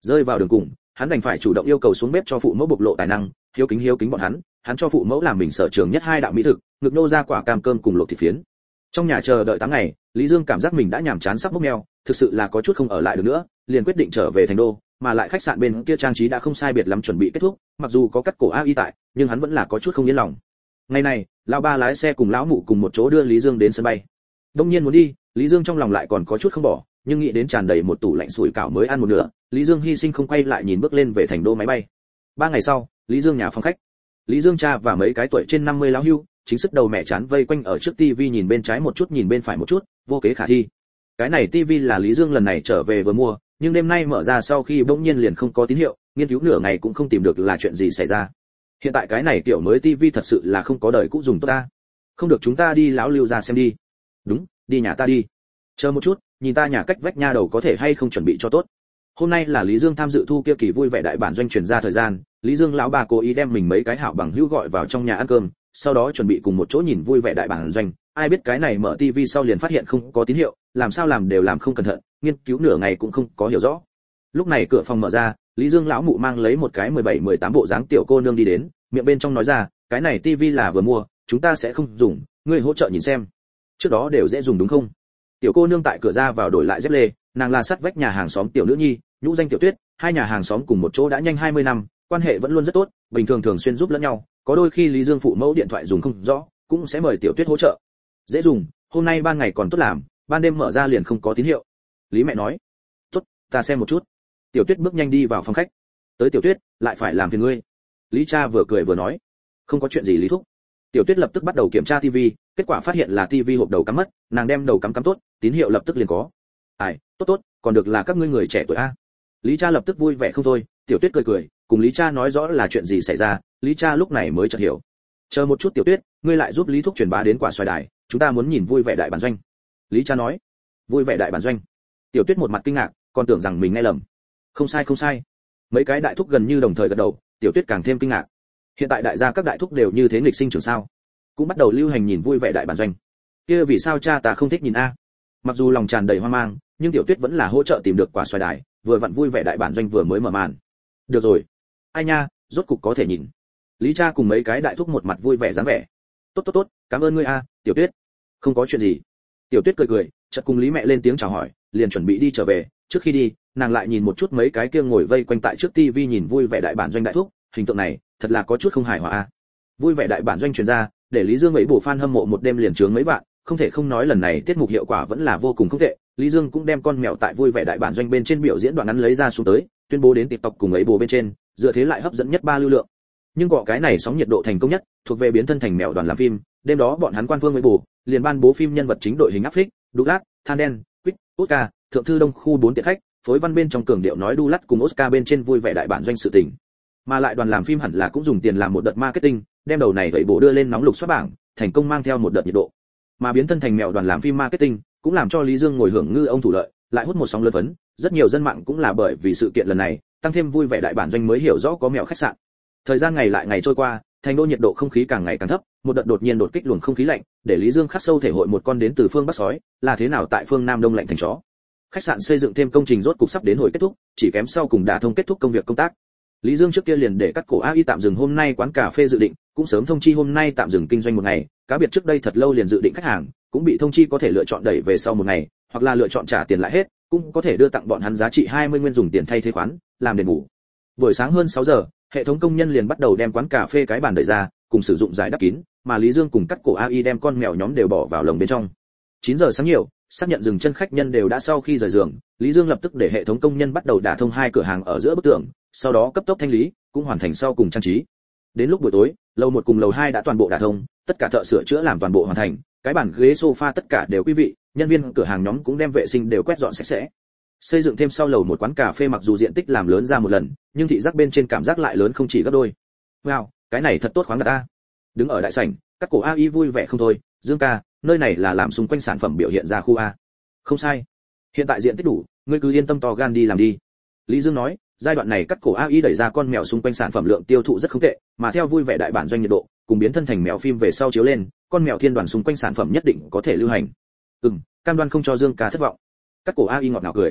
Rơi vào đường cùng, hắn đành phải chủ động yêu cầu xuống bếp cho phụ mẫu bộc lộ tài năng, hiếu kính hiếu kính bọn hắn, hắn cho phụ mẫu làm mình sở trường nhất hai đạo mỹ thực, ngực nô ra quả cam cơm cùng luộc thịt phiến. Trong nhà chờ đợi tám ngày, Lý Dương cảm giác mình đã nhàm chán sắp bốc meo, thực sự là có chút không ở lại được nữa, liền quyết định trở về thành đô, mà lại khách sạn bên kia trang trí đã không sai biệt lắm chuẩn bị kết thúc, mặc dù có cắt cổ a y tại, nhưng hắn vẫn là có chút không yên lòng. Ngày này, lão ba lái xe cùng lão mụ cùng một chỗ đưa Lý Dương đến sân bay. Đông nhiên muốn đi, Lý Dương trong lòng lại còn có chút không bỏ, nhưng nghĩ đến tràn đầy một tủ lạnh sủi cảo mới ăn một nửa, Lý Dương hy sinh không quay lại nhìn bước lên về thành đô máy bay. Ba ngày sau, Lý Dương nhà phòng khách. Lý Dương cha và mấy cái tuổi trên năm mươi lão hưu, chính sức đầu mẹ chán vây quanh ở trước tivi nhìn bên trái một chút nhìn bên phải một chút, vô kế khả thi. Cái này tivi là Lý Dương lần này trở về vừa mua, nhưng đêm nay mở ra sau khi bỗng nhiên liền không có tín hiệu, nghiên cứu nửa ngày cũng không tìm được là chuyện gì xảy ra. Hiện tại cái này tiểu mới tivi thật sự là không có đời cũ dùng tốt ta. Không được chúng ta đi lão lưu ra xem đi. Đúng, đi nhà ta đi. Chờ một chút, nhìn ta nhà cách vách nha đầu có thể hay không chuẩn bị cho tốt. Hôm nay là Lý Dương tham dự thu kia kỳ vui vẻ đại bản doanh truyền ra thời gian, Lý Dương lão bà cố ý đem mình mấy cái hảo bằng hữu gọi vào trong nhà ăn cơm, sau đó chuẩn bị cùng một chỗ nhìn vui vẻ đại bản doanh. Ai biết cái này mở tivi sau liền phát hiện không có tín hiệu, làm sao làm đều làm không cẩn thận, nghiên cứu nửa ngày cũng không có hiểu rõ. Lúc này cửa phòng mở ra, Lý Dương lão mụ mang lấy một cái mười bảy mười tám bộ dáng tiểu cô nương đi đến, miệng bên trong nói ra, cái này tivi là vừa mua, chúng ta sẽ không dùng, ngươi hỗ trợ nhìn xem. Trước đó đều dễ dùng đúng không? Tiểu cô nương tại cửa ra vào đổi lại dép lê, nàng là sát vách nhà hàng xóm tiểu nữ nhi, nhũ danh Tiểu Tuyết, hai nhà hàng xóm cùng một chỗ đã nhanh hai mươi năm, quan hệ vẫn luôn rất tốt, bình thường thường xuyên giúp lẫn nhau, có đôi khi Lý Dương phụ mẫu điện thoại dùng không rõ, cũng sẽ mời Tiểu Tuyết hỗ trợ. Dễ dùng, hôm nay ban ngày còn tốt làm, ban đêm mở ra liền không có tín hiệu. Lý mẹ nói. Tốt, ta xem một chút. Tiểu Tuyết bước nhanh đi vào phòng khách. Tới Tiểu Tuyết, lại phải làm phiền ngươi. Lý cha vừa cười vừa nói. Không có chuyện gì Lý thúc. Tiểu Tuyết lập tức bắt đầu kiểm tra tivi, kết quả phát hiện là tivi hộp đầu cắm mất, nàng đem đầu cắm cắm tốt, tín hiệu lập tức liền có. Ai, tốt tốt, còn được là các ngươi người trẻ tuổi a. Lý cha lập tức vui vẻ không thôi, Tiểu Tuyết cười cười, cùng Lý cha nói rõ là chuyện gì xảy ra, Lý cha lúc này mới chợt hiểu. Chờ một chút Tiểu Tuyết, ngươi lại giúp Lý thúc truyền bá đến quả xoài đài, chúng ta muốn nhìn vui vẻ đại bản doanh. Lý cha nói. Vui vẻ đại bản doanh. Tiểu Tuyết một mặt kinh ngạc, còn tưởng rằng mình nghe lầm. Không sai không sai. Mấy cái đại thúc gần như đồng thời gật đầu, Tiểu Tuyết càng thêm kinh ngạc. Hiện tại đại gia các đại thúc đều như thế nghịch sinh trưởng sao? Cũng bắt đầu lưu hành nhìn vui vẻ đại bản doanh. Kia vì sao cha ta không thích nhìn a? Mặc dù lòng tràn đầy hoang mang, nhưng Tiểu Tuyết vẫn là hỗ trợ tìm được quả xoài đài, vừa vặn vui vẻ đại bản doanh vừa mới mở màn. Được rồi. Ai nha, rốt cục có thể nhìn. Lý cha cùng mấy cái đại thúc một mặt vui vẻ dáng vẻ. Tốt tốt tốt, cảm ơn ngươi a, Tiểu Tuyết. Không có chuyện gì. Tiểu Tuyết cười cười, chợt cùng Lý mẹ lên tiếng chào hỏi, liền chuẩn bị đi trở về, trước khi đi, nàng lại nhìn một chút mấy cái kia ngồi vây quanh tại trước tivi nhìn vui vẻ đại bản doanh đại thúc, hình tượng này, thật là có chút không hài hòa a. Vui vẻ đại bản doanh truyền ra, để Lý Dương mấy bổ fan hâm mộ một đêm liền trướng mấy vạn, không thể không nói lần này tiết mục hiệu quả vẫn là vô cùng không tệ. Lý Dương cũng đem con mèo tại vui vẻ đại bản doanh bên trên biểu diễn đoạn ngắn lấy ra xuống tới, tuyên bố đến TikTok cùng ấy bồ bên trên, dựa thế lại hấp dẫn nhất ba lưu lượng. Nhưng gọ cái này sóng nhiệt độ thành công nhất, thuộc về biến thân thành mèo đoàn làm phim, đêm đó bọn hắn quan phương ấy bồ, liền ban bố phim nhân vật chính đội hình áp phích, Douglas, Than đen, Quick, Oscar, thượng thư đông khu bốn tiện khách, phối văn bên trong cường điệu nói Douglas cùng Oscar bên trên vui vẻ đại bản doanh sự tình. Mà lại đoàn làm phim hẳn là cũng dùng tiền làm một đợt marketing, đem đầu này vậy bộ đưa lên nóng lục soát bảng, thành công mang theo một đợt nhiệt độ. Mà biến thân thành mèo đoàn làm phim marketing, cũng làm cho Lý Dương ngồi hưởng ngư ông thủ lợi, lại hút một sóng lớn phấn, rất nhiều dân mạng cũng là bởi vì sự kiện lần này, tăng thêm vui vẻ đại bản doanh mới hiểu rõ có mèo khách sạn. Thời gian ngày lại ngày trôi qua, thành đô nhiệt độ không khí càng ngày càng thấp, một đợt đột nhiên đột kích luồng không khí lạnh, để Lý Dương khắc sâu thể hội một con đến từ phương Bắc sói, là thế nào tại phương Nam đông lạnh thành chó. Khách sạn xây dựng thêm công trình rốt cục sắp đến hồi kết thúc, chỉ kém sau cùng đả thông kết thúc công việc công tác. Lý Dương trước kia liền để cắt cổ a i tạm dừng hôm nay quán cà phê dự định, cũng sớm thông chi hôm nay tạm dừng kinh doanh một ngày, cá biệt trước đây thật lâu liền dự định khách hàng, cũng bị thông chi có thể lựa chọn đẩy về sau một ngày, hoặc là lựa chọn trả tiền lại hết, cũng có thể đưa tặng bọn hắn giá trị hai mươi nguyên dùng tiền thay thế khoán, làm đền bù. Buổi sáng hơn sáu giờ, hệ thống công nhân liền bắt đầu đem quán cà phê cái bàn đẩy ra, cùng sử dụng giải đắp kín, mà Lý Dương cùng cắt cổ a i đem con mèo nhóm đều bỏ vào lồng bên trong. chín giờ sáng nhiều, xác nhận dừng chân khách nhân đều đã sau khi rời giường, Lý Dương lập tức để hệ thống công nhân bắt đầu đả thông hai cửa hàng ở giữa bức tường, sau đó cấp tốc thanh lý, cũng hoàn thành sau cùng trang trí. Đến lúc buổi tối, lầu một cùng lầu hai đã toàn bộ đả thông, tất cả thợ sửa chữa làm toàn bộ hoàn thành, cái bàn ghế sofa tất cả đều quý vị, nhân viên cửa hàng nhóm cũng đem vệ sinh đều quét dọn sạch sẽ. Xây dựng thêm sau lầu một quán cà phê mặc dù diện tích làm lớn ra một lần, nhưng thị giác bên trên cảm giác lại lớn không chỉ gấp đôi. Wow, cái này thật tốt khoáng đạt a. Đứng ở đại sảnh, các cổ a i vui vẻ không thôi, Dương ca, nơi này là làm xung quanh sản phẩm biểu hiện ra khu A. Không sai. Hiện tại diện tích đủ, ngươi cứ yên tâm to gan đi làm đi. Lý Dương nói, giai đoạn này cắt cổ a i đẩy ra con mèo xung quanh sản phẩm lượng tiêu thụ rất không tệ, mà theo vui vẻ đại bản doanh nhiệt độ, cùng biến thân thành mèo phim về sau chiếu lên, con mèo thiên đoàn xung quanh sản phẩm nhất định có thể lưu hành. Ừm, cam đoan không cho Dương ca thất vọng. Cắt cổ a i ngọt ngào cười.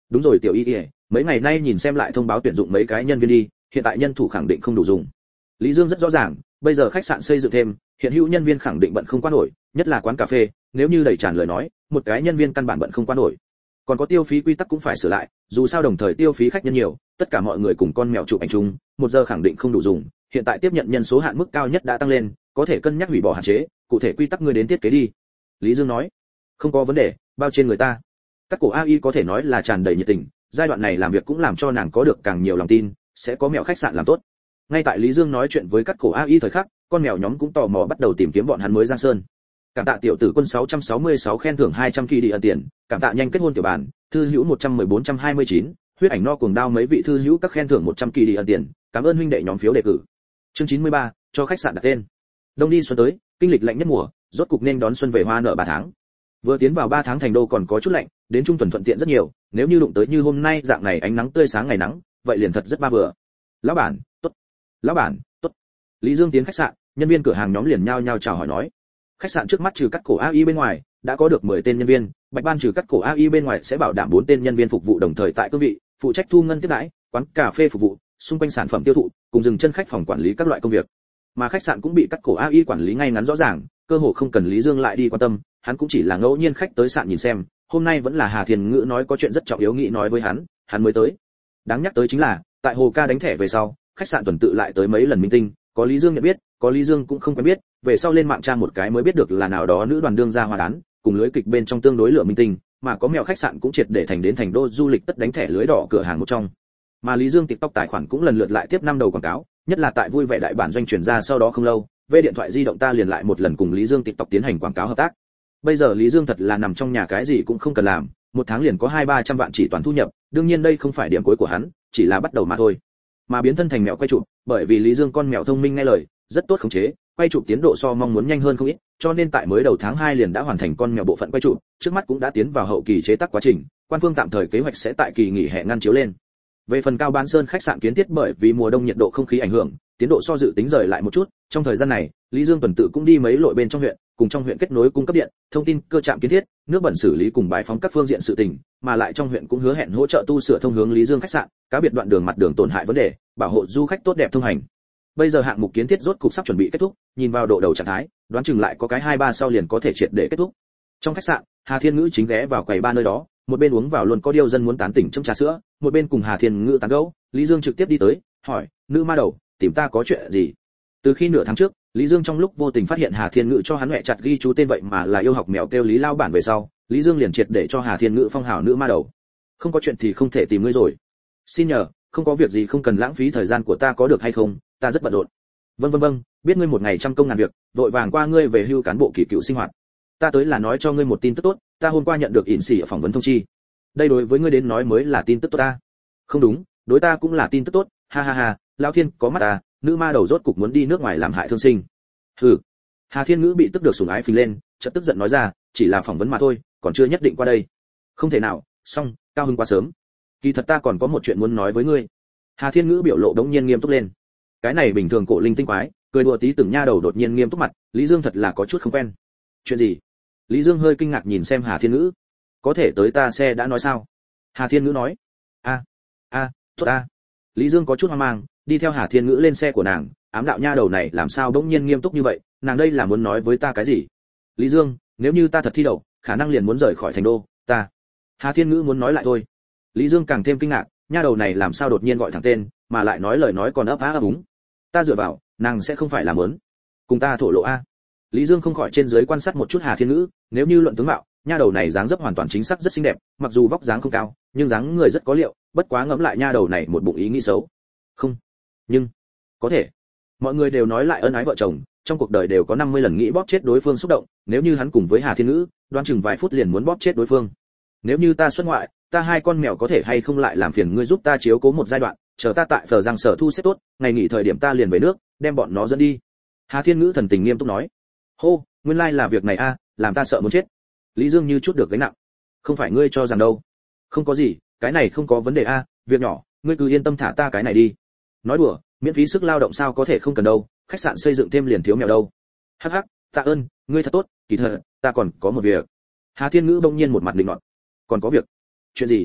đúng rồi tiểu y y, mấy ngày nay nhìn xem lại thông báo tuyển dụng mấy cái nhân viên đi, hiện tại nhân thủ khẳng định không đủ dùng. Lý Dương rất rõ ràng, bây giờ khách sạn xây dựng thêm, hiện hữu nhân viên khẳng định bận không qua nổi, nhất là quán cà phê, nếu như đầy tràn lời nói, một cái nhân viên căn bản bận không qua nổi. Còn có tiêu phí quy tắc cũng phải sửa lại, dù sao đồng thời tiêu phí khách nhân nhiều, tất cả mọi người cùng con mèo chụp ảnh chung, một giờ khẳng định không đủ dùng, hiện tại tiếp nhận nhân số hạn mức cao nhất đã tăng lên, có thể cân nhắc hủy bỏ hạn chế, cụ thể quy tắc ngươi đến thiết kế đi. Lý Dương nói, không có vấn đề, bao trên người ta. Các cổ a i có thể nói là tràn đầy nhiệt tình, giai đoạn này làm việc cũng làm cho nàng có được càng nhiều lòng tin, sẽ có mèo khách sạn làm tốt. Ngay tại Lý Dương nói chuyện với các cổ a i thời khắc, con mèo nhóm cũng tò mò bắt đầu tìm kiếm bọn hắn mới Giang Sơn. Cảm tạ tiểu tử quân sáu trăm sáu mươi sáu khen thưởng hai trăm kỳ đi ẩn tiền, cảm tạ nhanh kết hôn tiểu bản, thư hữu một trăm mười bốn trăm hai mươi chín, huyết ảnh no cuồng đao mấy vị thư hữu các khen thưởng một trăm kỳ đi ẩn tiền, cảm ơn huynh đệ nhóm phiếu đề cử. Chương chín mươi ba, cho khách sạn đặt tên. Đông đi xuân tới, kinh lịch lạnh nhất mùa, rốt cục nên đón xuân về hoa nở ba tháng. Vừa tiến vào ba tháng thành đô còn có chút lạnh, đến trung tuần thuận tiện rất nhiều, nếu như đụng tới như hôm nay dạng này ánh nắng tươi sáng ngày nắng, vậy liền thật rất ba vừa. Lão bản, tốt. Lão bản, tốt. Lý Dương tiến khách sạn, nhân viên cửa hàng nhóm liền nhao nhao chào hỏi nói. Khách sạn trước mắt trừ cắt cổ a i bên ngoài, đã có được mười tên nhân viên, Bạch Ban trừ cắt cổ a i bên ngoài sẽ bảo đảm bốn tên nhân viên phục vụ đồng thời tại cương vị, phụ trách thu ngân tiếp đãi, quán cà phê phục vụ, xung quanh sản phẩm tiêu thụ, cùng dừng chân khách phòng quản lý các loại công việc. Mà khách sạn cũng bị cắt cổ a i quản lý ngay ngắn rõ ràng, cơ hồ không cần Lý Dương lại đi quan tâm, hắn cũng chỉ là ngẫu nhiên khách tới sạn nhìn xem, hôm nay vẫn là Hà Thiên Ngữ nói có chuyện rất trọng yếu nghĩ nói với hắn, hắn mới tới. Đáng nhắc tới chính là, tại Hồ Ca đánh thẻ về sau, khách sạn tuần tự lại tới mấy lần minh tinh, có Lý Dương nhận biết, có Lý Dương cũng không quen biết, về sau lên mạng tra một cái mới biết được là nào đó nữ đoàn đương gia hoa đán, cùng lưới kịch bên trong tương đối lửa minh tinh, mà có mèo khách sạn cũng triệt để thành đến thành đô du lịch tất đánh thẻ lưới đỏ cửa hàng một trong. Mà Lý Dương TikTok tài khoản cũng lần lượt lại tiếp năm đầu quảng cáo, nhất là tại vui vẻ đại bản doanh chuyển ra sau đó không lâu, về điện thoại di động ta liền lại một lần cùng Lý Dương TikTok tiến hành quảng cáo hợp tác. Bây giờ Lý Dương thật là nằm trong nhà cái gì cũng không cần làm, một tháng liền có hai ba trăm vạn chỉ toàn thu nhập, đương nhiên đây không phải điểm cuối của hắn, chỉ là bắt đầu mà thôi. Mà biến thân thành mèo quay chụp, bởi vì Lý Dương con mèo thông minh nghe lời, rất tốt khống chế, quay chụp tiến độ so mong muốn nhanh hơn không ít, cho nên tại mới đầu tháng hai liền đã hoàn thành con mèo bộ phận quay chụp, trước mắt cũng đã tiến vào hậu kỳ chế tác quá trình, quan phương tạm thời kế hoạch sẽ tại kỳ nghỉ hè ngăn chiếu lên. Về phần Cao Bán Sơn khách sạn kiến thiết bởi vì mùa đông nhiệt độ không khí ảnh hưởng, tiến độ so dự tính rời lại một chút, trong thời gian này, Lý Dương tuần tự cũng đi mấy lội bên trong huyện, cùng trong huyện kết nối cung cấp điện, thông tin, cơ trạm kiến thiết, nước bẩn xử lý cùng bãi phóng các phương diện sự tình, mà lại trong huyện cũng hứa hẹn hỗ trợ tu sửa thông hướng Lý Dương khách sạn, cá biệt đoạn đường mặt đường tổn hại vấn đề, bảo hộ du khách tốt đẹp thông hành. Bây giờ hạng mục kiến thiết rốt cục sắp chuẩn bị kết thúc, nhìn vào độ đầu trạng thái, đoán chừng lại có cái hai ba sau liền có thể triệt để kết thúc. Trong khách sạn, Hà Thiên Ngữ chính ghé vào quầy ba nơi đó, một bên uống vào luôn có điều dân muốn tán tỉnh trong trà sữa, một bên cùng Hà Thiên Ngữ tán gẫu. Lý Dương trực tiếp đi tới, hỏi, nữ ma đầu, tìm ta có chuyện gì? Từ khi nửa tháng trước, Lý Dương trong lúc vô tình phát hiện Hà Thiên Ngữ cho hắn mẹ chặt ghi chú tên vậy mà là yêu học mèo kêu Lý Lao bản về sau, Lý Dương liền triệt để cho Hà Thiên Ngữ phong hào nữ ma đầu. Không có chuyện thì không thể tìm ngươi rồi. Xin nhờ, không có việc gì không cần lãng phí thời gian của ta có được hay không, ta rất bận rộn. Vâng vâng vâng, biết ngươi một ngày trăm công ngàn việc, vội vàng qua ngươi về hưu cán bộ kỳ cựu sinh hoạt. Ta tới là nói cho ngươi một tin tức tốt, ta hôm qua nhận được ỉn xỉ ở phỏng vấn thông chi. Đây đối với ngươi đến nói mới là tin tức tốt ta. Không đúng, đối ta cũng là tin tức tốt, ha ha ha, Lão Thiên có mắt ta, nữ ma đầu rốt cục muốn đi nước ngoài làm hại thương sinh. Hừ. Hà Thiên Ngữ bị tức được sủng ái phình lên, chợt tức giận nói ra, chỉ là phỏng vấn mà thôi, còn chưa nhất định qua đây. Không thể nào, xong, cao hứng quá sớm. Kỳ thật ta còn có một chuyện muốn nói với ngươi. Hà Thiên Ngữ biểu lộ đống nhiên nghiêm túc lên. Cái này bình thường cổ linh tinh quái, cười đùa tí từng nha đầu đột nhiên nghiêm túc mặt, Lý Dương thật là có chút không quen. Chuyện gì? Lý Dương hơi kinh ngạc nhìn xem Hà Thiên Ngữ. Có thể tới ta xe đã nói sao? Hà Thiên Ngữ nói. A, a, tốt a. Lý Dương có chút hoang mang, đi theo Hà Thiên Ngữ lên xe của nàng, ám đạo nha đầu này làm sao bỗng nhiên nghiêm túc như vậy, nàng đây là muốn nói với ta cái gì? Lý Dương, nếu như ta thật thi đậu, khả năng liền muốn rời khỏi thành đô, ta. Hà Thiên Ngữ muốn nói lại thôi. Lý Dương càng thêm kinh ngạc, nha đầu này làm sao đột nhiên gọi thẳng tên, mà lại nói lời nói còn ấp á ấp úng. Ta dựa vào, nàng sẽ không phải là muốn cùng ta thổ lộ a? Lý Dương không khỏi trên dưới quan sát một chút Hà Thiên Ngữ, nếu như luận tướng mạo, nha đầu này dáng dấp hoàn toàn chính xác rất xinh đẹp, mặc dù vóc dáng không cao, nhưng dáng người rất có liệu, bất quá ngẫm lại nha đầu này một bụng ý nghĩ xấu. Không, nhưng có thể. Mọi người đều nói lại ân ái vợ chồng, trong cuộc đời đều có năm mươi lần nghĩ bóp chết đối phương xúc động, nếu như hắn cùng với Hà Thiên Ngữ, đoán chừng vài phút liền muốn bóp chết đối phương. Nếu như ta xuất ngoại, ta hai con mèo có thể hay không lại làm phiền ngươi giúp ta chiếu cố một giai đoạn, chờ ta tại Phở Giang sở thu xếp tốt, ngày nghỉ thời điểm ta liền về nước, đem bọn nó dẫn đi. Hà Thiên Ngữ thần tình nghiêm túc nói. Hô, nguyên lai là việc này a, làm ta sợ muốn chết. Lý Dương như chút được gánh nặng. Không phải ngươi cho rằng đâu. Không có gì, cái này không có vấn đề a, việc nhỏ, ngươi cứ yên tâm thả ta cái này đi. Nói đùa, miễn phí sức lao động sao có thể không cần đâu, khách sạn xây dựng thêm liền thiếu mèo đâu. Hắc hắc, tạ ơn, ngươi thật tốt, kỳ thật, ta còn có một việc. Hà Thiên Ngữ bỗng nhiên một mặt định nọt. Còn có việc? Chuyện gì?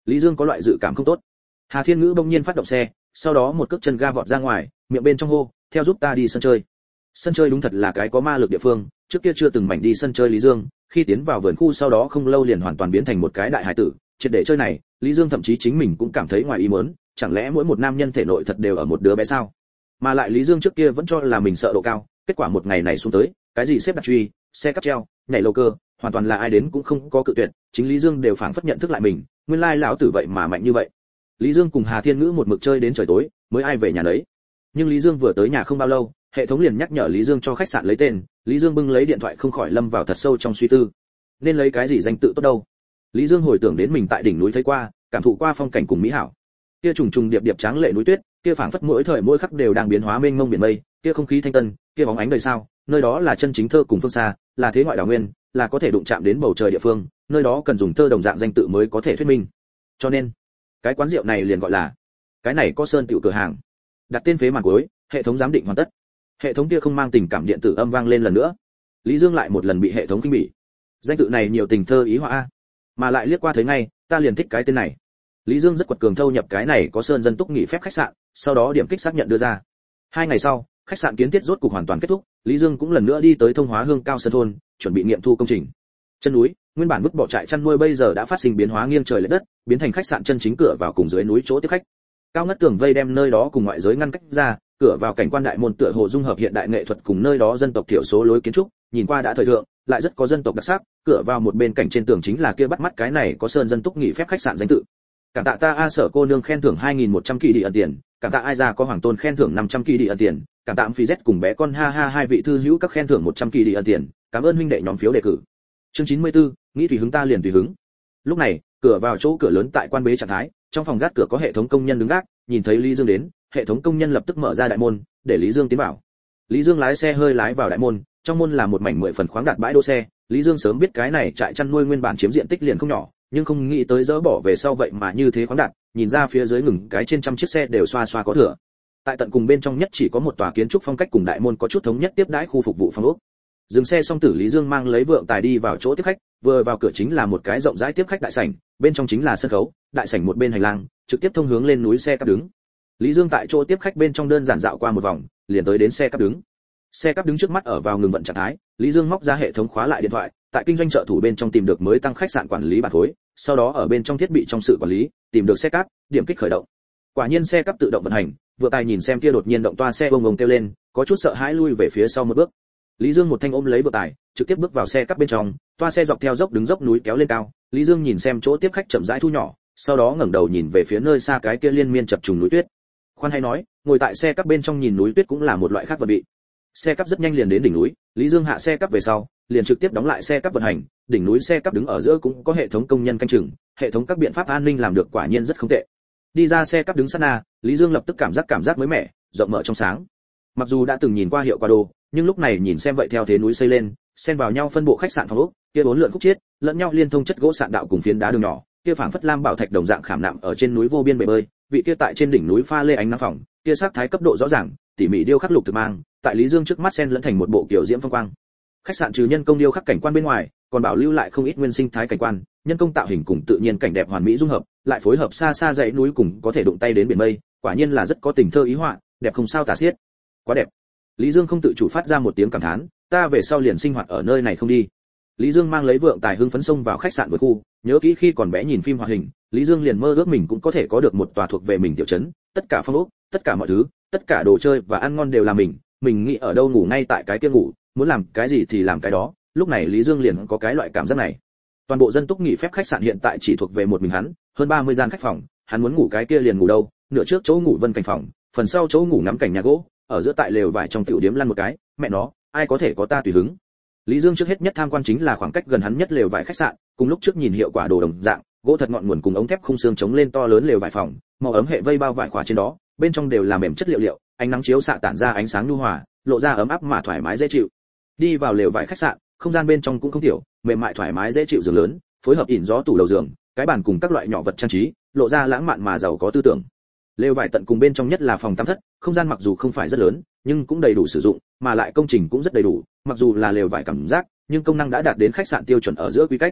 Lý Dương có loại dự cảm không tốt. Hà Thiên Ngữ bỗng nhiên phát động xe, sau đó một cước chân ga vọt ra ngoài, miệng bên trong hô, theo giúp ta đi sân chơi. Sân chơi đúng thật là cái có ma lực địa phương, trước kia chưa từng mảnh đi sân chơi Lý Dương, khi tiến vào vườn khu sau đó không lâu liền hoàn toàn biến thành một cái đại hải tử, triệt để chơi này, Lý Dương thậm chí chính mình cũng cảm thấy ngoài ý muốn, chẳng lẽ mỗi một nam nhân thể nội thật đều ở một đứa bé sao? Mà lại Lý Dương trước kia vẫn cho là mình sợ độ cao, kết quả một ngày này xuống tới, cái gì xếp đặt truy, xe cắp treo, nhảy lầu cơ, hoàn toàn là ai đến cũng không có cự tuyệt, chính Lý Dương đều phảng phất nhận thức lại mình, nguyên lai lão tử vậy mà mạnh như vậy. Lý Dương cùng Hà Thiên Ngữ một mực chơi đến trời tối, mới ai về nhà đấy. Nhưng Lý Dương vừa tới nhà không bao lâu, hệ thống liền nhắc nhở Lý Dương cho khách sạn lấy tên, Lý Dương bưng lấy điện thoại không khỏi lâm vào thật sâu trong suy tư. Nên lấy cái gì danh tự tốt đâu? Lý Dương hồi tưởng đến mình tại đỉnh núi thấy qua, cảm thụ qua phong cảnh cùng mỹ hảo. Kia trùng trùng điệp điệp tráng lệ núi tuyết, kia phảng phất mỗi thời mỗi khắc đều đang biến hóa mênh mông biển mây, kia không khí thanh tân, kia bóng ánh đời sao, nơi đó là chân chính thơ cùng phương xa, là thế ngoại đảo nguyên, là có thể đụng chạm đến bầu trời địa phương, nơi đó cần dùng thơ đồng dạng danh tự mới có thể thuyết minh. Cho nên, cái quán rượu này liền gọi là cái này có sơn tiểu cửa hàng. Đặt tên phế màn cuối, hệ thống giám định hoàn tất. Hệ thống kia không mang tình cảm điện tử âm vang lên lần nữa. Lý Dương lại một lần bị hệ thống kinh bỉ. Danh tự này nhiều tình thơ ý họa a, mà lại liếc qua thấy ngay, ta liền thích cái tên này. Lý Dương rất quật cường thâu nhập cái này có sơn dân túc nghỉ phép khách sạn, sau đó điểm kích xác nhận đưa ra. Hai ngày sau, khách sạn kiến thiết rốt cục hoàn toàn kết thúc, Lý Dương cũng lần nữa đi tới Thông Hóa Hương Cao Sơn thôn, chuẩn bị nghiệm thu công trình. Chân núi, nguyên bản vứt bỏ trại chăn nuôi bây giờ đã phát sinh biến hóa nghiêng trời lệch đất, biến thành khách sạn chân chính cửa vào cùng dưới núi chỗ tiếp khách. Cao ngất tường vây đem nơi đó cùng ngoại giới ngăn cách ra, cửa vào cảnh quan đại môn tựa hồ dung hợp hiện đại nghệ thuật cùng nơi đó dân tộc thiểu số lối kiến trúc, nhìn qua đã thời thượng, lại rất có dân tộc đặc sắc. Cửa vào một bên cảnh trên tường chính là kia bắt mắt cái này có sơn dân túc nghỉ phép khách sạn danh tự. Cảm tạ ta A Sở cô nương khen thưởng hai nghìn một trăm kỳ đi ẩn tiền, cảm tạ ai ra có hoàng tôn khen thưởng năm trăm kỳ đi ẩn tiền, cảm tạ phi z cùng bé con ha ha hai vị thư hữu các khen thưởng một trăm kỳ đi ẩn tiền, cảm ơn huynh đệ nhóm phiếu đề cử. Chương chín mươi tư, nghĩ tùy hứng ta liền tùy hứng. Lúc này, cửa vào chỗ cửa lớn tại quan bế trạng thái, trong phòng gác cửa có hệ thống công nhân đứng gác, nhìn thấy Lý Dương đến, hệ thống công nhân lập tức mở ra đại môn, để Lý Dương tiến vào. Lý Dương lái xe hơi lái vào đại môn, trong môn là một mảnh mười phần khoáng đạt bãi đỗ xe, Lý Dương sớm biết cái này trại chăn nuôi nguyên bản chiếm diện tích liền không nhỏ, nhưng không nghĩ tới dỡ bỏ về sau vậy mà như thế khoáng đạt, nhìn ra phía dưới ngừng cái trên trăm chiếc xe đều xoa xoa có thừa. Tại tận cùng bên trong nhất chỉ có một tòa kiến trúc phong cách cùng đại môn có chút thống nhất tiếp đãi khu phục vụ phòng ốc. Dừng xe xong tử Lý Dương mang lấy vượng tài đi vào chỗ tiếp khách, vừa vào cửa chính là một cái rộng rãi tiếp khách đại sảnh, bên trong chính là sân khấu, đại sảnh một bên hành lang, trực tiếp thông hướng lên núi xe cắp đứng. Lý Dương tại chỗ tiếp khách bên trong đơn giản dạo qua một vòng, liền tới đến xe cắp đứng. Xe cắp đứng trước mắt ở vào ngừng vận trạng thái, Lý Dương móc ra hệ thống khóa lại điện thoại, tại kinh doanh trợ thủ bên trong tìm được mới tăng khách sạn quản lý bản thối, sau đó ở bên trong thiết bị trong sự quản lý, tìm được xe cắp, điểm kích khởi động. Quả nhiên xe cắp tự động vận hành, vừa tài nhìn xem kia đột nhiên động toa xe bông bông kêu lên, có chút sợ hãi lui về phía sau một bước. Lý Dương một thanh ôm lấy vừa tài, trực tiếp bước vào xe cắp bên trong, toa xe dọc theo dốc đứng dốc núi kéo lên cao, Lý Dương nhìn xem chỗ tiếp khách chậm rãi thu nhỏ, sau đó ngẩng đầu nhìn về phía nơi xa cái kia liên miên chập trùng núi tuyết. Khoan hay nói, ngồi tại xe cắp bên trong nhìn núi tuyết cũng là một loại khác vật vị. Xe cắp rất nhanh liền đến đỉnh núi, Lý Dương hạ xe cắp về sau, liền trực tiếp đóng lại xe cắp vận hành, đỉnh núi xe cắp đứng ở giữa cũng có hệ thống công nhân canh chừng, hệ thống các biện pháp an ninh làm được quả nhiên rất không tệ. Đi ra xe cắp đứng sát na, Lý Dương lập tức cảm giác cảm giác mới mẻ, rộng mở trong sáng. Mặc dù đã từng nhìn qua hiệu quả đồ, nhưng lúc này nhìn xem vậy theo thế núi xây lên, xen vào nhau phân bộ khách sạn phòng ốc, kia bốn lượn khúc chiết, lẫn nhau liên thông chất gỗ sạn đạo cùng phiến đá đường nhỏ, kia phảng phất lam bảo thạch đồng dạng khảm nạm ở trên núi vô biên bể bơi, vị kia tại trên đỉnh núi pha lê ánh nắng phòng, kia sắc thái cấp độ rõ ràng, tỉ mỉ điêu khắc lục thực mang, tại Lý Dương trước mắt xen lẫn thành một bộ kiểu diễm phong quang. Khách sạn trừ nhân công điêu khắc cảnh quan bên ngoài, còn bảo lưu lại không ít nguyên sinh thái cảnh quan, nhân công tạo hình cùng tự nhiên cảnh đẹp hoàn mỹ dung hợp, lại phối hợp xa xa dãy núi cùng có thể đụng tay đến biển mây, quả nhiên là rất có tình thơ ý họa, đẹp không sao tả xiết. Quá đẹp. Lý Dương không tự chủ phát ra một tiếng cảm thán, ta về sau liền sinh hoạt ở nơi này không đi. Lý Dương mang lấy vượng tài hưng phấn xông vào khách sạn vườn khu, nhớ kỹ khi còn bé nhìn phim hoạt hình, Lý Dương liền mơ ước mình cũng có thể có được một tòa thuộc về mình tiểu trấn, tất cả phong ốc, tất cả mọi thứ, tất cả đồ chơi và ăn ngon đều là mình, mình nghĩ ở đâu ngủ ngay tại cái kia ngủ, muốn làm cái gì thì làm cái đó, lúc này Lý Dương liền có cái loại cảm giác này. Toàn bộ dân túc nghỉ phép khách sạn hiện tại chỉ thuộc về một mình hắn, hơn ba mươi gian khách phòng, hắn muốn ngủ cái kia liền ngủ đâu, nửa trước chỗ ngủ vân cảnh phòng, phần sau chỗ ngủ ngắm cảnh nhà gỗ, ở giữa tại lều vải trong tiểu điếm lăn một cái, mẹ nó, ai có thể có ta tùy hứng. Lý Dương trước hết nhất tham quan chính là khoảng cách gần hắn nhất lều vải khách sạn, cùng lúc trước nhìn hiệu quả đồ đồng dạng, gỗ thật ngọn nguồn cùng ống thép khung xương chống lên to lớn lều vải phòng, màu ấm hệ vây bao vải khỏa trên đó, bên trong đều là mềm chất liệu liệu, ánh nắng chiếu xạ tản ra ánh sáng nhu hòa, lộ ra ấm áp mà thoải mái dễ chịu. Đi vào lều vải khách sạn, không gian bên trong cũng không tiểu, mềm mại thoải mái dễ chịu giường lớn, phối hợp ỉn gió tủ đầu giường, cái bàn cùng các loại nhỏ vật trang trí, lộ ra lãng mạn mà giàu có tư tưởng. Lều vải tận cùng bên trong nhất là phòng tắm thất, không gian mặc dù không phải rất lớn, nhưng cũng đầy đủ sử dụng, mà lại công trình cũng rất đầy đủ, mặc dù là lều vải cảm giác, nhưng công năng đã đạt đến khách sạn tiêu chuẩn ở giữa quy cách.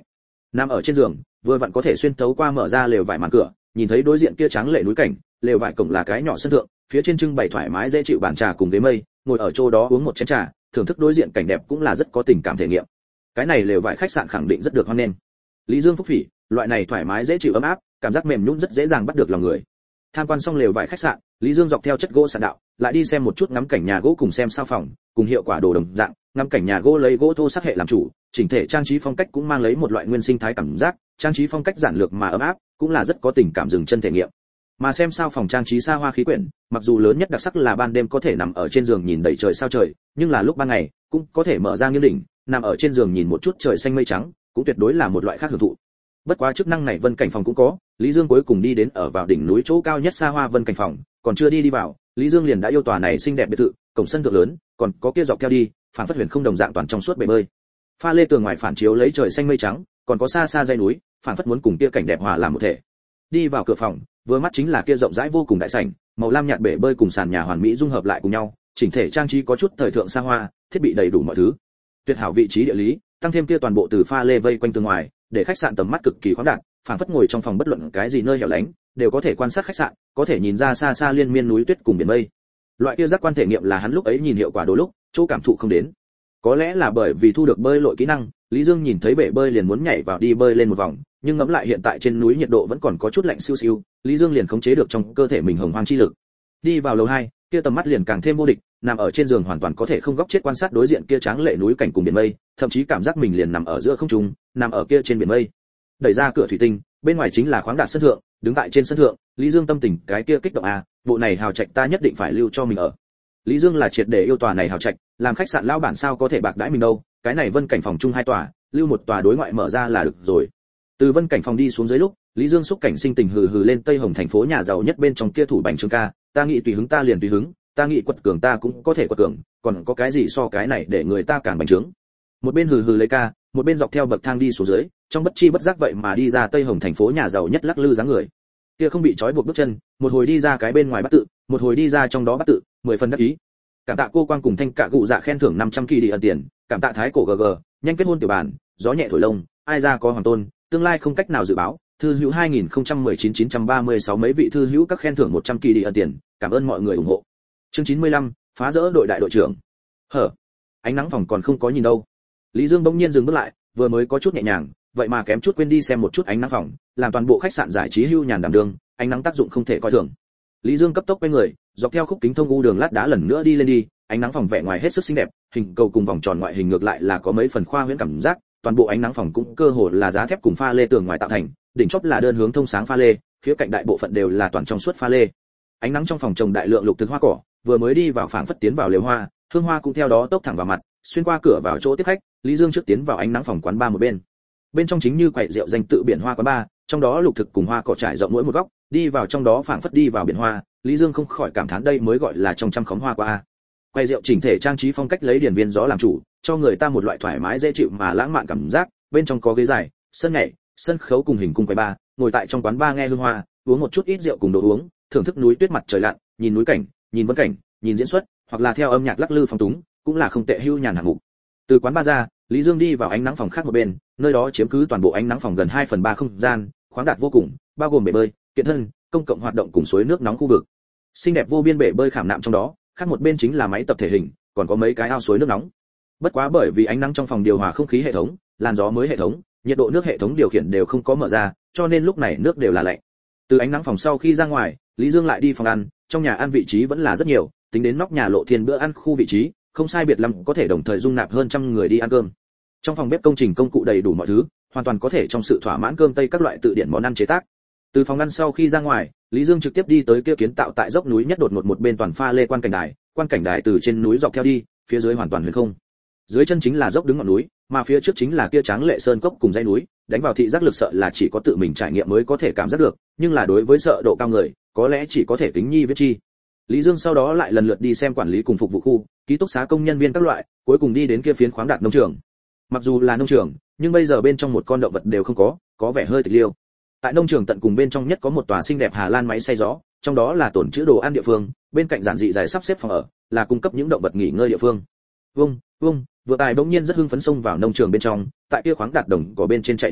Nằm ở trên giường, vừa vặn có thể xuyên thấu qua mở ra lều vải màn cửa, nhìn thấy đối diện kia tráng lệ núi cảnh, lều vải cổng là cái nhỏ sân thượng, phía trên trưng bày thoải mái dễ chịu bàn trà cùng ghế mây, ngồi ở chỗ đó uống một chén trà, thưởng thức đối diện cảnh đẹp cũng là rất có tình cảm thể nghiệm. Cái này lều vải khách sạn khẳng định rất được hoan nghênh. Lý Dương phúc phỉ, loại này thoải mái dễ chịu ấm áp, cảm giác mềm nhũn rất dễ dàng bắt được lòng người. Tham quan xong lều vải khách sạn, Lý Dương dọc theo chất gỗ sạn đạo, lại đi xem một chút ngắm cảnh nhà gỗ cùng xem sao phòng, cùng hiệu quả đồ đồng dạng, ngắm cảnh nhà gỗ lấy gỗ thô sắc hệ làm chủ, chỉnh thể trang trí phong cách cũng mang lấy một loại nguyên sinh thái cảm giác, trang trí phong cách giản lược mà ấm áp, cũng là rất có tình cảm dừng chân thể nghiệm. Mà xem sao phòng trang trí xa hoa khí quyển, mặc dù lớn nhất đặc sắc là ban đêm có thể nằm ở trên giường nhìn đầy trời sao trời, nhưng là lúc ban ngày cũng có thể mở ra nghiêng đỉnh, nằm ở trên giường nhìn một chút trời xanh mây trắng, cũng tuyệt đối là một loại khác hưởng thụ. Bất quá chức năng này Vân Cảnh phòng cũng có, Lý Dương cuối cùng đi đến ở vào đỉnh núi chỗ cao nhất xa hoa Vân Cảnh phòng, còn chưa đi đi vào, Lý Dương liền đã yêu tòa này xinh đẹp biệt thự, cổng sân thượng lớn, còn có kia dọc theo đi, phản phất huyền không đồng dạng toàn trong suốt bể bơi. Pha lê tường ngoài phản chiếu lấy trời xanh mây trắng, còn có xa xa dãy núi, phản phất muốn cùng kia cảnh đẹp hòa làm một thể. Đi vào cửa phòng, vừa mắt chính là kia rộng rãi vô cùng đại sảnh, màu lam nhạt bể bơi cùng sàn nhà hoàn mỹ dung hợp lại cùng nhau, chỉnh thể trang trí có chút thời thượng xa hoa, thiết bị đầy đủ mọi thứ. Tuyệt hảo vị trí địa lý, tăng thêm kia toàn bộ từ pha lê vây quanh tường ngoài, để khách sạn tầm mắt cực kỳ khoáng đạt, phảng phất ngồi trong phòng bất luận cái gì nơi hẻo lánh, đều có thể quan sát khách sạn, có thể nhìn ra xa xa liên miên núi tuyết cùng biển mây. Loại kia giác quan thể nghiệm là hắn lúc ấy nhìn hiệu quả đôi lúc, chỗ cảm thụ không đến. Có lẽ là bởi vì thu được bơi lội kỹ năng, Lý Dương nhìn thấy bể bơi liền muốn nhảy vào đi bơi lên một vòng, nhưng ngẫm lại hiện tại trên núi nhiệt độ vẫn còn có chút lạnh siêu siêu, Lý Dương liền khống chế được trong cơ thể mình hồng hoang chi lực. Đi vào lầu hai, kia tầm mắt liền càng thêm vô địch, nằm ở trên giường hoàn toàn có thể không góc chết quan sát đối diện kia tráng lệ núi cảnh cùng biển mây, thậm chí cảm giác mình liền nằm ở giữa không trung, nằm ở kia trên biển mây. Đẩy ra cửa thủy tinh, bên ngoài chính là khoáng đạt sân thượng, đứng tại trên sân thượng, Lý Dương tâm tình cái kia kích động à, bộ này hào trạch ta nhất định phải lưu cho mình ở. Lý Dương là triệt để yêu tòa này hào trạch, làm khách sạn lão bản sao có thể bạc đãi mình đâu, cái này Vân Cảnh phòng chung hai tòa, lưu một tòa đối ngoại mở ra là được rồi. Từ Vân Cảnh phòng đi xuống dưới lúc, Lý Dương xúc cảnh sinh tình hừ hừ lên Tây Hồng thành phố nhà giàu nhất bên trong kia thủ bành trương ca, ta nghĩ tùy hứng ta liền tùy hứng, ta nghĩ quật cường ta cũng có thể quật cường, còn có cái gì so cái này để người ta càng bành trướng. Một bên hừ hừ lấy ca, một bên dọc theo bậc thang đi xuống dưới, trong bất chi bất giác vậy mà đi ra Tây Hồng thành phố nhà giàu nhất lắc lư dáng người. Kia không bị trói buộc bước chân, một hồi đi ra cái bên ngoài bắt tự, một hồi đi ra trong đó bắt tự, mười phần đắc ý. Cảm tạ cô Quang cùng Thanh Cạ Gụ Dạ khen thưởng năm trăm kỳ đi ẩn tiền, cảm tạ Thái cổ gg, nhanh kết hôn tiểu bản, gió nhẹ thổi lông, ai ra có hoàng tôn, tương lai không cách nào dự báo. Thư hữu hai nghìn không trăm mười chín chín trăm ba mươi sáu mấy vị thư hữu các khen thưởng một trăm kỳ đi ẩn tiền, cảm ơn mọi người ủng hộ. Chương chín mươi lăm, phá rỡ đội đại đội trưởng. Hở, ánh nắng phòng còn không có nhìn đâu. Lý Dương bỗng nhiên dừng bước lại, vừa mới có chút nhẹ nhàng, vậy mà kém chút quên đi xem một chút ánh nắng phòng, làm toàn bộ khách sạn giải trí hưu nhàn đảm đường, ánh nắng tác dụng không thể coi thường. Lý Dương cấp tốc quay người, dọc theo khúc kính thông u đường lát đá lần nữa đi lên đi, ánh nắng phòng vẻ ngoài hết sức xinh đẹp, hình cầu cùng vòng tròn ngoại hình ngược lại là có mấy phần khoa huyễn cảm giác, toàn bộ ánh nắng phòng cũng cơ hồ là giá thép cùng pha lê tường ngoài tạo thành, đỉnh chóp là đơn hướng thông sáng pha lê, khía cạnh đại bộ phận đều là toàn trong suốt pha lê. Ánh nắng trong phòng trồng đại lượng lục thực hoa cỏ, vừa mới đi vào phảng phất tiến vào lều hoa, hương hoa cũng theo đó tốc thẳng vào mặt, xuyên qua cửa vào chỗ tiếp khách, Lý Dương trước tiến vào ánh nắng phòng quán ba một bên. Bên trong chính như quầy rượu danh tự biển hoa quán ba, trong đó lục thực cùng hoa cỏ trải rộng mỗi một góc, đi vào trong đó phảng phất đi vào biển hoa, Lý Dương không khỏi cảm thán đây mới gọi là trong trăm khóm hoa qua a. Quầy rượu chỉnh thể trang trí phong cách lấy điển viên gió làm chủ, cho người ta một loại thoải mái dễ chịu mà lãng mạn cảm giác, bên trong có ghế dài, sân nhảy, sân khấu cùng hình cung quầy ba, ngồi tại trong quán ba nghe hương hoa, uống một chút ít rượu cùng đồ uống, thưởng thức núi tuyết mặt trời lặn, nhìn núi cảnh, nhìn vân cảnh, nhìn diễn xuất, hoặc là theo âm nhạc lắc lư phong túng, cũng là không tệ hưu nhàn hạng mục. Từ quán ba ra, Lý Dương đi vào ánh nắng phòng khác một bên, nơi đó chiếm cứ toàn bộ ánh nắng phòng gần hai phần ba không gian, khoáng đạt vô cùng, bao gồm bể bơi, kiện thân, công cộng hoạt động cùng suối nước nóng khu vực. Xinh đẹp vô biên bể bơi khảm nạm trong đó, khác một bên chính là máy tập thể hình, còn có mấy cái ao suối nước nóng. Bất quá bởi vì ánh nắng trong phòng điều hòa không khí hệ thống, làn gió mới hệ thống, nhiệt độ nước hệ thống điều khiển đều không có mở ra, cho nên lúc này nước đều là lạnh. Từ ánh nắng phòng sau khi ra ngoài, Lý Dương lại đi phòng ăn, trong nhà ăn vị trí vẫn là rất nhiều, tính đến nóc nhà lộ thiên bữa ăn khu vị trí, không sai biệt lắm có thể đồng thời dung nạp hơn trăm người đi ăn cơm. Trong phòng bếp công trình công cụ đầy đủ mọi thứ, hoàn toàn có thể trong sự thỏa mãn cơm tây các loại tự điển món ăn chế tác. Từ phòng ăn sau khi ra ngoài, Lý Dương trực tiếp đi tới kia kiến tạo tại dốc núi nhất đột ngột một bên toàn pha lê quan cảnh đài, quan cảnh đài từ trên núi dọc theo đi, phía dưới hoàn toàn huyền không. Dưới chân chính là dốc đứng ngọn núi, mà phía trước chính là kia tráng lệ sơn cốc cùng dãy núi, đánh vào thị giác lực sợ là chỉ có tự mình trải nghiệm mới có thể cảm giác được, nhưng là đối với sợ độ cao người, có lẽ chỉ có thể tính nhi viết chi. Lý Dương sau đó lại lần lượt đi xem quản lý cùng phục vụ khu, ký túc xá công nhân viên các loại, cuối cùng đi đến kia phiến khoáng đạt nông trường. Mặc dù là nông trường, nhưng bây giờ bên trong một con động vật đều không có, có vẻ hơi tịch liêu. Tại nông trường tận cùng bên trong nhất có một tòa xinh đẹp Hà Lan máy xay gió, trong đó là tổn trữ đồ ăn địa phương, bên cạnh giản dị dài sắp xếp phòng ở, là cung cấp những động vật nghỉ ngơi địa phương. Vung, vung, vừa tài bỗng nhiên rất hưng phấn xông vào nông trường bên trong, tại kia khoáng đạt đồng cỏ bên trên chạy như bay,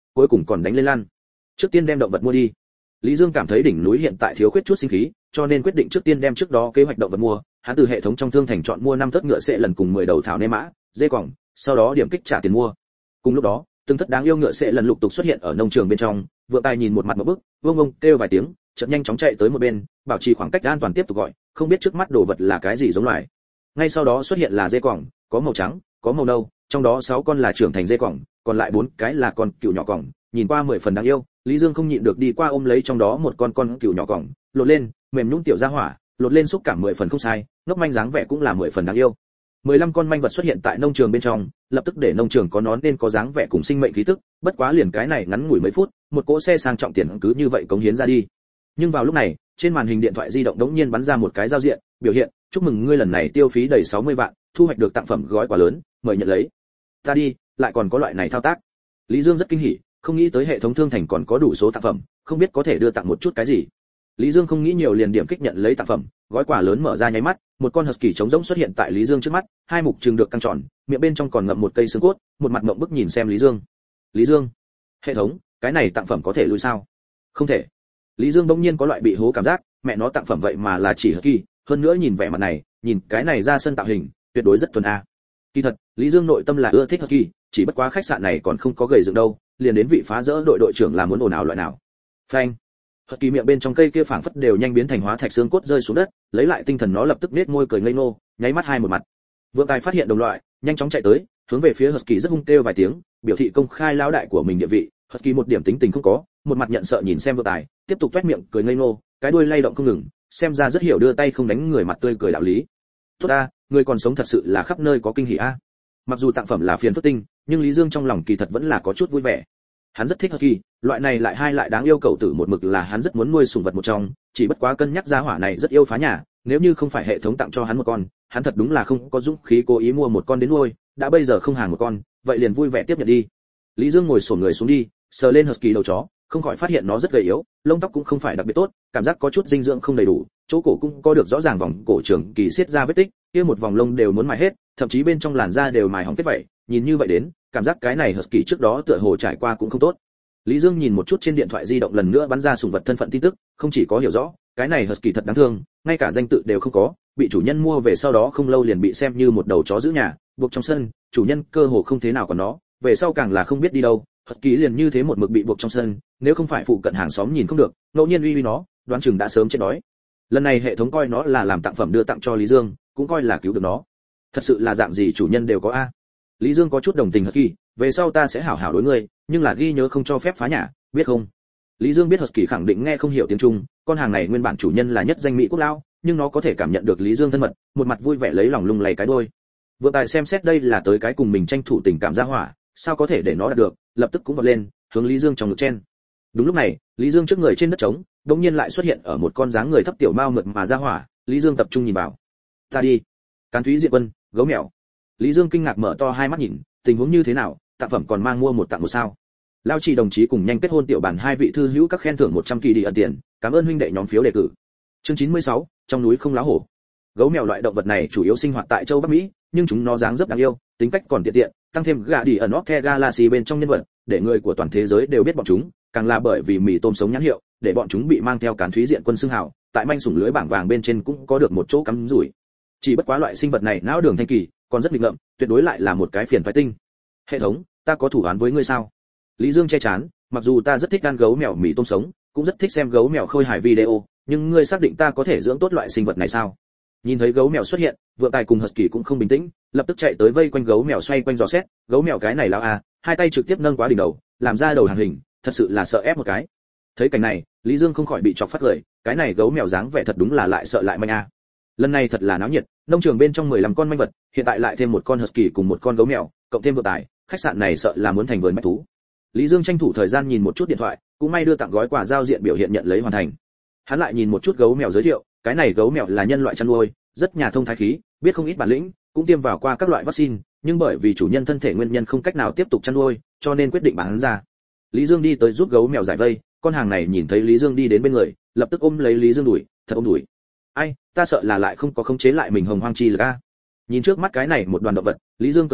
cuối cùng còn đánh lên lăn. Trước tiên đem động vật mua đi. Lý Dương cảm thấy đỉnh núi hiện tại thiếu khuyết chút sinh khí, cho nên quyết định trước tiên đem trước đó kế hoạch động vật mua, hắn từ hệ thống trong thương thành chọn mua năm thất ngựa sẽ lần cùng mười đầu thảo nê mã, dê quòng, sau đó điểm kích trả tiền mua. Cùng lúc đó, từng thất đáng yêu ngựa sẽ lần lục tục xuất hiện ở nông trường bên trong, Vượng Tài nhìn một mặt ngộp bức, vông vông kêu vài tiếng, chợt nhanh chóng chạy tới một bên, bảo trì khoảng cách an toàn tiếp tục gọi, không biết trước mắt đồ vật là cái gì giống loài. Ngay sau đó xuất hiện là dê quòng, có màu trắng, có màu nâu, trong đó sáu con là trưởng thành dê quòng, còn lại bốn cái là con cừu nhỏ quòng, nhìn qua mười phần đáng yêu. Lý Dương không nhịn được đi qua ôm lấy trong đó một con con cừu nhỏ quòng, lột lên, mềm nhũn tiểu gia hỏa, lột lên xúc cảm mười phần không sai, ngốc manh dáng vẻ cũng là mười phần đáng yêu. mười lăm con manh vật xuất hiện tại nông trường bên trong, lập tức để nông trường có nó nên có dáng vẻ cùng sinh mệnh khí tức, bất quá liền cái này ngắn ngủi mấy phút, một cỗ xe sang trọng tiền cứ như vậy cống hiến ra đi. Nhưng vào lúc này, trên màn hình điện thoại di động đống nhiên bắn ra một cái giao diện, biểu hiện, chúc mừng ngươi lần này tiêu phí đầy sáu mươi vạn, thu hoạch được tặng phẩm gói quà lớn, mời nhận lấy. Ta đi, lại còn có loại này thao tác. Lý Dương rất kinh hỉ, không nghĩ tới hệ thống thương thành còn có đủ số tặng phẩm, không biết có thể đưa tặng một chút cái gì. Lý Dương không nghĩ nhiều liền điểm kích nhận lấy tặng phẩm, gói quà lớn mở ra nháy mắt, một con husky trống rỗng xuất hiện tại Lý Dương trước mắt, hai mục trừng được căng tròn, miệng bên trong còn ngậm một cây xương cốt, một mặt ngậm bức nhìn xem Lý Dương. Lý Dương, hệ thống, cái này tặng phẩm có thể lui sao? Không thể. Lý Dương bỗng nhiên có loại bị hố cảm giác, mẹ nó tặng phẩm vậy mà là chỉ husky, hơn nữa nhìn vẻ mặt này, nhìn cái này ra sân tạo hình, tuyệt đối rất thuần a. Kỳ thật, Lý Dương nội tâm là ưa thích husky, chỉ bất quá khách sạn này còn không có gầy dựng đâu, liền đến vị phá rỡ đội đội trưởng là muốn ồn ào loại nào. Phanh. Husky miệng bên trong cây kia phảng phất đều nhanh biến thành hóa thạch xương cốt rơi xuống đất, lấy lại tinh thần nó lập tức nết môi cười ngây ngô, nháy mắt hai một mặt. Vượng Tài phát hiện đồng loại, nhanh chóng chạy tới, hướng về phía Husky rất hung kêu vài tiếng, biểu thị công khai lão đại của mình địa vị. Husky một điểm tính tình không có, một mặt nhận sợ nhìn xem Vượng Tài, tiếp tục toét miệng cười ngây ngô, cái đuôi lay động không ngừng, xem ra rất hiểu đưa tay không đánh người mặt tươi cười đạo lý. Tốt a, người còn sống thật sự là khắp nơi có kinh hỉ a. Mặc dù tặng phẩm là phiền phức tinh, nhưng Lý Dương trong lòng kỳ thật vẫn là có chút vui vẻ. Hắn rất thích Husky, loại này lại hai lại đáng yêu cậu tử một mực là hắn rất muốn nuôi sủng vật một trong, chỉ bất quá cân nhắc gia hỏa này rất yêu phá nhà, nếu như không phải hệ thống tặng cho hắn một con, hắn thật đúng là không có dũng khí cố ý mua một con đến nuôi, đã bây giờ không hàng một con, vậy liền vui vẻ tiếp nhận đi. Lý Dương ngồi xổm người xuống đi, sờ lên Husky đầu chó, không khỏi phát hiện nó rất gầy yếu, lông tóc cũng không phải đặc biệt tốt, cảm giác có chút dinh dưỡng không đầy đủ, chỗ cổ cũng có được rõ ràng vòng cổ trưởng kỳ xiết ra vết tích, kia một vòng lông đều muốn mài hết, thậm chí bên trong làn da đều mài hỏng kết vậy, nhìn như vậy đến, cảm giác cái này Husky trước đó tựa hồ trải qua cũng không tốt. Lý Dương nhìn một chút trên điện thoại di động lần nữa bắn ra sủng vật thân phận tin tức, không chỉ có hiểu rõ, cái này Husky thật đáng thương, ngay cả danh tự đều không có, bị chủ nhân mua về sau đó không lâu liền bị xem như một đầu chó giữ nhà, buộc trong sân, chủ nhân cơ hồ không thế nào còn nó, về sau càng là không biết đi đâu, Husky liền như thế một mực bị buộc trong sân, nếu không phải phụ cận hàng xóm nhìn không được, ngẫu nhiên uy uy nó, đoán chừng đã sớm chết đói. Lần này hệ thống coi nó là làm tặng phẩm đưa tặng cho Lý Dương, cũng coi là cứu được nó. Thật sự là dạng gì chủ nhân đều có a. Lý Dương có chút đồng tình Husky, về sau ta sẽ hảo hảo đối ngươi, nhưng là ghi nhớ không cho phép phá nhà, biết không? Lý Dương biết Husky khẳng định nghe không hiểu tiếng Trung, con hàng này nguyên bản chủ nhân là nhất danh Mỹ quốc lao, nhưng nó có thể cảm nhận được Lý Dương thân mật, một mặt vui vẻ lấy lòng lung lay cái đuôi. Vượng Tài xem xét đây là tới cái cùng mình tranh thủ tình cảm ra hỏa, sao có thể để nó đạt được, lập tức cũng vọt lên, hướng Lý Dương trong ngực chen. Đúng lúc này, Lý Dương trước người trên đất trống, đột nhiên lại xuất hiện ở một con dáng người thấp tiểu mao mượt mà ra hỏa, Lý Dương tập trung nhìn vào. Ta đi. Cán Thúy Diện Quân, gấu mèo. Lý Dương kinh ngạc mở to hai mắt nhìn, tình huống như thế nào, tặng phẩm còn mang mua một tặng một sao? Lao Chỉ đồng chí cùng nhanh kết hôn tiểu bản hai vị thư hữu các khen thưởng một trăm kỳ đi ẩn tiền, cảm ơn huynh đệ nhóm phiếu đề cử. Chương chín mươi sáu, trong núi không lá hổ. Gấu mèo loại động vật này chủ yếu sinh hoạt tại châu Bắc Mỹ, nhưng chúng nó dáng dấp đáng yêu, tính cách còn tiện tiện, tăng thêm gà đi ẩn The Galaxy bên trong nhân vật, để người của toàn thế giới đều biết bọn chúng, càng là bởi vì mì tôm sống nhãn hiệu, để bọn chúng bị mang theo Cán Thúy Diện Quân xưng hào, tại manh sủng lưới bảng vàng bên trên cũng có được một chỗ cắm rủi. Chỉ bất quá loại sinh vật này não đường thanh kỳ, còn rất nghịch ngợm, tuyệt đối lại là một cái phiền phái tinh. Hệ thống, ta có thủ án với ngươi sao? Lý Dương che chán, mặc dù ta rất thích ăn gấu mèo mì tôm sống, cũng rất thích xem gấu mèo khôi hài video, nhưng ngươi xác định ta có thể dưỡng tốt loại sinh vật này sao? Nhìn thấy gấu mèo xuất hiện, Vượng Tài cùng Husky cũng không bình tĩnh, lập tức chạy tới vây quanh gấu mèo xoay quanh dò xét, gấu mèo cái này lão à, hai tay trực tiếp nâng quá đỉnh đầu, làm ra đầu hàng hình, thật sự là sợ ép một cái. Thấy cảnh này, Lý Dương không khỏi bị chọc phát cười, cái này gấu mèo dáng vẻ thật đúng là lại sợ lại manh a. Lần này thật là náo nhiệt, nông trường bên trong mười lăm con manh vật, hiện tại lại thêm một con Husky cùng một con gấu mèo, cộng thêm Vượng Tài, khách sạn này sợ là muốn thành vườn bách thú. Lý Dương tranh thủ thời gian nhìn một chút điện thoại, cũng may đưa tặng gói quà giao diện biểu hiện nhận lấy hoàn thành. Hắn lại nhìn một chút gấu mèo giới thiệu, cái này gấu mèo là nhân loại chăn nuôi, rất nhà thông thái khí, biết không ít bản lĩnh, cũng tiêm vào qua các loại vaccine, nhưng bởi vì chủ nhân thân thể nguyên nhân không cách nào tiếp tục chăn nuôi, cho nên quyết định bán ra. Lý Dương đi tới giúp gấu mèo giải vây, con hàng này nhìn thấy Lý Dương đi đến bên người, lập tức ôm lấy Lý Dương đuổi, thật ôm đuổi. Ai, ta sợ là lại không có khống chế lại mình hồng hoang chi lực a. Nhìn trước mắt cái này một đoàn động vật, Lý Dương cười khổ,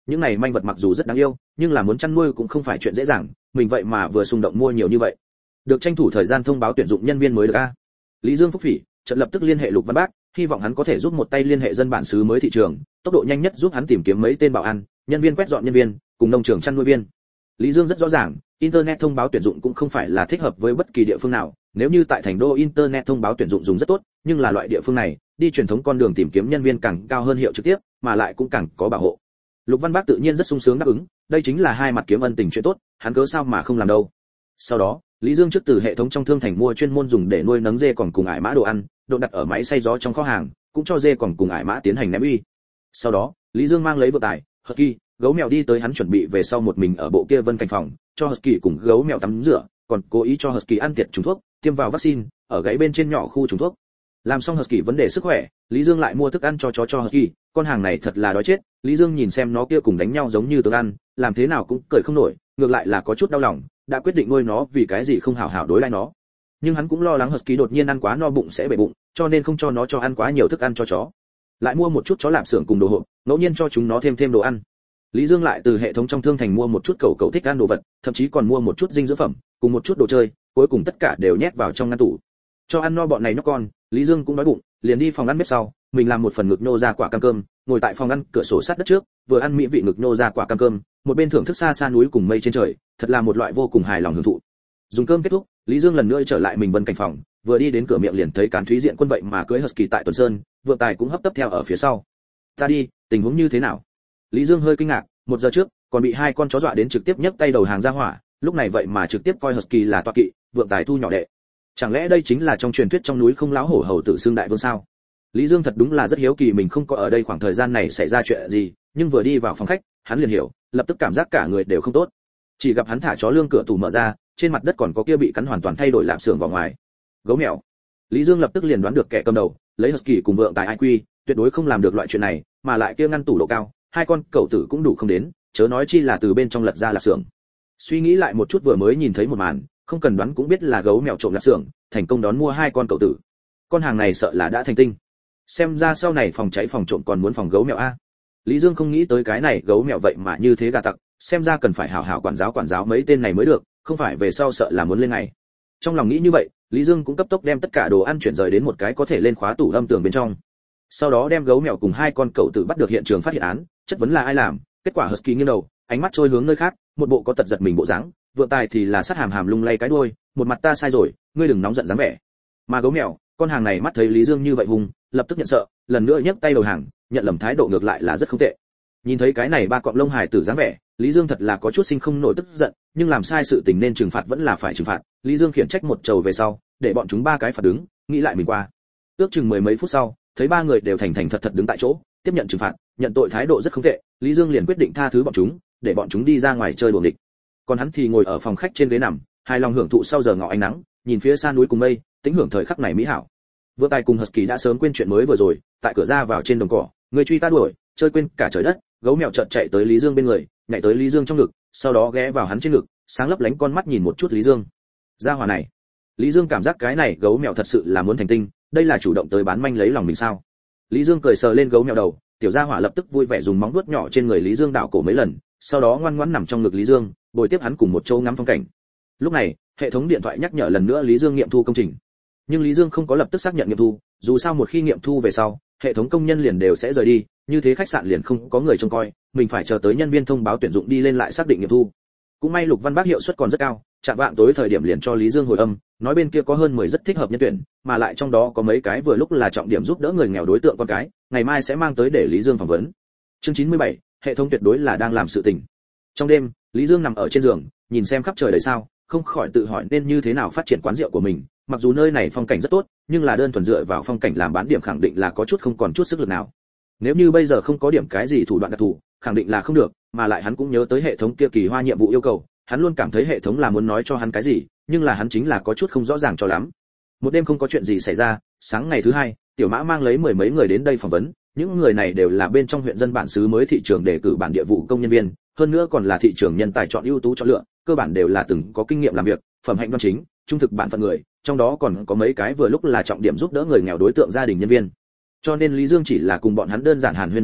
những này manh vật mặc dù rất đáng yêu, nhưng là muốn chăn nuôi cũng không phải chuyện dễ dàng, mình vậy mà vừa xung động mua nhiều như vậy. Được tranh thủ thời gian thông báo tuyển dụng nhân viên mới được a. Lý Dương phúc phỉ, chợt lập tức liên hệ Lục Văn Bác, hy vọng hắn có thể giúp một tay liên hệ dân bản xứ mới thị trường, tốc độ nhanh nhất giúp hắn tìm kiếm mấy tên bảo an, nhân viên quét dọn nhân viên, cùng nông trường chăn nuôi viên. Lý Dương rất rõ ràng, internet thông báo tuyển dụng cũng không phải là thích hợp với bất kỳ địa phương nào, nếu như tại thành đô internet thông báo tuyển dụng dùng rất tốt, nhưng là loại địa phương này, đi truyền thống con đường tìm kiếm nhân viên càng cao hơn hiệu trực tiếp, mà lại cũng càng có bảo hộ. Lục Văn Bác tự nhiên rất sung sướng đáp ứng, đây chính là hai mặt kiếm ân tình chuyện tốt, hắn cớ sao mà không làm đâu. Sau đó, Lý Dương trước từ hệ thống trong thương thành mua chuyên môn dùng để nuôi nấng dê còn cùng ải mã đồ ăn, độ đặt ở máy xay gió trong kho hàng, cũng cho dê còn cùng ải mã tiến hành ném uy. Sau đó, Lý Dương mang lấy vợ tài, Husky, gấu mèo đi tới hắn chuẩn bị về sau một mình ở bộ kia vân cảnh phòng, cho Husky cùng gấu mèo tắm rửa, còn cố ý cho Husky ăn tiệt trùng thuốc, tiêm vào vaccine, ở gáy bên trên nhỏ khu trùng thuốc. Làm xong Husky vấn đề sức khỏe, Lý Dương lại mua thức ăn cho chó cho Husky, con hàng này thật là đói chết, Lý Dương nhìn xem nó kia cùng đánh nhau giống như tướng ăn, làm thế nào cũng cười không nổi, ngược lại là có chút đau lòng, đã quyết định nuôi nó vì cái gì không hảo hảo đối đãi nó. Nhưng hắn cũng lo lắng Husky đột nhiên ăn quá no bụng sẽ bể bụng, cho nên không cho nó cho ăn quá nhiều thức ăn cho chó. Lại mua một chút chó lạp xưởng cùng đồ hộp, ngẫu nhiên cho chúng nó thêm thêm đồ ăn. Lý Dương lại từ hệ thống trong thương thành mua một chút cẩu cẩu thích ăn đồ vật, thậm chí còn mua một chút dinh dưỡng phẩm, cùng một chút đồ chơi, cuối cùng tất cả đều nhét vào trong ngăn tủ. Cho ăn no bọn này nhóc con, Lý Dương cũng đói bụng, liền đi phòng ăn bếp sau, mình làm một phần ngực nô ra quả cam cơm, ngồi tại phòng ăn cửa sổ sát đất trước, vừa ăn mỹ vị ngực nô ra quả cam cơm, một bên thưởng thức xa xa núi cùng mây trên trời, thật là một loại vô cùng hài lòng hưởng thụ. Dùng cơm kết thúc, Lý Dương lần nữa trở lại mình vân cảnh phòng, vừa đi đến cửa miệng liền thấy Cán Thúy Diện Quân vậy mà cưới Husky tại Tuần Sơn, Vượng Tài cũng hấp tấp theo ở phía sau. Ta đi, tình huống như thế nào? Lý Dương hơi kinh ngạc, một giờ trước còn bị hai con chó dọa đến trực tiếp nhấc tay đầu hàng ra hỏa, lúc này vậy mà trực tiếp coi Husky là tọa kỵ, Vượng Tài thu nhỏ đệ. Chẳng lẽ đây chính là trong truyền thuyết trong núi không láo hổ hầu tử xương đại vương sao? Lý Dương thật đúng là rất hiếu kỳ mình không có ở đây khoảng thời gian này xảy ra chuyện gì, nhưng vừa đi vào phòng khách, hắn liền hiểu, lập tức cảm giác cả người đều không tốt. Chỉ gặp hắn thả chó lương cửa tủ mở ra, trên mặt đất còn có kia bị cắn hoàn toàn thay đổi lạp xưởng vào ngoài. Gấu mèo. Lý Dương lập tức liền đoán được kẻ cầm đầu, lấy Husky cùng Vượng Tài ai quy, tuyệt đối không làm được loại chuyện này, mà lại kia ngăn tủ độ cao, hai con cẩu tử cũng đủ không đến, chớ nói chi là từ bên trong lật ra lạp xưởng. Suy nghĩ lại một chút vừa mới nhìn thấy một màn, không cần đoán cũng biết là gấu mèo trộm lạp xưởng, thành công đón mua hai con cẩu tử. Con hàng này sợ là đã thành tinh. Xem ra sau này phòng cháy phòng trộm còn muốn phòng gấu mèo a. Lý Dương không nghĩ tới cái này gấu mèo vậy mà như thế gà tặc, xem ra cần phải hảo hảo quản giáo quản giáo mấy tên này mới được, không phải về sau sợ là muốn lên ngày. Trong lòng nghĩ như vậy, Lý Dương cũng cấp tốc đem tất cả đồ ăn chuyển rời đến một cái có thể lên khóa tủ âm tường bên trong. Sau đó đem gấu mèo cùng hai con cẩu tử bắt được hiện trường phát hiện án, chất vấn là ai làm, kết quả Husky nghiêng đầu, ánh mắt trôi hướng nơi khác, một bộ có tật giật mình bộ dáng, Vượng Tài thì là sát hàm hàm lung lay cái đuôi, một mặt ta sai rồi, ngươi đừng nóng giận dáng vẻ. Mà gấu mèo, con hàng này mắt thấy Lý Dương như vậy hùng, lập tức nhận sợ, lần nữa nhấc tay đầu hàng, nhận lầm thái độ ngược lại là rất không tệ. Nhìn thấy cái này ba cọng lông hài tử dáng vẻ, Lý Dương thật là có chút sinh không nổi tức giận, nhưng làm sai sự tình nên trừng phạt vẫn là phải trừng phạt. Lý Dương khiển trách một trầu về sau, để bọn chúng ba cái phạt đứng, nghĩ lại mình qua. Ước chừng mười mấy phút sau, thấy ba người đều thành thành thật thật đứng tại chỗ, tiếp nhận trừng phạt, nhận tội thái độ rất không tệ, Lý Dương liền quyết định tha thứ bọn chúng, để bọn chúng đi ra ngoài chơi đùa nghịch. Còn hắn thì ngồi ở phòng khách trên ghế nằm, hài lòng hưởng thụ sau giờ ngọ ánh nắng, nhìn phía xa núi cùng mây, tĩnh hưởng thời khắc này mỹ hảo. Vượng Tài cùng Husky đã sớm quên chuyện mới vừa rồi, tại cửa ra vào trên đồng cỏ, người truy ta đuổi, chơi quên cả trời đất, gấu mèo chợt chạy tới Lý Dương bên người, nhảy tới Lý Dương trong ngực, sau đó ghé vào hắn trên ngực, sáng lấp lánh con mắt nhìn một chút Lý Dương. Gia hỏa này, Lý Dương cảm giác cái này gấu mèo thật sự là muốn thành tinh, đây là chủ động tới bán manh lấy lòng mình sao? Lý Dương cười sờ lên gấu mèo đầu, tiểu gia hỏa lập tức vui vẻ dùng móng vuốt nhỏ trên người Lý Dương đảo cổ mấy lần, sau đó ngoan ngoãn nằm trong ngực Lý Dương, bồi tiếp hắn cùng một chỗ ngắm phong cảnh. Lúc này, hệ thống điện thoại nhắc nhở lần nữa Lý Dương nghiệm thu công trình. Nhưng Lý Dương không có lập tức xác nhận nghiệm thu, dù sao một khi nghiệm thu về sau, hệ thống công nhân liền đều sẽ rời đi, như thế khách sạn liền không có người trông coi, mình phải chờ tới nhân viên thông báo tuyển dụng đi lên lại xác định nghiệm thu. Cũng may Lục Văn Bác hiệu suất còn rất cao, chạm vạng tối thời điểm liền cho Lý Dương hồi âm, nói bên kia có hơn mười rất thích hợp nhân tuyển, mà lại trong đó có mấy cái vừa lúc là trọng điểm giúp đỡ người nghèo đối tượng con cái, ngày mai sẽ mang tới để Lý Dương phỏng vấn. Chương chín mươi bảy, hệ thống tuyệt đối là đang làm sự tình. Trong đêm, Lý Dương nằm ở trên giường, nhìn xem khắp trời đầy sao, không khỏi tự hỏi nên như thế nào phát triển quán rượu của mình, mặc dù nơi này phong cảnh rất tốt, nhưng là đơn thuần dựa vào phong cảnh làm bán điểm khẳng định là có chút không còn chút sức lực nào. Nếu như bây giờ không có điểm cái gì thủ đoạn đặc thù, khẳng định là không được, mà lại hắn cũng nhớ tới hệ thống kia kỳ hoa nhiệm vụ yêu cầu, hắn luôn cảm thấy hệ thống là muốn nói cho hắn cái gì, nhưng là hắn chính là có chút không rõ ràng cho lắm. Một đêm không có chuyện gì xảy ra, sáng ngày thứ hai, Tiểu Mã mang lấy mười mấy người đến đây phỏng vấn, những người này đều là bên trong huyện dân bản xứ mới thị trường đề cử bản địa vụ công nhân viên, hơn nữa còn là thị trường nhân tài chọn ưu tú chọn lựa, cơ bản đều là từng có kinh nghiệm làm việc, phẩm hạnh đoan chính, trung thực bản phận người, trong đó còn có mấy cái vừa lúc là trọng điểm giúp đỡ người nghèo đối tượng gia đình nhân viên. Cho nên Lý Dương chỉ là cùng bọn hắn đơn giản hàn huyên một chút,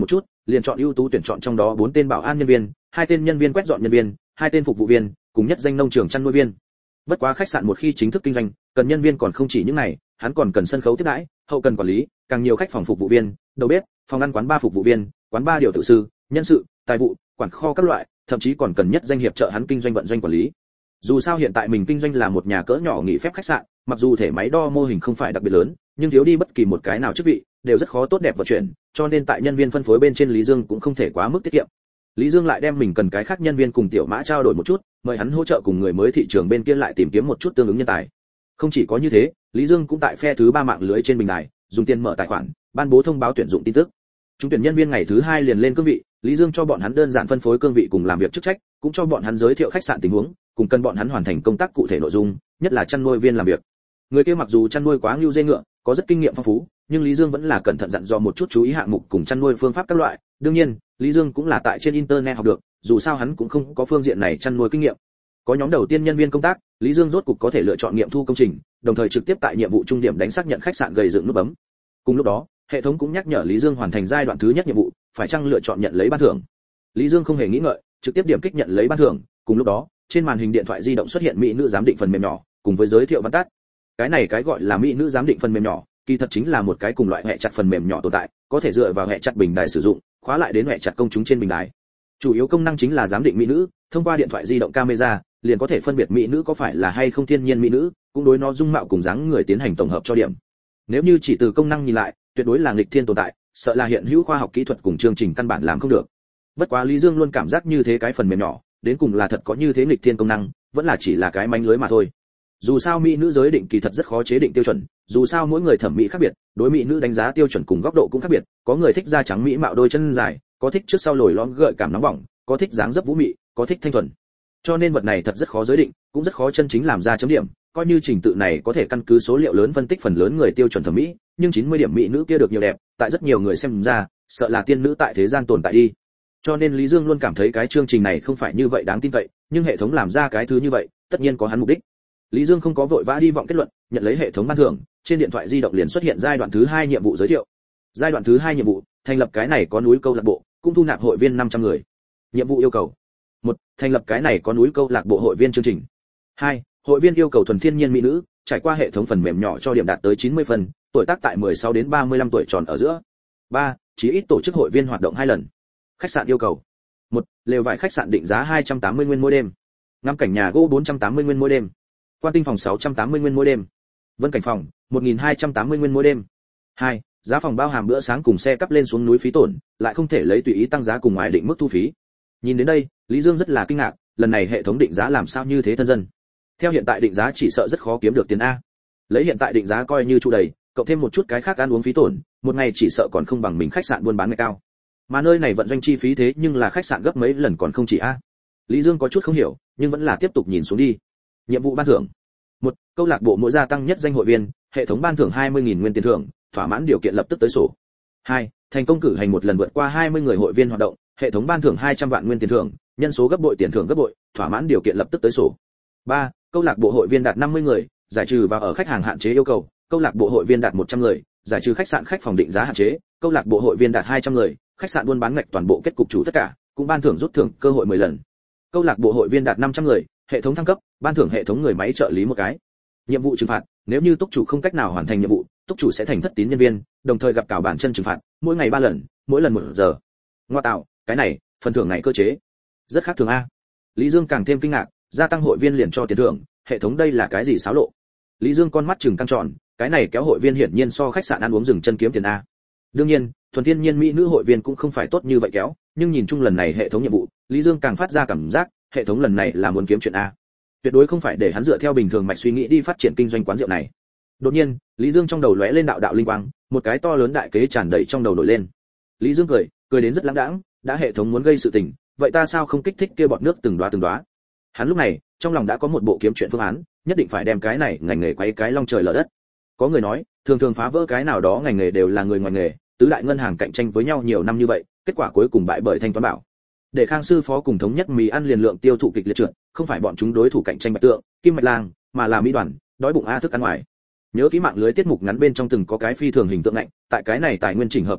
liền chọn ưu tú tuyển chọn trong đó bốn tên bảo an nhân viên, hai tên nhân viên quét dọn nhân viên, hai tên phục vụ viên, cùng nhất danh nông trường chăn nuôi viên. Bất quá khách sạn một khi chính thức kinh doanh, cần nhân viên còn không chỉ những này, hắn còn cần sân khấu tiếp đãi, hậu cần quản lý, càng nhiều khách phòng phục vụ viên, đầu bếp, phòng ăn quán bar phục vụ viên, quán bar điều tự sư, nhân sự, tài vụ, quản kho các loại, thậm chí còn cần nhất danh hiệp trợ hắn kinh doanh vận doanh quản lý. Dù sao hiện tại mình kinh doanh là một nhà cỡ nhỏ nghỉ phép khách sạn, mặc dù thể máy đo mô hình không phải đặc biệt lớn, nhưng thiếu đi bất kỳ một cái nào chức vị, đều rất khó tốt đẹp vận chuyển, cho nên tại nhân viên phân phối bên trên Lý Dương cũng không thể quá mức tiết kiệm. Lý Dương lại đem mình cần cái khác nhân viên cùng Tiểu Mã trao đổi một chút, mời hắn hỗ trợ cùng người mới thị trường bên kia lại tìm kiếm một chút tương ứng nhân tài. Không chỉ có như thế, Lý Dương cũng tại phe thứ ba mạng lưới trên bình đài, dùng tiền mở tài khoản, ban bố thông báo tuyển dụng tin tức. Chúng tuyển nhân viên ngày thứ hai liền lên cương vị, Lý Dương cho bọn hắn đơn giản phân phối cương vị cùng làm việc chức trách, cũng cho bọn hắn giới thiệu khách sạn tình huống, cùng cần bọn hắn hoàn thành công tác cụ thể nội dung, nhất là chăn nuôi viên làm việc. Người kia mặc dù chăn nuôi quá ngưu dê ngựa, có rất kinh nghiệm phong phú, nhưng Lý Dương vẫn là cẩn thận dặn dò một chút chú ý hạng mục cùng chăn nuôi phương pháp các loại. Đương nhiên, Lý Dương cũng là tại trên internet học được, dù sao hắn cũng không có phương diện này chăn nuôi kinh nghiệm. Có nhóm đầu tiên nhân viên công tác, Lý Dương rốt cục có thể lựa chọn nghiệm thu công trình, đồng thời trực tiếp tại nhiệm vụ trung điểm đánh xác nhận khách sạn gầy dựng nút bấm. Cùng lúc đó, hệ thống cũng nhắc nhở Lý Dương hoàn thành giai đoạn thứ nhất nhiệm vụ, phải chăng lựa chọn nhận lấy ban thưởng. Lý Dương không hề nghĩ ngợi, trực tiếp điểm kích nhận lấy ban thưởng. Cùng lúc đó, trên màn hình điện thoại di động xuất hiện mỹ nữ giám định phần mềm nhỏ, cùng với giới thiệu văn tắt. Cái này cái gọi là mỹ nữ giám định phần mềm nhỏ, kỳ thật chính là một cái cùng loại hệ chặt phần mềm nhỏ tồn tại, có thể dựa vào hệ chặt bình đài sử dụng, khóa lại đến hệ chặt công chúng trên bình đài. Chủ yếu công năng chính là giám định mỹ nữ, thông qua điện thoại di động camera, liền có thể phân biệt mỹ nữ có phải là hay không thiên nhiên mỹ nữ, cũng đối nó dung mạo cùng dáng người tiến hành tổng hợp cho điểm. Nếu như chỉ từ công năng nhìn lại, tuyệt đối là nghịch thiên tồn tại, sợ là hiện hữu khoa học kỹ thuật cùng chương trình căn bản làm không được. Bất quá Lý Dương luôn cảm giác như thế cái phần mềm nhỏ, đến cùng là thật có như thế nghịch thiên công năng, vẫn là chỉ là cái mánh lưới mà thôi. Dù sao mỹ nữ giới định kỳ thật rất khó chế định tiêu chuẩn, dù sao mỗi người thẩm mỹ khác biệt, đối mỹ nữ đánh giá tiêu chuẩn cùng góc độ cũng khác biệt, có người thích da trắng mỹ mạo đôi chân dài, có thích trước sau lồi lõm gợi cảm nóng bỏng, có thích dáng dấp vũ mị, có thích thanh thuần. Cho nên vật này thật rất khó giới định, cũng rất khó chân chính làm ra chấm điểm, coi như trình tự này có thể căn cứ số liệu lớn phân tích phần lớn người tiêu chuẩn thẩm mỹ, nhưng chín mươi điểm mỹ nữ kia được nhiều đẹp, tại rất nhiều người xem ra, sợ là tiên nữ tại thế gian tồn tại đi. Cho nên Lý Dương luôn cảm thấy cái chương trình này không phải như vậy đáng tin cậy, nhưng hệ thống làm ra cái thứ như vậy, tất nhiên có hắn mục đích. Lý Dương không có vội vã đi vọng kết luận, nhận lấy hệ thống ban thưởng, trên điện thoại di động liền xuất hiện giai đoạn thứ hai nhiệm vụ giới thiệu. Giai đoạn thứ hai nhiệm vụ, thành lập cái này có núi câu lạc bộ, cũng thu nạp hội viên năm trăm người. Nhiệm vụ yêu cầu: một, thành lập cái này có núi câu lạc bộ hội viên chương trình. hai, hội viên yêu cầu thuần thiên nhiên mỹ nữ, trải qua hệ thống phần mềm nhỏ cho điểm đạt tới chín mươi phần, tuổi tác tại mười sáu đến ba mươi lăm tuổi tròn ở giữa. ba, chí ít tổ chức hội viên hoạt động hai lần. Khách sạn yêu cầu: một, lều vải khách sạn định giá hai trăm tám mươi nguyên mỗi đêm. Ngắm cảnh nhà gỗ bốn trăm tám mươi nguyên mỗi đêm. Quan tinh phòng sáu trăm tám mươi nguyên mỗi đêm. Vân cảnh phòng một nghìn hai trăm tám mươi nguyên mỗi đêm. hai, giá phòng bao hàm bữa sáng cùng xe cắp lên xuống núi phí tổn, lại không thể lấy tùy ý tăng giá cùng ngoài định mức thu phí. Nhìn đến đây, Lý Dương rất là kinh ngạc, lần này hệ thống định giá làm sao như thế thân dân. Theo hiện tại định giá chỉ sợ rất khó kiếm được tiền a. Lấy hiện tại định giá coi như trụ đầy, cộng thêm một chút cái khác ăn uống phí tổn, một ngày chỉ sợ còn không bằng mình khách sạn buôn bán ngày cao. Mà nơi này vận doanh chi phí thế nhưng là khách sạn gấp mấy lần còn không chỉ a. Lý Dương có chút không hiểu, nhưng vẫn là tiếp tục nhìn xuống đi. Nhiệm vụ ban thưởng: một, câu lạc bộ mỗi gia tăng nhất danh hội viên, hệ thống ban thưởng hai mươi nghìn nguyên tiền thưởng, thỏa mãn điều kiện lập tức tới sổ. hai, thành công cử hành một lần vượt qua hai mươi người hội viên hoạt động, hệ thống ban thưởng hai trăm vạn nguyên tiền thưởng, nhân số gấp bội tiền thưởng gấp bội, thỏa mãn điều kiện lập tức tới sổ. ba, câu lạc bộ hội viên đạt năm mươi người, giải trừ và ở khách hàng hạn chế yêu cầu, câu lạc bộ hội viên đạt một trăm người, giải trừ khách sạn khách phòng định giá hạn chế, câu lạc bộ hội viên đạt hai trăm người, khách sạn buôn bán ngạch toàn bộ kết cục chủ tất cả, cũng ban thưởng rút thưởng cơ hội mười lần. Câu lạc bộ hội viên đạt năm trăm người, hệ thống thăng cấp, ban thưởng hệ thống người máy trợ lý một cái. Nhiệm vụ trừng phạt: nếu như túc chủ không cách nào hoàn thành nhiệm vụ, túc chủ sẽ thành thất tín nhân viên, đồng thời gặp cào bản chân trừng phạt, mỗi ngày ba lần, mỗi lần một giờ. Ngoa tạo, cái này, phần thưởng này cơ chế rất khác thường a. Lý Dương càng thêm kinh ngạc, gia tăng hội viên liền cho tiền thưởng, hệ thống đây là cái gì xáo lộ? Lý Dương con mắt trừng căng tròn, cái này kéo hội viên hiển nhiên so khách sạn ăn uống dừng chân kiếm tiền a. Đương nhiên, thuần thiên nhiên mỹ nữ hội viên cũng không phải tốt như vậy kéo, nhưng nhìn chung lần này hệ thống nhiệm vụ, Lý Dương càng phát ra cảm giác, hệ thống lần này là muốn kiếm chuyện a. Tuyệt đối không phải để hắn dựa theo bình thường mạch suy nghĩ đi phát triển kinh doanh quán rượu này. Đột nhiên, Lý Dương trong đầu lóe lên đạo đạo linh quang, một cái to lớn đại kế tràn đầy trong đầu nổi lên. Lý Dương cười, cười đến rất lãng đãng, đã hệ thống muốn gây sự tình, vậy ta sao không kích thích kia bọt nước từng đóa từng đóa. Hắn lúc này, trong lòng đã có một bộ kiếm chuyện phương án, nhất định phải đem cái này ngành nghề quấy cái long trời lở đất. Có người nói, thường thường phá vỡ cái nào đó ngành nghề đều là người ngoài nghề, tứ đại ngân hàng cạnh tranh với nhau nhiều năm như vậy, kết quả cuối cùng bại bởi Thanh Toán Bảo. Để Khang sư phó cùng thống nhất mì ăn liền lượng tiêu thụ kịch liệt trượt, không phải bọn chúng đối thủ cạnh tranh Bạch Tượng, Kim Mạch Lang, mà là Mỹ Đoàn, đói bụng a thức ăn ngoài. Nhớ kỹ mạng lưới tiết mục ngắn bên trong từng có cái phi thường hình tượng lạnh, tại cái này tài nguyên chỉnh hợp thời đại,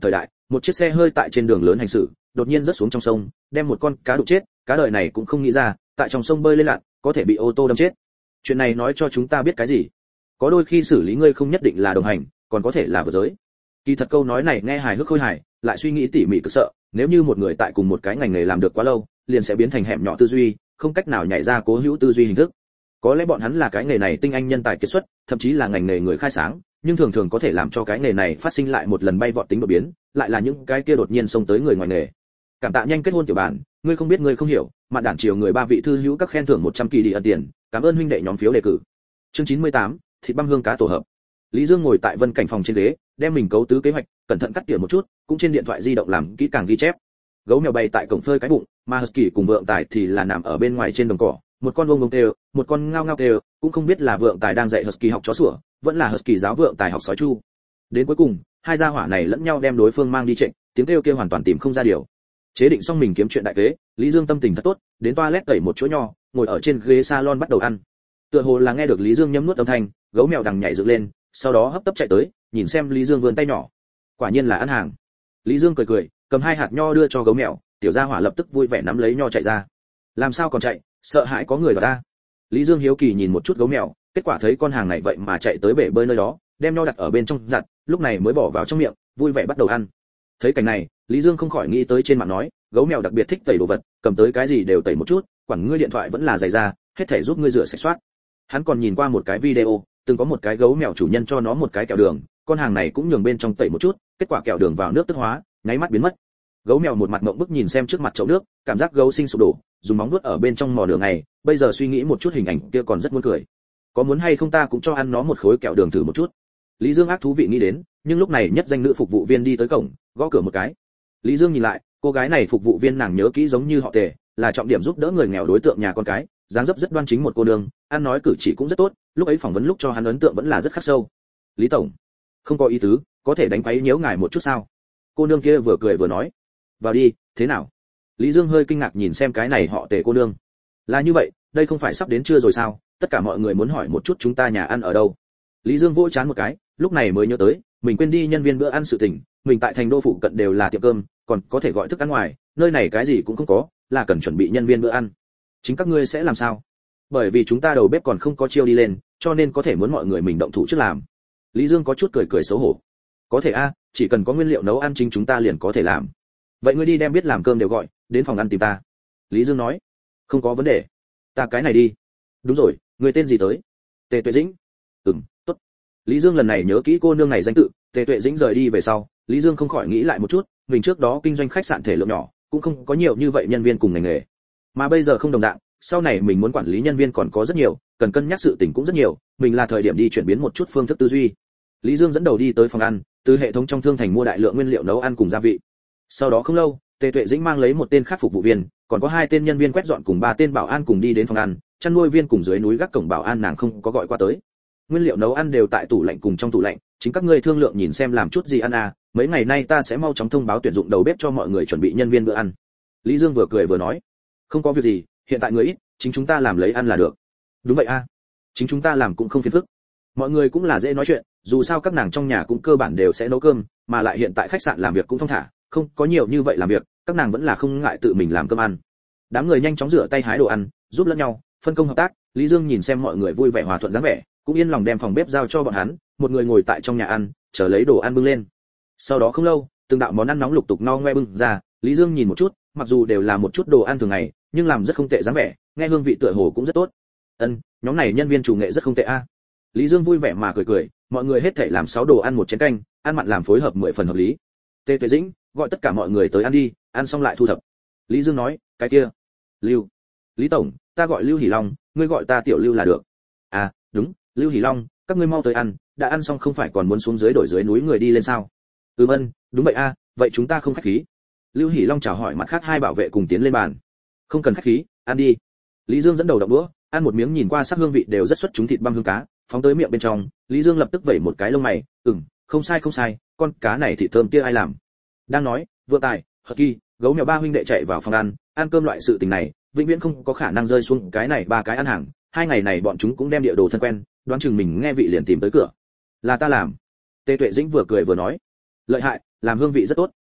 Một chiếc xe hơi tại trên đường lớn hành xử, đột nhiên rớt xuống trong sông, đem một con cá đụng chết, cá đời này cũng không nghĩ ra, tại trong sông bơi lên lặn, có thể bị ô tô đâm chết. Chuyện này nói cho chúng ta biết cái gì? Có đôi khi xử lý ngươi không nhất định là đồng hành, còn có thể là vượt giới. Kỳ thật câu nói này nghe hài hước khôi hài, lại suy nghĩ tỉ mỉ cực sợ, nếu như một người tại cùng một cái ngành nghề làm được quá lâu, liền sẽ biến thành hẻm nhỏ tư duy, không cách nào nhảy ra cố hữu tư duy hình thức. Có lẽ bọn hắn là cái nghề này tinh anh nhân tài kiệt xuất, thậm chí là ngành nghề người khai sáng, nhưng thường thường có thể làm cho cái nghề này phát sinh lại một lần bay vọt tính đột biến, lại là những cái kia đột nhiên xông tới người ngoài nghề. Cảm tạ nhanh kết hôn tiểu bản, ngươi không biết ngươi không hiểu, mạn đản chiều người ba vị thư hữu các khen thưởng một trăm kỳ đi ẩn tiền, cảm ơn huynh đệ nhóm phiếu đề cử. Chương chín mươi tám, thịt băm hương cá tổ hợp. Lý Dương ngồi tại Vân Cảnh phòng trên ghế, đem mình cấu tứ kế hoạch, cẩn thận cắt tỉa một chút, cũng trên điện thoại di động làm kỹ càng ghi chép. Gấu mèo bày tại cổng phơi cái bụng, mà Husky cùng Vượng Tài thì là nằm ở bên ngoài trên đồng cỏ, một con bông bông kêu, một con ngao ngao kêu, cũng không biết là Vượng Tài đang dạy Husky học chó sủa, vẫn là Husky giáo Vượng Tài học sói chu. Đến cuối cùng, hai gia hỏa này lẫn nhau đem đối phương mang đi trịnh, tiếng kêu kia hoàn toàn tìm không ra điều. Chế định xong mình kiếm chuyện đại kế, Lý Dương tâm tình thật tốt, đến toilet tẩy một chỗ nho, ngồi ở trên ghế salon bắt đầu ăn. Tựa hồ là nghe được Lý Dương nhấm nuốt âm thanh, gấu mèo đằng nhảy dựng lên, sau đó hấp tấp chạy tới, nhìn xem Lý Dương vươn tay nhỏ. Quả nhiên là ăn hàng. Lý Dương cười cười, cầm hai hạt nho đưa cho gấu mèo, tiểu gia hỏa lập tức vui vẻ nắm lấy nho chạy ra. Làm sao còn chạy, sợ hãi có người vào ta. Lý Dương hiếu kỳ nhìn một chút gấu mèo, kết quả thấy con hàng này vậy mà chạy tới bể bơi nơi đó, đem nho đặt ở bên trong giặt, lúc này mới bỏ vào trong miệng, vui vẻ bắt đầu ăn. Thấy cảnh này, Lý Dương không khỏi nghĩ tới trên mạng nói, gấu mèo đặc biệt thích tẩy đồ vật, cầm tới cái gì đều tẩy một chút, quản ngươi điện thoại vẫn là giày da, hết thể giúp ngươi rửa sạch soát. Hắn còn nhìn qua một cái video, từng có một cái gấu mèo chủ nhân cho nó một cái kẹo đường, con hàng này cũng nhường bên trong tẩy một chút, kết quả kẹo đường vào nước tức hóa, nháy mắt biến mất. Gấu mèo một mặt ngậm bức nhìn xem trước mặt chậu nước, cảm giác gấu sinh sụp đổ, dùng móng vuốt ở bên trong mò đường này, bây giờ suy nghĩ một chút hình ảnh kia còn rất muốn cười. Có muốn hay không ta cũng cho ăn nó một khối kẹo đường thử một chút. Lý Dương ác thú vị nghĩ đến, nhưng lúc này nhất danh nữ phục vụ viên đi tới cổng, gõ cửa một cái. Lý Dương nhìn lại, cô gái này phục vụ viên nàng nhớ kỹ giống như họ Tề, là trọng điểm giúp đỡ người nghèo đối tượng nhà con cái, dáng dấp rất đoan chính một cô nương, ăn nói cử chỉ cũng rất tốt, lúc ấy phỏng vấn lúc cho hắn ấn tượng vẫn là rất khắc sâu. Lý tổng, không có ý tứ, có thể đánh quấy nhiễu ngài một chút sao? Cô nương kia vừa cười vừa nói. Vào đi, thế nào? Lý Dương hơi kinh ngạc nhìn xem cái này họ Tề cô nương. Là như vậy, đây không phải sắp đến trưa rồi sao? Tất cả mọi người muốn hỏi một chút chúng ta nhà ăn ở đâu. Lý Dương vỗ chán một cái, lúc này mới nhớ tới, mình quên đi nhân viên bữa ăn sự tình, mình tại thành đô phụ cận đều là tiệm cơm, còn có thể gọi thức ăn ngoài, nơi này cái gì cũng không có, là cần chuẩn bị nhân viên bữa ăn. Chính các ngươi sẽ làm sao? Bởi vì chúng ta đầu bếp còn không có chiêu đi lên, cho nên có thể muốn mọi người mình động thủ trước làm. Lý Dương có chút cười cười xấu hổ. Có thể a, chỉ cần có nguyên liệu nấu ăn chính chúng ta liền có thể làm. Vậy ngươi đi đem biết làm cơm đều gọi, đến phòng ăn tìm ta. Lý Dương nói. Không có vấn đề. Ta cái này đi. Đúng rồi, người tên gì tới? Tề Tuệ Dĩnh. Ừm, tốt. Lý Dương lần này nhớ kỹ cô nương này danh tự. Tề Tuệ Dĩnh rời đi về sau, Lý Dương không khỏi nghĩ lại một chút, mình trước đó kinh doanh khách sạn thể lượng nhỏ, cũng không có nhiều như vậy nhân viên cùng ngành nghề. Mà bây giờ không đồng dạng, sau này mình muốn quản lý nhân viên còn có rất nhiều, cần cân nhắc sự tình cũng rất nhiều, mình là thời điểm đi chuyển biến một chút phương thức tư duy. Lý Dương dẫn đầu đi tới phòng ăn, từ hệ thống trong thương thành mua đại lượng nguyên liệu nấu ăn cùng gia vị. Sau đó không lâu, Tề Tuệ Dĩnh mang lấy một tên khác phục vụ viên, còn có hai tên nhân viên quét dọn cùng ba tên bảo an cùng đi đến phòng ăn, chăn nuôi viên cùng dưới núi gác cổng bảo an nàng không có gọi qua tới. Nguyên liệu nấu ăn đều tại tủ lạnh cùng trong tủ lạnh, chính các ngươi thương lượng nhìn xem làm chút gì ăn à, mấy ngày nay ta sẽ mau chóng thông báo tuyển dụng đầu bếp cho mọi người chuẩn bị nhân viên bữa ăn. Lý Dương vừa cười vừa nói, không có việc gì, hiện tại người ít, chính chúng ta làm lấy ăn là được. Đúng vậy a, à. Chính chúng ta làm cũng không phiền phức. Mọi người cũng là dễ nói chuyện, dù sao các nàng trong nhà cũng cơ bản đều sẽ nấu cơm, mà lại hiện tại khách sạn làm việc cũng thông thả, không có nhiều như vậy làm việc, các nàng vẫn là không ngại tự mình làm cơm ăn. Đám người nhanh chóng rửa tay hái đồ ăn, giúp lẫn nhau, phân công hợp tác. Lý Dương nhìn xem mọi người vui vẻ hòa thuận dáng vẻ, cũng yên lòng đem phòng bếp giao cho bọn hắn, một người ngồi tại trong nhà ăn, chờ lấy đồ ăn bưng lên. Sau đó không lâu, từng đạo món ăn nóng lục tục no ngoe bưng ra, Lý Dương nhìn một chút, mặc dù đều là một chút đồ ăn thường ngày, nhưng làm rất không tệ dáng vẻ, nghe hương vị tựa hồ cũng rất tốt. Ân, nhóm này nhân viên chủ nghệ rất không tệ a. Lý Dương vui vẻ mà cười cười, mọi người hết thảy làm sáu đồ ăn một chén canh, ăn mặn làm phối hợp mười phần hợp lý. Tề Tuệ Dĩnh, gọi tất cả mọi người tới ăn đi, ăn xong lại thu thập. Lý Dương nói, cái kia, Lưu, Lý tổng, ta gọi Lưu Hỉ Long, ngươi gọi ta Tiểu Lưu là được. À, đúng, Lưu Hỉ Long, các ngươi mau tới ăn, đã ăn xong không phải còn muốn xuống dưới đổi dưới núi người đi lên sao? Ừ vâng, đúng vậy a, vậy chúng ta không khách khí. Lưu Hỉ Long chào hỏi mặt khác hai bảo vệ cùng tiến lên bàn. Không cần khách khí, ăn đi. Lý Dương dẫn đầu động đũa, ăn một miếng nhìn qua sắc hương vị đều rất xuất chúng thịt băm hương cá, phóng tới miệng bên trong, Lý Dương lập tức vẩy một cái lông mày, ừm, không sai không sai, con cá này thịt thơm kia ai làm? Đang nói, Vượng Tài, Hợp Kỳ, gấu mèo ba huynh đệ chạy vào phòng ăn, ăn cơm loại sự tình này, vĩnh viễn không có khả năng rơi xuống cái này ba cái ăn hàng, hai ngày này bọn chúng cũng đem địa đồ thân quen, đoán chừng mình nghe vị liền tìm tới cửa. Là ta làm. Tề Tuệ Dĩnh vừa cười vừa nói, lợi hại, làm hương vị rất tốt.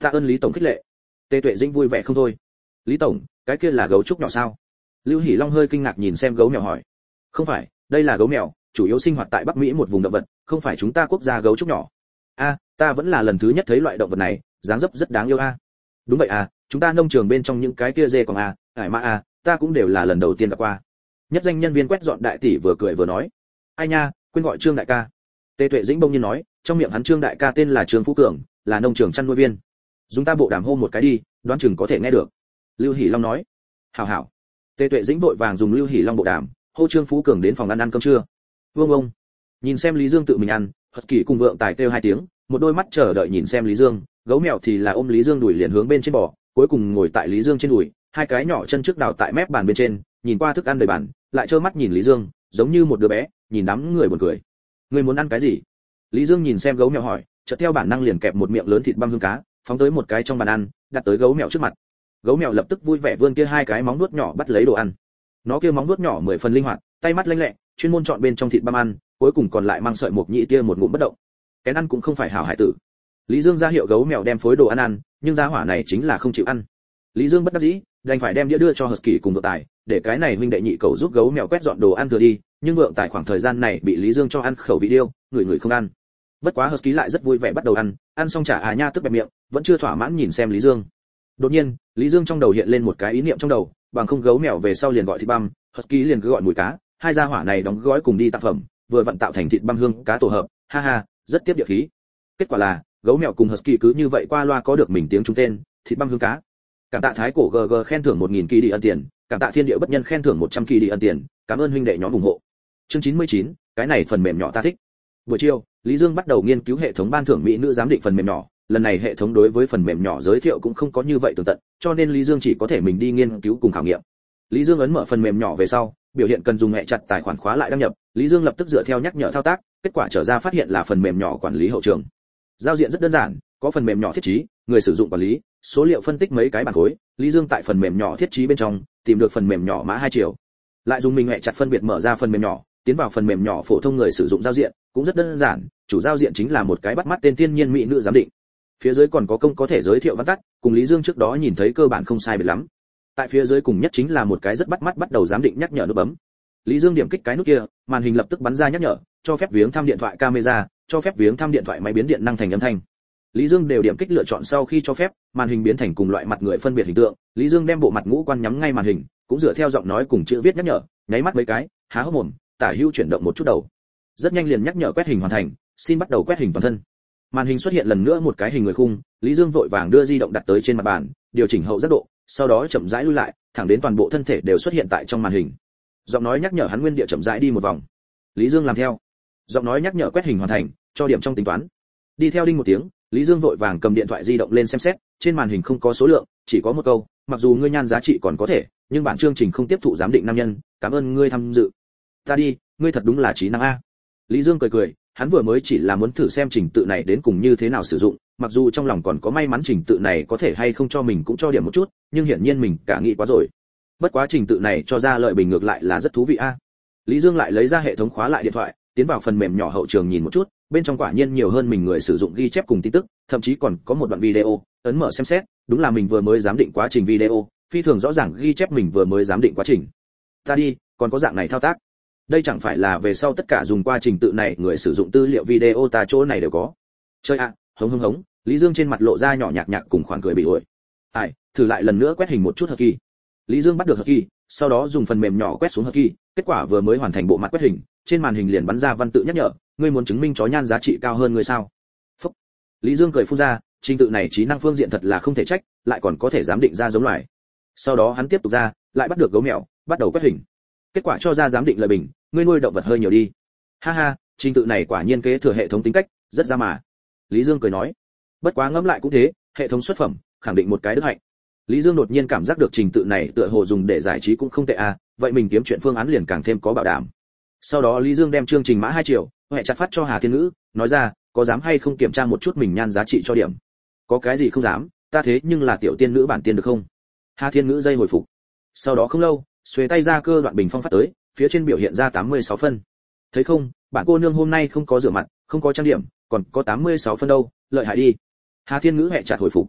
Tạ ơn Lý tổng khích lệ. Tề Tuệ Dĩnh vui vẻ không thôi. Lý tổng, cái kia là gấu trúc nhỏ sao? Lưu Hỷ Long hơi kinh ngạc nhìn xem gấu mèo hỏi. Không phải, đây là gấu mèo, chủ yếu sinh hoạt tại Bắc Mỹ một vùng động vật, không phải chúng ta quốc gia gấu trúc nhỏ. A, ta vẫn là lần thứ nhất thấy loại động vật này, dáng dấp rất đáng yêu a. Đúng vậy à, chúng ta nông trường bên trong những cái kia dê còn a, ải mã a, ta cũng đều là lần đầu tiên gặp qua. Nhất danh nhân viên quét dọn đại tỷ vừa cười vừa nói. Ai nha, quên gọi Trương đại ca. Tề Tuệ Dĩnh bỗng nhiên nói, trong miệng hắn Trương đại ca tên là Trương Phú Cường, là nông trường chăn nuôi viên. Dùng ta bộ đàm hô một cái đi, đoán chừng có thể nghe được. Lưu Hỷ Long nói. Hảo hảo. Tề Tuệ Dĩnh vội vàng dùng Lưu Hỷ Long bộ đàm, hô Trương Phú Cường đến phòng ăn ăn cơm trưa. Vương ông. Nhìn xem Lý Dương tự mình ăn, Husky cùng vượng tài kêu hai tiếng, một đôi mắt chờ đợi nhìn xem Lý Dương, gấu mèo thì là ôm Lý Dương đùi liền hướng bên trên bò, cuối cùng ngồi tại Lý Dương trên đùi, hai cái nhỏ chân trước đào tại mép bàn bên trên, nhìn qua thức ăn đầy bàn, lại trơ mắt nhìn Lý Dương, giống như một đứa bé, nhìn đám người buồn cười. Ngươi muốn ăn cái gì? Lý Dương nhìn xem gấu mèo hỏi, chợt theo bản năng liền kẹp một miệng lớn thịt băm hương cá, phóng tới một cái trong bàn ăn, đặt tới gấu mèo trước mặt. Gấu mèo lập tức vui vẻ vươn kia hai cái móng vuốt nhỏ bắt lấy đồ ăn. Nó kia móng vuốt nhỏ mười phần linh hoạt, tay mắt lanh lẹ, chuyên môn chọn bên trong thịt băm ăn, cuối cùng còn lại mang sợi mộc nhĩ tia một ngụm bất động. Cái ăn cũng không phải hảo hải tử. Lý Dương ra hiệu gấu mèo đem phối đồ ăn ăn, nhưng gia hỏa này chính là không chịu ăn. Lý Dương bất đắc dĩ, đành phải đem đĩa đưa cho Husky cùng Vượng Tài, để cái này huynh đệ nhị cầu giúp gấu mèo quét dọn đồ ăn thừa đi, nhưng Vượng Tài khoảng thời gian này bị Lý Dương cho ăn khẩu vị điêu, người người không ăn. Bất quá Husky lại rất vui vẻ bắt đầu ăn, ăn xong trả à nha tức bẹp miệng, vẫn chưa thỏa mãn nhìn xem Lý Dương. Đột nhiên, Lý Dương trong đầu hiện lên một cái ý niệm trong đầu, bằng không gấu mèo về sau liền gọi thịt băm, Husky liền cứ gọi mùi cá, hai gia hỏa này đóng gói cùng đi tác phẩm, vừa vận tạo thành thịt băm hương cá tổ hợp, ha ha, rất tiếp địa khí. Kết quả là, gấu mèo cùng Husky cứ như vậy qua loa có được mình tiếng trúng tên, thịt băm hương cá. Cảm tạ Thái cổ giê giê khen thưởng một nghìn kỳ đi ân tiền, cảm tạ Thiên địa bất nhân khen thưởng một trăm kỳ đi ân tiền, cảm ơn huynh đệ nhóm ủng hộ. Chương chín mươi chín, cái này phần mềm nhỏ ta thích. Buổi chiều, Lý Dương bắt đầu nghiên cứu hệ thống ban thưởng mỹ nữ giám định phần mềm nhỏ, lần này hệ thống đối với phần mềm nhỏ giới thiệu cũng không có như vậy tường tận, cho nên Lý Dương chỉ có thể mình đi nghiên cứu cùng khảo nghiệm. Lý Dương ấn mở phần mềm nhỏ về sau, biểu hiện cần dùng mẹ chặt tài khoản khóa lại đăng nhập, Lý Dương lập tức dựa theo nhắc nhở thao tác, kết quả trở ra phát hiện là phần mềm nhỏ quản lý hậu trường. Giao diện rất đơn giản, có phần mềm nhỏ thiết trí, người sử dụng quản lý, số liệu phân tích mấy cái bản khối, Lý Dương tại phần mềm nhỏ thiết trí bên trong, tìm được phần mềm nhỏ mã hai chiều. Lại dùng mình mẹ chặt phân biệt mở ra phần mềm nhỏ, tiến vào phần mềm nhỏ phổ thông người sử dụng giao diện, cũng rất đơn giản, chủ giao diện chính là một cái bắt mắt tên thiên nhiên mỹ nữ giám định. Phía dưới còn có công có thể giới thiệu văn tắt, cùng Lý Dương trước đó nhìn thấy cơ bản không sai biệt lắm. Tại phía dưới cùng nhất chính là một cái rất bắt mắt bắt đầu giám định nhắc nhở nút bấm. Lý Dương điểm kích cái nút kia, màn hình lập tức bắn ra nhắc nhở, cho phép viếng thăm điện thoại camera, cho phép viếng thăm điện thoại máy biến điện năng thành âm thanh. Lý Dương đều điểm kích lựa chọn sau khi cho phép, màn hình biến thành cùng loại mặt người phân biệt hình tượng, Lý Dương đem bộ mặt ngũ quan nhắm ngay màn hình, cũng dựa theo giọng nói cùng chữ viết nhắc nhở, nháy mắt mấy cái, há hốc mồm, tả hữu chuyển động một chút đầu. Rất nhanh liền nhắc nhở quét hình hoàn thành, xin bắt đầu quét hình toàn thân. Màn hình xuất hiện lần nữa một cái hình người khung, Lý Dương vội vàng đưa di động đặt tới trên mặt bàn, điều chỉnh hậu giác độ, sau đó chậm rãi lui lại, thẳng đến toàn bộ thân thể đều xuất hiện tại trong màn hình. Giọng nói nhắc nhở hắn nguyên địa chậm rãi đi một vòng. Lý Dương làm theo. Giọng nói nhắc nhở quét hình hoàn thành, cho điểm trong tính toán. Đi theo đinh một tiếng, Lý Dương vội vàng cầm điện thoại di động lên xem xét, trên màn hình không có số lượng, chỉ có một câu, mặc dù ngươi nhan giá trị còn có thể, nhưng bản chương trình không tiếp thụ giám định nam nhân, cảm ơn ngươi tham dự. Ta đi, ngươi thật đúng là trí năng a. Lý Dương cười cười, hắn vừa mới chỉ là muốn thử xem trình tự này đến cùng như thế nào sử dụng, mặc dù trong lòng còn có may mắn trình tự này có thể hay không cho mình cũng cho điểm một chút, nhưng hiển nhiên mình cả nghĩ quá rồi. Bất quá trình tự này cho ra lợi bình ngược lại là rất thú vị a. Lý Dương lại lấy ra hệ thống khóa lại điện thoại, tiến vào phần mềm nhỏ hậu trường nhìn một chút, bên trong quả nhiên nhiều hơn mình người sử dụng ghi chép cùng tin tức, thậm chí còn có một đoạn video, ấn mở xem xét, đúng là mình vừa mới giám định quá trình video, phi thường rõ ràng ghi chép mình vừa mới giám định quá trình. Ta đi, còn có dạng này thao tác. Đây chẳng phải là về sau tất cả dùng qua trình tự này người sử dụng tư liệu video ta chỗ này đều có. Chơi ạ, à, hống hống hống, Lý Dương trên mặt lộ ra nhỏ nhạc nhạc cùng khoản cười bị ổi. Ai, thử lại lần nữa quét hình một chút hợp kỳ. Lý Dương bắt được hợp kỳ, sau đó dùng phần mềm nhỏ quét xuống hợp kỳ, kết quả vừa mới hoàn thành bộ mặt quét hình, trên màn hình liền bắn ra văn tự nhắc nhở, ngươi muốn chứng minh chó nhan giá trị cao hơn ngươi sao? Phúc. Lý Dương cười phun ra, trình tự này trí năng phương diện thật là không thể trách, lại còn có thể giám định ra giống loài. Sau đó hắn tiếp tục ra, lại bắt được gấu mèo, bắt đầu quét hình. Kết quả cho ra giám định lời bình, ngươi nuôi động vật hơi nhiều đi. Ha ha, trình tự này quả nhiên kế thừa hệ thống tính cách, rất ra mà. Lý Dương cười nói. Bất quá ngẫm lại cũng thế, hệ thống xuất phẩm, khẳng định một cái đức hạnh. Lý Dương đột nhiên cảm giác được trình tự này tựa hồ dùng để giải trí cũng không tệ à, vậy mình kiếm chuyện phương án liền càng thêm có bảo đảm. Sau đó Lý Dương đem chương trình mã hai triệu, hệ chặt phát cho Hà Thiên Ngữ, nói ra, có dám hay không kiểm tra một chút mình nhan giá trị cho điểm. Có cái gì không dám, ta thế nhưng là tiểu tiên nữ bản tiên được không? Hà Thiên Ngữ dây hồi phục. Sau đó không lâu, xuề tay ra cơ đoạn bình phong phát tới, phía trên biểu hiện ra tám mươi sáu phân. Thấy không, bạn cô nương hôm nay không có rửa mặt, không có trang điểm, còn có tám mươi sáu phân đâu, lợi hại đi. Hà Thiên Ngữ hệ chặt hồi phục.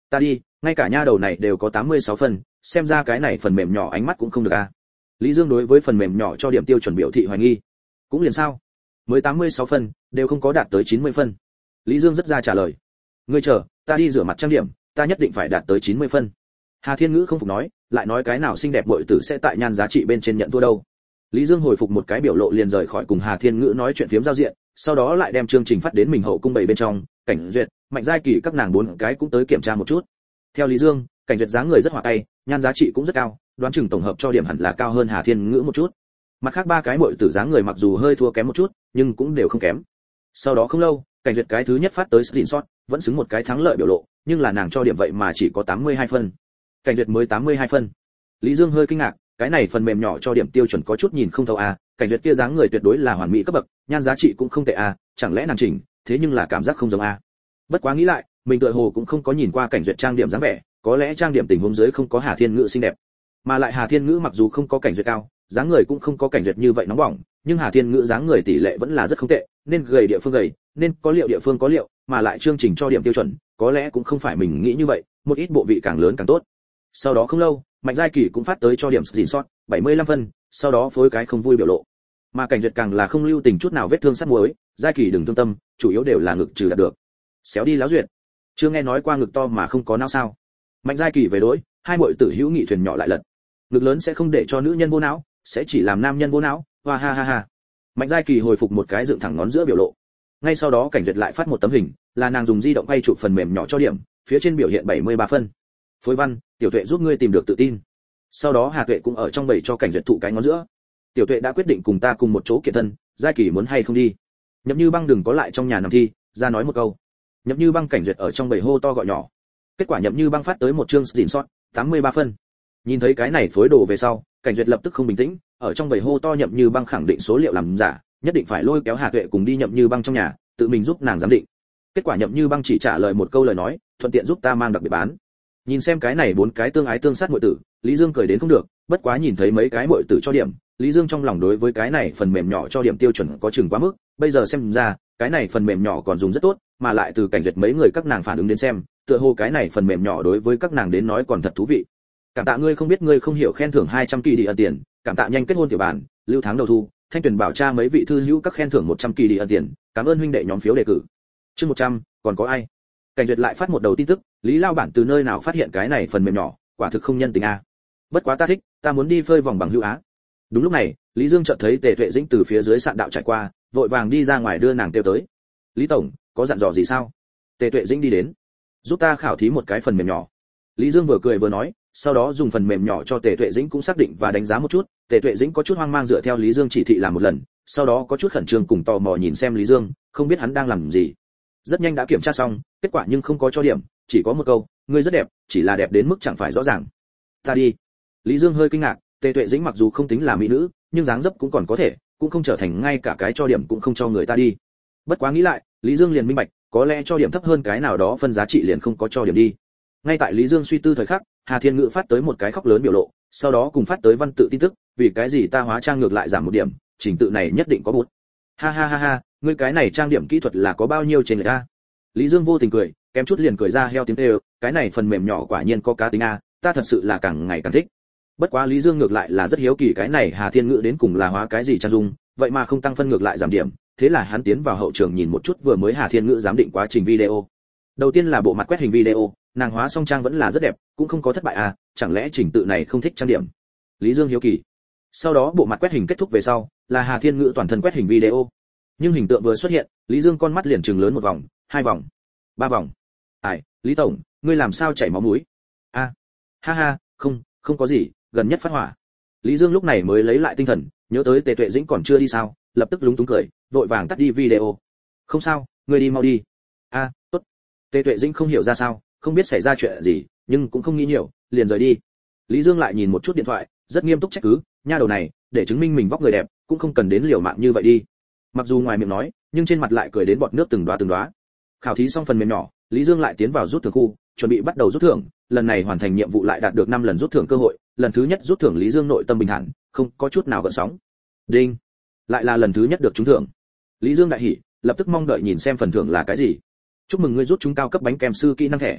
Ta đi, ngay cả nha đầu này đều có tám mươi sáu phân, xem ra cái này phần mềm nhỏ ánh mắt cũng không được a. Lý Dương đối với phần mềm nhỏ cho điểm tiêu chuẩn biểu thị hoài nghi. Cũng liền sao? Mới tám mươi sáu phân, đều không có đạt tới chín mươi phân. Lý Dương rất ra trả lời. Ngươi chờ, ta đi rửa mặt trang điểm, ta nhất định phải đạt tới chín mươi phân. Hà Thiên Ngữ không phục nói, lại nói cái nào xinh đẹp muội tử sẽ tại nhan giá trị bên trên nhận thua đâu. Lý Dương hồi phục một cái biểu lộ liền rời khỏi cùng Hà Thiên Ngữ nói chuyện phiếm giao diện, sau đó lại đem chương trình phát đến mình hậu cung bảy bên trong, Cảnh Duyệt, Mạnh Giai Kỳ các nàng bốn cái cũng tới kiểm tra một chút. Theo Lý Dương, Cảnh Duyệt dáng người rất hòa tay, nhan giá trị cũng rất cao, đoán chừng tổng hợp cho điểm hẳn là cao hơn Hà Thiên Ngữ một chút. Mặt khác ba cái muội tử dáng người mặc dù hơi thua kém một chút, nhưng cũng đều không kém. Sau đó không lâu, Cảnh Duyệt cái thứ nhất phát tới screenshot, vẫn xứng một cái thắng lợi biểu lộ, nhưng là nàng cho điểm vậy mà chỉ có tám mươi hai phân. Cảnh Duyệt mới tám mươi hai phân. Lý Dương hơi kinh ngạc, cái này phần mềm nhỏ cho điểm tiêu chuẩn có chút nhìn không thấu a, Cảnh Duyệt kia dáng người tuyệt đối là hoàn mỹ cấp bậc, nhan giá trị cũng không tệ a, chẳng lẽ nàng chỉnh, thế nhưng là cảm giác không giống a. Bất quá nghĩ lại, mình tựa hồ cũng không có nhìn qua Cảnh Duyệt trang điểm dáng vẻ, có lẽ trang điểm tình huống dưới không có Hà Thiên Ngữ xinh đẹp. Mà lại Hà Thiên Ngữ mặc dù không có Cảnh Duyệt cao, dáng người cũng không có Cảnh Duyệt như vậy nóng bỏng, nhưng Hà Thiên Ngữ dáng người tỷ lệ vẫn là rất không tệ, nên gầy địa phương gầy, nên có liệu địa phương có liệu, mà lại chương trình cho điểm tiêu chuẩn, có lẽ cũng không phải mình nghĩ như vậy, một ít bộ vị càng lớn càng tốt. Sau đó không lâu, Mạnh Giai Kỳ cũng phát tới cho điểm screenshot, bảy mươi lăm phân, sau đó phối cái không vui biểu lộ. Mà Cảnh Duyệt càng là không lưu tình chút nào vết thương sát muối, Giai Kỳ đừng thương tâm, chủ yếu đều là ngực trừ đạt được. Xéo đi láo duyệt. Chưa nghe nói qua ngực to mà không có não sao? Mạnh Giai Kỳ về đối, hai muội tử hữu nghị thuyền nhỏ lại lật. Ngực lớn sẽ không để cho nữ nhân vô não, sẽ chỉ làm nam nhân vô não. Hoa ha ha ha. Mạnh Giai Kỳ hồi phục một cái dựng thẳng ngón giữa biểu lộ. Ngay sau đó Cảnh Duyệt lại phát một tấm hình, là nàng dùng di động quay chụp phần mềm nhỏ cho điểm, phía trên biểu hiện bảy mươi ba phân. Phối văn, Tiểu Tuệ giúp ngươi tìm được tự tin. Sau đó Hà Tuệ cũng ở trong bầy cho Cảnh Duyệt thụ cái ngón giữa. Tiểu Tuệ đã quyết định cùng ta cùng một chỗ kiện thân, Giai Kỳ muốn hay không đi? Nhậm Như Băng đừng có lại trong nhà nằm thi, ra nói một câu. Nhậm Như Băng Cảnh Duyệt ở trong bầy hô to gọi nhỏ. Kết quả Nhậm Như Băng phát tới một chương screenshot, tám mươi ba phân. Nhìn thấy cái này phối đồ về sau, Cảnh Duyệt lập tức không bình tĩnh, ở trong bầy hô to Nhậm Như Băng khẳng định số liệu làm giả, nhất định phải lôi kéo Hà Tuệ cùng đi Nhậm Như Băng trong nhà, tự mình giúp nàng giám định. Kết quả Nhậm Như Băng chỉ trả lời một câu lời nói, thuận tiện giúp ta mang đặc biệt bán. Nhìn xem cái này bốn cái tương ái tương sát muội tử, Lý Dương cười đến không được, bất quá nhìn thấy mấy cái muội tử cho điểm, Lý Dương trong lòng đối với cái này phần mềm nhỏ cho điểm tiêu chuẩn có chừng quá mức, bây giờ xem ra, cái này phần mềm nhỏ còn dùng rất tốt, mà lại từ Cảnh Duyệt mấy người các nàng phản ứng đến xem, tựa hồ cái này phần mềm nhỏ đối với các nàng đến nói còn thật thú vị. Cảm tạ ngươi không biết ngươi không hiểu khen thưởng hai trăm kỳ đi ân tiền, cảm tạ nhanh kết hôn tiểu bản, lưu tháng đầu thu, Thanh Tuyền bảo tra mấy vị thư hữu các khen thưởng một trăm kỳ đi ân tiền, cảm ơn huynh đệ nhóm phiếu đề cử. Chương một trăm, còn có ai? Cảnh Duyệt lại phát một đầu tin tức, Lý Lao bản từ nơi nào phát hiện cái này phần mềm nhỏ, quả thực không nhân tình a. Bất quá ta thích, ta muốn đi phơi vòng bằng hữu á. Đúng lúc này, Lý Dương chợt thấy Tề Tuệ Dĩnh từ phía dưới sạn đạo trải qua, vội vàng đi ra ngoài đưa nàng kêu tới. Lý tổng, có dặn dò gì sao? Tề Tuệ Dĩnh đi đến, giúp ta khảo thí một cái phần mềm nhỏ. Lý Dương vừa cười vừa nói, sau đó dùng phần mềm nhỏ cho Tề Tuệ Dĩnh cũng xác định và đánh giá một chút. Tề Tuệ Dĩnh có chút hoang mang dựa theo Lý Dương chỉ thị làm một lần, sau đó có chút khẩn trương cùng tò mò nhìn xem Lý Dương, không biết hắn đang làm gì. Rất nhanh đã kiểm tra xong, kết quả nhưng không có cho điểm, chỉ có một câu, ngươi rất đẹp, chỉ là đẹp đến mức chẳng phải rõ ràng. Ta đi. Lý Dương hơi kinh ngạc, Tề Tuệ Dĩnh mặc dù không tính là mỹ nữ, nhưng dáng dấp cũng còn có thể, cũng không trở thành ngay cả cái cho điểm cũng không cho người ta đi. Bất quá nghĩ lại, Lý Dương liền minh bạch, có lẽ cho điểm thấp hơn cái nào đó phân giá trị liền không có cho điểm đi. Ngay tại Lý Dương suy tư thời khắc, Hà Thiên Ngữ phát tới một cái khóc lớn biểu lộ, sau đó cùng phát tới văn tự tin tức, vì cái gì ta hóa trang ngược lại giảm một điểm, trình tự này nhất định có bút. Ha ha ha ha, ngươi cái này trang điểm kỹ thuật là có bao nhiêu trên người ta? Lý Dương vô tình cười, kém chút liền cười ra heo tiếng kêu, cái này phần mềm nhỏ quả nhiên có cá tính a, ta thật sự là càng ngày càng thích. Bất quá Lý Dương ngược lại là rất hiếu kỳ cái này Hà Thiên Ngữ đến cùng là hóa cái gì trang dung, vậy mà không tăng phân ngược lại giảm điểm, thế là hắn tiến vào hậu trường nhìn một chút vừa mới Hà Thiên Ngữ giám định quá trình video. Đầu tiên là bộ mặt quét hình video, nàng hóa song trang vẫn là rất đẹp, cũng không có thất bại à, chẳng lẽ trình tự này không thích trang điểm? Lý Dương hiếu kỳ. Sau đó bộ mặt quét hình kết thúc về sau, là Hà Thiên Ngữ toàn thân quét hình video. Nhưng hình tượng vừa xuất hiện, Lý Dương con mắt liền trừng lớn một vòng, hai vòng, ba vòng. Ai, Lý tổng, ngươi làm sao chảy máu mũi? A, à, ha ha, không, không có gì, gần nhất phát hỏa. Lý Dương lúc này mới lấy lại tinh thần, nhớ tới Tề Tuệ Dĩnh còn chưa đi sao, lập tức lúng túng cười, vội vàng tắt đi video. Không sao, ngươi đi mau đi. A, à, tốt. Tề Tuệ Dĩnh không hiểu ra sao, không biết xảy ra chuyện gì, nhưng cũng không nghĩ nhiều, liền rời đi. Lý Dương lại nhìn một chút điện thoại, rất nghiêm túc trách cứ, nha đầu này, để chứng minh mình vóc người đẹp, cũng không cần đến liều mạng như vậy đi. Mặc dù ngoài miệng nói, nhưng trên mặt lại cười đến bọt nước từng đóa từng đóa. Khảo thí xong phần mềm nhỏ, Lý Dương lại tiến vào rút thưởng khu, chuẩn bị bắt đầu rút thưởng, lần này hoàn thành nhiệm vụ lại đạt được năm lần rút thưởng cơ hội, lần thứ nhất rút thưởng Lý Dương nội tâm bình thản, không có chút nào gợn sóng. Đinh, lại là lần thứ nhất được trúng thưởng. Lý Dương đại hỉ, lập tức mong đợi nhìn xem phần thưởng là cái gì. Chúc mừng ngươi rút trúng cao cấp bánh kem sư kỹ năng thẻ.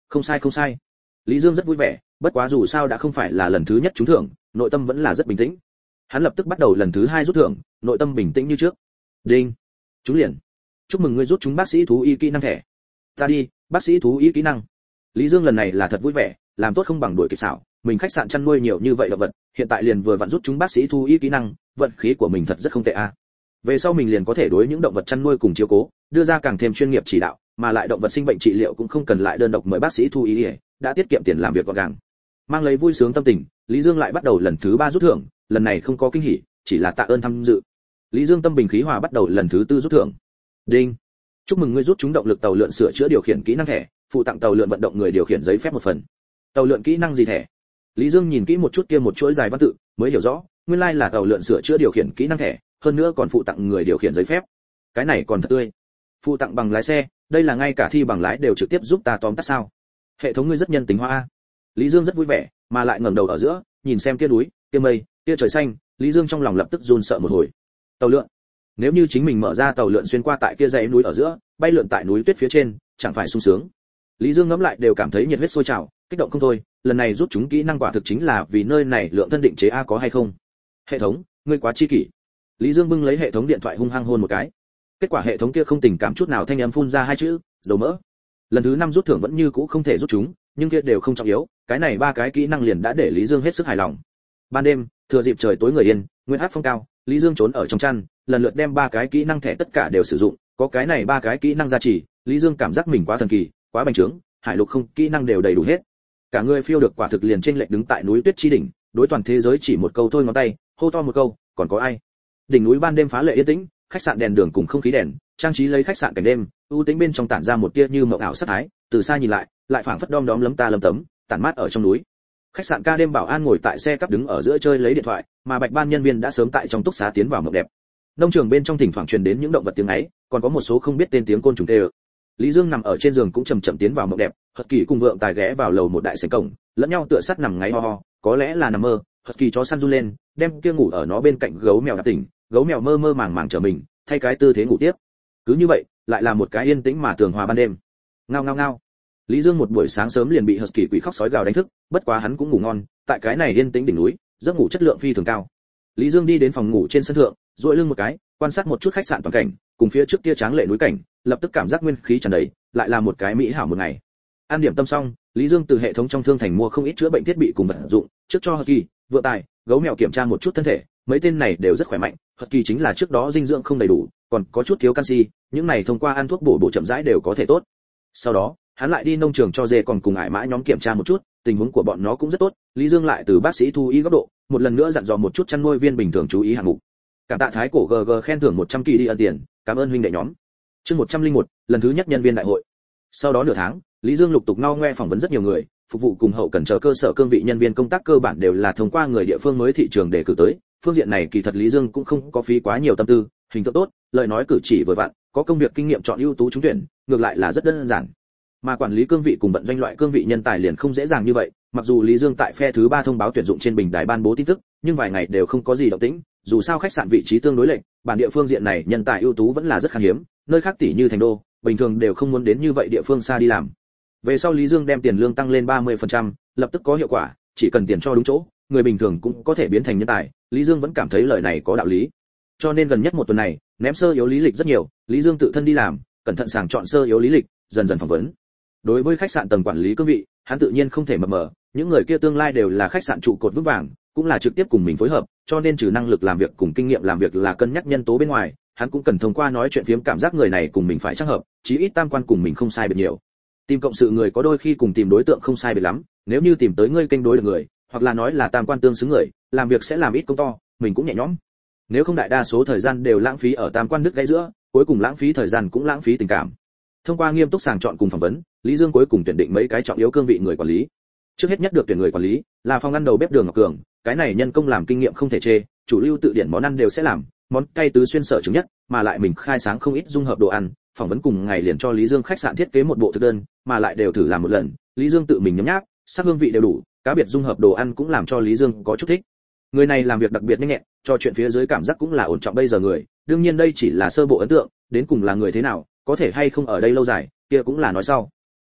Không sai không sai. Lý Dương rất vui vẻ, bất quá dù sao đã không phải là lần thứ nhất trúng thưởng, nội tâm vẫn là rất bình tĩnh. Hắn lập tức bắt đầu lần thứ hai rút thưởng, nội tâm bình tĩnh như trước. Đinh. Trúng liền. Chúc mừng ngươi rút trúng bác sĩ thú y kỹ năng thẻ. Ta đi, bác sĩ thú y kỹ năng. Lý Dương lần này là thật vui vẻ, làm tốt không bằng đuổi kịp xảo, mình khách sạn chăn nuôi nhiều như vậy động vật, hiện tại liền vừa vặn rút trúng bác sĩ thú y kỹ năng, vận khí của mình thật rất không tệ a. Về sau mình liền có thể đối những động vật chăn nuôi cùng chiếu cố, đưa ra càng thêm chuyên nghiệp chỉ đạo, mà lại động vật sinh bệnh trị liệu cũng không cần lại đơn độc mời bác sĩ thú y, đã tiết kiệm tiền làm việc gọn gàng. Mang lấy vui sướng tâm tình, Lý Dương lại bắt đầu lần thứ ba rút thưởng, lần này không có kinh hỉ, chỉ là tạ ơn tham dự. Lý Dương tâm bình khí hòa bắt đầu lần thứ tư rút thưởng. Đinh. Chúc mừng ngươi rút trúng động lực tàu lượn sửa chữa điều khiển kỹ năng thẻ, phụ tặng tàu lượn vận động người điều khiển giấy phép một phần. Tàu lượn kỹ năng gì thẻ? Lý Dương nhìn kỹ một chút kia một chuỗi dài văn tự, mới hiểu rõ, nguyên lai là tàu lượn sửa chữa điều khiển kỹ năng thẻ, hơn nữa còn phụ tặng người điều khiển giấy phép. Cái này còn thật tươi. Phụ tặng bằng lái xe, đây là ngay cả thi bằng lái đều trực tiếp giúp ta tóm tắt sao? Hệ thống ngươi rất nhân tính hóa a. Lý Dương rất vui vẻ, mà lại ngẩng đầu ở giữa, nhìn xem kia núi, kia mây, kia trời xanh, Lý Dương trong lòng lập tức run sợ một hồi. Tàu lượn. Nếu như chính mình mở ra tàu lượn xuyên qua tại kia dãy núi ở giữa, bay lượn tại núi tuyết phía trên, chẳng phải sung sướng. Lý Dương ngẫm lại đều cảm thấy nhiệt huyết sôi trào, kích động không thôi, lần này rút chúng kỹ năng quả thực chính là vì nơi này lượng thân định chế a có hay không? Hệ thống, ngươi quá chi kỷ. Lý Dương bưng lấy hệ thống điện thoại hung hăng hôn một cái. Kết quả hệ thống kia không tình cảm chút nào thanh âm phun ra hai chữ, dầu mỡ. Lần thứ năm rút thưởng vẫn như cũ không thể rút chúng, nhưng kia đều không trọng yếu, cái này ba cái kỹ năng liền đã để Lý Dương hết sức hài lòng. Ban đêm, thừa dịp trời tối người yên, nguyên áp phong cao, Lý Dương trốn ở trong chăn, lần lượt đem ba cái kỹ năng thẻ tất cả đều sử dụng, có cái này ba cái kỹ năng gia trì, Lý Dương cảm giác mình quá thần kỳ, quá bành trướng, hải lục không kỹ năng đều đầy đủ hết. Cả người phiêu được quả thực liền trên lệch đứng tại núi tuyết chi đỉnh, đối toàn thế giới chỉ một câu thôi ngón tay, hô to một câu, còn có ai? Đỉnh núi ban đêm phá lệ yên tĩnh, khách sạn đèn đường cùng không khí đèn, trang trí lấy khách sạn cảnh đêm, ưu tĩnh bên trong tản ra một tia như mộng ảo sát thái, từ xa nhìn lại, lại phảng phất đom đóm lấm ta lấm tấm, tản mát ở trong núi. Khách sạn ca đêm bảo an ngồi tại xe cắp đứng ở giữa chơi lấy điện thoại, mà Bạch Ban nhân viên đã sớm tại trong túc xá tiến vào mộng đẹp. Nông trường bên trong thỉnh thoảng truyền đến những động vật tiếng ấy, còn có một số không biết tên tiếng côn trùng tê. Lý Dương nằm ở trên giường cũng chậm chậm tiến vào mộng đẹp, Husky cùng vượng tài ghé vào lầu một đại sảnh cổng, lẫn nhau tựa sát nằm ngáy ho ho, có lẽ là nằm mơ. Husky chó săn run lên, đem kia ngủ ở nó bên cạnh gấu mèo đạp tỉnh, gấu mèo mơ mơ màng màng trở mình, thay cái tư thế ngủ tiếp. Cứ như vậy, lại là một cái yên tĩnh mà tường hòa ban đêm. Ngao ngao ngao. Lý Dương một buổi sáng sớm liền bị Husky quỷ khóc sói gào đánh thức, bất quá hắn cũng ngủ ngon, tại cái này yên tĩnh đỉnh núi, giấc ngủ chất lượng phi thường cao. Lý Dương đi đến phòng ngủ trên sân thượng, duỗi lưng một cái, quan sát một chút khách sạn toàn cảnh, cùng phía trước kia tráng lệ núi cảnh, lập tức cảm giác nguyên khí tràn đầy, lại là một cái mỹ hảo một ngày. An điểm tâm xong, Lý Dương từ hệ thống trong thương thành mua không ít chữa bệnh thiết bị cùng vật dụng, trước cho Husky, vượng tài, gấu mèo kiểm tra một chút thân thể, mấy tên này đều rất khỏe mạnh, Husky chính là trước đó dinh dưỡng không đầy đủ, còn có chút thiếu canxi, những này thông qua ăn thuốc bổ bổ chậm rãi đều có thể tốt. Sau đó, hắn lại đi nông trường cho dê còn cùng ải mã nhóm kiểm tra một chút, tình huống của bọn nó cũng rất tốt. Lý Dương lại từ bác sĩ thú y góc độ, một lần nữa dặn dò một chút chăn nuôi viên bình thường chú ý hạng mục. Cảm tạ Thái cổ giê giê khen thưởng một trăm kỳ đi ân tiền, cảm ơn huynh đệ nhóm. Chương một trăm lẻ một, lần thứ nhất nhân viên đại hội. Sau đó nửa tháng, Lý Dương lục tục ngao ngoe phỏng vấn rất nhiều người, phục vụ cùng hậu cần chờ cơ sở cương vị nhân viên công tác cơ bản đều là thông qua người địa phương mới thị trường để cử tới. Phương diện này kỳ thật Lý Dương cũng không có phí quá nhiều tâm tư, hình tượng tốt, lời nói cử chỉ vừa vặn, có công việc kinh nghiệm chọn ưu tú trúng tuyển, ngược lại là rất đơn giản. Mà quản lý cương vị cùng vận doanh loại cương vị nhân tài liền không dễ dàng như vậy, mặc dù Lý Dương tại phe thứ ba thông báo tuyển dụng trên bình đài ban bố tin tức, nhưng vài ngày đều không có gì động tĩnh, dù sao khách sạn vị trí tương đối lệch, bản địa phương diện này nhân tài ưu tú vẫn là rất khan hiếm, nơi khác tỷ như thành đô, bình thường đều không muốn đến như vậy địa phương xa đi làm. Về sau Lý Dương đem tiền lương tăng lên ba mươi phần trăm, lập tức có hiệu quả, chỉ cần tiền cho đúng chỗ, người bình thường cũng có thể biến thành nhân tài, Lý Dương vẫn cảm thấy lời này có đạo lý. Cho nên gần nhất một tuần này, ném sơ yếu lý lịch rất nhiều, Lý Dương tự thân đi làm, cẩn thận sàng chọn sơ yếu lý lịch, dần dần phỏng vấn. Đối với khách sạn tầng quản lý cương vị, hắn tự nhiên không thể mập mờ, những người kia tương lai đều là khách sạn trụ cột vững vàng, cũng là trực tiếp cùng mình phối hợp, cho nên trừ năng lực làm việc cùng kinh nghiệm làm việc là cân nhắc nhân tố bên ngoài, hắn cũng cần thông qua nói chuyện phiếm cảm giác người này cùng mình phải chắc hợp, chí ít tam quan cùng mình không sai biệt nhiều. Tìm cộng sự người có đôi khi cùng tìm đối tượng không sai biệt lắm, nếu như tìm tới ngươi kênh đối được người, hoặc là nói là tam quan tương xứng người, làm việc sẽ làm ít công to, mình cũng nhẹ nhõm. Nếu không đại đa số thời gian đều lãng phí ở tam quan đứt gãy giữa, cuối cùng lãng phí thời gian cũng lãng phí tình cảm. Thông qua nghiêm túc sàng chọn cùng phỏng vấn, Lý Dương cuối cùng tuyển định mấy cái trọng yếu cương vị người quản lý. Trước hết nhất được tuyển người quản lý là phòng ăn đầu bếp Đường Ngọc Cường, cái này nhân công làm kinh nghiệm không thể chê, chủ lưu tự điển món ăn đều sẽ làm, món cay tứ xuyên sở chứng nhất, mà lại mình khai sáng không ít dung hợp đồ ăn, phỏng vấn cùng ngày liền cho Lý Dương khách sạn thiết kế một bộ thực đơn, mà lại đều thử làm một lần, Lý Dương tự mình nhấm nháp, sắc hương vị đều đủ, cá biệt dung hợp đồ ăn cũng làm cho Lý Dương có chút thích. Người này làm việc đặc biệt nhanh nhẹn, cho chuyện phía dưới cảm giác cũng là ổn trọng bây giờ người, đương nhiên đây chỉ là sơ bộ ấn tượng, đến cùng là người thế nào, có thể hay không ở đây lâu dài, kia cũng là nói sau.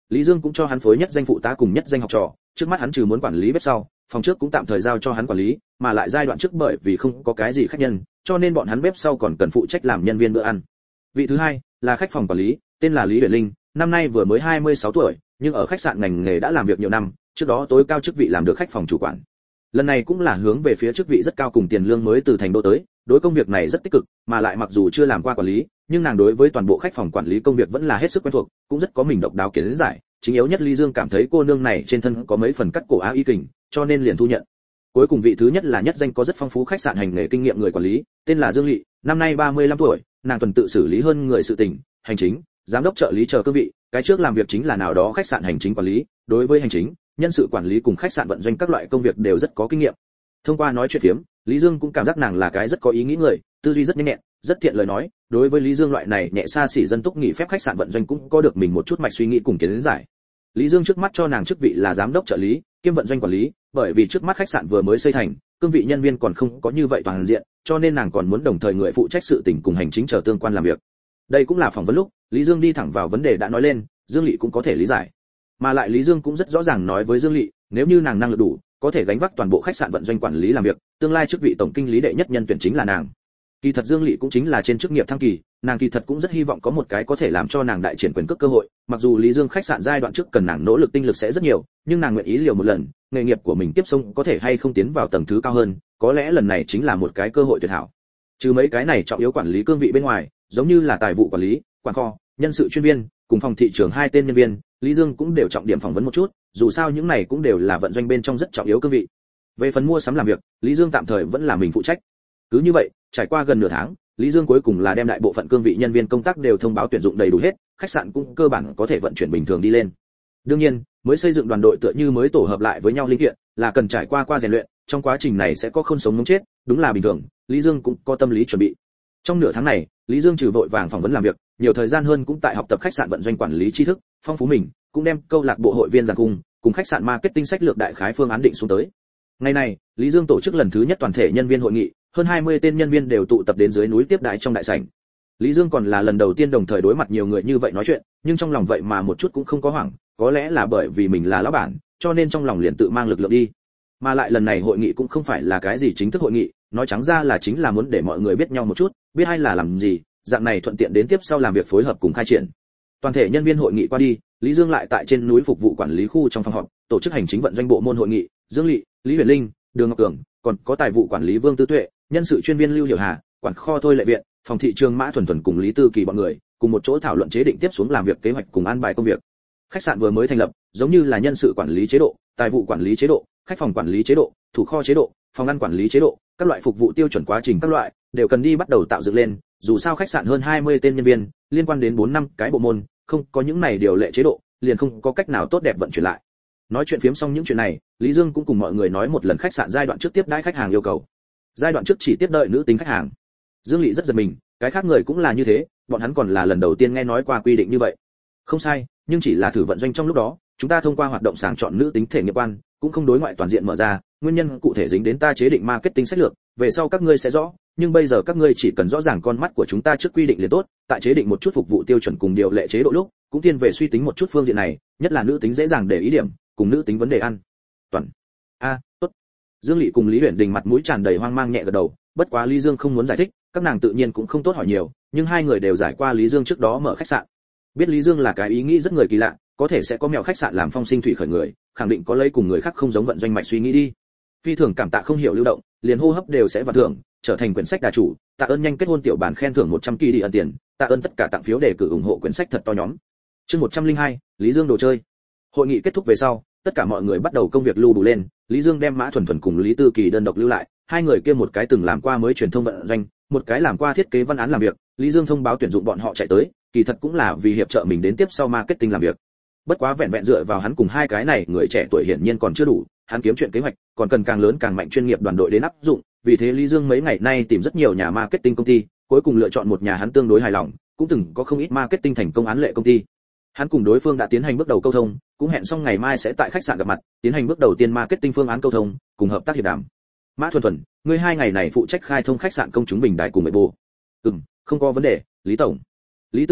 Lý Dương cũng cho hắn phối nhất danh phụ tá cùng nhất danh học trò, trước mắt hắn trừ muốn quản lý bếp sau, phòng trước cũng tạm thời giao cho hắn quản lý, mà lại giai đoạn trước bởi vì không có cái gì khách nhân, cho nên bọn hắn bếp sau còn cần phụ trách làm nhân viên bữa ăn. Vị thứ hai là khách phòng quản lý, tên là Lý Huyền Linh, năm nay vừa mới hai mươi sáu tuổi, nhưng ở khách sạn ngành nghề đã làm việc nhiều năm, trước đó tối cao chức vị làm được khách phòng chủ quản. Lần này cũng là hướng về phía chức vị rất cao cùng tiền lương mới từ thành đô tới, đối công việc này rất tích cực, mà lại mặc dù chưa làm qua quản lý, nhưng nàng đối với toàn bộ khách phòng quản lý công việc vẫn là hết sức quen thuộc, cũng rất có mình độc đáo kiến giải. Chính yếu nhất Lý Dương cảm thấy cô nương này trên thân có mấy phần cắt cổ á y kình, cho nên liền thu nhận. Cuối cùng vị thứ nhất là nhất danh có rất phong phú khách sạn hành nghề kinh nghiệm người quản lý, tên là Dương Lệ, năm nay ba mươi lăm tuổi, nàng tuần tự xử lý hơn người sự tình, hành chính, giám đốc trợ lý chờ cương vị, cái trước làm việc chính là nào đó khách sạn hành chính quản lý, đối với hành chính, nhân sự quản lý cùng khách sạn vận doanh các loại công việc đều rất có kinh nghiệm. Thông qua nói chuyện phiếm, Lý Dương cũng cảm giác nàng là cái rất có ý nghĩ người, tư duy rất nhanh nhẹn, rất thiện lời nói, đối với Lý Dương loại này nhẹ xa xỉ dân túc nghỉ phép khách sạn vận doanh cũng có được mình một chút mạch suy nghĩ cùng kiến giải. Lý Dương trước mắt cho nàng chức vị là giám đốc trợ lý, kiêm vận doanh quản lý, bởi vì trước mắt khách sạn vừa mới xây thành, cương vị nhân viên còn không có như vậy toàn diện, cho nên nàng còn muốn đồng thời người phụ trách sự tình cùng hành chính chờ tương quan làm việc. Đây cũng là phỏng vấn lúc, Lý Dương đi thẳng vào vấn đề đã nói lên, Dương Lệ cũng có thể lý giải. Mà lại Lý Dương cũng rất rõ ràng nói với Dương Lệ, nếu như nàng năng lực đủ, có thể gánh vác toàn bộ khách sạn vận doanh quản lý làm việc, tương lai chức vị tổng kinh lý đệ nhất nhân tuyển chính là nàng. Kỳ thật Dương Lệ cũng chính là trên chức nghiệp thăng kỳ, nàng kỳ thật cũng rất hy vọng có một cái có thể làm cho nàng đại triển quyền cước cơ hội, mặc dù Lý Dương khách sạn giai đoạn trước cần nàng nỗ lực tinh lực sẽ rất nhiều, nhưng nàng nguyện ý liều một lần, nghề nghiệp của mình tiếp sống có thể hay không tiến vào tầng thứ cao hơn, có lẽ lần này chính là một cái cơ hội tuyệt hảo. Trừ mấy cái này trọng yếu quản lý cương vị bên ngoài, giống như là tài vụ quản lý, quản kho, nhân sự chuyên viên, cùng phòng thị trường hai tên nhân viên, Lý Dương cũng đều trọng điểm phỏng vấn một chút, dù sao những này cũng đều là vận doanh bên trong rất trọng yếu cương vị. Về phần mua sắm làm việc, Lý Dương tạm thời vẫn là mình phụ trách. Cứ như vậy, trải qua gần nửa tháng, Lý Dương cuối cùng là đem đại bộ phận cương vị nhân viên công tác đều thông báo tuyển dụng đầy đủ hết, khách sạn cũng cơ bản có thể vận chuyển bình thường đi lên. Đương nhiên, mới xây dựng đoàn đội tựa như mới tổ hợp lại với nhau linh kiện, là cần trải qua qua rèn luyện, trong quá trình này sẽ có không sống ngống chết, đúng là bình thường, Lý Dương cũng có tâm lý chuẩn bị. Trong nửa tháng này, Lý Dương trừ vội vàng phỏng vấn làm việc, nhiều thời gian hơn cũng tại học tập khách sạn vận doanh quản lý tri thức, phong phú mình, cũng đem câu lạc bộ hội viên giảng cùng, cùng khách sạn marketing sách lược đại khái phương án định xuống tới. Ngày này, Lý Dương tổ chức lần thứ nhất toàn thể nhân viên hội nghị, hơn hai mươi tên nhân viên đều tụ tập đến dưới núi tiếp đãi trong đại sảnh. Lý Dương còn là lần đầu tiên đồng thời đối mặt nhiều người như vậy nói chuyện, nhưng trong lòng vậy mà một chút cũng không có hoảng, có lẽ là bởi vì mình là lão bản, cho nên trong lòng liền tự mang lực lượng đi. Mà lại lần này hội nghị cũng không phải là cái gì chính thức hội nghị, nói trắng ra là chính là muốn để mọi người biết nhau một chút, biết ai là làm gì, dạng này thuận tiện đến tiếp sau làm việc phối hợp cùng khai triển. Toàn thể nhân viên hội nghị qua đi, Lý Dương lại tại trên núi phục vụ quản lý khu trong phòng họp, tổ chức hành chính vận doanh bộ môn hội nghị, Dương Lệ, Lý Huyền Linh, Đường Ngọc Cường, còn có tài vụ quản lý Vương Tư Tuệ, nhân sự chuyên viên Lưu Hiểu Hà, quản kho Thôi Lệ Viện, phòng thị trường Mã Thuần Thuần cùng Lý Tư Kỳ bọn người, cùng một chỗ thảo luận chế định tiếp xuống làm việc kế hoạch cùng an bài công việc. Khách sạn vừa mới thành lập, giống như là nhân sự quản lý chế độ, tài vụ quản lý chế độ, khách phòng quản lý chế độ, thủ kho chế độ, phòng ăn quản lý chế độ, các loại phục vụ tiêu chuẩn quá trình các loại đều cần đi bắt đầu tạo dựng lên, dù sao khách sạn hơn hai mươi tên nhân viên, liên quan đến bốn năm cái bộ môn, không có những này điều lệ chế độ, liền không có cách nào tốt đẹp vận chuyển lại. Nói chuyện phiếm xong những chuyện này, Lý Dương cũng cùng mọi người nói một lần khách sạn giai đoạn trước tiếp đãi khách hàng yêu cầu. Giai đoạn trước chỉ tiếp đợi nữ tính khách hàng. Dương Lệ rất giật mình, cái khác người cũng là như thế, bọn hắn còn là lần đầu tiên nghe nói qua quy định như vậy. Không sai, nhưng chỉ là thử vận doanh trong lúc đó, chúng ta thông qua hoạt động sàng chọn nữ tính thể nghiệp quan, cũng không đối ngoại toàn diện mở ra, nguyên nhân cụ thể dính đến ta chế định marketing sách lược, về sau các ngươi sẽ rõ, nhưng bây giờ các ngươi chỉ cần rõ ràng con mắt của chúng ta trước quy định liền tốt, tại chế định một chút phục vụ tiêu chuẩn cùng điều lệ chế độ lúc, cũng tiên về suy tính một chút phương diện này, nhất là nữ tính dễ dàng để ý điểm, cùng nữ tính vấn đề ăn. Toàn. A, à, tốt. Dương Lệ cùng Lý Uyển Đình mặt mũi tràn đầy hoang mang nhẹ gật đầu, bất quá Lý Dương không muốn giải thích, các nàng tự nhiên cũng không tốt hỏi nhiều, nhưng hai người đều giải qua Lý Dương trước đó mở khách sạn. Biết Lý Dương là cái ý nghĩ rất người kỳ lạ, có thể sẽ có mèo khách sạn làm phong sinh thủy khởi người, khẳng định có lấy cùng người khác không giống vận doanh mạch suy nghĩ đi. Phi thường cảm tạ không hiểu lưu động, liền hô hấp đều sẽ vào thưởng, trở thành quyển sách đà chủ, tạ ơn nhanh kết hôn tiểu bản khen thưởng một trăm ki đi ẩn tiền, tạ ơn tất cả tặng phiếu để cử ủng hộ quyển sách thật to nhóm. Chương một trăm lẻ hai, Lý Dương đồ chơi. Hội nghị kết thúc về sau, tất cả mọi người bắt đầu công việc lưu đủ lên, Lý Dương đem Mã Thuần Thuần cùng Lý Tư Kỳ đơn độc lưu lại, hai người kia một cái từng làm qua mới truyền thông vận doanh, một cái làm qua thiết kế văn án làm việc, Lý Dương thông báo tuyển dụng bọn họ chạy tới, kỳ thật cũng là vì hiệp trợ mình đến tiếp sau marketing làm việc. Bất quá vẹn vẹn dựa vào hắn cùng hai cái này người trẻ tuổi hiển nhiên còn chưa đủ, hắn kiếm chuyện kế hoạch, còn cần càng lớn càng mạnh chuyên nghiệp đoàn đội đến áp dụng, vì thế Lý Dương mấy ngày nay tìm rất nhiều nhà marketing công ty, cuối cùng lựa chọn một nhà hắn tương đối hài lòng, cũng từng có không ít marketing thành công án lệ công ty. Hắn cùng đối phương đã tiến hành bước đầu câu thông, cũng hẹn xong ngày mai sẽ tại khách sạn gặp mặt, tiến hành bước đầu tiên marketing phương án câu thông, cùng hợp tác hiệp đàm. Mã Thuần Thuần, ngươi hai ngày này phụ trách khai thông khách sạn công chúng bình đại cùng mệnh bồ. Ừm, không có vấn đề, Lý tổng. Lý Tư Kỳ,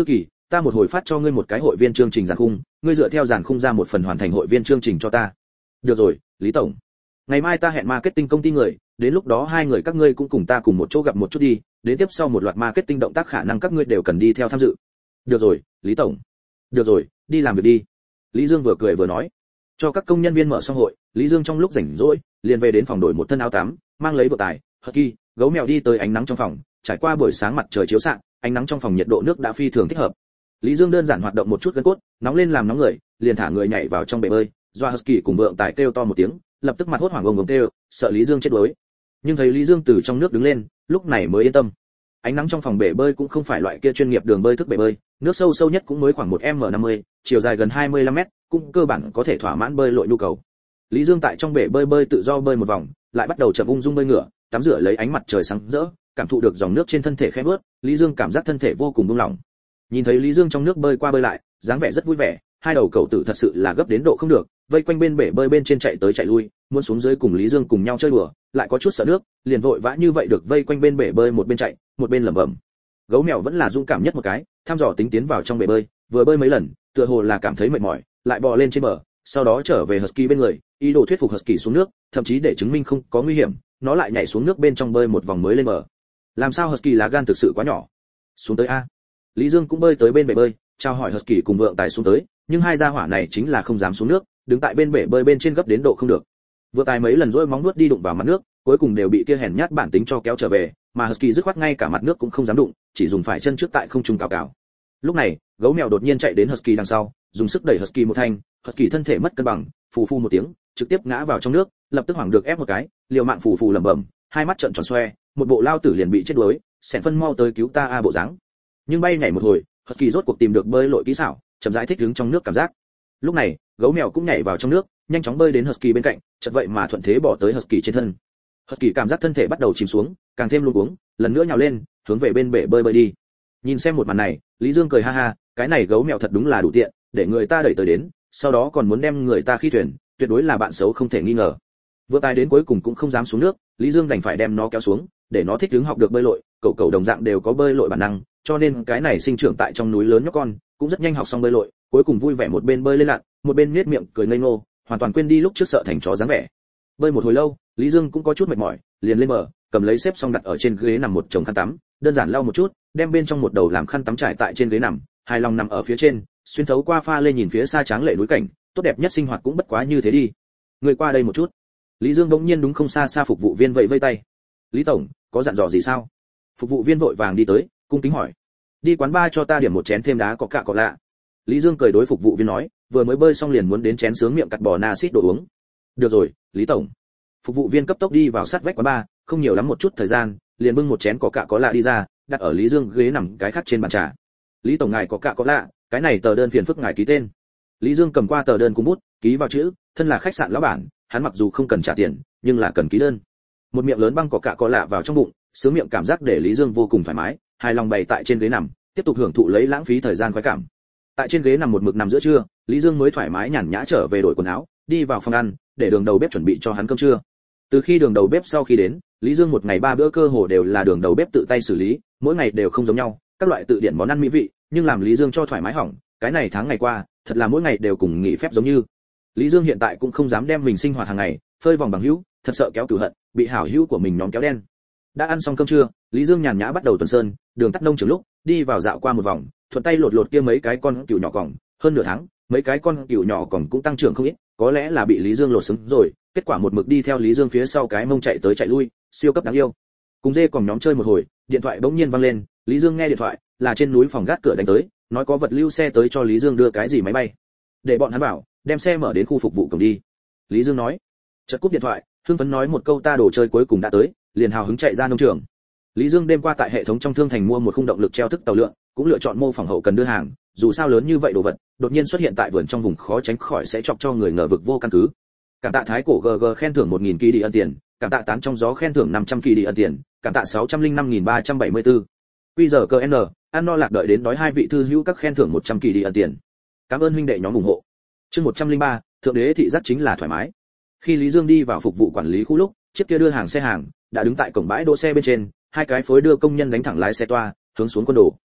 ta một hồi phát cho ngươi một cái hội viên chương trình giàn khung, ngươi dựa theo giàn khung ra một phần hoàn thành hội viên chương trình cho ta. Được rồi, Lý tổng. Ngày mai ta hẹn marketing công ty người, đến lúc đó hai người các ngươi cũng cùng ta cùng một chỗ gặp một chút đi, đến tiếp sau một loạt marketing động tác khả năng các ngươi đều cần đi theo tham dự. Được rồi, Lý tổng. Được rồi, đi làm việc đi. Lý Dương vừa cười vừa nói. Cho các công nhân viên mở xong hội, Lý Dương trong lúc rảnh rỗi, liền về đến phòng đổi một thân áo tắm, mang lấy vợ tài, husky, gấu mèo đi tới ánh nắng trong phòng, trải qua buổi sáng mặt trời chiếu xạ, ánh nắng trong phòng nhiệt độ nước đã phi thường thích hợp. Lý Dương đơn giản hoạt động một chút gân cốt, nóng lên làm nóng người, liền thả người nhảy vào trong bể bơi, Doa husky cùng vợ tài kêu to một tiếng, lập tức mặt hốt hoảng gồng gồng kêu, sợ Lý Dương chết đuối. Nhưng thấy Lý Dương từ trong nước đứng lên, lúc này mới yên tâm. Ánh nắng trong phòng bể bơi cũng không phải loại kia chuyên nghiệp đường bơi thức bể bơi, nước sâu sâu nhất cũng mới khoảng một mét năm mươi, chiều dài gần hai mươi lăm mét, cũng cơ bản có thể thỏa mãn bơi lội nhu cầu. Lý Dương tại trong bể bơi bơi tự do bơi một vòng, lại bắt đầu chậm ung dung bơi ngửa, tắm rửa lấy ánh mặt trời sáng rỡ, cảm thụ được dòng nước trên thân thể khẽ vớt, Lý Dương cảm giác thân thể vô cùng buông lỏng. Nhìn thấy Lý Dương trong nước bơi qua bơi lại, dáng vẻ rất vui vẻ, hai đầu cậu tử thật sự là gấp đến độ không được, vây quanh bên bể bơi bên trên chạy tới chạy lui, muốn xuống dưới cùng Lý Dương cùng nhau chơi đùa, lại có chút sợ nước, liền vội vã như vậy được vây quanh bên bể bơi một bên chạy, một bên lẩm bẩm. Gấu mèo vẫn là dũng cảm nhất một cái, thăm dò tính tiến vào trong bể bơi, vừa bơi mấy lần, tựa hồ là cảm thấy mệt mỏi, lại bò lên trên bờ, sau đó trở về husky bên người, ý đồ thuyết phục husky xuống nước, thậm chí để chứng minh không có nguy hiểm, nó lại nhảy xuống nước bên trong bơi một vòng mới lên bờ. Làm sao husky lá gan thực sự quá nhỏ. Xuống tới a. Lý Dương cũng bơi tới bên bể bơi, chào hỏi husky cùng vượng tài xuống tới, nhưng hai gia hỏa này chính là không dám xuống nước, đứng tại bên bể bơi bên trên gấp đến độ không được. Vượng tài mấy lần rỗi móng nuốt đi đụng vào mặt nước, cuối cùng đều bị kia hèn nhát bản tính cho kéo trở về, mà husky dứt khoát ngay cả mặt nước cũng không dám đụng, chỉ dùng phải chân trước tại không trung cào cào. Lúc này, gấu mèo đột nhiên chạy đến husky đằng sau, dùng sức đẩy husky một thanh, husky thân thể mất cân bằng, phù phù một tiếng, trực tiếp ngã vào trong nước, lập tức hoảng được ép một cái, liều mạng phù phù lẩm bẩm, hai mắt trợn tròn xoe, một bộ lao tử liền bị chết đuối, xẻn phân mau tới cứu ta a bộ dáng. Nhưng bay nhảy một hồi, husky rốt cuộc tìm được bơi lội kỹ xảo, chậm rãi thích ứng trong nước cảm giác. Lúc này, gấu mèo cũng nhảy vào trong nước, nhanh chóng bơi đến husky bên cạnh, chợt vậy mà thuận thế bỏ tới husky trên thân. Husky cảm giác thân thể bắt đầu chìm xuống, càng thêm luống cuống, lần nữa nhào lên, hướng về bên bể bơi bơi đi. Nhìn xem một màn này, Lý Dương cười ha ha, cái này gấu mèo thật đúng là đủ tiện, để người ta đẩy tới đến, sau đó còn muốn đem người ta khi thuyền, tuyệt đối là bạn xấu không thể nghi ngờ. Vừa tài đến cuối cùng cũng không dám xuống nước, Lý Dương đành phải đem nó kéo xuống, để nó thích ứng học được bơi lội, cậu cậu đồng dạng đều có bơi lội bản năng, cho nên cái này sinh trưởng tại trong núi lớn nhóc con, cũng rất nhanh học xong bơi lội, cuối cùng vui vẻ một bên bơi lên lặn, một bên nhếch miệng cười ngây ngô, hoàn toàn quên đi lúc trước sợ thành chó dáng vẻ. Bơi một hồi lâu, Lý Dương cũng có chút mệt mỏi, liền lên bờ, cầm lấy xếp xong đặt ở trên ghế nằm một chồng khăn tắm, đơn giản lau một chút, đem bên trong một đầu làm khăn tắm trải tại trên ghế nằm, hài lòng nằm ở phía trên, xuyên thấu qua pha lê nhìn phía xa tráng lệ núi cảnh, tốt đẹp nhất sinh hoạt cũng bất quá như thế đi. Người qua đây một chút. Lý Dương bỗng nhiên đúng không xa xa phục vụ viên vẫy vây tay. Lý tổng, có dặn dò gì sao? Phục vụ viên vội vàng đi tới, cung kính hỏi. Đi quán bar cho ta điểm một chén thêm đá có cạ có lạ. Lý Dương cười đối phục vụ viên nói, vừa mới bơi xong liền muốn đến chén sướng miệng cặt bò na xít đồ uống. Được rồi, Lý tổng. Phục vụ viên cấp tốc đi vào sát vách quán bar, không nhiều lắm một chút thời gian, liền bưng một chén có cạ có lạ đi ra, đặt ở Lý Dương ghế nằm cái khác trên bàn trà. Lý tổng ngài có cạ có lạ, cái này tờ đơn phiền phức ngài ký tên. Lý Dương cầm qua tờ đơn cùng bút, ký vào chữ, thân là khách sạn lão bản, hắn mặc dù không cần trả tiền, nhưng là cần ký đơn. Một miệng lớn băng có cạ có lạ vào trong bụng, sướng miệng cảm giác để Lý Dương vô cùng thoải mái, hài lòng bày tại trên ghế nằm, tiếp tục hưởng thụ lấy lãng phí thời gian khoái cảm. Tại trên ghế nằm một mực nằm giữa trưa, Lý Dương mới thoải mái nhàn nhã trở về đổi quần áo, đi vào phòng ăn, để đường đầu bếp chuẩn bị cho hắn cơm trưa. Từ khi đường đầu bếp sau khi đến, Lý Dương một ngày ba bữa cơ hồ đều là đường đầu bếp tự tay xử lý, mỗi ngày đều không giống nhau, các loại tự điển món ăn mỹ vị, nhưng làm Lý Dương cho thoải mái hỏng, cái này tháng ngày qua, thật là mỗi ngày đều cùng nghỉ phép giống như. Lý Dương hiện tại cũng không dám đem mình sinh hoạt hàng ngày phơi vòng bằng hữu, thật sợ kéo cửu hận, bị hảo hữu của mình nhóm kéo đen. Đã ăn xong cơm trưa, Lý Dương nhàn nhã bắt đầu tuần sơn, đường tắt nông trường lúc, đi vào dạo qua một vòng, thuận tay lột lột kia mấy cái con cừu nhỏ còng, hơn nửa tháng, mấy cái con cừu nhỏ còng cũng tăng trưởng không ít, có lẽ là bị Lý Dương lột xứng rồi, kết quả một mực đi theo Lý Dương phía sau cái mông chạy tới chạy lui, siêu cấp đáng yêu. Cùng dê còn nhóm chơi một hồi, điện thoại bỗng nhiên vang lên, Lý Dương nghe điện thoại, là trên núi phòng gác cửa đánh tới, nói có vật lưu xe tới cho Lý Dương đưa cái gì máy bay. Để bọn hắn bảo, đem xe mở đến khu phục vụ cổng đi. Lý Dương nói. Chợt cúp điện thoại, hưng phấn nói một câu ta đồ chơi cuối cùng đã tới, liền hào hứng chạy ra nông trường. Lý Dương đêm qua tại hệ thống trong thương thành mua một khung động lực treo thức tàu lượn, cũng lựa chọn mô phỏng hậu cần đưa hàng, dù sao lớn như vậy đồ vật, đột nhiên xuất hiện tại vườn trong vùng khó tránh khỏi sẽ chọc cho người ngờ vực vô căn cứ. Cảm tạ Thái cổ giê giê khen thưởng một nghìn kỳ đi ân tiền, cảm tạ Tán trong gió khen thưởng năm trăm kỳ đi ân tiền, cảm tạ sáu trăm linh năm nghìn ba trăm bảy mươi tư. Quy giờ cờ N, ăn no lạc đợi đến đói hai vị thư hữu các khen thưởng một trăm kỳ đi ân tiền. Cảm ơn huynh đệ nhóm ủng hộ. Chương một trăm linh ba, thượng đế thị giác chính là thoải mái. Khi Lý Dương đi vào phục vụ quản lý khu lúc, chiếc kia đưa hàng xe hàng đã đứng tại cổng bãi đỗ xe bên trên, hai cái phối đưa công nhân đánh thẳng lái xe toa, hướng xuống quân đồ.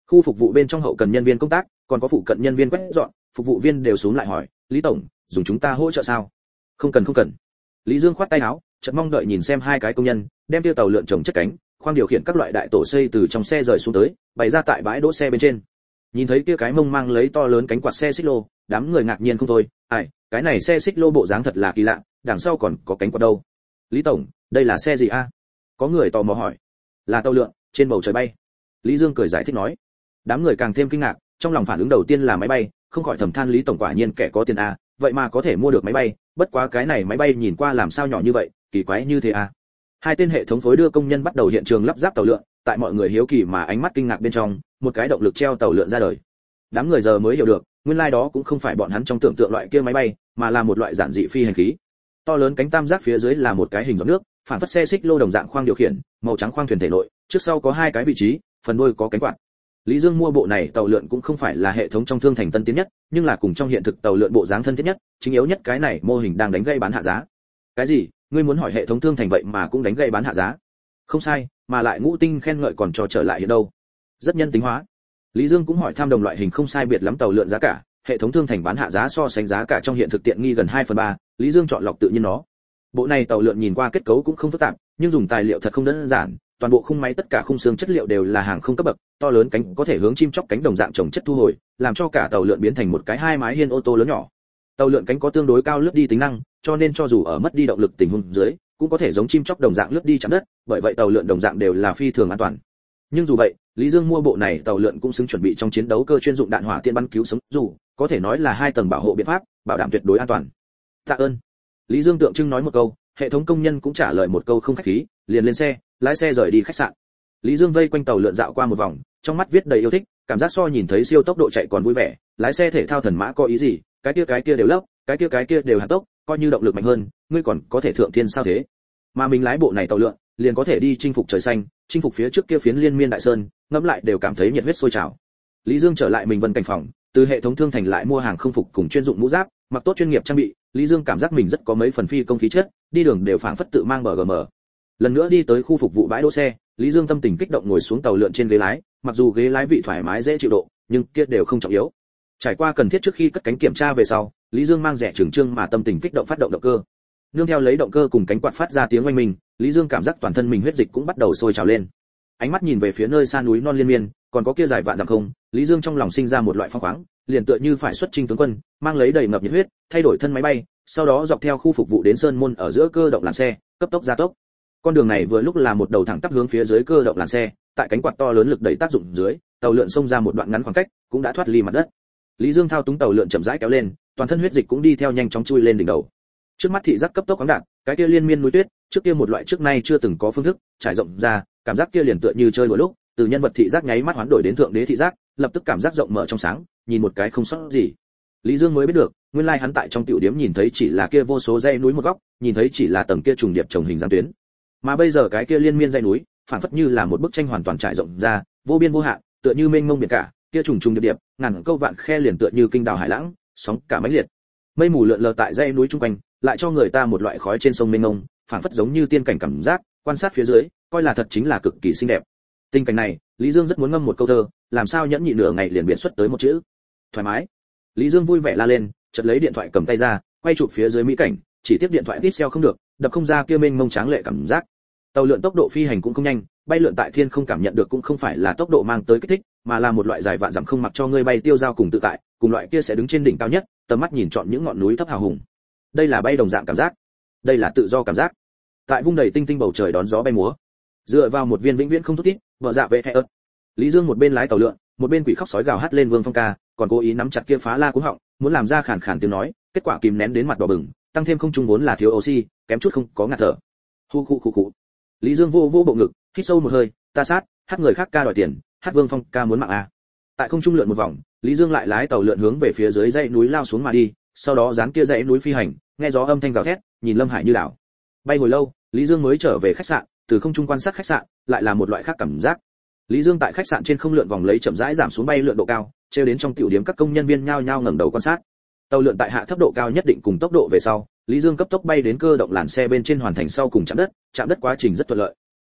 Khu phục vụ bên trong hậu cần nhân viên công tác, còn có phụ cận nhân viên quét dọn, phục vụ viên đều xuống lại hỏi, Lý tổng, dùng chúng ta hỗ trợ sao? Không cần không cần. Lý Dương khoát tay áo, chợt mong đợi nhìn xem hai cái công nhân, đem tiêu tàu lượn trồng chất cánh, khoang điều khiển các loại đại tổ xây từ trong xe rời xuống tới, bày ra tại bãi đỗ xe bên trên. Nhìn thấy kia cái mông mang lấy to lớn cánh quạt xe xích lô, đám người ngạc nhiên không thôi, ai, cái này xe xích lô bộ dáng thật là kỳ lạ, đằng sau còn có cánh quạt đâu. Lý tổng, đây là xe gì a? Có người tò mò hỏi. Là tàu lượn, trên bầu trời bay. Lý Dương cười giải thích nói. Đám người càng thêm kinh ngạc, trong lòng phản ứng đầu tiên là máy bay, không khỏi thầm than Lý tổng quả nhiên kẻ có tiền a, vậy mà có thể mua được máy bay, bất quá cái này máy bay nhìn qua làm sao nhỏ như vậy, kỳ quái như thế a. Hai tên hệ thống phối đưa công nhân bắt đầu hiện trường lắp ráp tàu lượn, tại mọi người hiếu kỳ mà ánh mắt kinh ngạc bên trong, một cái động lực treo tàu lượn ra đời. Đám người giờ mới hiểu được, nguyên lai like đó cũng không phải bọn hắn trong tưởng tượng loại kia máy bay, mà là một loại giản dị phi hành khí. To lớn cánh tam giác phía dưới là một cái hình giọt nước, phản phất xe xích lô đồng dạng khoang điều khiển, màu trắng khoang thuyền thể nội, trước sau có hai cái vị trí, phần đuôi có cánh quạt. Lý Dương mua bộ này tàu lượn cũng không phải là hệ thống trong thương thành tân tiến nhất, nhưng là cùng trong hiện thực tàu lượn bộ dáng thân thiết nhất, chính yếu nhất cái này mô hình đang đánh gây bán hạ giá. Cái gì? Ngươi muốn hỏi hệ thống thương thành vậy mà cũng đánh gây bán hạ giá? Không sai, mà lại ngũ tinh khen ngợi còn cho trở lại hiện đâu. Rất nhân tính hóa. Lý Dương cũng hỏi tham đồng loại hình không sai biệt lắm tàu lượn giá cả, hệ thống thương thành bán hạ giá so sánh giá cả trong hiện thực tiện nghi gần hai phần ba, Lý Dương chọn lọc tự nhiên nó. Bộ này tàu lượn nhìn qua kết cấu cũng không phức tạp, nhưng dùng tài liệu thật không đơn giản, toàn bộ khung máy tất cả khung xương chất liệu đều là hàng không cấp bậc, to lớn cánh có thể hướng chim chóc cánh đồng dạng trồng chất thu hồi, làm cho cả tàu lượn biến thành một cái hai mái hiên ô tô lớn nhỏ. Tàu lượn cánh có tương đối cao lướt đi tính năng, cho nên cho dù ở mất đi động lực tình huống dưới, cũng có thể giống chim chóc đồng dạng lướt đi chạm đất, bởi vậy tàu lượn đồng dạng đều là phi thường an toàn. Nhưng dù vậy, Lý Dương mua bộ này tàu lượn cũng xứng chuẩn bị trong chiến đấu cơ chuyên dụng đạn hỏa tiễn bắn cứu sống, dù có thể nói là hai tầng bảo hộ biện pháp, bảo đảm tuyệt đối an toàn. Tạ ơn. Lý Dương tượng trưng nói một câu, hệ thống công nhân cũng trả lời một câu không khách khí, liền lên xe, lái xe rời đi khách sạn. Lý Dương vây quanh tàu lượn dạo qua một vòng, trong mắt viết đầy yêu thích, cảm giác so nhìn thấy siêu tốc độ chạy còn vui vẻ, lái xe thể thao thần mã có ý gì, cái kia cái kia đều lốc, cái kia cái kia đều hạ tốc, coi như động lực mạnh hơn, ngươi còn có thể thượng thiên sao thế? Mà mình lái bộ này tàu lượn, liền có thể đi chinh phục trời xanh, chinh phục phía trước kia phiến liên miên đại sơn, ngẫm lại đều cảm thấy nhiệt huyết sôi trào. Lý Dương trở lại mình vân cảnh phòng, từ hệ thống thương thành lại mua hàng không phục cùng chuyên dụng mũ giáp, mặc tốt chuyên nghiệp trang bị, Lý Dương cảm giác mình rất có mấy phần phi công khí chất, đi đường đều phảng phất tự mang bờ gờ mờ. Lần nữa đi tới khu phục vụ bãi đỗ xe, Lý Dương tâm tình kích động ngồi xuống tàu lượn trên ghế lái, mặc dù ghế lái vị thoải mái dễ chịu độ, nhưng kia đều không trọng yếu. Trải qua cần thiết trước khi cất cánh kiểm tra về sau, Lý Dương mang rẻ trường trương mà tâm tình kích động phát động động cơ. Nương theo lấy động cơ cùng cánh quạt phát ra tiếng oanh minh, Lý Dương cảm giác toàn thân mình huyết dịch cũng bắt đầu sôi trào lên. Ánh mắt nhìn về phía nơi xa núi non liên miên, còn có kia dài vạn dặm không, Lý Dương trong lòng sinh ra một loại phong khoáng, liền tựa như phải xuất chinh tướng quân, mang lấy đầy ngập nhiệt huyết, thay đổi thân máy bay, sau đó dọc theo khu phục vụ đến sơn môn ở giữa cơ động làn xe, cấp tốc gia tốc. Con đường này vừa lúc là một đầu thẳng tắp hướng phía dưới cơ động làn xe, tại cánh quạt to lớn lực đẩy tác dụng dưới, tàu lượn xông ra một đoạn ngắn khoảng cách, cũng đã thoát ly mặt đất. Lý Dương thao túng tàu lượn chậm rãi kéo lên, toàn thân huyết dịch cũng đi theo nhanh chóng chui lên đỉnh đầu. Trước mắt thị giác cấp tốc khoáng đạt, cái kia liên miên núi tuyết, trước kia một loại trước nay chưa từng có phương thức, trải rộng ra, cảm giác kia liền tựa như chơi đùa lúc, từ nhân vật thị giác nháy mắt hoán đổi đến thượng đế thị giác, lập tức cảm giác rộng mở trong sáng, nhìn một cái không sót gì. Lý Dương mới biết được, nguyên lai hắn tại trong tiểu điểm nhìn thấy chỉ là kia vô số dãy núi một góc, nhìn thấy chỉ là tầng kia trùng điệp chồng hình dáng tuyến. Mà bây giờ cái kia liên miên dãy núi, phản phất như là một bức tranh hoàn toàn trải rộng ra, vô biên vô hạn, tựa như mênh mông biển cả, kia trùng trùng điệp điệp, ngàn câu vạn khe liền tựa như kinh đào hải lãng, sóng cả mãnh liệt. Mây mù lượn lờ tại dãy núi trung quanh, lại cho người ta một loại khói trên sông mênh mông, phản phất giống như tiên cảnh cảm giác, quan sát phía dưới, coi là thật chính là cực kỳ xinh đẹp. Tình cảnh này, Lý Dương rất muốn ngâm một câu thơ, làm sao nhẫn nhịn nửa ngày liền biện xuất tới một chữ. Thoải mái. Lý Dương vui vẻ la lên, chợt lấy điện thoại cầm tay ra, quay chụp phía dưới mỹ cảnh, chỉ tiếp điện thoại pixel không được, đập không ra kia mênh mông tráng lệ cảm giác. Tàu lượn tốc độ phi hành cũng không nhanh, bay lượn tại thiên không cảm nhận được cũng không phải là tốc độ mang tới kích thích, mà là một loại dài vạn dặm không mặc cho ngươi bay tiêu dao cùng tự tại, cùng loại kia sẽ đứng trên đỉnh cao nhất, tầm mắt nhìn trọn những ngọn núi thấp hào hùng. Đây là bay đồng dạng cảm giác, đây là tự do cảm giác. Tại vung đầy tinh tinh bầu trời đón gió bay múa, dựa vào một viên vĩnh viễn không thút thít, vợ dạ vệ hệ ớt. Lý Dương một bên lái tàu lượn, một bên quỷ khóc sói gào hát lên Vương Phong ca, còn cố ý nắm chặt kia phá la cú họng, muốn làm ra khàn khàn tiếng nói, kết quả kìm nén đến mặt đỏ bừng, tăng thêm không trung vốn là thiếu oxy, kém chút không có ngạt thở. Hu khu khu khu. Lý Dương vô vô bộ ngực, hít sâu một hơi, ta sát, hát người khác ca đòi tiền, hát Vương Phong ca muốn mạng à. Tại không trung lượn một vòng, Lý Dương lại lái tàu lượn hướng về phía dưới dãy núi lao xuống mà đi, sau đó dán kia dãy núi phi hành, nghe gió âm thanh gào thét, nhìn lâm hải như đảo. Bay hồi lâu, Lý Dương mới trở về khách sạn, từ không trung quan sát khách sạn, lại là một loại khác cảm giác. Lý Dương tại khách sạn trên không lượn vòng lấy chậm rãi giảm xuống bay lượn độ cao, treo đến trong tiểu điểm các công nhân viên nhao nhao ngẩng đầu quan sát. Tàu lượn tại hạ thấp độ cao nhất định cùng tốc độ về sau, Lý Dương cấp tốc bay đến cơ động làn xe bên trên hoàn thành sau cùng chạm đất, chạm đất quá trình rất thuận lợi.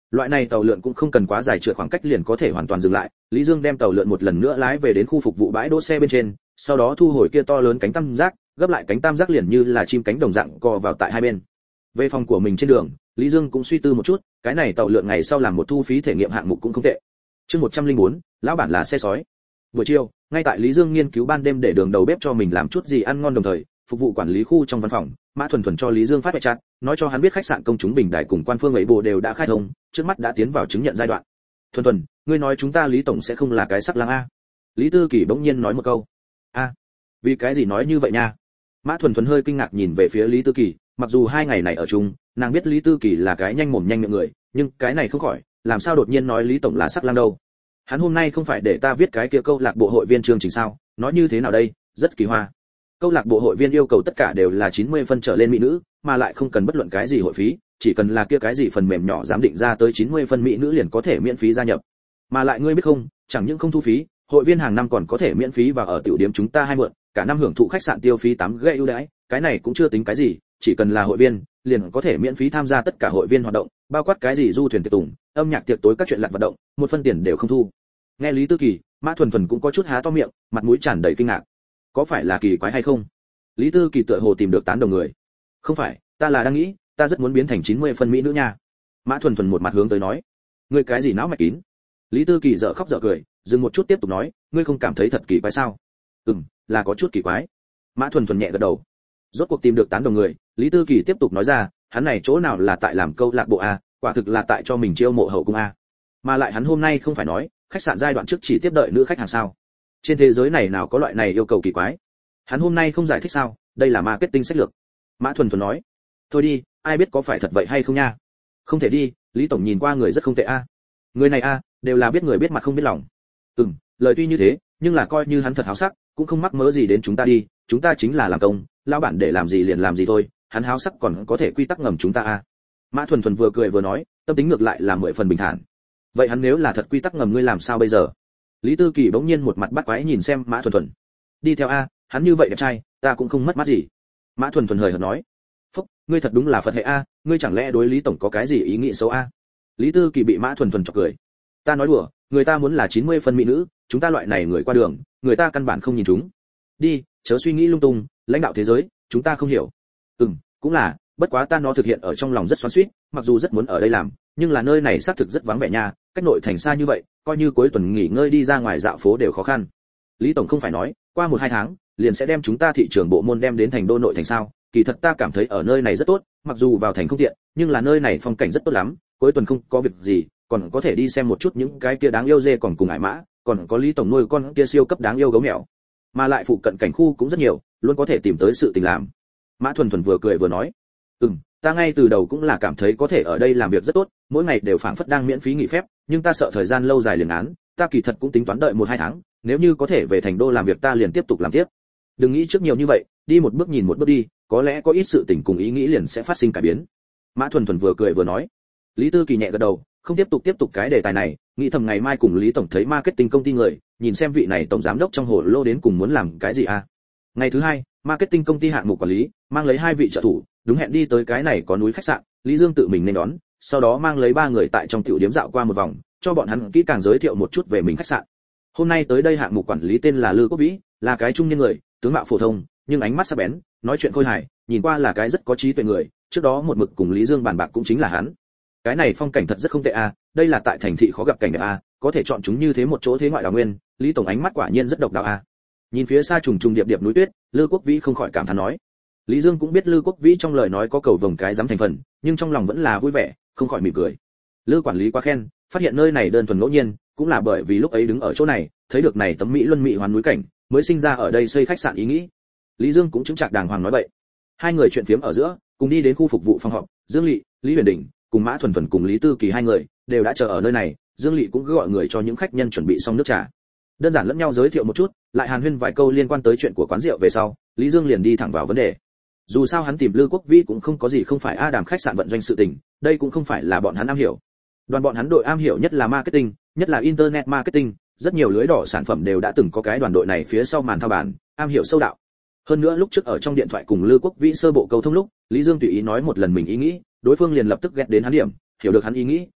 Loại này tàu lượn cũng không cần quá dài trượt khoảng cách liền có thể hoàn toàn dừng lại, Lý Dương đem tàu lượn một lần nữa lái về đến khu phục vụ bãi đỗ xe bên trên, sau đó thu hồi kia to lớn cánh tam giác, gấp lại cánh tam giác liền như là chim cánh đồng dạng co vào tại hai bên. Về phòng của mình trên đường, Lý Dương cũng suy tư một chút, cái này tàu lượn ngày sau làm một thu phí thể nghiệm hạng mục cũng không tệ. Chương một trăm lẻ bốn, lão bản là xe sói. Buổi chiều, ngay tại Lý Dương nghiên cứu ban đêm để đường đầu bếp cho mình làm chút gì ăn ngon đồng thời, phục vụ quản lý khu trong văn phòng, Mã Thuần Thuần cho Lý Dương phát vệ chat, nói cho hắn biết khách sạn công chúng bình đài cùng quan phương ấy bộ đều đã khai thông, trước mắt đã tiến vào chứng nhận giai đoạn. Thuần Thuần, ngươi nói chúng ta Lý tổng sẽ không là cái sắc lang a? Lý Tư Kỳ bỗng nhiên nói một câu. A, vì cái gì nói như vậy nha? Mã Thuần Thuần hơi kinh ngạc nhìn về phía Lý Tư Kỳ, mặc dù hai ngày này ở chung, nàng biết Lý Tư Kỳ là cái nhanh mồm nhanh miệng người, nhưng cái này không khỏi, làm sao đột nhiên nói Lý tổng là sắc lang đâu? Hắn hôm nay không phải để ta viết cái kia câu lạc bộ hội viên chương trình sao? Nói như thế nào đây? Rất kỳ hoa. Câu lạc bộ hội viên yêu cầu tất cả đều là chín mươi phân trở lên mỹ nữ, mà lại không cần bất luận cái gì hội phí, chỉ cần là kia cái gì phần mềm nhỏ giám định ra tới chín mươi phân mỹ nữ liền có thể miễn phí gia nhập. Mà lại ngươi biết không, chẳng những không thu phí, hội viên hàng năm còn có thể miễn phí vào ở tiểu điểm chúng ta hai mượn, cả năm hưởng thụ khách sạn tiêu phí tám gây ưu đãi, cái này cũng chưa tính cái gì, chỉ cần là hội viên, liền có thể miễn phí tham gia tất cả hội viên hoạt động, bao quát cái gì du thuyền tiệc tùng, âm nhạc tiệc tối các chuyện lặt vận động, một phân tiền đều không thu. Nghe Lý Tư Kỳ, Mã Thuần Thuần cũng có chút há to miệng, mặt mũi tràn đầy kinh ngạc. Có phải là kỳ quái hay không? Lý Tư Kỳ tựa hồ tìm được tán đồng người. Không phải, ta là đang nghĩ, ta rất muốn biến thành chín mươi phân mỹ nữ nha. Mã Thuần Thuần một mặt hướng tới nói. Ngươi cái gì não mạch kín? Lý Tư Kỳ dở khóc dở cười, dừng một chút tiếp tục nói, ngươi không cảm thấy thật kỳ quái sao? Ừm, là có chút kỳ quái. Mã Thuần Thuần nhẹ gật đầu. Rốt cuộc tìm được tán đồng người, Lý Tư Kỳ tiếp tục nói ra, hắn này chỗ nào là tại làm câu lạc bộ a, quả thực là tại cho mình chiêu mộ hậu cung a. Mà lại hắn hôm nay không phải nói, khách sạn giai đoạn trước chỉ tiếp đợi nữ khách hàng sao? Trên thế giới này nào có loại này yêu cầu kỳ quái? Hắn hôm nay không giải thích sao? Đây là marketing sách lược. Mã Thuần Thuần nói. Thôi đi, ai biết có phải thật vậy hay không nha? Không thể đi, Lý tổng nhìn qua người rất không tệ a. Người này a, đều là biết người biết mặt không biết lòng. Ừm, lời tuy như thế, nhưng là coi như hắn thật háo sắc, cũng không mắc mớ gì đến chúng ta đi, chúng ta chính là làm công, lão bản để làm gì liền làm gì thôi, hắn háo sắc còn có thể quy tắc ngầm chúng ta a. Mã Thuần Thuần vừa cười vừa nói, tâm tính ngược lại là mười phần bình thản. Vậy hắn nếu là thật quy tắc ngầm ngươi làm sao bây giờ? Lý Tư Kỳ bỗng nhiên một mặt bắt quái nhìn xem Mã Thuần Thuần. Đi theo a, hắn như vậy đẹp trai, ta cũng không mất mát gì. Mã Thuần Thuần hời hợt nói. Phúc, ngươi thật đúng là Phật hệ a, ngươi chẳng lẽ đối Lý tổng có cái gì ý nghĩ xấu a? Lý Tư Kỳ bị Mã Thuần Thuần chọc cười. Ta nói đùa, người ta muốn là chín mươi phân mỹ nữ, chúng ta loại này người qua đường, người ta căn bản không nhìn chúng. Đi, chớ suy nghĩ lung tung, lãnh đạo thế giới, chúng ta không hiểu. Ừm, cũng là, bất quá ta nó thực hiện ở trong lòng rất xoắn xuýt, mặc dù rất muốn ở đây làm, nhưng là nơi này xác thực rất vắng vẻ nha, cách nội thành xa như vậy, coi như cuối tuần nghỉ ngơi đi ra ngoài dạo phố đều khó khăn. Lý tổng không phải nói, qua một hai tháng, liền sẽ đem chúng ta thị trường bộ môn đem đến thành đô nội thành sao? Kỳ thật ta cảm thấy ở nơi này rất tốt, mặc dù vào thành không tiện, nhưng là nơi này phong cảnh rất tốt lắm, cuối tuần không có việc gì, còn có thể đi xem một chút những cái kia đáng yêu dê còn cùng ải mã, còn có Lý tổng nuôi con kia siêu cấp đáng yêu gấu mèo. Mà lại phụ cận cảnh khu cũng rất nhiều, luôn có thể tìm tới sự tình làm. Mã Thuần Thuần vừa cười vừa nói, "Ừm, ta ngay từ đầu cũng là cảm thấy có thể ở đây làm việc rất tốt, mỗi ngày đều phảng phất đang miễn phí nghỉ phép, nhưng ta sợ thời gian lâu dài liền án, ta kỳ thật cũng tính toán đợi một hai tháng, nếu như có thể về thành đô làm việc ta liền tiếp tục làm tiếp. Đừng nghĩ trước nhiều như vậy, đi một bước nhìn một bước đi, có lẽ có ít sự tình cùng ý nghĩ liền sẽ phát sinh cải biến." Mã Thuần Thuần vừa cười vừa nói. Lý Tư Kỳ nhẹ gật đầu, không tiếp tục tiếp tục cái đề tài này, nghĩ thầm ngày mai cùng Lý tổng thấy marketing công ty người, nhìn xem vị này tổng giám đốc trong hồ lô đến cùng muốn làm cái gì à. Ngày thứ hai, marketing công ty hạng mục quản lý mang lấy hai vị trợ thủ, đúng hẹn đi tới cái này có núi khách sạn, Lý Dương tự mình nên đón, sau đó mang lấy ba người tại trong tiểu điểm dạo qua một vòng, cho bọn hắn kỹ càng giới thiệu một chút về mình khách sạn. Hôm nay tới đây hạng mục quản lý tên là Lư Quốc Vĩ, là cái trung niên người, tướng mạo phổ thông, nhưng ánh mắt sắc bén, nói chuyện khôi hài, nhìn qua là cái rất có trí tuệ người, trước đó một mực cùng Lý Dương bàn bạc cũng chính là hắn. Cái này phong cảnh thật rất không tệ a, đây là tại thành thị khó gặp cảnh đẹp a, có thể chọn chúng như thế một chỗ thế ngoại đào nguyên, Lý tổng ánh mắt quả nhiên rất độc đáo a. Nhìn phía xa trùng trùng điệp điệp núi tuyết, Lư Quốc Vĩ không khỏi cảm thán nói. Lý Dương cũng biết Lư Quốc Vĩ trong lời nói có cầu vồng cái dám thành phần, nhưng trong lòng vẫn là vui vẻ, không khỏi mỉm cười. Lư quản lý quá khen, phát hiện nơi này đơn thuần ngẫu nhiên, cũng là bởi vì lúc ấy đứng ở chỗ này, thấy được này tấm mỹ luân mỹ hoàn núi cảnh, mới sinh ra ở đây xây khách sạn ý nghĩ. Lý Dương cũng chứng trạc đàng hoàng nói vậy. Hai người chuyện phiếm ở giữa, cùng đi đến khu phục vụ phòng họp, Dương Lệ, Lý Huyền Đình cùng Mã Thuần Thuần cùng Lý Tư Kỳ hai người đều đã chờ ở nơi này, Dương Lệ cũng gọi người cho những khách nhân chuẩn bị xong nước trà. Đơn giản lẫn nhau giới thiệu một chút, lại hàn huyên vài câu liên quan tới chuyện của quán rượu về sau, Lý Dương liền đi thẳng vào vấn đề. Dù sao hắn tìm Lư Quốc Vĩ cũng không có gì không phải a đàm khách sạn vận doanh sự tình, đây cũng không phải là bọn hắn am hiểu. Đoàn bọn hắn đội am hiểu nhất là marketing, nhất là internet marketing, rất nhiều lưới đỏ sản phẩm đều đã từng có cái đoàn đội này phía sau màn thao bản, am hiểu sâu đạo. Hơn nữa lúc trước ở trong điện thoại cùng Lư Quốc Vĩ sơ bộ câu thông lúc, Lý Dương tùy ý nói một lần mình ý nghĩ, đối phương liền lập tức ghét đến hắn điểm, hiểu được hắn ý nghĩ,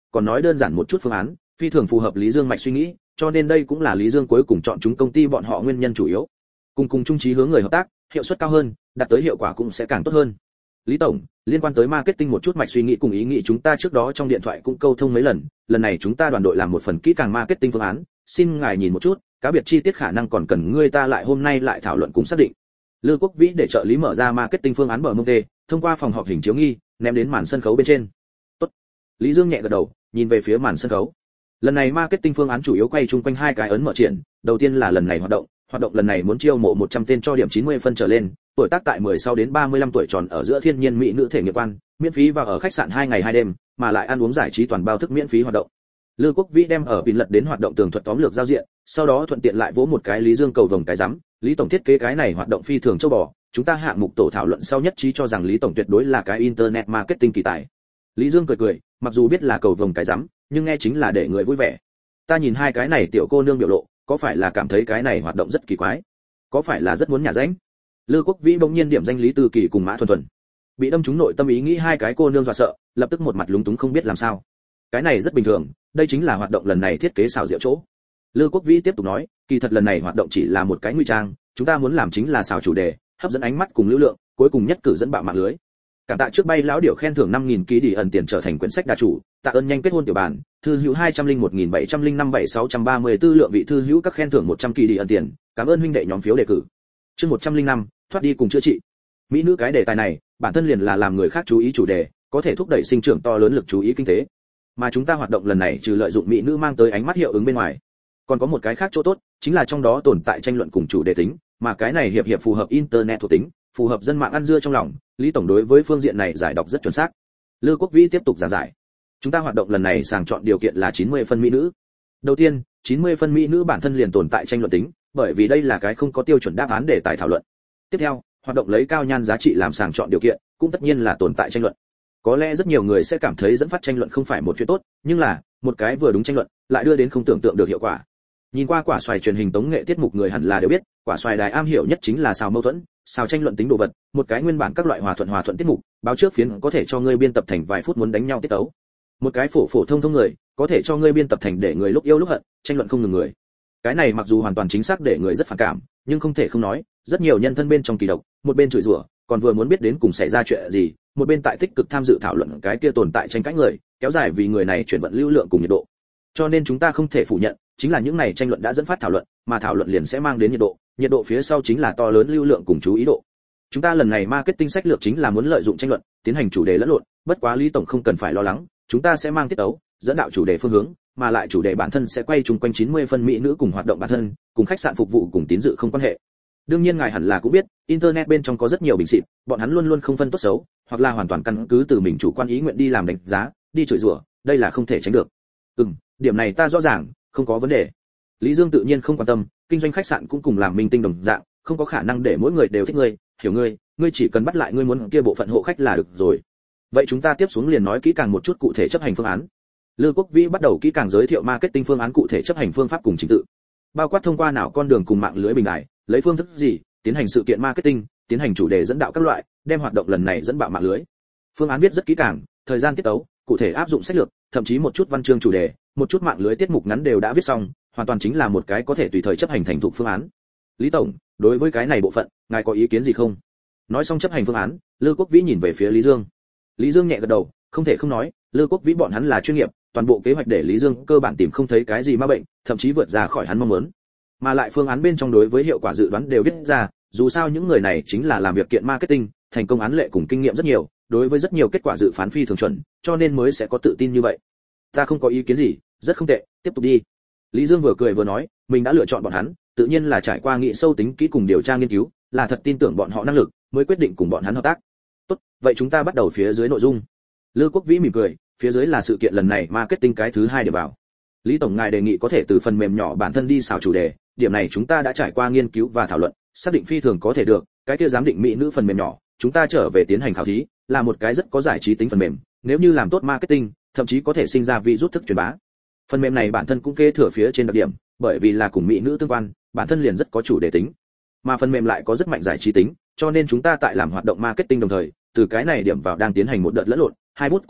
còn nói đơn giản một chút phương án, phi thường phù hợp Lý Dương mạch suy nghĩ, cho nên đây cũng là Lý Dương cuối cùng chọn chúng công ty bọn họ nguyên nhân chủ yếu. Cùng cùng chung chí hướng người hợp tác, hiệu suất cao hơn, đạt tới hiệu quả cũng sẽ càng tốt hơn. Lý tổng, liên quan tới marketing một chút mạch suy nghĩ cùng ý nghĩ chúng ta trước đó trong điện thoại cũng câu thông mấy lần, lần này chúng ta đoàn đội làm một phần kỹ càng marketing phương án, xin ngài nhìn một chút, cá biệt chi tiết khả năng còn cần ngươi ta lại hôm nay lại thảo luận cùng xác định. Lư Quốc Vĩ để trợ lý mở ra marketing phương án bờ mông tê, thông qua phòng họp hình chiếu nghi, ném đến màn sân khấu bên trên. Tốt. Lý Dương nhẹ gật đầu, nhìn về phía màn sân khấu. Lần này marketing phương án chủ yếu quay chung quanh hai cái ấn mở triển, đầu tiên là lần này hoạt động, hoạt động lần này muốn chiêu mộ một trăm tên cho điểm chín mươi phân trở lên, tuổi tác tại mười sáu đến ba mươi lăm tuổi tròn ở giữa thiên nhiên mỹ nữ thể nghiệp quan, miễn phí vào ở khách sạn hai ngày hai đêm, mà lại ăn uống giải trí toàn bao thức miễn phí hoạt động. Lư Quốc Vĩ đem ở pin lật đến hoạt động tường thuật tóm lược giao diện, sau đó thuận tiện lại vỗ một cái Lý Dương cầu vồng cái rắm, Lý tổng thiết kế cái này hoạt động phi thường châu bò, chúng ta hạng mục tổ thảo luận sau nhất trí cho rằng Lý tổng tuyệt đối là cái internet marketing kỳ tài. Lý Dương cười cười, mặc dù biết là cầu vồng cái rắm, nhưng nghe chính là để người vui vẻ. Ta nhìn hai cái này tiểu cô nương biểu lộ, có phải là cảm thấy cái này hoạt động rất kỳ quái? Có phải là rất muốn nhả ránh? Lư Quốc Vĩ bỗng nhiên điểm danh Lý Tư Kỳ cùng Mã Thuần Thuần. Bị đâm trúng nội tâm ý nghĩ hai cái cô nương dọa sợ, lập tức một mặt lúng túng không biết làm sao. Cái này rất bình thường, đây chính là hoạt động lần này thiết kế xảo diệu chỗ. Lư Quốc Vĩ tiếp tục nói, kỳ thật lần này hoạt động chỉ là một cái nguy trang, chúng ta muốn làm chính là xảo chủ đề, hấp dẫn ánh mắt cùng lưu lượng, cuối cùng nhất cử dẫn bạo mạng lưới. Cảm tạ trước bay lão điểu khen thưởng năm nghìn ký đi ẩn tiền trở thành quyển sách đa chủ, tạ ơn nhanh kết hôn tiểu bản, thư hữu hai trăm linh một nghìn bảy trăm linh năm bảy sáu trăm ba mươi tư lượng vị thư hữu các khen thưởng một trăm kỳ đi ẩn tiền, cảm ơn huynh đệ nhóm phiếu đề cử. Chương một trăm linh năm, thoát đi cùng chữa trị. Mỹ nữ cái đề tài này, bản thân liền là làm người khác chú ý chủ đề, có thể thúc đẩy sinh trưởng to lớn lực chú ý kinh tế. Mà chúng ta hoạt động lần này trừ lợi dụng mỹ nữ mang tới ánh mắt hiệu ứng bên ngoài, còn có một cái khác chỗ tốt, chính là trong đó tồn tại tranh luận cùng chủ đề tính, mà cái này hiệp hiệp phù hợp internet thuộc tính, phù hợp dân mạng ăn dưa trong lòng, Lý tổng đối với phương diện này giải đọc rất chuẩn xác. Lư Quốc Vĩ tiếp tục giảng giải. Chúng ta hoạt động lần này sàng chọn điều kiện là chín mươi phân mỹ nữ. Đầu tiên, chín mươi phân mỹ nữ bản thân liền tồn tại tranh luận tính, bởi vì đây là cái không có tiêu chuẩn đáp án để tài thảo luận. Tiếp theo, hoạt động lấy cao nhan giá trị làm sàng chọn điều kiện, cũng tất nhiên là tồn tại tranh luận. Có lẽ rất nhiều người sẽ cảm thấy dẫn phát tranh luận không phải một chuyện tốt, nhưng là, một cái vừa đúng tranh luận, lại đưa đến không tưởng tượng được hiệu quả. Nhìn qua quả xoài truyền hình tống nghệ tiết mục người hẳn là đều biết, quả xoài đài am hiểu nhất chính là xào mâu thuẫn, xào tranh luận tính đồ vật, một cái nguyên bản các loại hòa thuận hòa thuận tiết mục, báo trước phiến có thể cho ngươi biên tập thành vài phút muốn đánh nhau tiết tấu. Một cái phổ phổ thông thông người, có thể cho ngươi biên tập thành để người lúc yêu lúc hận, tranh luận không ngừng người. Cái này mặc dù hoàn toàn chính xác để người rất phản cảm, nhưng không thể không nói, rất nhiều nhân thân bên trong kỳ độc, một bên chửi rủa, còn vừa muốn biết đến cùng xảy ra chuyện gì, một bên tại tích cực tham dự thảo luận cái kia tồn tại tranh cãi người, kéo dài vì người này chuyển vận lưu lượng cùng nhiệt độ. Cho nên chúng ta không thể phủ nhận, chính là những này tranh luận đã dẫn phát thảo luận, mà thảo luận liền sẽ mang đến nhiệt độ, nhiệt độ phía sau chính là to lớn lưu lượng cùng chú ý độ. Chúng ta lần này marketing sách lược chính là muốn lợi dụng tranh luận, tiến hành chủ đề lẫn lộn, bất quá Lý tổng không cần phải lo lắng, chúng ta sẽ mang tiết tấu, dẫn đạo chủ đề phương hướng, mà lại chủ đề bản thân sẽ quay chung quanh chín mươi phân mỹ nữ cùng hoạt động bản thân, cùng khách sạn phục vụ cùng tín dự không quan hệ. Đương nhiên ngài hẳn là cũng biết, internet bên trong có rất nhiều bình xịt, bọn hắn luôn luôn không phân tốt xấu, hoặc là hoàn toàn căn cứ từ mình chủ quan ý nguyện đi làm đánh giá, đi chửi rủa, đây là không thể tránh được. Ừm, điểm này ta rõ ràng, không có vấn đề. Lý Dương tự nhiên không quan tâm, kinh doanh khách sạn cũng cùng làm minh tinh đồng dạng, không có khả năng để mỗi người đều thích ngươi, hiểu ngươi, ngươi chỉ cần bắt lại ngươi muốn kia bộ phận hộ khách là được rồi. Vậy chúng ta tiếp xuống liền nói kỹ càng một chút cụ thể chấp hành phương án. Lư Quốc Vĩ bắt đầu kỹ càng giới thiệu marketing phương án cụ thể chấp hành phương pháp cùng trình tự. Bao quát thông qua nào con đường cùng mạng lưới bình đại, lấy phương thức gì, tiến hành sự kiện marketing, tiến hành chủ đề dẫn đạo các loại, đem hoạt động lần này dẫn bạo mạng lưới. Phương án viết rất kỹ càng, thời gian tiết tấu, cụ thể áp dụng sách lược, thậm chí một chút văn chương chủ đề, một chút mạng lưới tiết mục ngắn đều đã viết xong, hoàn toàn chính là một cái có thể tùy thời chấp hành thành thục phương án. Lý tổng, đối với cái này bộ phận, ngài có ý kiến gì không? Nói xong chấp hành phương án, Lư Quốc Vĩ nhìn về phía Lý Dương. Lý Dương nhẹ gật đầu, không thể không nói, Lư Quốc Vĩ bọn hắn là chuyên nghiệp, toàn bộ kế hoạch để Lý Dương cơ bản tìm không thấy cái gì ma bệnh, thậm chí vượt ra khỏi hắn mong muốn. Mà lại phương án bên trong đối với hiệu quả dự đoán đều viết ra, dù sao những người này chính là làm việc kiện marketing, thành công án lệ cùng kinh nghiệm rất nhiều, đối với rất nhiều kết quả dự phán phi thường chuẩn, cho nên mới sẽ có tự tin như vậy. Ta không có ý kiến gì, rất không tệ, tiếp tục đi. Lý Dương vừa cười vừa nói, mình đã lựa chọn bọn hắn, tự nhiên là trải qua nghị sâu tính kỹ cùng điều tra nghiên cứu, là thật tin tưởng bọn họ năng lực, mới quyết định cùng bọn hắn hợp tác. Tốt, vậy chúng ta bắt đầu phía dưới nội dung. Lư Quốc Vĩ mỉm cười, phía dưới là sự kiện lần này marketing cái thứ hai để vào. Lý tổng ngài đề nghị có thể từ phần mềm nhỏ bản thân đi xào chủ đề, điểm này chúng ta đã trải qua nghiên cứu và thảo luận, xác định phi thường có thể được, cái kia giám định mỹ nữ phần mềm nhỏ, chúng ta trở về tiến hành khảo thí, là một cái rất có giải trí tính phần mềm, nếu như làm tốt marketing, thậm chí có thể sinh ra vi rút thức truyền bá. Phần mềm này bản thân cũng kế thừa phía trên đặc điểm, bởi vì là cùng mỹ nữ tương quan, bản thân liền rất có chủ đề tính. Mà phần mềm lại có rất mạnh giải trí tính, cho nên chúng ta tại làm hoạt động marketing đồng thời, từ cái này điểm vào đang tiến hành một đợt lẫn lộn, hai bút cùng vẽ,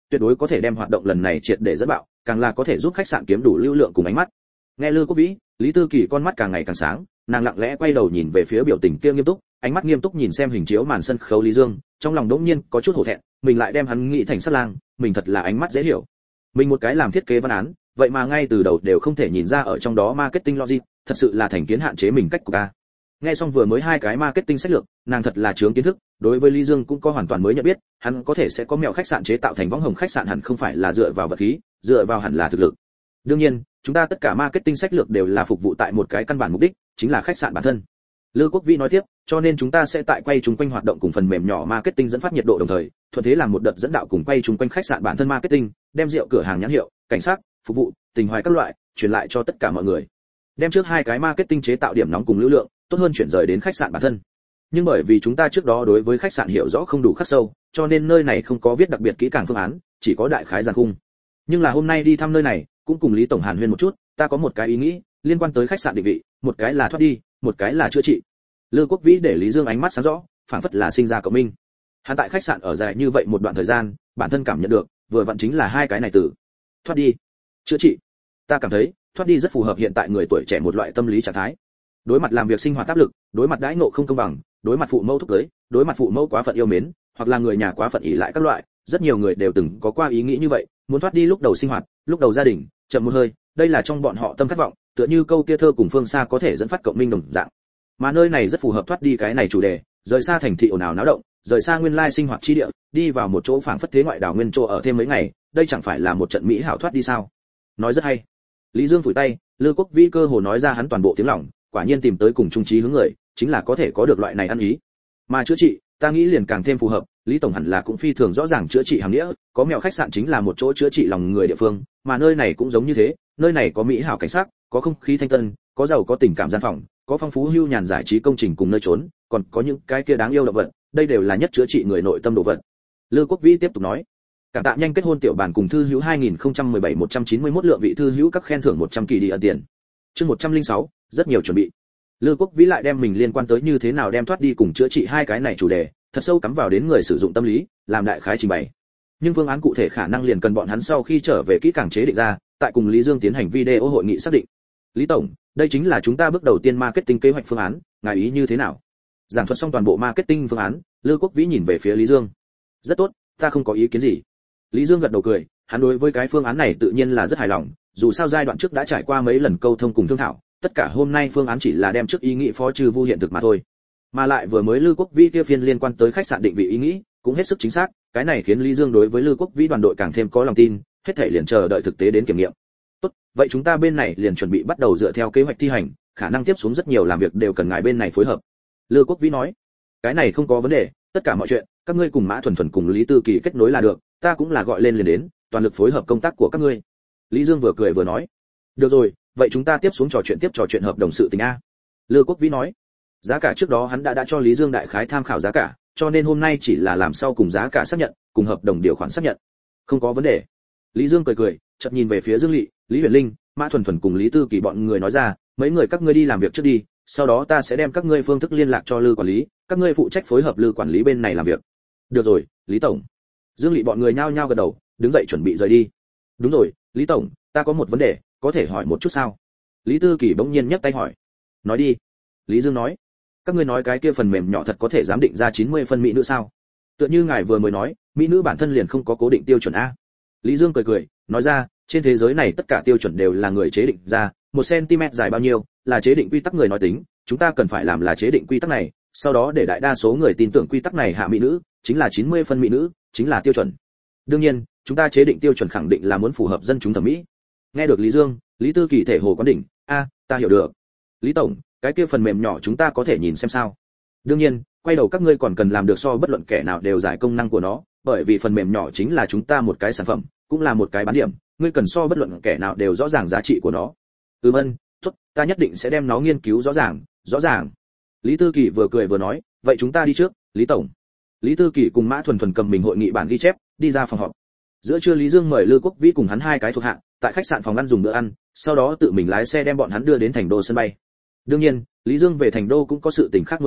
tuyệt đối có thể đem hoạt động lần này triệt để dẫn bạo, càng là có thể giúp khách sạn kiếm đủ lưu lượng cùng ánh mắt. Nghe Lư Quốc Vĩ, Lý Tư Kỳ con mắt càng ngày càng sáng, nàng lặng lẽ quay đầu nhìn về phía biểu tình kia nghiêm túc, ánh mắt nghiêm túc nhìn xem hình chiếu màn sân khấu Lý Dương, trong lòng đỗng nhiên có chút hổ thẹn, mình lại đem hắn nghĩ thành sát lang, mình thật là ánh mắt dễ hiểu. Mình một cái làm thiết kế văn án, vậy mà ngay từ đầu đều không thể nhìn ra ở trong đó marketing logic, thật sự là thành kiến hạn chế mình cách của ca. Nghe xong vừa mới hai cái marketing sách lược, nàng thật là chướng kiến thức, đối với Lý Dương cũng có hoàn toàn mới nhận biết, hắn có thể sẽ có mẹo khách sạn chế tạo thành võng hồng khách sạn hẳn không phải là dựa vào vật khí, dựa vào hẳn là thực lực. Đương nhiên, chúng ta tất cả marketing sách lược đều là phục vụ tại một cái căn bản mục đích, chính là khách sạn bản thân. Lư Quốc Vĩ nói tiếp, cho nên chúng ta sẽ tại quay chúng quanh hoạt động cùng phần mềm nhỏ marketing dẫn phát nhiệt độ đồng thời, thuận thế làm một đợt dẫn đạo cùng quay chúng quanh khách sạn bản thân marketing, đem rượu cửa hàng nhãn hiệu, cảnh sát, phục vụ, tình hoài các loại, truyền lại cho tất cả mọi người. Đem trước hai cái marketing chế tạo điểm nóng cùng lưu lượng, tốt hơn chuyển rời đến khách sạn bản thân. Nhưng bởi vì chúng ta trước đó đối với khách sạn hiểu rõ không đủ khắc sâu, cho nên nơi này không có viết đặc biệt kỹ càng phương án, chỉ có đại khái giàn khung. Nhưng là hôm nay đi thăm nơi này, cũng cùng Lý tổng hàn huyên một chút, ta có một cái ý nghĩ liên quan tới khách sạn định vị, một cái là thoát đi, một cái là chữa trị. Lư Quốc Vĩ để Lý Dương ánh mắt sáng rõ, phảng phất là sinh ra cộng minh. Hắn tại khách sạn ở dài như vậy một đoạn thời gian, bản thân cảm nhận được, vừa vặn chính là hai cái này từ thoát đi, chữa trị. Ta cảm thấy, thoát đi rất phù hợp hiện tại người tuổi trẻ một loại tâm lý trạng thái. Đối mặt làm việc sinh hoạt áp lực, đối mặt đãi ngộ không công bằng, đối mặt phụ mẫu thúc cưới, đối mặt phụ mẫu quá phận yêu mến, hoặc là người nhà quá phận ỷ lại các loại, rất nhiều người đều từng có qua ý nghĩ như vậy, muốn thoát đi lúc đầu sinh hoạt, lúc đầu gia đình, chậm một hơi, đây là trong bọn họ tâm khát vọng, tựa như câu kia thơ cùng phương xa có thể dẫn phát cộng minh đồng dạng. Mà nơi này rất phù hợp thoát đi cái này chủ đề, rời xa thành thị ồn ào náo động, rời xa nguyên lai sinh hoạt chi địa, đi vào một chỗ phảng phất thế ngoại đảo nguyên chỗ ở thêm mấy ngày, đây chẳng phải là một trận mỹ hảo thoát đi sao? Nói rất hay. Lý Dương phủi tay, Lư Quốc Vĩ cơ hồ nói ra hắn toàn bộ tiếng lòng, quả nhiên tìm tới cùng chung chí hướng người, chính là có thể có được loại này ăn ý. Mà chữa trị, ta nghĩ liền càng thêm phù hợp, Lý tổng hẳn là cũng phi thường rõ ràng chữa trị hàng nghĩa, có mẹo khách sạn chính là một chỗ chữa trị lòng người địa phương, mà nơi này cũng giống như thế, nơi này có mỹ hảo cảnh sát, có không khí thanh tân, có giàu có tình cảm gian phòng, có phong phú hưu nhàn giải trí công trình cùng nơi trốn, còn có những cái kia đáng yêu động vật, đây đều là nhất chữa trị người nội tâm đồ vật. Lư Quốc Vĩ tiếp tục nói, cảm tạ nhanh kết hôn tiểu bản cùng thư hữu hai nghìn không trăm mười bảy một trăm chín mươi mốt lượng vị thư hữu các khen thưởng một trăm kỳ đi ẩn tiền. Chương một trăm lẻ sáu, rất nhiều chuẩn bị. Lư Quốc Vĩ lại đem mình liên quan tới như thế nào đem thoát đi cùng chữa trị hai cái này chủ đề, thật sâu cắm vào đến người sử dụng tâm lý, làm đại khái trình bày. Nhưng phương án cụ thể khả năng liền cần bọn hắn sau khi trở về kỹ càng chế định ra, tại cùng Lý Dương tiến hành video hội nghị xác định. Lý tổng, đây chính là chúng ta bước đầu tiên marketing kế hoạch phương án, ngài ý như thế nào? Giảng thuật xong toàn bộ marketing phương án, Lư Quốc Vĩ nhìn về phía Lý Dương. Rất tốt, ta không có ý kiến gì. Lý Dương gật đầu cười, hắn đối với cái phương án này tự nhiên là rất hài lòng, dù sao giai đoạn trước đã trải qua mấy lần câu thông cùng thương thảo, tất cả hôm nay phương án chỉ là đem trước ý nghĩ phó trừ vu hiện thực mà thôi. Mà lại vừa mới Lư Quốc Vĩ kia phiên liên quan tới khách sạn định vị ý nghĩ, cũng hết sức chính xác, cái này khiến Lý Dương đối với Lư Quốc Vĩ đoàn đội càng thêm có lòng tin, hết thảy liền chờ đợi thực tế đến kiểm nghiệm. Tốt, vậy chúng ta bên này liền chuẩn bị bắt đầu dựa theo kế hoạch thi hành, khả năng tiếp xuống rất nhiều làm việc đều cần ngài bên này phối hợp. Lư Quốc Vĩ nói, cái này không có vấn đề, tất cả mọi chuyện, các ngươi cùng Mã Thuần Thuần cùng Lý Tư Kỳ kết nối là được, ta cũng là gọi lên liền đến, toàn lực phối hợp công tác của các ngươi. Lý Dương vừa cười vừa nói, được rồi, vậy chúng ta tiếp xuống trò chuyện tiếp trò chuyện hợp đồng sự tình a. Lư Quốc Vĩ nói, giá cả trước đó hắn đã đã cho Lý Dương đại khái tham khảo giá cả, cho nên hôm nay chỉ là làm sau cùng giá cả xác nhận, cùng hợp đồng điều khoản xác nhận. Không có vấn đề. Lý Dương cười cười, chợt nhìn về phía Dương Lệ, Lý Huyền Linh, Mã Thuần Thuần cùng Lý Tư Kỳ bọn người nói ra, mấy người các ngươi đi làm việc trước đi, sau đó ta sẽ đem các ngươi phương thức liên lạc cho Lư quản lý, các ngươi phụ trách phối hợp Lư quản lý bên này làm việc. Được rồi, Lý tổng. Dương Lệ bọn người nhao nhao gật đầu, đứng dậy chuẩn bị rời đi. Đúng rồi, Lý tổng, ta có một vấn đề, có thể hỏi một chút sao? Lý Tư Kỳ bỗng nhiên nhấc tay hỏi. Nói đi. Lý Dương nói, các ngươi nói cái kia phần mềm nhỏ thật có thể giám định ra chín mươi phân mỹ nữ sao? Tựa như ngài vừa mới nói, mỹ nữ bản thân liền không có cố định tiêu chuẩn a. Lý Dương cười cười, nói ra, trên thế giới này tất cả tiêu chuẩn đều là người chế định ra, một cm dài bao nhiêu, là chế định quy tắc người nói tính, chúng ta cần phải làm là chế định quy tắc này, sau đó để đại đa số người tin tưởng quy tắc này hạ mỹ nữ, chính là chín mươi phân mỹ nữ, chính là tiêu chuẩn. Đương nhiên, chúng ta chế định tiêu chuẩn khẳng định là muốn phù hợp dân chúng thẩm mỹ. Nghe được Lý Dương, Lý Tư Kỳ thể hồ quán đỉnh, a, ta hiểu được. Lý tổng, cái kia phần mềm nhỏ chúng ta có thể nhìn xem sao? Đương nhiên, quay đầu các ngươi còn cần làm được so bất luận kẻ nào đều giải công năng của nó, bởi vì phần mềm nhỏ chính là chúng ta một cái sản phẩm, cũng là một cái bán điểm, ngươi cần so bất luận kẻ nào đều rõ ràng giá trị của nó. Ừm ân, tốt, ta nhất định sẽ đem nó nghiên cứu rõ ràng, rõ ràng. Lý Tư Kỳ vừa cười vừa nói, vậy chúng ta đi trước, Lý tổng. Lý Tư Kỳ cùng Mã Thuần Thuần cầm mình hội nghị bản ghi chép, đi ra phòng họp. Giữa trưa Lý Dương mời Lư Quốc Vĩ cùng hắn hai cái thuộc hạ, tại khách sạn phòng ăn dùng bữa ăn, sau đó tự mình lái xe đem bọn hắn đưa đến thành đô sân bay. Đương nhiên, Lý Dương về thành đô cũng có sự tình khác muốn làm,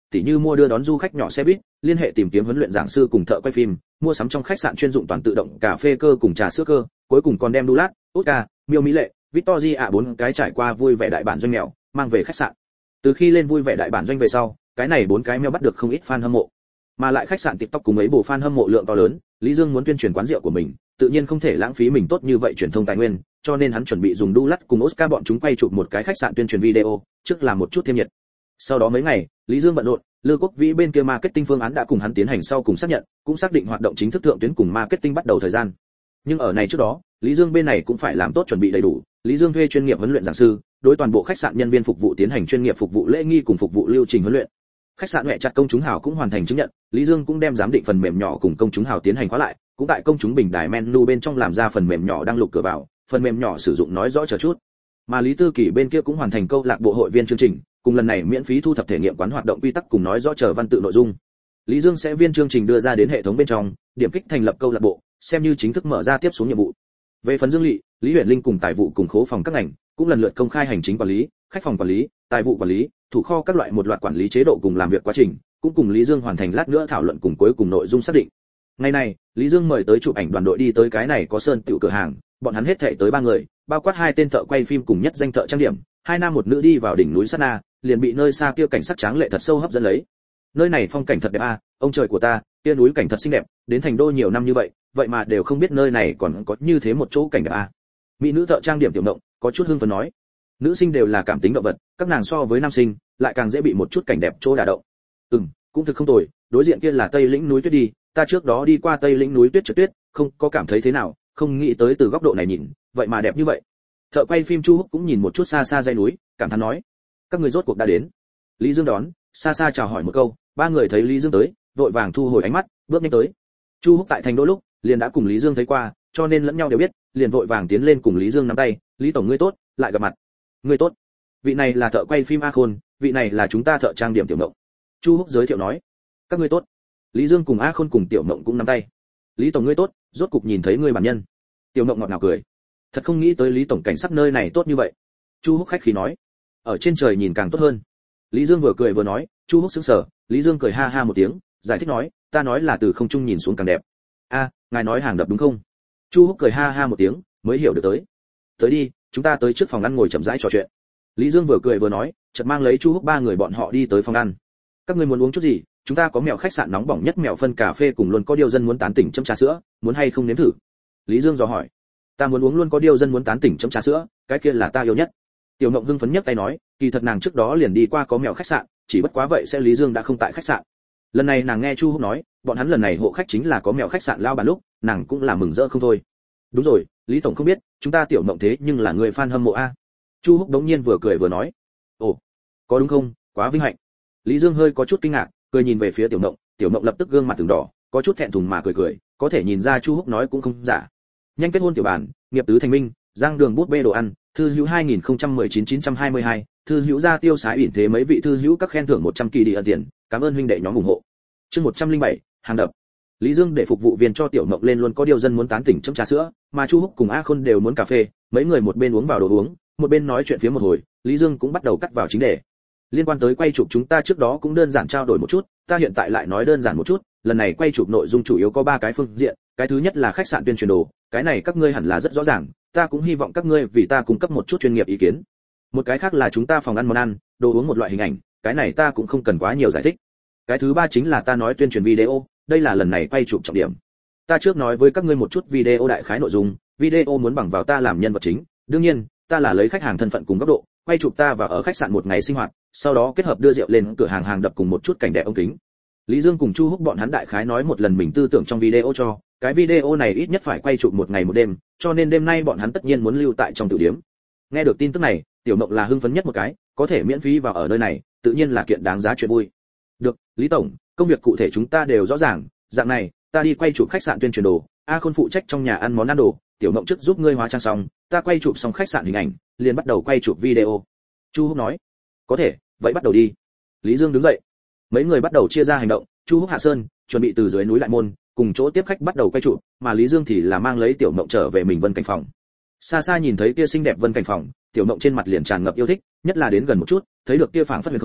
tỉ như mua đưa đón du khách nhỏ xe buýt, liên hệ tìm kiếm huấn luyện giảng sư cùng thợ quay phim, mua sắm trong khách sạn chuyên dụng toàn tự động cà phê cơ cùng trà sữa cơ, cuối cùng còn đem đu lát, Oscar, Miêu Mỹ Lệ, Victoria bốn cái trải qua vui vẻ đại bản doanh mèo, mang về khách sạn. Từ khi lên vui vẻ đại bản doanh về sau, cái này bốn cái mèo bắt được không ít fan hâm mộ. Mà lại khách sạn TikTok cùng ấy bộ fan hâm mộ lượng to lớn, Lý Dương muốn tuyên truyền quán rượu của mình, tự nhiên không thể lãng phí mình tốt như vậy truyền thông tài nguyên, cho nên hắn chuẩn bị dùng đu lát cùng Oscar bọn chúng quay chụp một cái khách sạn tuyên truyền video, trước làm một chút thêm nhiệt. Sau đó mấy ngày, Lý Dương bận rộn, Lư Quốc Vĩ bên kia marketing phương án đã cùng hắn tiến hành sau cùng xác nhận, cũng xác định hoạt động chính thức thượng tuyến cùng marketing bắt đầu thời gian. Nhưng ở này trước đó, Lý Dương bên này cũng phải làm tốt chuẩn bị đầy đủ, Lý Dương thuê chuyên nghiệp huấn luyện giảng sư, đối toàn bộ khách sạn nhân viên phục vụ tiến hành chuyên nghiệp phục vụ lễ nghi cùng phục vụ lưu trình huấn luyện. Khách sạn Huệ chặt công chúng hào cũng hoàn thành chứng nhận, Lý Dương cũng đem giám định phần mềm nhỏ cùng công chúng hào tiến hành khóa lại, cũng tại công chúng bình đài menu bên trong làm ra phần mềm nhỏ đăng lục cửa vào, phần mềm nhỏ sử dụng nói rõ chờ chút. Mà Lý Tư Kỳ bên kia cũng hoàn thành câu lạc bộ hội viên chương trình, cùng lần này miễn phí thu thập thể nghiệm quán hoạt động quy tắc cùng nói rõ chờ văn tự nội dung. Lý Dương sẽ viên chương trình đưa ra đến hệ thống bên trong, điểm kích thành lập câu lạc bộ, xem như chính thức mở ra tiếp xuống nhiệm vụ. Về phần Dương Lệ, Lý Huyền Linh cùng tài vụ cùng khố phòng các ngành, cũng lần lượt công khai hành chính quản lý, khách phòng quản lý, tài vụ quản lý, thủ kho các loại một loạt quản lý chế độ cùng làm việc quá trình, cũng cùng Lý Dương hoàn thành lát nữa thảo luận cùng cuối cùng nội dung xác định. Ngày này, Lý Dương mời tới chụp ảnh đoàn đội đi tới cái này có sơn tiểu cửa hàng, bọn hắn hết thảy tới ba người, bao quát hai tên thợ quay phim cùng nhất danh thợ trang điểm, hai nam một nữ đi vào đỉnh núi Sát Na, liền bị nơi xa kia cảnh sắc tráng lệ thật sâu hấp dẫn lấy. Nơi này phong cảnh thật đẹp a, ông trời của ta, kia núi cảnh thật xinh đẹp, đến thành đô nhiều năm như vậy, vậy mà đều không biết nơi này còn có như thế một chỗ cảnh đẹp a. Mỹ nữ thợ trang điểm tiểu động, có chút hưng phấn nói. Nữ sinh đều là cảm tính động vật, các nàng so với nam sinh, lại càng dễ bị một chút cảnh đẹp chỗ đả động. Ừm, cũng thực không tồi, đối diện kia là Tây Lĩnh núi tuyết đi, ta trước đó đi qua Tây Lĩnh núi tuyết trượt tuyết, không có cảm thấy thế nào, không nghĩ tới từ góc độ này nhìn, vậy mà đẹp như vậy. Thợ quay phim Chu Húc cũng nhìn một chút xa xa dãy núi, cảm thán nói: các người rốt cuộc đã đến. Lý Dương đón, xa xa chào hỏi một câu, ba người thấy Lý Dương tới, vội vàng thu hồi ánh mắt, bước nhanh tới. Chu Húc tại thành đô lúc, liền đã cùng Lý Dương thấy qua, cho nên lẫn nhau đều biết, liền vội vàng tiến lên cùng Lý Dương nắm tay, "Lý tổng ngươi tốt, lại gặp mặt." "Ngươi tốt. Vị này là thợ quay phim A Khôn, vị này là chúng ta thợ trang điểm Tiểu Mộng." Chu Húc giới thiệu nói. "Các ngươi tốt." Lý Dương cùng A Khôn cùng Tiểu Mộng cũng nắm tay. "Lý tổng ngươi tốt, rốt cục nhìn thấy ngươi bản nhân." Tiểu Mộng ngọt ngào cười. "Thật không nghĩ tới Lý tổng cảnh sắc nơi này tốt như vậy." Chu Húc khách khí nói. "Ở trên trời nhìn càng tốt hơn." Lý Dương vừa cười vừa nói. Chu Húc sững sờ, Lý Dương cười ha ha một tiếng, giải thích nói, "Ta nói là từ không trung nhìn xuống càng đẹp." "A, ngài nói hàng đập đúng không?" Chu Húc cười ha ha một tiếng, mới hiểu được tới. "Tới đi, chúng ta tới trước phòng ăn ngồi chậm rãi trò chuyện." Lý Dương vừa cười vừa nói, chợt mang lấy Chu Húc ba người bọn họ đi tới phòng ăn. "Các ngươi muốn uống chút gì? Chúng ta có mèo khách sạn nóng bỏng nhất mèo phân cà phê cùng luôn có điều dân muốn tán tỉnh chấm trà sữa, muốn hay không nếm thử?" Lý Dương dò hỏi. "Ta muốn uống luôn có điều dân muốn tán tỉnh chấm trà sữa, cái kia là ta yêu nhất." Tiểu Ngộng hưng phấn nhấc tay nói, kỳ thật nàng trước đó liền đi qua có mèo khách sạn, chỉ bất quá vậy sẽ Lý Dương đã không tại khách sạn. Lần này nàng nghe Chu Húc nói, bọn hắn lần này hộ khách chính là có mèo khách sạn lao bàn lúc, nàng cũng là mừng rỡ không thôi. "Đúng rồi, Lý tổng không biết, chúng ta Tiểu Ngộng thế nhưng là người fan hâm mộ a." Chu Húc đống nhiên vừa cười vừa nói. "Ồ, có đúng không? Quá vinh hạnh." Lý Dương hơi có chút kinh ngạc, cười nhìn về phía Tiểu Ngộng, Tiểu Ngộng lập tức gương mặt từng đỏ, có chút thẹn thùng mà cười cười, có thể nhìn ra Chu Húc nói cũng không giả. Nhanh kết hôn tiểu bản, nghiệp tứ thành minh, giang đường bút bê đồ ăn, thư hữu hai nghìn không trăm mười chín chín trăm hai mươi hai, thư hữu ra tiêu sái ỉn thế mấy vị thư hữu các khen thưởng một trăm kỳ đi ẩn tiền, cảm ơn huynh đệ nhóm ủng hộ. Chương một trăm lẻ bảy, hàng đập. Lý Dương để phục vụ viên cho Tiểu Mộng lên luôn có điều dân muốn tán tỉnh chấm trà sữa, mà Chu Húc cùng A Khôn đều muốn cà phê, mấy người một bên uống vào đồ uống, một bên nói chuyện phía một hồi, Lý Dương cũng bắt đầu cắt vào chính đề. Liên quan tới quay chụp chúng ta trước đó cũng đơn giản trao đổi một chút, ta hiện tại lại nói đơn giản một chút, lần này quay chụp nội dung chủ yếu có ba cái phương diện, cái thứ nhất là khách sạn tuyên truyền đồ, cái này các ngươi hẳn là rất rõ ràng, ta cũng hy vọng các ngươi vì ta cung cấp một chút chuyên nghiệp ý kiến. Một cái khác là chúng ta phòng ăn món ăn, đồ uống một loại hình ảnh, cái này ta cũng không cần quá nhiều giải thích. Cái thứ ba chính là ta nói tuyên truyền video, đây là lần này quay chụp trọng điểm. Ta trước nói với các ngươi một chút video đại khái nội dung, video muốn bằng vào ta làm nhân vật chính, đương nhiên, ta là lấy khách hàng thân phận cùng góc độ, quay chụp ta và ở khách sạn một ngày sinh hoạt, sau đó kết hợp đưa rượu lên cửa hàng hàng đập cùng một chút cảnh đẹp ống kính. Lý Dương cùng Chu Húc bọn hắn đại khái nói một lần mình tư tưởng trong video cho, cái video này ít nhất phải quay chụp một ngày một đêm, cho nên đêm nay bọn hắn tất nhiên muốn lưu tại trong tiểu điếm. Nghe được tin tức này, Tiểu Mộng là hưng phấn nhất một cái, có thể miễn phí vào ở nơi này, tự nhiên là kiện đáng giá chuyện vui. Được, Lý tổng, công việc cụ thể chúng ta đều rõ ràng, dạng này, ta đi quay chụp khách sạn tuyên truyền đồ, A Khôn phụ trách trong nhà ăn món ăn đồ, Tiểu Mộng trước giúp ngươi hóa trang xong, ta quay chụp xong khách sạn hình ảnh, liền bắt đầu quay chụp video. Chu Húc nói, có thể, vậy bắt đầu đi. Lý Dương đứng dậy, mấy người bắt đầu chia ra hành động, Chu Húc hạ sơn, chuẩn bị từ dưới núi lại môn, cùng chỗ tiếp khách bắt đầu quay chụp, mà Lý Dương thì là mang lấy Tiểu Mộng trở về mình Vân Cảnh phòng. Xa xa nhìn thấy kia xinh đẹp Vân Cảnh phòng, Tiểu Mộng trên mặt liền tràn ngập yêu thích, nhất là đến gần một chút, thấy được kia phảng phất huyền không,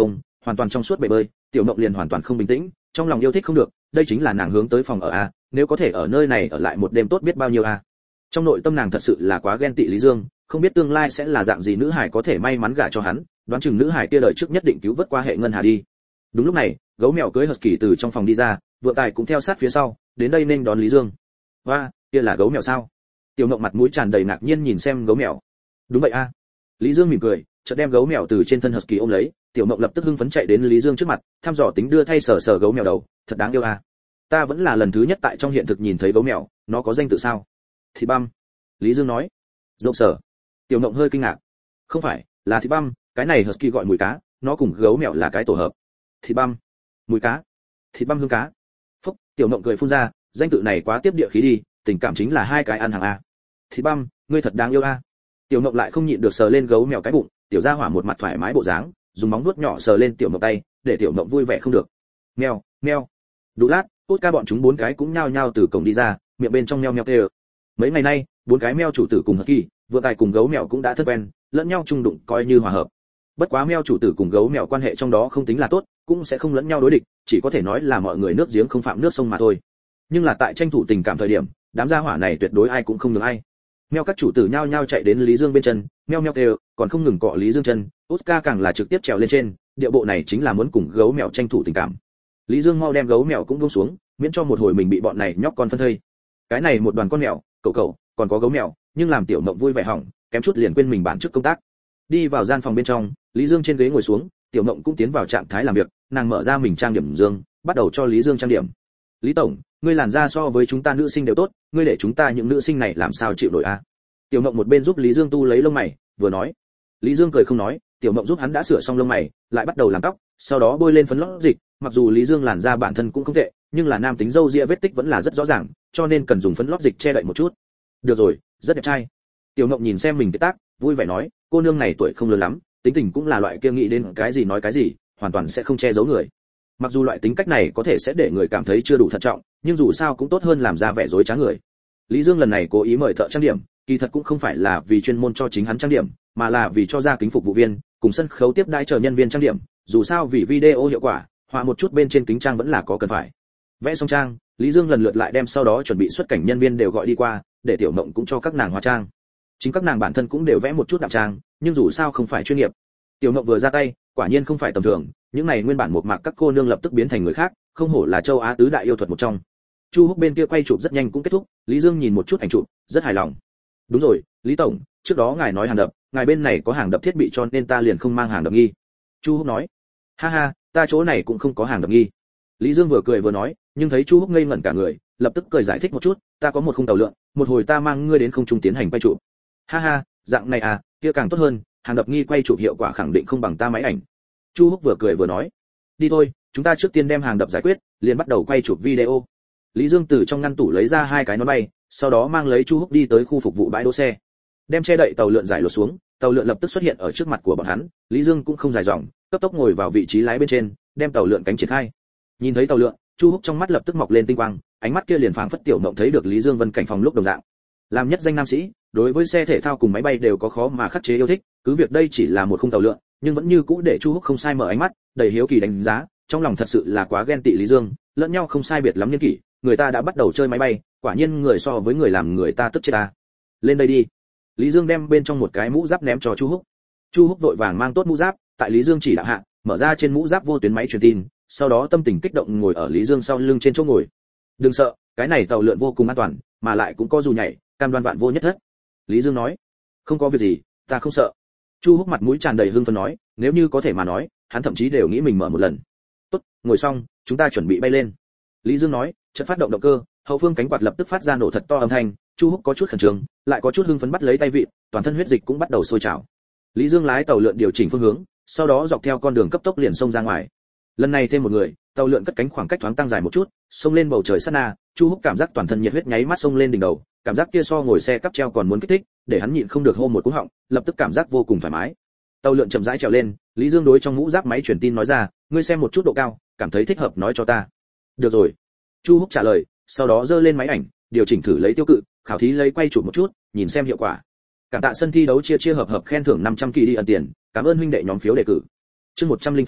hoàn toàn trong suốt bể bơi, tiểu mộng liền hoàn toàn không bình tĩnh, trong lòng yêu thích không được, đây chính là nàng hướng tới phòng ở a, nếu có thể ở nơi này ở lại một đêm tốt biết bao nhiêu a. Trong nội tâm nàng thật sự là quá ghen tị Lý Dương, không biết tương lai sẽ là dạng gì nữ hải có thể may mắn gả cho hắn, đoán chừng nữ hải kia đời trước nhất định cứu vớt qua hệ ngân hà đi. Đúng lúc này, gấu mèo cưới Husky từ trong phòng đi ra, Vượng Tài cũng theo sát phía sau, đến đây nên đón Lý Dương. Và, kia là gấu mèo sao? Tiểu Ngộng mặt mũi tràn đầy ngạc nhiên nhìn xem gấu mèo. Đúng vậy a. Lý Dương mỉm cười, chợt đem gấu mèo từ trên thân Husky ôm lấy, Tiểu Ngộng lập tức hưng phấn chạy đến Lý Dương trước mặt, thăm dò tính đưa thay sờ sờ gấu mèo đầu, thật đáng yêu a. Ta vẫn là lần thứ nhất tại trong hiện thực nhìn thấy gấu mèo, nó có danh tự sao? Thịt băm. Lý Dương nói. Rộng sở. Tiểu Ngộng hơi kinh ngạc. Không phải, là thịt băm, cái này Husky gọi mùi cá, nó cùng gấu mèo là cái tổ hợp. Thịt băm, mùi cá, thịt băm hương cá. Phúc, Tiểu Ngộng cười phun ra, danh tự này quá tiếp địa khí đi, tình cảm chính là hai cái ăn hàng a. Thịt băm, ngươi thật đáng yêu a. Tiểu Ngộng lại không nhịn được sờ lên gấu mèo cái bụng, tiểu gia hỏa một mặt thoải mái bộ dáng, dùng móng vuốt nhỏ sờ lên Tiểu Ngộng tay, để Tiểu Ngộng vui vẻ không được. Mèo, mèo. Đủ lát, Oscar bọn chúng bốn cái cũng nhao nhao từ cổng đi ra, miệng bên trong meo meo kêu. Mấy ngày nay, bốn cái meo chủ tử cùng Husky, Vượng Tài cùng gấu mèo cũng đã thân quen, lẫn nhau chung đụng coi như hòa hợp. Bất quá meo chủ tử cùng gấu mèo quan hệ trong đó không tính là tốt, cũng sẽ không lẫn nhau đối địch, chỉ có thể nói là mọi người nước giếng không phạm nước sông mà thôi. Nhưng là tại tranh thủ tình cảm thời điểm, đám gia hỏa này tuyệt đối ai cũng không nhường ai. Meo các chủ tử nhao nhao chạy đến Lý Dương bên chân, meo meo kêu, còn không ngừng cọ Lý Dương chân, Oscar càng là trực tiếp trèo lên trên, điệu bộ này chính là muốn cùng gấu mèo tranh thủ tình cảm. Lý Dương mau đem gấu mèo cũng buông xuống, miễn cho một hồi mình bị bọn này nhóc con phân thây. Cái này một đoàn con mèo, cậu cậu, còn có gấu mèo, nhưng làm Tiểu Mộng vui vẻ hỏng, kém chút liền quên mình bản chức công tác. Đi vào gian phòng bên trong, Lý Dương trên ghế ngồi xuống, Tiểu Mộng cũng tiến vào trạng thái làm việc, nàng mở ra mình trang điểm dương, bắt đầu cho Lý Dương trang điểm. Lý tổng, ngươi làn da so với chúng ta nữ sinh đều tốt, ngươi để chúng ta những nữ sinh này làm sao chịu nổi a? Tiểu Mộng một bên giúp Lý Dương tu lấy lông mày, vừa nói. Lý Dương cười không nói, Tiểu Mộng giúp hắn đã sửa xong lông mày, lại bắt đầu làm tóc, sau đó bôi lên phấn lót dịch, mặc dù Lý Dương làn da bản thân cũng không tệ, nhưng là nam tính râu ria vết tích vẫn là rất rõ ràng, cho nên cần dùng phấn lót dịch che đậy một chút. Được rồi, rất đẹp trai. Tiểu Mộng nhìn xem mình cái tác, vui vẻ nói, cô nương này tuổi không lớn lắm, tính tình cũng là loại kia nghĩ đến cái gì nói cái gì, hoàn toàn sẽ không che giấu người. Mặc dù loại tính cách này có thể sẽ để người cảm thấy chưa đủ thận trọng, nhưng dù sao cũng tốt hơn làm ra vẻ dối trá người. Lý Dương lần này cố ý mời thợ trang điểm, kỳ thật cũng không phải là vì chuyên môn cho chính hắn trang điểm, mà là vì cho ra kính phục vụ viên, cùng sân khấu tiếp đãi chờ nhân viên trang điểm, dù sao vì video hiệu quả, họa một chút bên trên kính trang vẫn là có cần phải. Vẽ xong trang, Lý Dương lần lượt lại đem sau đó chuẩn bị xuất cảnh nhân viên đều gọi đi qua, để Tiểu Mộng cũng cho các nàng hóa trang. Chính các nàng bản thân cũng đều vẽ một chút đạm trang, nhưng dù sao không phải chuyên nghiệp. Tiểu Mộng vừa ra tay, quả nhiên không phải tầm thường, những này nguyên bản một mạc các cô nương lập tức biến thành người khác, không hổ là châu Á tứ đại yêu thuật một trong. Chu Húc bên kia quay chụp rất nhanh cũng kết thúc, Lý Dương nhìn một chút ảnh chụp, rất hài lòng. Đúng rồi, Lý tổng, trước đó ngài nói hàng đập, ngài bên này có hàng đập thiết bị cho nên ta liền không mang hàng đập nghi. Chu Húc nói. Ha ha, ta chỗ này cũng không có hàng đập nghi. Lý Dương vừa cười vừa nói, nhưng thấy Chu Húc ngây ngẩn cả người, lập tức cười giải thích một chút, ta có một khung tàu lượn, một hồi ta mang ngươi đến không trung tiến hành quay chụp. Ha ha, dạng này à, kia càng tốt hơn, hàng đập nghi quay chụp hiệu quả khẳng định không bằng ta máy ảnh. Chu Húc vừa cười vừa nói, đi thôi, chúng ta trước tiên đem hàng đập giải quyết, liền bắt đầu quay chụp video. Lý Dương từ trong ngăn tủ lấy ra hai cái nón bay, sau đó mang lấy Chu Húc đi tới khu phục vụ bãi đỗ xe, đem che đậy tàu lượn giải lột xuống, tàu lượn lập tức xuất hiện ở trước mặt của bọn hắn. Lý Dương cũng không dài dòng, cấp tốc ngồi vào vị trí lái bên trên, đem tàu lượn cánh triển khai. Nhìn thấy tàu lượn, Chu Húc trong mắt lập tức mọc lên tinh quang, ánh mắt kia liền phảng phất Tiểu Mộng thấy được Lý Dương Vân cảnh phòng lúc đồng dạng. Làm nhất danh nam sĩ, đối với xe thể thao cùng máy bay đều có khó mà khắc chế yêu thích, cứ việc đây chỉ là một khung tàu lượn, nhưng vẫn như cũ để Chu Húc không sai mở ánh mắt, đầy hiếu kỳ đánh giá, trong lòng thật sự là quá ghen tị Lý Dương, lẫn nhau không sai biệt lắm niên kỷ, người ta đã bắt đầu chơi máy bay, quả nhiên người so với người làm người ta tức chết ta. Lên đây đi. Lý Dương đem bên trong một cái mũ giáp ném cho Chu Húc. Chu Húc vội vàng mang tốt mũ giáp, tại Lý Dương chỉ đạo hạ, mở ra trên mũ giáp vô tuyến máy truyền tin, sau đó tâm tình kích động ngồi ở Lý Dương sau lưng trên chỗ ngồi. Đừng sợ, cái này tàu lượn vô cùng an toàn, mà lại cũng có dù nhảy, cam đoan vạn vô nhất thất. Lý Dương nói. Không có việc gì, ta không sợ. Chu Húc mặt mũi tràn đầy hưng phấn nói, nếu như có thể mà nói, hắn thậm chí đều nghĩ mình mở một lần. Tốt, ngồi xong, chúng ta chuẩn bị bay lên. Lý Dương nói, chợt phát động động cơ, hậu phương cánh quạt lập tức phát ra nổ thật to âm thanh. Chu Húc có chút khẩn trương, lại có chút hưng phấn bắt lấy tay vịn, toàn thân huyết dịch cũng bắt đầu sôi trào. Lý Dương lái tàu lượn điều chỉnh phương hướng, sau đó dọc theo con đường cấp tốc liền xông ra ngoài. Lần này thêm một người, tàu lượn cất cánh khoảng cách thoáng tăng dài một chút, xông lên bầu trời sát na, Chu Húc cảm giác toàn thân nhiệt huyết nháy mắt xông lên đỉnh đầu, cảm giác kia so ngồi xe cắp treo còn muốn kích thích, để hắn nhịn không được hô một cú họng, lập tức cảm giác vô cùng thoải mái. Tàu lượn chậm rãi trèo lên, Lý Dương đối trong mũ giáp máy truyền tin nói ra, ngươi xem một chút độ cao, cảm thấy thích hợp nói cho ta. Được rồi. Chu Húc trả lời, sau đó giơ lên máy ảnh, điều chỉnh thử lấy tiêu cự, khảo thí lấy quay chụp một chút, nhìn xem hiệu quả. Cảm tạ sân thi đấu chia chia hợp hợp khen thưởng năm trăm kỳ đi ẩn tiền, cảm ơn huynh đệ nhóm phiếu đề cử. Chương một trăm lẻ tám,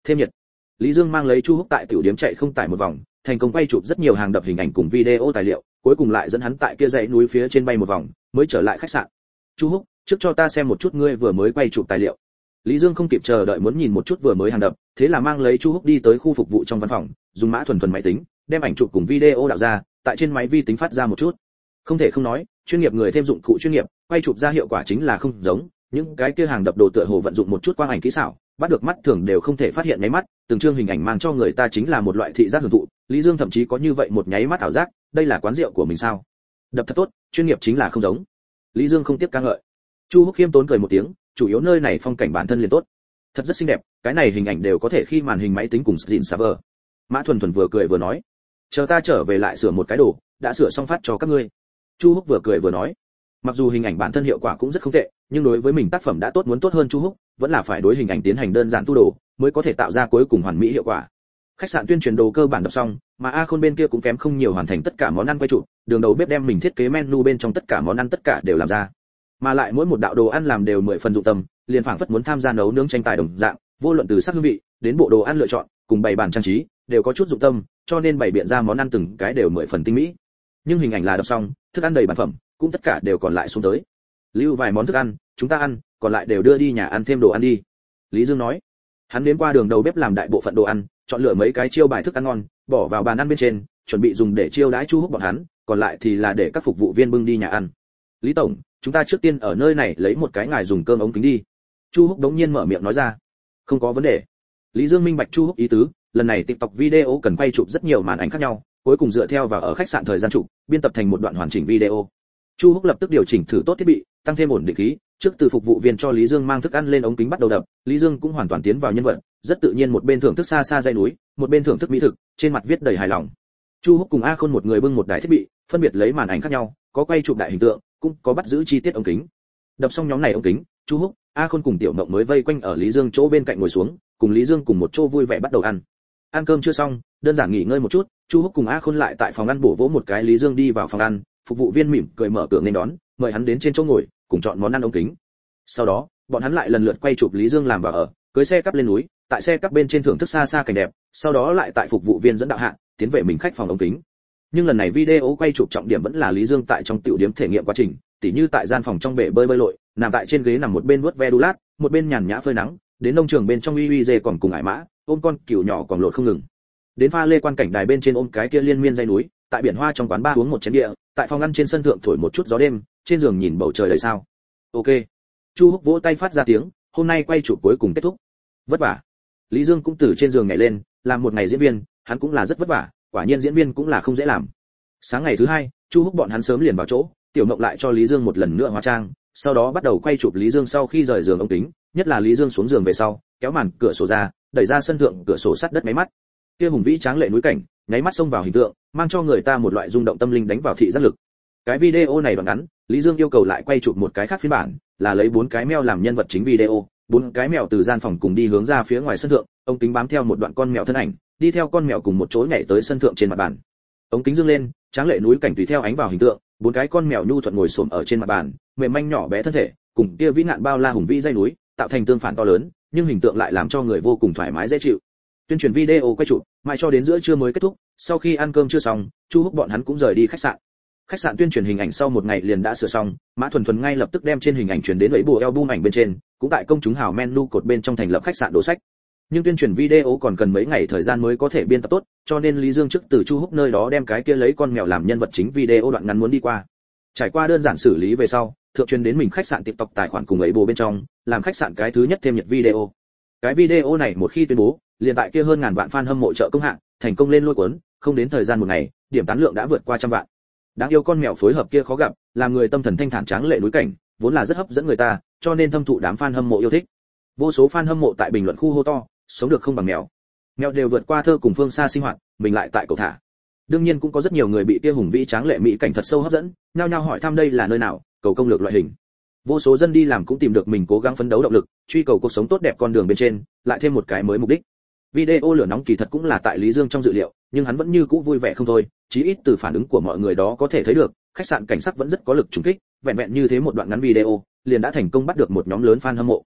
thêm nhiệt. Lý Dương mang lấy Chu Húc tại tiểu điểm chạy không tải một vòng, thành công quay chụp rất nhiều hàng đập hình ảnh cùng video tài liệu, cuối cùng lại dẫn hắn tại kia dãy núi phía trên bay một vòng, mới trở lại khách sạn. Chu Húc, trước cho ta xem một chút ngươi vừa mới quay chụp tài liệu. Lý Dương không kịp chờ đợi muốn nhìn một chút vừa mới hàng đập, thế là mang lấy Chu Húc đi tới khu phục vụ trong văn phòng, dùng mã thuần thuần máy tính, đem ảnh chụp cùng video đạo ra, tại trên máy vi tính phát ra một chút. Không thể không nói, chuyên nghiệp người thêm dụng cụ chuyên nghiệp, quay chụp ra hiệu quả chính là không giống, những cái kia hàng đập đồ tựa hồ vận dụng một chút quang ảnh kỹ xảo, bắt được mắt thường đều không thể phát hiện nháy mắt, từng chương hình ảnh mang cho người ta chính là một loại thị giác hưởng thụ. Lý Dương thậm chí có như vậy một nháy mắt ảo giác, đây là quán rượu của mình sao? Đập thật tốt, chuyên nghiệp chính là không giống. Lý Dương không tiếp ca ngợi. Chu Húc khiêm tốn cười một tiếng, chủ yếu nơi này phong cảnh bản thân liền tốt, thật rất xinh đẹp, cái này hình ảnh đều có thể khi màn hình máy tính cùng screen saver. Mã Thuần Thuần vừa cười vừa nói, chờ ta trở về lại sửa một cái đồ, đã sửa xong phát cho các ngươi. Chu Húc vừa cười vừa nói, mặc dù hình ảnh bản thân hiệu quả cũng rất không tệ, nhưng đối với mình tác phẩm đã tốt muốn tốt hơn Chu Húc, vẫn là phải đối hình ảnh tiến hành đơn giản tu đồ, mới có thể tạo ra cuối cùng hoàn mỹ hiệu quả. Khách sạn tuyên truyền đồ cơ bản đọc xong, mà A Khôn bên kia cũng kém không nhiều hoàn thành tất cả món ăn quay chụp, đường đầu bếp đem mình thiết kế menu bên trong tất cả món ăn tất cả đều làm ra. Mà lại mỗi một đạo đồ ăn làm đều mười phần dụng tâm, liền phảng phất muốn tham gia nấu nướng tranh tài đồng dạng, vô luận từ sắc hương vị đến bộ đồ ăn lựa chọn, cùng bày bàn trang trí, đều có chút dụng tâm, cho nên bày biện ra món ăn từng cái đều mười phần tinh mỹ. Nhưng hình ảnh là đọc xong, thức ăn đầy bàn phẩm, cũng tất cả đều còn lại xuống tới. Lưu vài món thức ăn, chúng ta ăn, còn lại đều đưa đi nhà ăn thêm đồ ăn đi. Lý Dương nói. Hắn đến qua đường đầu bếp làm đại bộ phận đồ ăn, chọn lựa mấy cái chiêu bài thức ăn ngon, bỏ vào bàn ăn bên trên, chuẩn bị dùng để chiêu đãi Chu Húc bọn hắn, còn lại thì là để các phục vụ viên bưng đi nhà ăn. Lý tổng, chúng ta trước tiên ở nơi này lấy một cái ngài dùng cơm ống kính đi. Chu Húc đống nhiên mở miệng nói ra. Không có vấn đề. Lý Dương minh bạch Chu Húc ý tứ, lần này TikTok video cần quay chụp rất nhiều màn ảnh khác nhau, cuối cùng dựa theo vào ở khách sạn thời gian chụp, biên tập thành một đoạn hoàn chỉnh video. Chu Húc lập tức điều chỉnh thử tốt thiết bị, tăng thêm ổn định khí, trước từ phục vụ viên cho Lý Dương mang thức ăn lên ống kính bắt đầu đập, Lý Dương cũng hoàn toàn tiến vào nhân vật, rất tự nhiên một bên thưởng thức xa xa dãy núi, một bên thưởng thức mỹ thực, trên mặt viết đầy hài lòng. Chu Húc cùng A Khôn một người bưng một đài thiết bị, phân biệt lấy màn ảnh khác nhau, có quay chụp đại hình tượng, cũng có bắt giữ chi tiết ống kính. Đập xong nhóm này ống kính, Chu Húc, A Khôn cùng Tiểu Mộng mới vây quanh ở Lý Dương chỗ bên cạnh ngồi xuống, cùng Lý Dương cùng một chỗ vui vẻ bắt đầu ăn. Ăn cơm chưa xong, đơn giản nghỉ ngơi một chút, Chu Húc cùng A Khôn lại tại phòng ăn bổ vỗ một cái Lý Dương đi vào phòng ăn, phục vụ viên mỉm cười mở cửa nên đón, mời hắn đến trên chỗ ngồi, cùng chọn món ăn ống kính. Sau đó, bọn hắn lại lần lượt quay chụp Lý Dương làm vào ở, cưới xe cắp lên núi, tại xe cắp bên trên thưởng thức xa xa cảnh đẹp, sau đó lại tại phục vụ viên dẫn đạo hạ, tiến về mình khách phòng ống kính. Nhưng lần này video quay chụp trọng điểm vẫn là Lý Dương tại trong tiểu điểm thể nghiệm quá trình, tỉ như tại gian phòng trong bể bơi bơi lội, nằm tại trên ghế nằm một bên vuốt ve đu lát, một bên nhàn nhã phơi nắng, đến nông trường bên trong uy uy dê còn cùng ải mã, ôm con cừu nhỏ còn lột không ngừng. Đến pha lê quan cảnh đài bên trên ôm cái kia liên miên dãy núi, tại biển hoa trong quán bar uống một chén bia, tại phòng ăn trên sân thượng thổi một chút gió đêm, trên giường nhìn bầu trời đầy sao. Ok. Chu Húc vỗ tay phát ra tiếng, hôm nay quay chụp cuối cùng kết thúc. Vất vả. Lý Dương cũng từ trên giường nhảy lên, làm một ngày diễn viên, hắn cũng là rất vất vả, quả nhiên diễn viên cũng là không dễ làm. Sáng ngày thứ hai, Chu Húc bọn hắn sớm liền vào chỗ, Tiểu Mộng lại cho Lý Dương một lần nữa hóa trang, sau đó bắt đầu quay chụp Lý Dương sau khi rời giường ống kính, nhất là Lý Dương xuống giường về sau, kéo màn cửa sổ ra, đẩy ra sân thượng cửa sổ sắt đất máy mắt. Kia hùng vĩ tráng lệ núi cảnh, nháy mắt xông vào hình tượng, mang cho người ta một loại rung động tâm linh đánh vào thị giác lực. Cái video này đoạn ngắn, Lý Dương yêu cầu lại quay chụp một cái khác phiên bản, là lấy bốn cái mèo làm nhân vật chính video, bốn cái mèo từ gian phòng cùng đi hướng ra phía ngoài sân thượng, ống kính bám theo một đoạn con mèo thân ảnh, đi theo con mèo cùng một chỗ nhảy tới sân thượng trên mặt bàn. Ống kính dương lên, tráng lệ núi cảnh tùy theo ánh vào hình tượng, bốn cái con mèo nhu thuận ngồi xổm ở trên mặt bàn, mềm manh nhỏ bé thân thể, cùng kia vĩ nạn bao la hùng vĩ dãy núi, tạo thành tương phản to lớn, nhưng hình tượng lại làm cho người vô cùng thoải mái dễ chịu. Tuyên truyền video quay chụp, mãi cho đến giữa trưa mới kết thúc, sau khi ăn cơm chưa xong, Chu Húc bọn hắn cũng rời đi khách sạn. Khách sạn tuyên truyền hình ảnh sau một ngày liền đã sửa xong, Mã Thuần Thuần ngay lập tức đem trên hình ảnh truyền đến lấy bộ album ảnh bên trên, cũng tại công chúng hào menu cột bên trong thành lập khách sạn đồ sách. Nhưng tuyên truyền video còn cần mấy ngày thời gian mới có thể biên tập tốt, cho nên Lý Dương trước từ Chu Húc nơi đó đem cái kia lấy con mèo làm nhân vật chính video đoạn ngắn muốn đi qua. Trải qua đơn giản xử lý về sau, thượng truyền đến mình khách sạn TikTok tài khoản cùng ấy bộ bên trong, làm khách sạn cái thứ nhất thêm nhật video. Cái video này một khi tuyên bố, liền tại kia hơn ngàn vạn fan hâm mộ trợ công hạng, thành công lên lôi cuốn, không đến thời gian một ngày, điểm tán lượng đã vượt qua trăm vạn. Đáng yêu con mèo phối hợp kia khó gặp, làm người tâm thần thanh thản tráng lệ núi cảnh, vốn là rất hấp dẫn người ta, cho nên thâm thụ đám fan hâm mộ yêu thích. Vô số fan hâm mộ tại bình luận khu hô to, sống được không bằng mèo. Mèo đều vượt qua thơ cùng phương xa sinh hoạt, mình lại tại cầu thả. Đương nhiên cũng có rất nhiều người bị kia hùng vĩ tráng lệ mỹ cảnh thật sâu hấp dẫn, nhao nhao hỏi thăm đây là nơi nào, cầu công lược loại hình. Vô số dân đi làm cũng tìm được mình cố gắng phấn đấu động lực, truy cầu cuộc sống tốt đẹp con đường bên trên, lại thêm một cái mới mục đích. Video lửa nóng kỳ thật cũng là tại Lý Dương trong dự liệu, nhưng hắn vẫn như cũ vui vẻ không thôi, chí ít từ phản ứng của mọi người đó có thể thấy được, khách sạn cảnh sắc vẫn rất có lực trùng kích, vẹn vẹn như thế một đoạn ngắn video, liền đã thành công bắt được một nhóm lớn fan hâm mộ.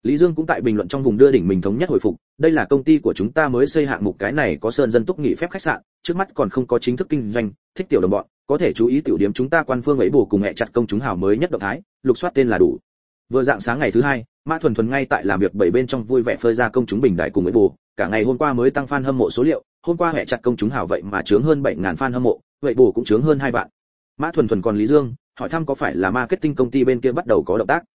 Lý Dương cũng tại bình luận trong vùng đưa đỉnh mình thống nhất hồi phục, đây là công ty của chúng ta mới xây hạng mục cái này có sơn dân túc nghỉ phép khách sạn, trước mắt còn không có chính thức kinh doanh, thích tiểu đồng bọn, có thể chú ý tiểu điểm chúng ta quan phương ấy bổ cùng mẹ chặt công chúng hào mới nhất động thái, lục soát tên là đủ. Vừa dạng sáng ngày thứ hai, Mã Thuần Thuần ngay tại làm việc bảy bên trong vui vẻ phơi ra công chúng bình đại cùng ấy bổ, cả ngày hôm qua mới tăng fan hâm mộ số liệu, hôm qua mẹ chặt công chúng hào vậy mà chướng hơn bảy nghìn fan hâm mộ, vậy bổ cũng chướng hơn hai vạn. Mã Thuần Thuần còn Lý Dương hỏi thăm có phải là marketing công ty bên kia bắt đầu có động tác.